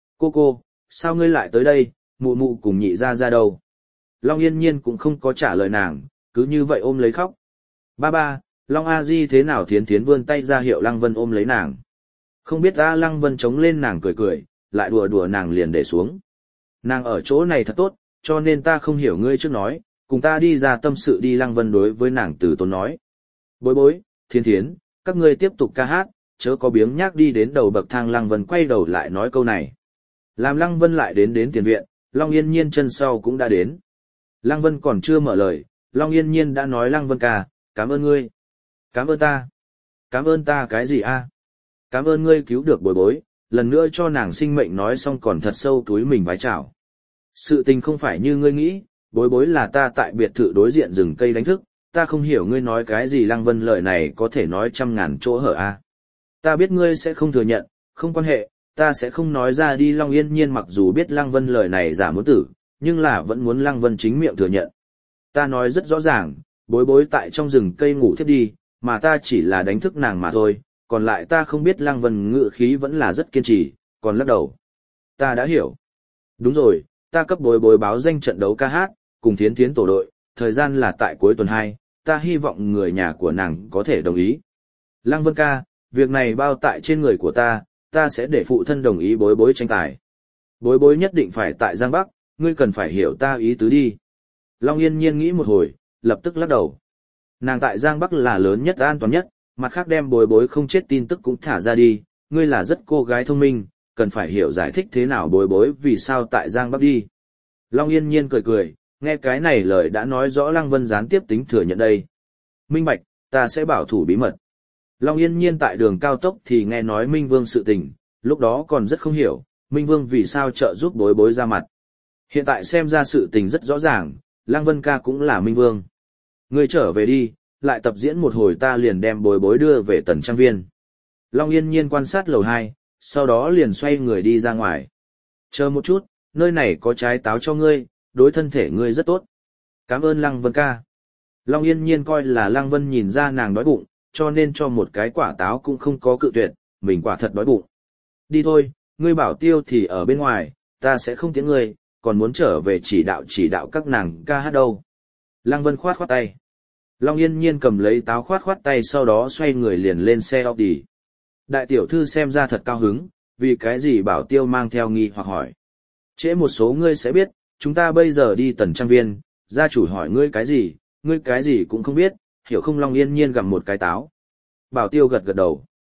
Cô, sao ngươi lại tới đây, mụ mụ cùng nhị ra ra đâu? Long Yên Nhiên cũng không có trả lời nàng, cứ như vậy ôm lấy khóc. Ba, Long A Di thế nào? Thiến Thiến vươn tay ra hiệu Lăng Vân ôm lấy nàng. Không biết ra. Lăng Vân chống lên nàng cười, lại đùa nàng liền để xuống. Nàng ở chỗ này thật tốt, cho nên ta không hiểu ngươi trước nói, cùng ta đi ra tâm sự đi. Lăng Vân đối với nàng từ tốn nói. Bối bối, Thiến Thiến, các ngươi tiếp tục ca hát, chớ có biếng nhác đi đến đầu bậc thang. Lăng Vân quay đầu lại nói câu này. Làm Lăng Vân lại đến tiền viện, Long Yên Nhiên chân sau cũng đã đến. Lăng Vân còn chưa mở lời, Long Yên Nhiên đã nói Lăng Vân ca, cảm ơn ngươi. Cảm ơn ta. Cảm ơn ta cái gì a? Cảm ơn ngươi cứu được bối bối, lần nữa cho nàng sinh mệnh. Nói xong còn thật sâu túi mình vái chào. Sự tình không phải như ngươi nghĩ, bối bối là ta tại biệt thự đối diện rừng cây đánh thức, ta không hiểu ngươi nói cái gì. Lăng Vân lời này có thể nói trăm ngàn chỗ hở a. Ta biết ngươi sẽ không thừa nhận, không quan hệ, ta sẽ không nói ra đi. Long Yên Nhiên mặc dù biết Lăng Vân lời này giả muốn tử, nhưng là vẫn muốn Lăng Vân chính miệng thừa nhận. Ta nói rất rõ ràng, bối bối tại trong rừng cây ngủ thiếp đi, mà ta chỉ là đánh thức nàng mà thôi, còn lại ta không biết. Lăng Vân ngự khí vẫn là rất kiên trì, còn lắc đầu. Ta đã hiểu. Đúng rồi, ta cấp bối bối báo danh trận đấu ca hát, cùng Thiến Thiến tổ đội, thời gian là tại cuối tuần 2, ta hy vọng người nhà của nàng có thể đồng ý. Lăng Vân ca, việc này bao tại trên người của ta sẽ để phụ thân đồng ý bối bối tranh tài. Bối bối nhất định phải tại Giang Bắc, ngươi cần phải hiểu ta ý tứ đi. Long Yên Nhiên nghĩ một hồi, lập tức lắc đầu. Nàng tại Giang Bắc là lớn nhất an toàn nhất, mặt khác đem bối bối không chết tin tức cũng thả ra đi, ngươi là rất cô gái thông minh, cần phải hiểu giải thích thế nào bối bối vì sao tại Giang Bắc đi. Long Yên Nhiên cười, nghe cái này lời đã nói rõ Lăng Vân gián tiếp tính thừa nhận đây. Minh bạch, ta sẽ bảo thủ bí mật. Long Yên Nhiên tại đường cao tốc thì nghe nói Minh Vương sự tình, lúc đó còn rất không hiểu, Minh Vương vì sao trợ giúp bối bối ra mặt. Hiện tại xem ra sự tình rất rõ ràng, Lăng Vân ca cũng là Minh Vương. Ngươi trở về đi, lại tập diễn một hồi ta liền đem bối bối đưa về Tần Trang Viên. Long Yên Nhiên quan sát lầu 2, sau đó liền xoay người đi ra ngoài. Chờ một chút, nơi này có trái táo cho ngươi, đối thân thể ngươi rất tốt. Cảm ơn Lăng Vân ca. Long Yên Nhiên coi là Lăng Vân nhìn ra nàng đói bụng, cho nên cho một cái quả táo cũng không có cự tuyệt, mình quả thật đói bụng. Đi thôi, ngươi bảo tiêu thì ở bên ngoài, ta sẽ không tiễn ngươi, còn muốn trở về chỉ đạo các nàng ca hát đâu. Lăng Vân khoát tay. Long Yên Nhiên cầm lấy táo khoát tay, sau đó xoay người liền lên xe Audi. Đại tiểu thư xem ra thật cao hứng, vì cái gì bảo tiêu mang theo nghi hoặc hỏi. Trễ một số ngươi sẽ biết, chúng ta bây giờ đi Tần Trang Viên, gia chủ hỏi ngươi cái gì cũng không biết, hiểu không? Long Yên Nhiên gặm một cái táo. Bảo tiêu gật đầu.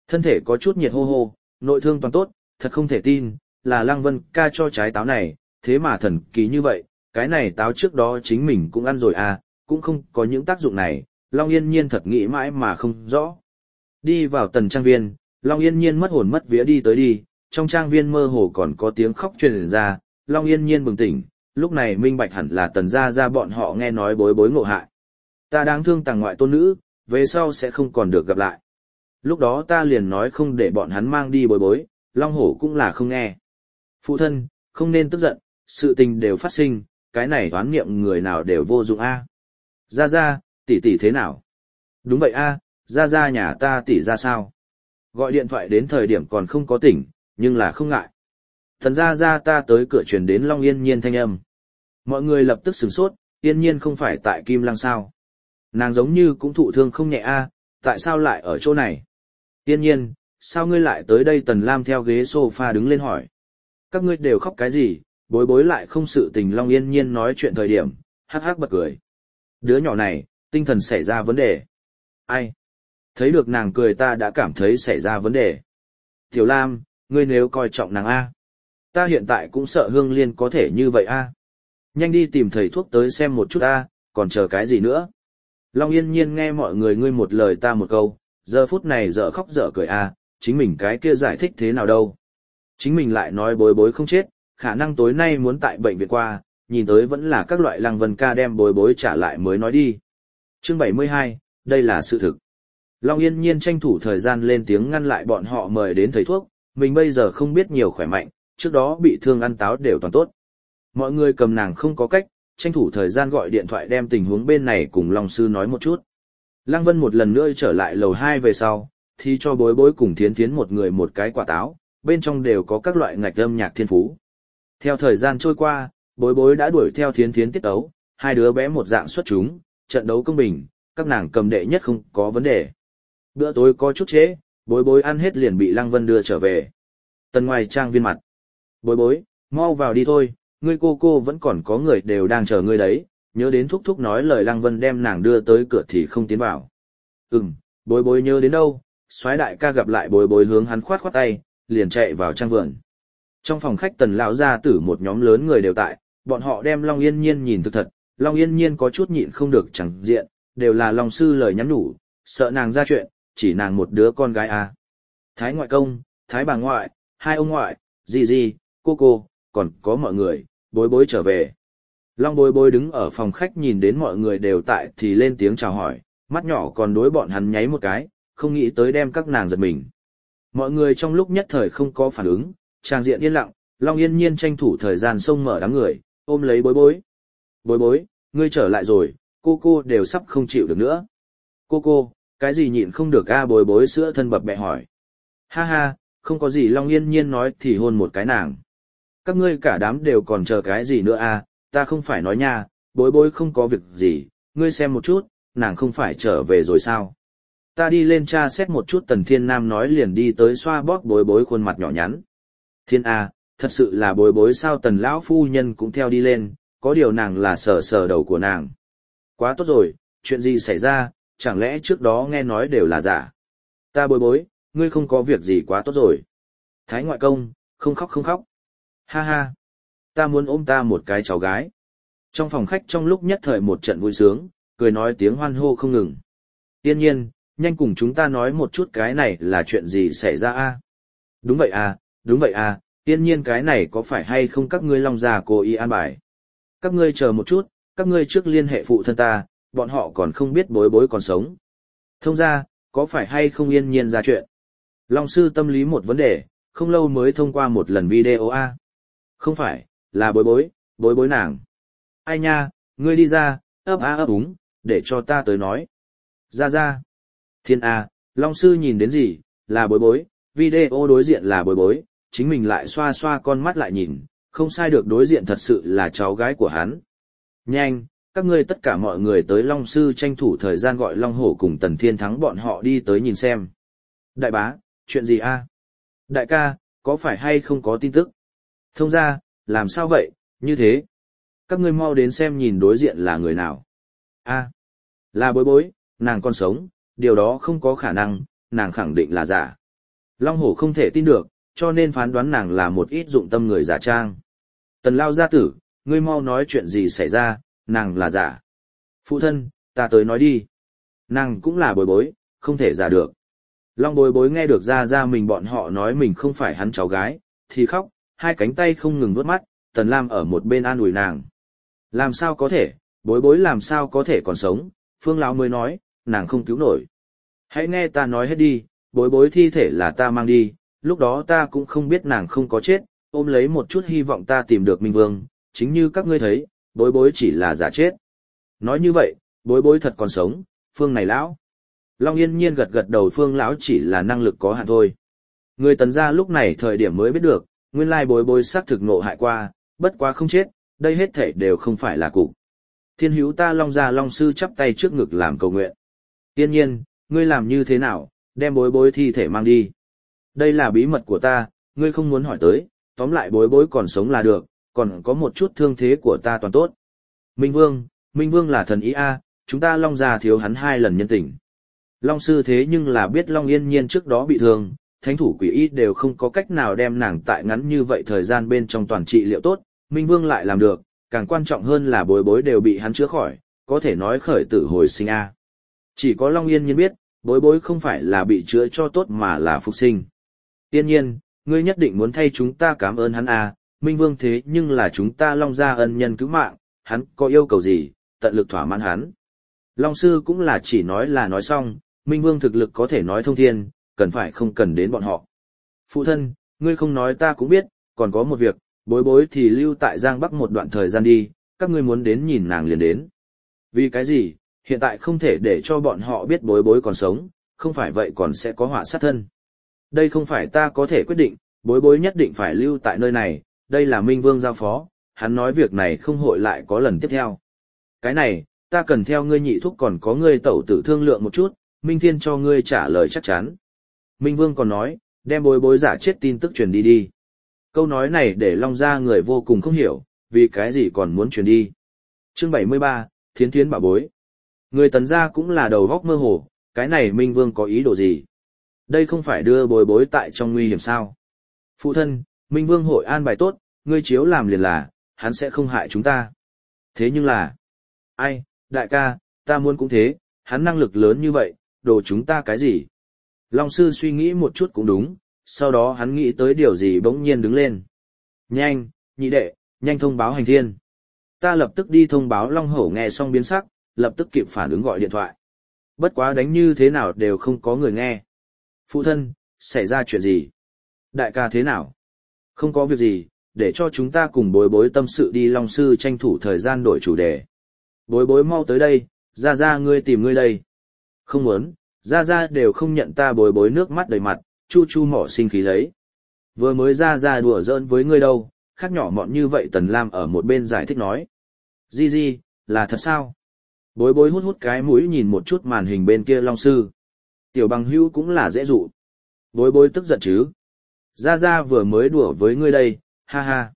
Thân thể có chút nhiệt hô hô, nội thương toàn tốt, thật không thể tin, là Lăng Vân ca cho trái táo này, thế mà thần kỳ như vậy, cái này táo trước đó chính mình cũng ăn rồi à, cũng không có những tác dụng này, Long Yên Nhiên thật nghĩ mãi mà không rõ. Đi vào tần trang viên, Long Yên Nhiên mất hồn mất vía đi tới đi, trong trang viên mơ hồ còn có tiếng khóc truyền ra, Long Yên Nhiên bừng tỉnh, lúc này minh bạch hẳn là tần gia gia bọn họ nghe nói bối bối ngộ hại. Ta đáng thương tàng ngoại tôn nữ, về sau sẽ không còn được gặp lại. Lúc đó ta liền nói không để bọn hắn mang đi bối bối, Long Hổ cũng là không nghe. Phụ thân, không nên tức giận, sự tình đều phát sinh, cái này toán niệm người nào đều vô dụng a. Gia Gia, tỷ tỷ thế nào? Đúng vậy a, Gia Gia nhà ta tỷ ra sao? Gọi điện thoại đến thời điểm còn không có tỉnh, nhưng là không ngại. Thần Gia Gia ta tới cửa truyền đến Long Yên Nhiên thanh âm. Mọi người lập tức sửng sốt, Yên Nhiên không phải tại Kim Lăng sao? Nàng giống như cũng thụ thương không nhẹ a, tại sao lại ở chỗ này? Yên Nhiên, sao ngươi lại tới đây? Tần Lam theo ghế sofa đứng lên hỏi. Các ngươi đều khóc cái gì? Bối bối lại không sự tình. Long Yên Nhiên nói chuyện thời điểm, hắc hắc bật cười. Đứa nhỏ này, tinh thần xảy ra vấn đề. Ai? Thấy được nàng cười ta đã cảm thấy xảy ra vấn đề. Tiểu Lam, ngươi nếu coi trọng nàng A. Ta hiện tại cũng sợ Hương Liên có thể như vậy A. Nhanh đi tìm thầy thuốc tới xem một chút A, còn chờ cái gì nữa? Long Yên Nhiên nghe mọi người ngươi một lời ta một câu, giờ phút này dở khóc dở cười A, chính mình cái kia giải thích thế nào đâu. Chính mình lại nói bối bối không chết, khả năng tối nay muốn tại bệnh viện qua, nhìn tới vẫn là các loại Lăng Vân ca đem bối bối trả lại mới nói đi. Chương 72, đây là sự thực. Long Yên Nhiên tranh thủ thời gian lên tiếng ngăn lại bọn họ mời đến thầy thuốc, mình bây giờ không biết nhiều khỏe mạnh, trước đó bị thương ăn táo đều toàn tốt. Mọi người cầm nàng không có cách, tranh thủ thời gian gọi điện thoại đem tình huống bên này cùng Long Sư nói một chút. Lăng Vân một lần nữa trở lại lầu 2 về sau, thì cho bối bối cùng thiến thiến một người một cái quả táo, bên trong đều có các loại ngạch âm nhạc thiên phú. Theo thời gian trôi qua, bối bối đã đuổi theo thiến thiến tiết đấu, hai đứa bé một dạng xuất chúng, trận đấu công bình, các nàng cầm đệ nhất không có vấn đề. Bữa tối có chút trễ, bối bối ăn hết liền bị Lăng Vân đưa trở về. Tần ngoài trang viên mặt. Bối bối, mau vào đi thôi, ngươi cô vẫn còn có người đều đang chờ ngươi đấy, nhớ đến thúc thúc nói lời Lăng Vân đem nàng đưa tới cửa thì không tiến vào. Bối bối nhớ đến đâu, soái đại ca gặp lại bối bối hướng hắn khoát khoát tay, liền chạy vào trang vườn. Trong phòng khách Tần lão gia tử một nhóm lớn người đều tại, bọn họ đem Long Yên Nhiên nhìn thực thật, Long Yên Nhiên có chút nhịn không được chẳng diện, đều là Long Sư lời nhắn nhủ, sợ nàng ra chuyện, chỉ nàng một đứa con gái à. Thái ngoại công, Thái bà ngoại, hai ông ngoại, dì, cô, còn có mọi người, bối bối trở về. Long bối bối đứng ở phòng khách nhìn đến mọi người đều tại thì lên tiếng chào hỏi, mắt nhỏ còn đối bọn hắn nháy một cái, không nghĩ tới đem các nàng giật mình. Mọi người trong lúc nhất thời không có phản ứng, trang diện yên lặng, Long Yên Nhiên tranh thủ thời gian xông mở đám người, ôm lấy bối bối. Bối bối, ngươi trở lại rồi, cô đều sắp không chịu được nữa. Cô, cái gì nhịn không được a? Bối bối sữa thân bập bẹ hỏi. Ha, không có gì. Long Yên Nhiên nói thì hôn một cái nàng. Các ngươi cả đám đều còn chờ cái gì nữa a? Ta không phải nói nha, bối bối không có việc gì, ngươi xem một chút, nàng không phải trở về rồi sao? Ta đi lên tra xét một chút. Tần Thiên Nam nói liền đi tới xoa bóp bối bối khuôn mặt nhỏ nhắn. Thiên A, thật sự là bối bối sao? Tần lão phu nhân cũng theo đi lên, có điều nàng là sờ đầu của nàng. Quá tốt rồi, chuyện gì xảy ra, chẳng lẽ trước đó nghe nói đều là giả? Ta bối bối, ngươi không có việc gì quá tốt rồi. Thái ngoại công, không khóc. Ha, ta muốn ôm ta một cái cháu gái. Trong phòng khách trong lúc nhất thời một trận vui sướng, cười nói tiếng hoan hô không ngừng. Yên Nhiên, nhanh cùng chúng ta nói một chút cái này là chuyện gì xảy ra a? Đúng vậy à, Yên Nhiên cái này có phải hay không các ngươi Long gia cố ý an bài? Các ngươi chờ một chút, các ngươi trước liên hệ phụ thân ta, bọn họ còn không biết bối bối còn sống. Thông ra, có phải hay không Yên Nhiên ra chuyện? Long sư tâm lý một vấn đề, không lâu mới thông qua một lần video a. Không phải, là bối bối nàng. Ai nha, ngươi đi ra, ấp úng, để cho ta tới nói. Ra. Thiên A, Long sư nhìn đến gì, là bối, video đối diện là bối, chính mình lại xoa con mắt lại nhìn, không sai được, đối diện thật sự là cháu gái của hắn. Nhanh, các ngươi tất cả mọi người tới. Long sư tranh thủ thời gian gọi Long Hổ cùng Tần Thiên Thắng bọn họ đi tới nhìn xem. Đại bá, chuyện gì a? Đại ca, có phải hay không có tin tức? Thông ra, làm sao vậy, như thế? Các ngươi mau đến xem nhìn đối diện là người nào. A, là bối, nàng còn sống, điều đó không có khả năng, nàng khẳng định là giả. Long Hổ không thể tin được, cho nên phán đoán nàng là một ít dụng tâm người giả trang. Tần Lao gia tử, ngươi mau nói chuyện gì xảy ra, nàng là giả. Phụ thân, ta tới nói đi. Nàng cũng là bối bối, không thể giả được. Long bối bối nghe được ra mình bọn họ nói mình không phải hắn cháu gái, thì khóc, hai cánh tay không ngừng vuốt mắt, Tần Lam ở một bên an ủi nàng. Làm sao có thể, bối bối làm sao có thể còn sống, Phương Lão mới nói, nàng không cứu nổi. Hãy nghe ta nói hết đi, bối bối thi thể là ta mang đi, lúc đó ta cũng không biết nàng không có chết, ôm lấy một chút hy vọng ta tìm được Minh Vương, chính như các ngươi thấy, bối bối chỉ là giả chết. Nói như vậy, bối bối thật còn sống, Phương này lão. Long Yên Nhiên gật gật đầu, Phương lão chỉ là năng lực có hạn thôi. Người Tần gia lúc này thời điểm mới biết được, nguyên lai bối bối xác thực nộ hại qua, bất quá không chết, đây hết thảy đều không phải là cục. Thiên hữu ta Long gia Long sư chắp tay trước ngực làm cầu nguyện. Yên Nhiên, ngươi làm như thế nào, đem bối bối thi thể mang đi. Đây là bí mật của ta, ngươi không muốn hỏi tới, tóm lại bối bối còn sống là được, còn có một chút thương thế của ta toàn tốt. Minh Vương là thần ý a, chúng ta Long gia thiếu hắn 2 lần nhân tình. Long sư thế nhưng là biết Long Yên Nhiên trước đó bị thương, thánh thủ quỷ y đều không có cách nào đem nàng tại ngắn như vậy thời gian bên trong toàn trị liệu tốt, Minh Vương lại làm được, càng quan trọng hơn là bối bối đều bị hắn chữa khỏi, có thể nói khởi tử hồi sinh a. Chỉ có Long Yên Nhiên biết, bối bối không phải là bị chữa cho tốt mà là phục sinh. Yên Nhiên, ngươi nhất định muốn thay chúng ta cảm ơn hắn a, Minh Vương thế nhưng là chúng ta Long gia ân nhân cứu mạng, hắn có yêu cầu gì, tận lực thỏa mãn hắn. Long sư cũng là chỉ nói là nói xong, Minh Vương thực lực có thể nói thông thiên, cần phải không cần đến bọn họ. Phụ thân, ngươi không nói ta cũng biết, còn có một việc, bối bối thì lưu tại Giang Bắc một đoạn thời gian đi, các ngươi muốn đến nhìn nàng liền đến. Vì cái gì, hiện tại không thể để cho bọn họ biết bối bối còn sống, không phải vậy còn sẽ có họa sát thân. Đây không phải ta có thể quyết định, bối bối nhất định phải lưu tại nơi này, đây là Minh Vương giao phó, hắn nói việc này không hội lại có lần tiếp theo. Cái này, ta cần theo ngươi nhị thúc còn có ngươi tẩu tử thương lượng một chút, Minh Thiên cho ngươi trả lời chắc chắn. Minh Vương còn nói, đem bối bối giả chết tin tức truyền đi đi. Câu nói này để Long gia người vô cùng không hiểu, vì cái gì còn muốn truyền đi. Chương 73, Thiến Thiến bảo bối. Người Tần gia cũng là đầu góc mơ hồ, cái này Minh Vương có ý đồ gì? Đây không phải đưa bối bối tại trong nguy hiểm sao? Phụ thân, Minh Vương hội an bài tốt, ngươi chiếu làm liền là, hắn sẽ không hại chúng ta. Thế nhưng là, ai, đại ca, ta muốn cũng thế, hắn năng lực lớn như vậy, đồ chúng ta cái gì? Long sư suy nghĩ một chút cũng đúng, sau đó hắn nghĩ tới điều gì bỗng nhiên đứng lên. Nhanh, nhị đệ, nhanh thông báo hành thiên. Ta lập tức đi thông báo. Long Hổ nghe xong biến sắc, lập tức kịp phản ứng gọi điện thoại. Bất quá đánh như thế nào đều không có người nghe. Phụ thân, xảy ra chuyện gì? Đại ca thế nào? Không có việc gì, để cho chúng ta cùng bối bối tâm sự đi. Long sư tranh thủ thời gian đổi chủ đề. Bối bối mau tới đây, ra ngươi tìm ngươi đây. Không muốn, ra đều không nhận ta. Bối bối nước mắt đầy mặt, chu chu mỏ sinh khí lấy. Vừa mới ra đùa giỡn với ngươi đâu, khác nhỏ mọn như vậy. Tần Lam ở một bên giải thích nói. Di, là thật sao? Bối bối hút cái mũi nhìn một chút màn hình bên kia. Long sư. Tiểu bằng hữu cũng là dễ dụ. Bối bối tức giận chứ. Ra vừa mới đùa với ngươi đây, ha ha.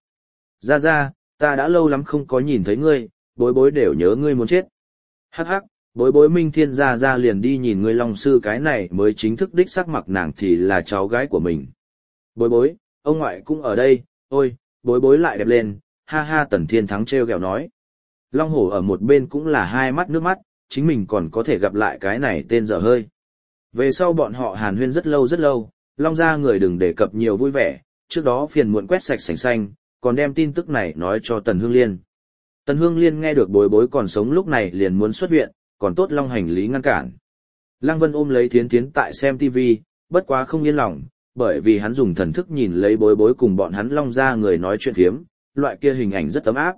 Ra, ta đã lâu lắm không có nhìn thấy ngươi, bối bối đều nhớ ngươi muốn chết. Hắc hắc, bối bối Minh Thiên ra liền đi nhìn ngươi. Long sư cái này mới chính thức đích xác mặc nàng thì là cháu gái của mình. Bối, ông ngoại cũng ở đây, ôi, bối lại đẹp lên, ha ha. Tần Thiên Thắng trêu ghẹo nói. Long Hổ ở một bên cũng là hai mắt nước mắt, chính mình còn có thể gặp lại cái này tên dở hơi. Về sau bọn họ hàn huyên rất lâu, Long gia người đừng đề cập nhiều vui vẻ, trước đó phiền muộn quét sạch sành xanh, còn đem tin tức này nói cho Tần Hương Liên. Tần Hương Liên nghe được bối còn sống lúc này liền muốn xuất viện, còn tốt Long hành lý ngăn cản. Lăng Vân ôm lấy Thiến Thiến tại xem TV, bất quá không yên lòng, bởi vì hắn dùng thần thức nhìn lấy bối cùng bọn hắn Long gia người nói chuyện phiếm, loại kia hình ảnh rất ấm áp.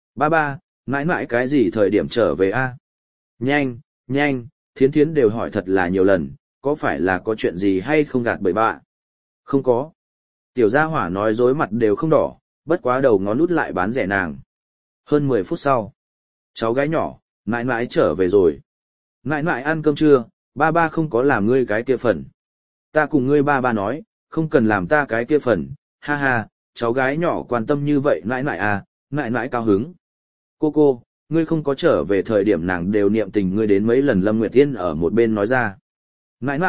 Ba, mãi cái gì thời điểm trở về a? Nhanh, Thiến Thiến đều hỏi thật là nhiều lần, có phải là có chuyện gì hay không gạt bậy bạ? Không có. Tiểu gia hỏa nói dối mặt đều không đỏ, bất quá đầu ngón nút lại bán rẻ nàng. Hơn 10 phút sau, cháu gái nhỏ, mãi trở về rồi. Mãi ăn cơm trưa, ba không có làm ngươi cái kia phần. Ta cùng ngươi ba nói, không cần làm ta cái kia phần, ha ha, cháu gái nhỏ quan tâm như vậy mãi à, mãi cao hứng. Cô, ngươi không có trở về thời điểm nàng đều niệm tình ngươi đến mấy lần. Lâm Nguyệt Tiên ở một bên nói ra. Mãi,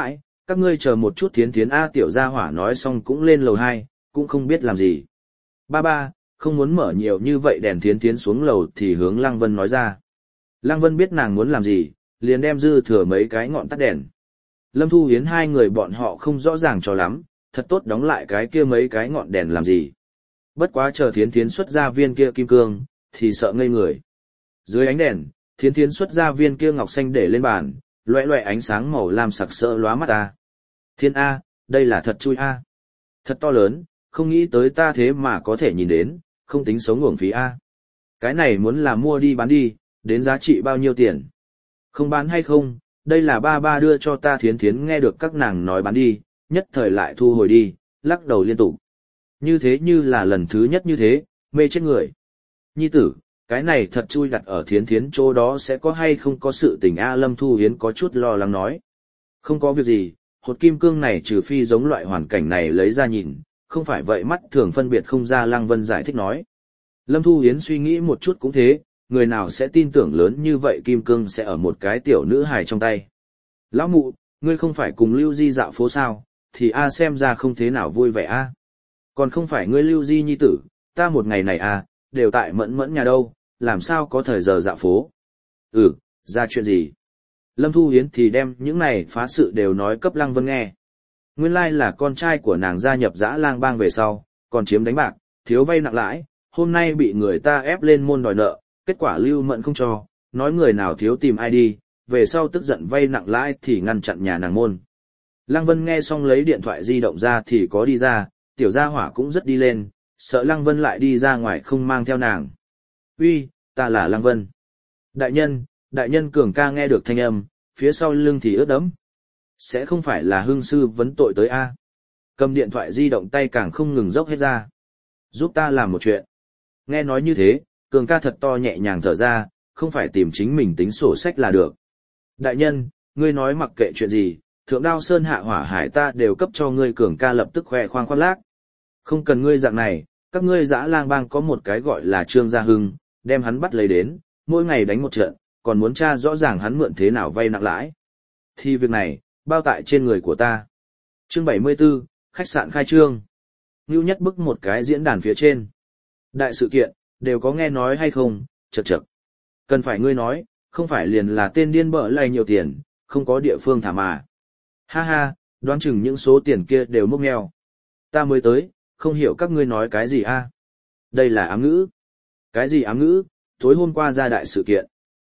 Các ngươi chờ một chút Thiến Thiến A tiểu gia hỏa nói xong cũng lên lầu 2, cũng không biết làm gì. Ba ba, không muốn mở nhiều như vậy đèn. Thiến Thiến xuống lầu thì hướng Lăng Vân nói ra. Lăng Vân biết nàng muốn làm gì, liền đem dư thừa mấy cái ngọn tắt đèn. Lâm Thu Hiến hai người bọn họ không rõ ràng cho lắm, thật tốt đóng lại cái kia mấy cái ngọn đèn làm gì. Bất quá chờ Thiến Thiến xuất ra viên kia kim cương, thì sợ ngây người. Dưới ánh đèn, Thiến Thiến xuất ra viên kia ngọc xanh để lên bàn, loẹ loẹ ánh sáng màu lam sặc sỡ lóa mắt ta. Thiên A, đây là thật chui A. Thật to lớn, không nghĩ tới ta thế mà có thể nhìn đến, không tính sống uổng phí A. Cái này muốn là mua đi bán đi, đến giá trị bao nhiêu tiền? Không bán hay không, đây là ba ba đưa cho ta. Thiến Thiến nghe được các nàng nói bán đi, nhất thời lại thu hồi đi, lắc đầu liên tục. Như thế như là lần thứ nhất như thế, mê chết người. Nhi tử, cái này thật chui đặt ở Thiến Thiến chỗ đó sẽ có hay không có sự tình A. Lâm Thu Hiến có chút lo lắng nói. Không có việc gì, hột kim cương này trừ phi giống loại hoàn cảnh này lấy ra nhìn, không phải vậy mắt thường phân biệt không ra. Lăng Vân giải thích nói. Lâm Thu Hiến suy nghĩ một chút cũng thế, người nào sẽ tin tưởng lớn như vậy kim cương sẽ ở một cái tiểu nữ hài trong tay. Lão mụ, ngươi không phải cùng Lưu Di dạo phố sao, thì A xem ra không thế nào vui vẻ A. Còn không phải ngươi Lưu Di nhi tử, ta một ngày này A, đều tại Mẫn Mẫn nhà đâu, làm sao có thời giờ dạo phố. Ra chuyện gì? Lâm Thu Hiến thì đem những này phá sự đều nói cấp Lăng Vân nghe. Nguyên lai là con trai của nàng gia nhập Dã Lang Bang về sau, còn chiếm đánh bạc, thiếu vay nặng lãi, hôm nay bị người ta ép lên môn đòi nợ, kết quả Lưu Mẫn không cho, nói người nào thiếu tìm ai đi, về sau tức giận vay nặng lãi thì ngăn chặn nhà nàng môn. Lăng Vân nghe xong lấy điện thoại di động ra thì có đi ra, tiểu gia hỏa cũng rất đi lên, sợ Lăng Vân lại đi ra ngoài không mang theo nàng. Uy, ta là Lăng Vân. Đại nhân Cường ca nghe được thanh âm, phía sau lưng thì ướt đẫm. Sẽ không phải là hương sư vấn tội tới A. Cầm điện thoại di động tay càng không ngừng dốc hết ra. Giúp ta làm một chuyện. Nghe nói như thế, Cường ca thật to nhẹ nhàng thở ra, không phải tìm chính mình tính sổ sách là được. Đại nhân, ngươi nói mặc kệ chuyện gì, Thượng Đao Sơn hạ hỏa hải ta đều cấp cho ngươi. Cường ca lập tức khoe khoang khoác lác. Không cần ngươi dạng này, các ngươi Dã Lang Bang có một cái gọi là Trương Gia Hưng, đem hắn bắt lấy đến, mỗi ngày đánh một trận, còn muốn tra rõ ràng hắn mượn thế nào vay nặng lãi. Thì việc này, bao tại trên người của ta. Chương 74, khách sạn khai trương. Ngưu Nhất bức một cái diễn đàn phía trên. Đại sự kiện, đều có nghe nói hay không, chậc chậc. Cần phải ngươi nói, không phải liền là tên điên bợ lay nhiều tiền, không có địa phương thả mà. Ha ha, đoán chừng những số tiền kia đều mốc meo. Ta mới tới, không hiểu các ngươi nói cái gì a? Đây là ám ngữ. Cái gì ám ngữ? Tối hôm qua ra đại sự kiện.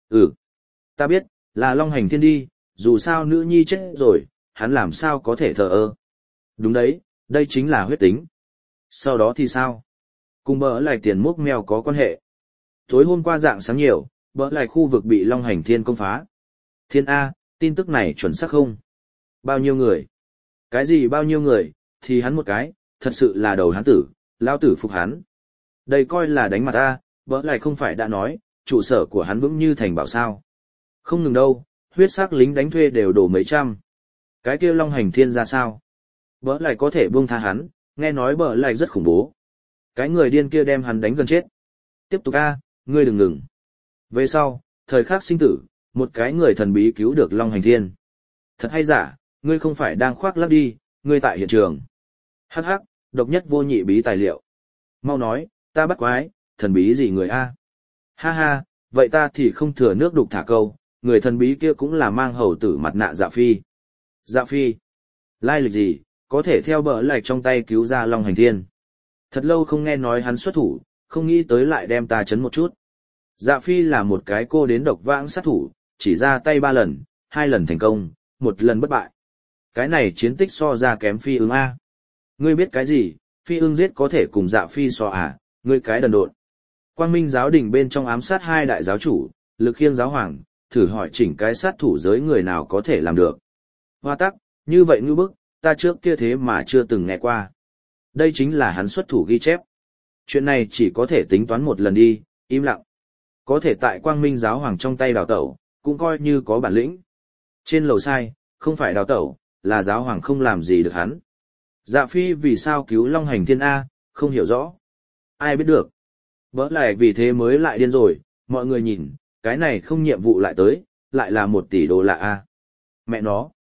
Ta biết, là Long Hành Thiên đi, dù sao nữ nhi chết rồi, hắn làm sao có thể thờ ơ. Đúng đấy, đây chính là huyết tính. Sau đó thì sao? Cùng bỡ lại tiền mốc meo có quan hệ. Tối hôm qua dạng sáng nhiều, bỡ lại khu vực bị Long Hành Thiên công phá. Thiên A, tin tức này chuẩn xác không? Bao nhiêu người? Cái gì bao nhiêu người, thì hắn một cái, thật sự là đầu hắn tử, lao tử phục hắn. Đây coi là đánh mặt A, bỡ lại không phải đã nói, trụ sở của hắn vững như thành bảo sao. Không ngừng đâu, huyết sắc lính đánh thuê đều đổ mấy trăm. Cái kia Long Hành Thiên ra sao? Bỡ lại có thể buông tha hắn, nghe nói bỡ lại rất khủng bố. Cái người điên kia đem hắn đánh gần chết. Tiếp tục A, ngươi đừng ngừng. Về sau, thời khắc sinh tử, một cái người thần bí cứu được Long Hành Thiên. Thật hay giả, ngươi không phải đang khoác lác đi, ngươi tại hiện trường. Hắc hắc, độc nhất vô nhị bí tài liệu. Mau nói, ta bắt quái, thần bí gì người A? Ha ha, vậy ta thì không thừa nước đục thả câu, người thần bí kia cũng là mang hầu tử mặt nạ Dạ Phi. Dạ Phi? Lai lịch gì, có thể theo bỡ lạch trong tay cứu ra Long Hành Thiên. Thật lâu không nghe nói hắn xuất thủ, không nghĩ tới lại đem ta chấn một chút. Dạ Phi là một cái cô đến độc vãng sát thủ, chỉ ra tay 3 lần, 2 lần thành công, 1 lần bất bại. Cái này chiến tích so ra kém Phi ưng A. Ngươi biết cái gì, Phi ưng giết có thể cùng Dạ Phi so à, ngươi cái đần độn. Quang Minh giáo đình bên trong ám sát 2 đại giáo chủ, Lực Khiêng giáo hoàng, thử hỏi chỉnh cái sát thủ giới người nào có thể làm được. Hoa tắc, như vậy ngư bức, ta trước kia thế mà chưa từng nghe qua. Đây chính là hắn xuất thủ ghi chép. Chuyện này chỉ có thể tính toán 1 lần đi, im lặng. Có thể tại Quang Minh giáo hoàng trong tay đào tẩu, cũng coi như có bản lĩnh. Trên lầu sai, không phải đào tẩu, là giáo hoàng không làm gì được hắn. Dạ Phi vì sao cứu Long Hành Thiên A, không hiểu rõ. Ai biết được. Bỡ lại vì thế mới lại điên rồi, mọi người nhìn, cái này không nhiệm vụ lại tới, lại là 1 tỷ đô la A. Mẹ nó.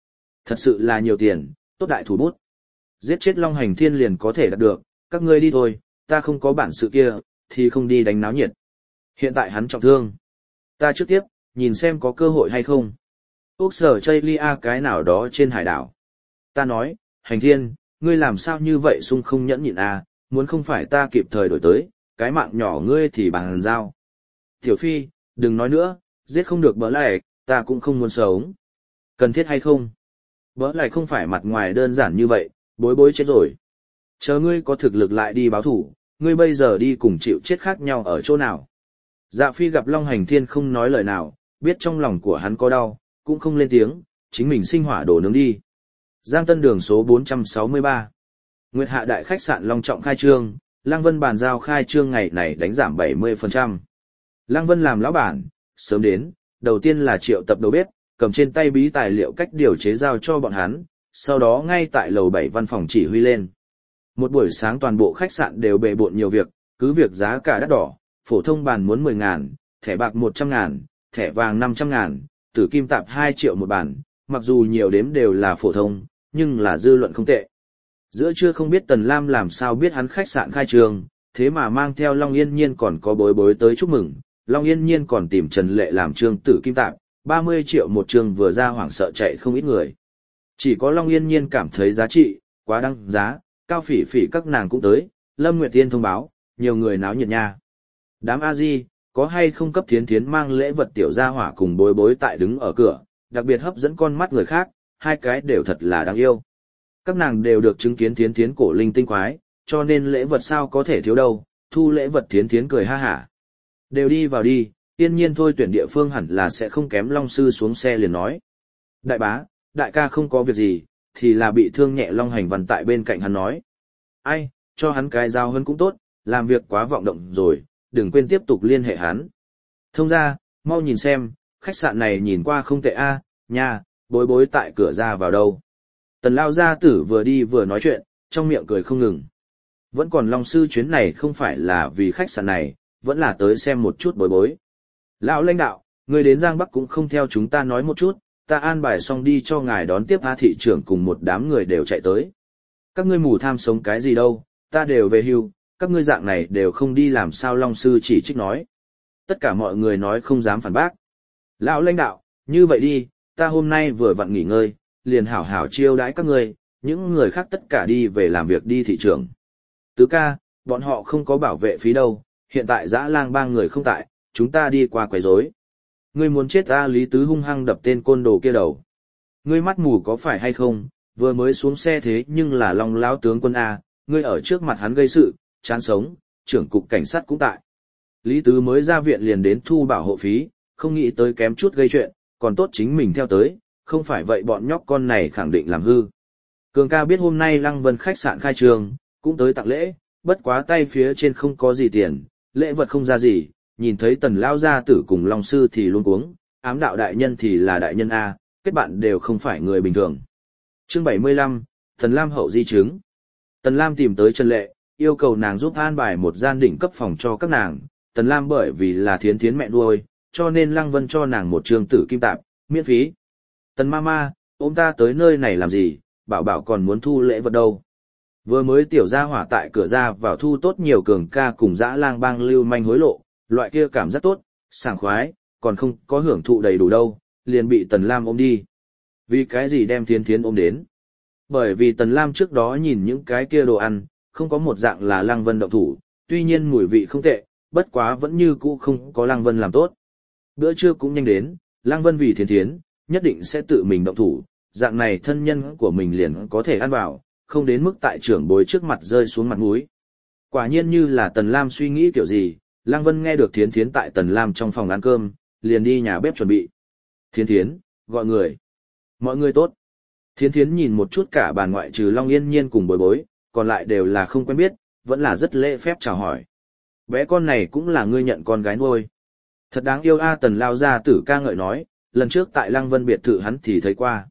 Thật sự là nhiều tiền, tốt đại thủ bút. Giết chết Long Hành Thiên liền có thể đạt được, các ngươi đi thôi, ta không có bản sự kia, thì không đi đánh náo nhiệt. Hiện tại hắn trọng thương. Ta trước tiếp, nhìn xem có cơ hội hay không. Úc sở chây lia cái nào đó trên hải đảo. Ta nói, Hành Thiên, ngươi làm sao như vậy sung không nhẫn nhịn à, muốn không phải ta kịp thời đổi tới, cái mạng nhỏ ngươi thì bằng dao. Tiểu Phi, đừng nói nữa, giết không được bỡ lại, ta cũng không muốn sống. Cần thiết hay không? Bỡ lại không phải mặt ngoài đơn giản như vậy, bối bối chết rồi. Chờ ngươi có thực lực lại đi báo thủ, ngươi bây giờ đi cùng chịu chết khác nhau ở chỗ nào. Dạ Phi gặp Long Hành Thiên không nói lời nào, biết trong lòng của hắn có đau, cũng không lên tiếng, chính mình sinh hỏa đổ nướng đi. Giang Tân đường số 463. Nguyệt Hạ Đại khách sạn long trọng khai trương, Lăng Vân bàn giao khai trương ngày này đánh giảm 70%. Lăng Vân làm lão bản, sớm đến, đầu tiên là triệu tập đầu bếp, cầm trên tay bí tài liệu cách điều chế giao cho bọn hắn, sau đó ngay tại lầu 7 văn phòng chỉ huy lên. Một buổi sáng toàn bộ khách sạn đều bề bộn nhiều việc, cứ việc giá cả đắt đỏ, phổ thông bàn muốn 10.000, thẻ bạc 100.000, thẻ vàng 500.000, tử kim tạp 2 triệu một bàn, mặc dù nhiều đếm đều là phổ thông, nhưng là dư luận không tệ. Giữa trưa không biết Tần Lam làm sao biết hắn khách sạn khai trương, thế mà mang theo Long Yên Nhiên còn có bối bối tới chúc mừng, Long Yên Nhiên còn tìm Trần Lệ làm trương tử kim tạp, 30 triệu một trương vừa ra hoảng sợ chạy không ít người. Chỉ có Long Yên Nhiên cảm thấy giá trị, quá đăng giá, Cao Phỉ Phỉ các nàng cũng tới, Lâm Nguyệt Tiên thông báo, nhiều người náo nhiệt nha. Đám A-di, có hay không cấp Thiến Thiến mang lễ vật tiểu gia hỏa cùng bối bối tại đứng ở cửa, đặc biệt hấp dẫn con mắt người khác, hai cái đều thật là đáng yêu. Các nàng đều được chứng kiến Thiến Thiến cổ linh tinh quái, cho nên lễ vật sao có thể thiếu đâu, thu lễ vật Thiến Thiến cười ha hả. Đều đi vào đi, yên nhiên thôi tuyển địa phương hẳn là sẽ không kém Long Sư xuống xe liền nói. Đại bá, đại ca không có việc gì, thì là bị thương nhẹ Long Hành Văn tại bên cạnh hắn nói. Ai, cho hắn cái giao hơn cũng tốt, làm việc quá vọng động rồi, đừng quên tiếp tục liên hệ hắn. Thông ra, mau nhìn xem, khách sạn này nhìn qua không tệ a, nha, bối bối tại cửa ra vào đâu. Tần Lao gia tử vừa đi vừa nói chuyện, trong miệng cười không ngừng. Vẫn còn Long Sư chuyến này không phải là vì khách sạn này, vẫn là tới xem một chút bối bối. Lão lãnh đạo, người đến Giang Bắc cũng không theo chúng ta nói một chút, ta an bài xong đi cho ngài đón tiếp A thị trưởng cùng một đám người đều chạy tới. Các ngươi mù tham sống cái gì đâu, ta đều về hưu, các ngươi dạng này đều không đi làm sao Long Sư chỉ trích nói. Tất cả mọi người nói không dám phản bác. Lão lãnh đạo, như vậy đi, ta hôm nay vừa vặn nghỉ ngơi, liền hảo hảo chiêu đãi các ngươi, những người khác tất cả đi về làm việc đi thị trường. Tứ ca, bọn họ không có bảo vệ phí đâu, hiện tại dã lang ba người không tại, chúng ta đi qua quấy rối. Ngươi muốn chết ta Lý Tứ hung hăng đập tên côn đồ kia đầu. Ngươi mắt mù có phải hay không, vừa mới xuống xe thế nhưng là Long lão tướng quân A, ngươi ở trước mặt hắn gây sự, chán sống, trưởng cục cảnh sát cũng tại. Lý Tứ mới ra viện liền đến thu bảo hộ phí, không nghĩ tới kém chút gây chuyện, còn tốt chính mình theo tới, không phải vậy bọn nhóc con này khẳng định làm hư. Cường ca biết hôm nay Lăng Vân khách sạn khai trường, cũng tới tặng lễ, bất quá tay phía trên không có gì tiền, lễ vật không ra gì, nhìn thấy Tần Lao gia tử cùng Long Sư thì luôn cuống, ám đạo đại nhân thì là đại nhân A, kết bạn đều không phải người bình thường. Chương 75, Tần Lam hậu di chứng. Tần Lam tìm tới Trần Lệ, yêu cầu nàng giúp an bài một gian đỉnh cấp phòng cho các nàng. Tần Lam bởi vì là Thiến Thiến mẹ nuôi, cho nên Lăng Vân cho nàng một trường tử kim tạp, miễn phí. Tần Mama, ôm ta tới nơi này làm gì, bảo bảo còn muốn thu lễ vật đâu. Vừa mới tiểu gia hỏa tại cửa ra vào thu tốt nhiều cường ca cùng dã lang bang lưu manh hối lộ, loại kia cảm giác tốt, sảng khoái, còn không có hưởng thụ đầy đủ đâu, liền bị Tần Lam ôm đi. Vì cái gì đem Thiến Thiến ôm đến? Bởi vì Tần Lam trước đó nhìn những cái kia đồ ăn, không có một dạng là Lăng Vân động thủ, tuy nhiên mùi vị không tệ, bất quá vẫn như cũ không có Lăng Vân làm tốt. Bữa trưa cũng nhanh đến, Lăng Vân vì Thiến Thiến, nhất định sẽ tự mình động thủ, dạng này thân nhân của mình liền có thể ăn vào, không đến mức tại trưởng bối trước mặt rơi xuống mặt mũi. Quả nhiên như là Tần Lam suy nghĩ kiểu gì, Lăng Vân nghe được Thiến Thiến tại Tần Lam trong phòng ăn cơm, liền đi nhà bếp chuẩn bị. Thiến Thiến, gọi người. Mọi người tốt. Thiến Thiến nhìn một chút cả bàn ngoại trừ Long Yên Nhiên cùng bối bối, còn lại đều là không quen biết, vẫn là rất lễ phép chào hỏi. Bé con này cũng là ngươi nhận con gái nuôi. Thật đáng yêu a. Tần Lao gia tử ca ngợi nói, lần trước tại Lăng Vân biệt thự hắn thì thấy qua.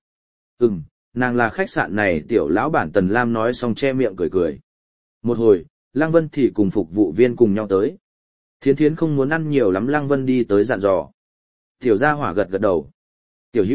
Nàng là khách sạn này tiểu lão bản. Tần Lam nói xong che miệng cười cười. Một hồi, Lăng Vân thì cùng phục vụ viên cùng nhau tới. Thiến Thiến không muốn ăn nhiều lắm, Lăng Vân đi tới dặn dò. Tiểu gia hỏa gật gật đầu. Tiểu Hữu,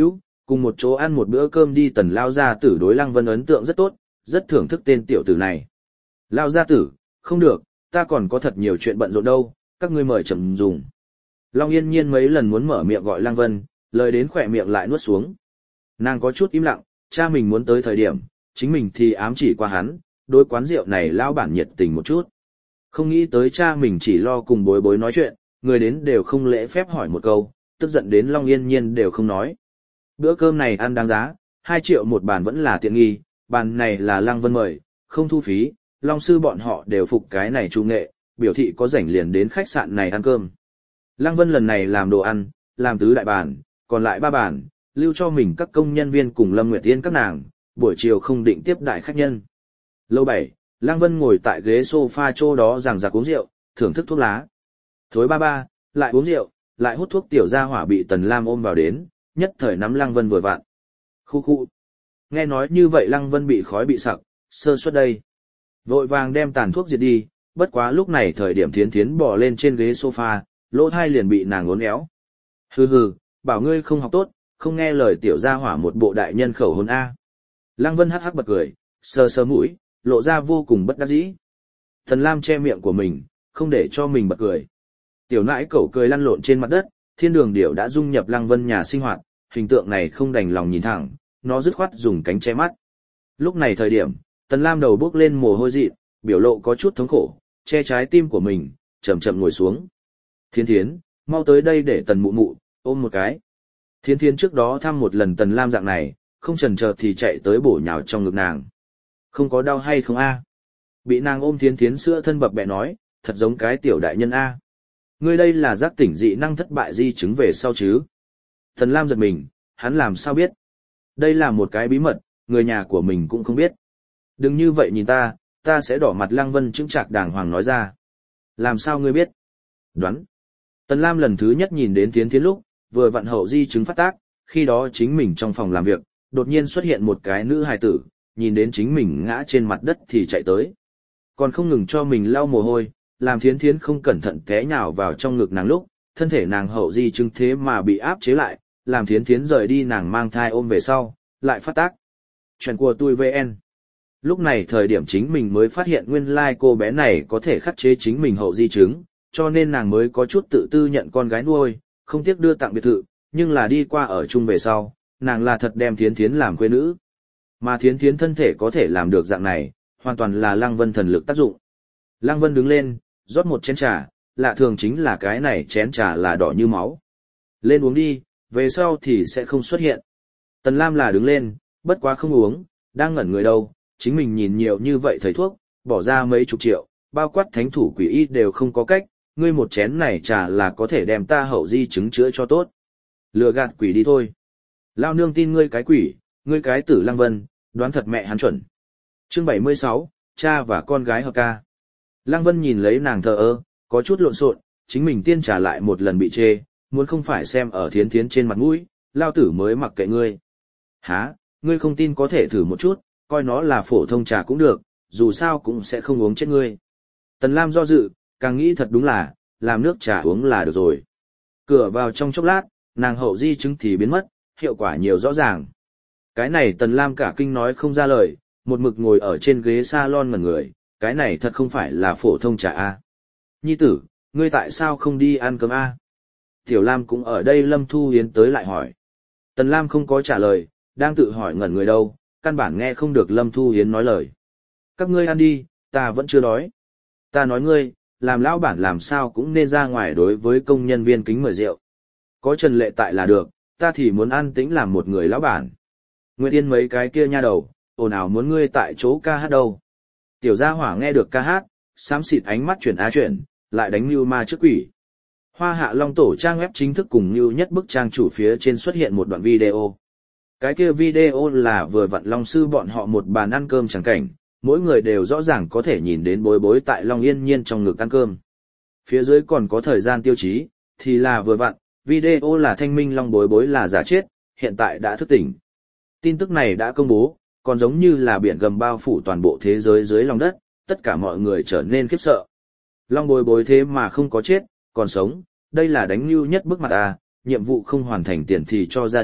cùng một chỗ ăn một bữa cơm đi. Tần lao gia tử đối Lăng Vân ấn tượng rất tốt, rất thưởng thức tên tiểu tử này. Lao gia tử, không được, ta còn có thật nhiều chuyện bận rộn đâu, các ngươi mời chậm dùng. Long Yên Nhiên mấy lần muốn mở miệng gọi Lăng Vân, lời đến khỏe miệng lại nuốt xuống. Nàng có chút im lặng, cha mình muốn tới thời điểm, chính mình thì ám chỉ qua hắn, đối quán rượu này lao bản nhiệt tình một chút. Không nghĩ tới cha mình chỉ lo cùng bối bối nói chuyện, người đến đều không lễ phép hỏi một câu, tức giận đến Long Yên Nhiên đều không nói. Bữa cơm này ăn đáng giá, 2 triệu một bàn vẫn là tiện nghi, bàn này là Lăng Vân mời, không thu phí, Long sư bọn họ đều phục cái này trung nghệ, biểu thị có rảnh liền đến khách sạn này ăn cơm. Lăng Vân lần này làm đồ ăn, làm tứ đại bàn, còn lại 3 bàn, lưu cho mình các công nhân viên cùng Lâm Nguyệt Tiên các nàng, buổi chiều không định tiếp đại khách nhân. Lâu 7, Lăng Vân ngồi tại ghế sofa chỗ đó giằng giặc uống rượu, thưởng thức thuốc lá. Thối ba ba, lại uống rượu, lại hút thuốc. Tiểu gia hỏa bị Tần Lam ôm vào đến, nhất thời nắm Lăng Vân vừa vặn. Khu khu. Nghe nói như vậy Lăng Vân bị khói bị sặc, sơ suất đây. Vội vàng đem tàn thuốc diệt đi, bất quá lúc này thời điểm Thiến Thiến bò lên trên ghế sofa, lỗ thai liền bị nàng uốn éo. Hừ hừ, bảo ngươi không học tốt, không nghe lời tiểu gia hỏa một bộ đại nhân khẩu hôn A. Lăng Vân hắc hắc bật cười, sờ sờ mũi, lộ ra vô cùng bất đắc dĩ. Tần Lam che miệng của mình, không để cho mình bật cười. Tiểu nãi cẩu cười lăn lộn trên mặt đất, Thiên Đường Điểu đã dung nhập Lăng Vân nhà sinh hoạt, hình tượng này không đành lòng nhìn thẳng, nó dứt khoát dùng cánh che mắt. Lúc này thời điểm, Tần Lam đầu bước lên mồ hôi dị, biểu lộ có chút thống khổ, che trái tim của mình, chậm chậm ngồi xuống. Thiến Thiến, mau tới đây để Tần mụ mụ ôm một cái. Thiến Thiến trước đó thăm một lần Tần Lam dạng này, không chần chờ thì chạy tới bổ nhào trong ngực nàng. Không có đau hay không a? Bị nàng ôm Thiến Thiến sữa thân bập bẹ nói, thật giống cái tiểu đại nhân a. Ngươi đây là giác tỉnh dị năng thất bại di chứng về sau chứ? Tần Lam giật mình, hắn làm sao biết? Đây là một cái bí mật, người nhà của mình cũng không biết. Đừng như vậy nhìn ta sẽ đỏ mặt. Lăng Vân chững chạc đàng hoàng nói ra. Làm sao ngươi biết? Đoán. Tần Lam lần thứ nhất nhìn đến Thiến Thiến lúc, vừa vặn hậu di chứng phát tác, khi đó chính mình trong phòng làm việc, đột nhiên xuất hiện một cái nữ hài tử, nhìn đến chính mình ngã trên mặt đất thì chạy tới. Còn không ngừng cho mình lau mồ hôi, làm Thiến Thiến không cẩn thận té nhào vào trong ngực nàng lúc, thân thể nàng hậu di chứng thế mà bị áp chế lại, làm Thiến Thiến rời đi nàng mang thai ôm về sau, lại phát tác. Chuyện của tôi VN. Lúc này thời điểm chính mình mới phát hiện nguyên lai cô bé này có thể khắc chế chính mình hậu di chứng, cho nên nàng mới có chút tự tư nhận con gái nuôi, không tiếc đưa tặng biệt thự, nhưng là đi qua ở chung về sau, nàng là thật đem Thiến Thiến làm khuê nữ. Mà Thiến Thiến thân thể có thể làm được dạng này, hoàn toàn là Lăng Vân thần lực tác dụng. Lăng Vân đứng lên, rót một chén trà, lạ thường chính là cái này chén trà là đỏ như máu. Lên uống đi, về sau thì sẽ không xuất hiện. Tần Lam là đứng lên, bất quá không uống, đang ngẩn người đâu, chính mình nhìn nhiều như vậy thầy thuốc, bỏ ra mấy chục triệu, bao quát thánh thủ quỷ y đều không có cách, ngươi một chén này trà là có thể đem ta hậu di chứng chữa cho tốt. Lừa gạt quỷ đi thôi. Lao nương tin ngươi cái quỷ, ngươi cái tử Lăng Vân, đoán thật mẹ hắn chuẩn. Chương 76, cha và con gái hợp ca. Lăng Vân nhìn lấy nàng thờ ơ, có chút lộn xộn, chính mình tiên trả lại một lần bị chê, muốn không phải xem ở Thiến Thiến trên mặt mũi, lao tử mới mặc kệ ngươi. Hả, ngươi không tin có thể thử một chút, coi nó là phổ thông trà cũng được, dù sao cũng sẽ không uống chết ngươi. Tần Lam do dự, càng nghĩ thật đúng là, làm nước trà uống là được rồi. Cửa vào trong chốc lát, nàng hậu di chứng thì biến mất, hiệu quả nhiều rõ ràng. Cái này Tần Lam cả kinh nói không ra lời, một mực ngồi ở trên ghế salon ngẩn người, cái này thật không phải là phổ thông trà A. Nhi tử, ngươi tại sao không đi ăn cơm A? Tiểu Lam cũng ở đây. Lâm Thu Hiến tới lại hỏi. Tần Lam không có trả lời, đang tự hỏi ngẩn người đâu, căn bản nghe không được Lâm Thu Hiến nói lời. Các ngươi ăn đi, ta vẫn chưa đói. Ta nói ngươi, làm lão bản làm sao cũng nên ra ngoài đối với công nhân viên kính mời rượu. Có Trần Lệ tại là được, ta thì muốn an tĩnh làm một người lão bản. Nguyệt Tiên mấy cái kia nha đầu, ồn ào muốn ngươi tại chỗ ca hát đâu. Tiểu gia hỏa nghe được ca hát, xám xịt ánh mắt chuyển á chuyển, lại đánh Nưu Ma trước quỷ. Hoa Hạ Long tổ trang web chính thức cùng Nưu Nhất bức trang chủ phía trên xuất hiện một đoạn video. Cái kia video là vừa vặn Long sư bọn họ một bàn ăn cơm chẳng cảnh, mỗi người đều rõ ràng có thể nhìn đến bối bối tại Long Yên Nhiên trong ngực ăn cơm. Phía dưới còn có thời gian tiêu chí, thì là vừa vặn, video là thanh minh Long bối bối là giả chết, hiện tại đã thức tỉnh. Tin tức này đã công bố, còn giống như là biển gầm bao phủ toàn bộ thế giới dưới lòng đất, tất cả mọi người trở nên khiếp sợ. Long bối bối thế mà không có chết, còn sống, đây là đánh Nưu Nhất bức mặt à, nhiệm vụ không hoàn thành tiền thì cho ra đi,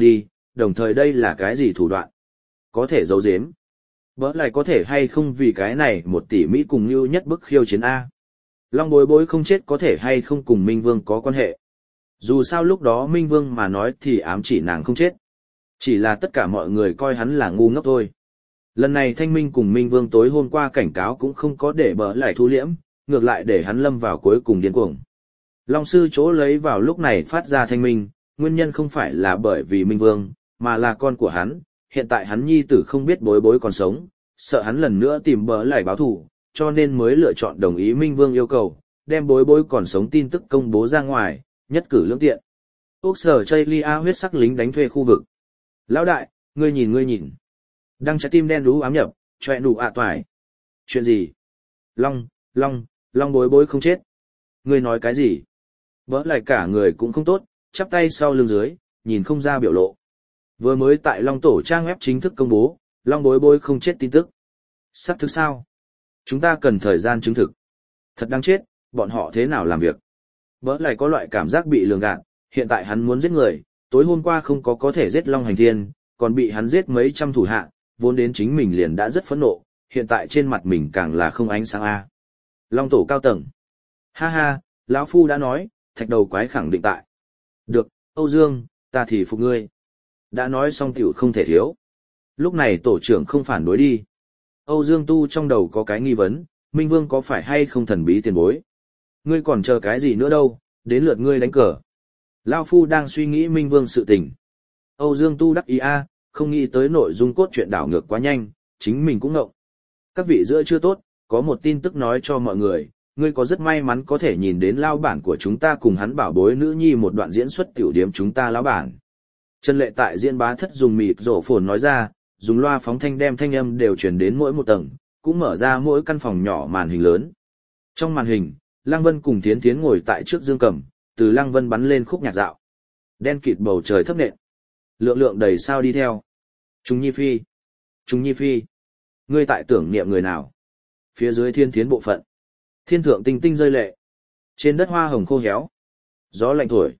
đồng thời đây là cái gì thủ đoạn? Có thể giấu giếm. Bỡ lại có thể hay không vì cái này 1 tỷ Mỹ cùng như nhất bức khiêu chiến A. Long bối bối không chết có thể hay không cùng Minh Vương có quan hệ. Dù sao lúc đó Minh Vương mà nói thì ám chỉ nàng không chết. Chỉ là tất cả mọi người coi hắn là ngu ngốc thôi. Lần này Thanh Minh cùng Minh Vương tối hôm qua cảnh cáo cũng không có để bỡ lại thu liễm, ngược lại để hắn lâm vào cuối cùng điên cuồng. Long sư chỗ lấy vào lúc này phát ra Thanh Minh, nguyên nhân không phải là bởi vì Minh Vương, mà là con của hắn, hiện tại hắn nhi tử không biết bối bối còn sống, sợ hắn lần nữa tìm bỡ lại báo thù, cho nên mới lựa chọn đồng ý Minh Vương yêu cầu, đem bối bối còn sống tin tức công bố ra ngoài, nhất cử lưỡng tiện. Úc sở Chaylia huyết sắc lính đánh thuê khu vực. Lão đại, ngươi nhìn. Đăng trái tim đen đú ám nhập, chọe đủ toài. Chuyện gì? Long bối bối không chết. Ngươi nói cái gì? Bỡ lại cả người cũng không tốt, chắp tay sau lưng dưới, nhìn không ra biểu lộ. Vừa mới tại Long tổ trang web chính thức công bố, Long bối bối không chết tin tức. Xác thực sao? Chúng ta cần thời gian chứng thực. Thật đáng chết, bọn họ thế nào làm việc? Bỡ lại có loại cảm giác bị lường gạt, hiện tại hắn muốn giết người, tối hôm qua không có thể giết Long hành thiên, còn bị hắn giết mấy trăm thủ hạ, vốn đến chính mình liền đã rất phẫn nộ, hiện tại trên mặt mình càng là không ánh sáng A. Long tổ cao tầng. Ha ha, lão phu đã nói, thạch đầu quái khẳng định tại. Được, Âu Dương, ta thì phục ngươi. Đã nói xong tiểu không thể thiếu. Lúc này tổ trưởng không phản đối đi. Âu Dương tu trong đầu có cái nghi vấn, Minh Vương có phải hay không thần bí tiền bối? Ngươi còn chờ cái gì nữa đâu, đến lượt ngươi đánh cờ. Lão phu đang suy nghĩ Minh Vương sự tình. Âu Dương tu đắc ý a, không nghĩ tới nội dung cốt truyện đảo ngược quá nhanh, chính mình cũng ngộng. Các vị giữa chưa tốt, có một tin tức nói cho mọi người, ngươi có rất may mắn có thể nhìn đến lao bản của chúng ta cùng hắn bảo bối nữ nhi một đoạn diễn xuất tiểu điểm chúng ta lão bản. Trần Lệ tại diễn bá thất dùng mịt rổ phồn nói ra, dùng loa phóng thanh đem thanh âm đều truyền đến mỗi một tầng, cũng mở ra mỗi căn phòng nhỏ màn hình lớn. Trong màn hình, Lăng Vân cùng Thiến Thiến ngồi tại trước dương cầm, từ Lăng Vân bắn lên khúc nhạc dạo. Đen kịt bầu trời thấp nện. Lượng lượng đầy sao đi theo. Trung Nhi Phi. Ngươi tại tưởng niệm người nào? Phía dưới Thiên Thiến bộ phận. Thiên thượng tinh tinh rơi lệ. Trên đất hoa hồng khô héo. Gió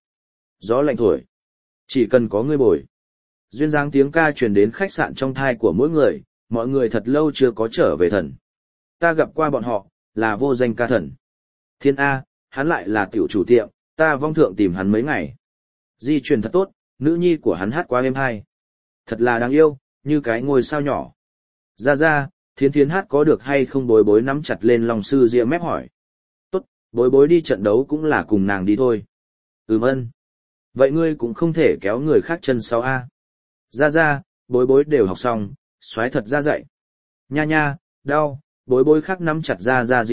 lạnh thổi. Chỉ cần có ngươi bồi. Duyên dáng tiếng ca truyền đến khách sạn trong thai của mỗi người, mọi người thật lâu chưa có trở về thần. Ta gặp qua bọn họ, là vô danh ca thần. Thiên A, hắn lại là tiểu chủ tiệm, ta vong thượng tìm hắn mấy ngày. Di truyền thật tốt, nữ nhi của hắn hát quá êm hay. Thật là đáng yêu, như cái ngôi sao nhỏ. Ra, Thiến Thiến hát có được hay không bối bối nắm chặt lên lòng sư ria mép hỏi. Tốt, bối bối đi trận đấu cũng là cùng nàng đi thôi. Ơn. Vậy ngươi cũng không thể kéo người khác chân sau A. Ra, bối bối đều học xong, xoái thật ra dậy. Nha, đau, bối bối khác nắm chặt ra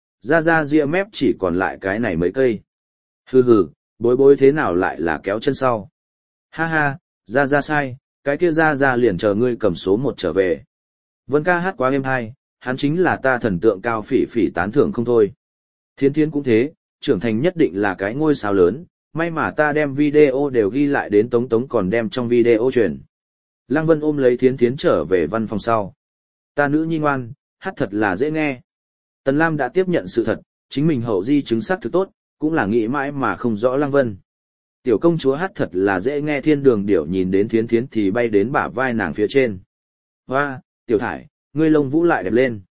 ria mép chỉ còn lại cái này mấy cây. Hừ, bối bối thế nào lại là kéo chân sau. Ha, ra sai, cái kia ra liền chờ ngươi cầm số 1 trở về. Vân ca hát quá êm hay, hắn chính là ta thần tượng cao phỉ tán thưởng không thôi. Thiến Thiến cũng thế, trưởng thành nhất định là cái ngôi sao lớn, may mà ta đem video đều ghi lại đến Tống còn đem trong video truyền. Lăng Vân ôm lấy Thiến Thiến trở về văn phòng sau. Ta nữ nhi ngoan, hát thật là dễ nghe. Tần Lam đã tiếp nhận sự thật, chính mình hậu di chứng xác thực tốt, cũng là nghĩ mãi mà không rõ Lăng Vân. Tiểu công chúa hát thật là dễ nghe. Thiên Đường Điểu nhìn đến Thiến Thiến thì bay đến bả vai nàng phía trên. Hoa, Tiểu Thải, ngươi lông vũ lại đẹp lên.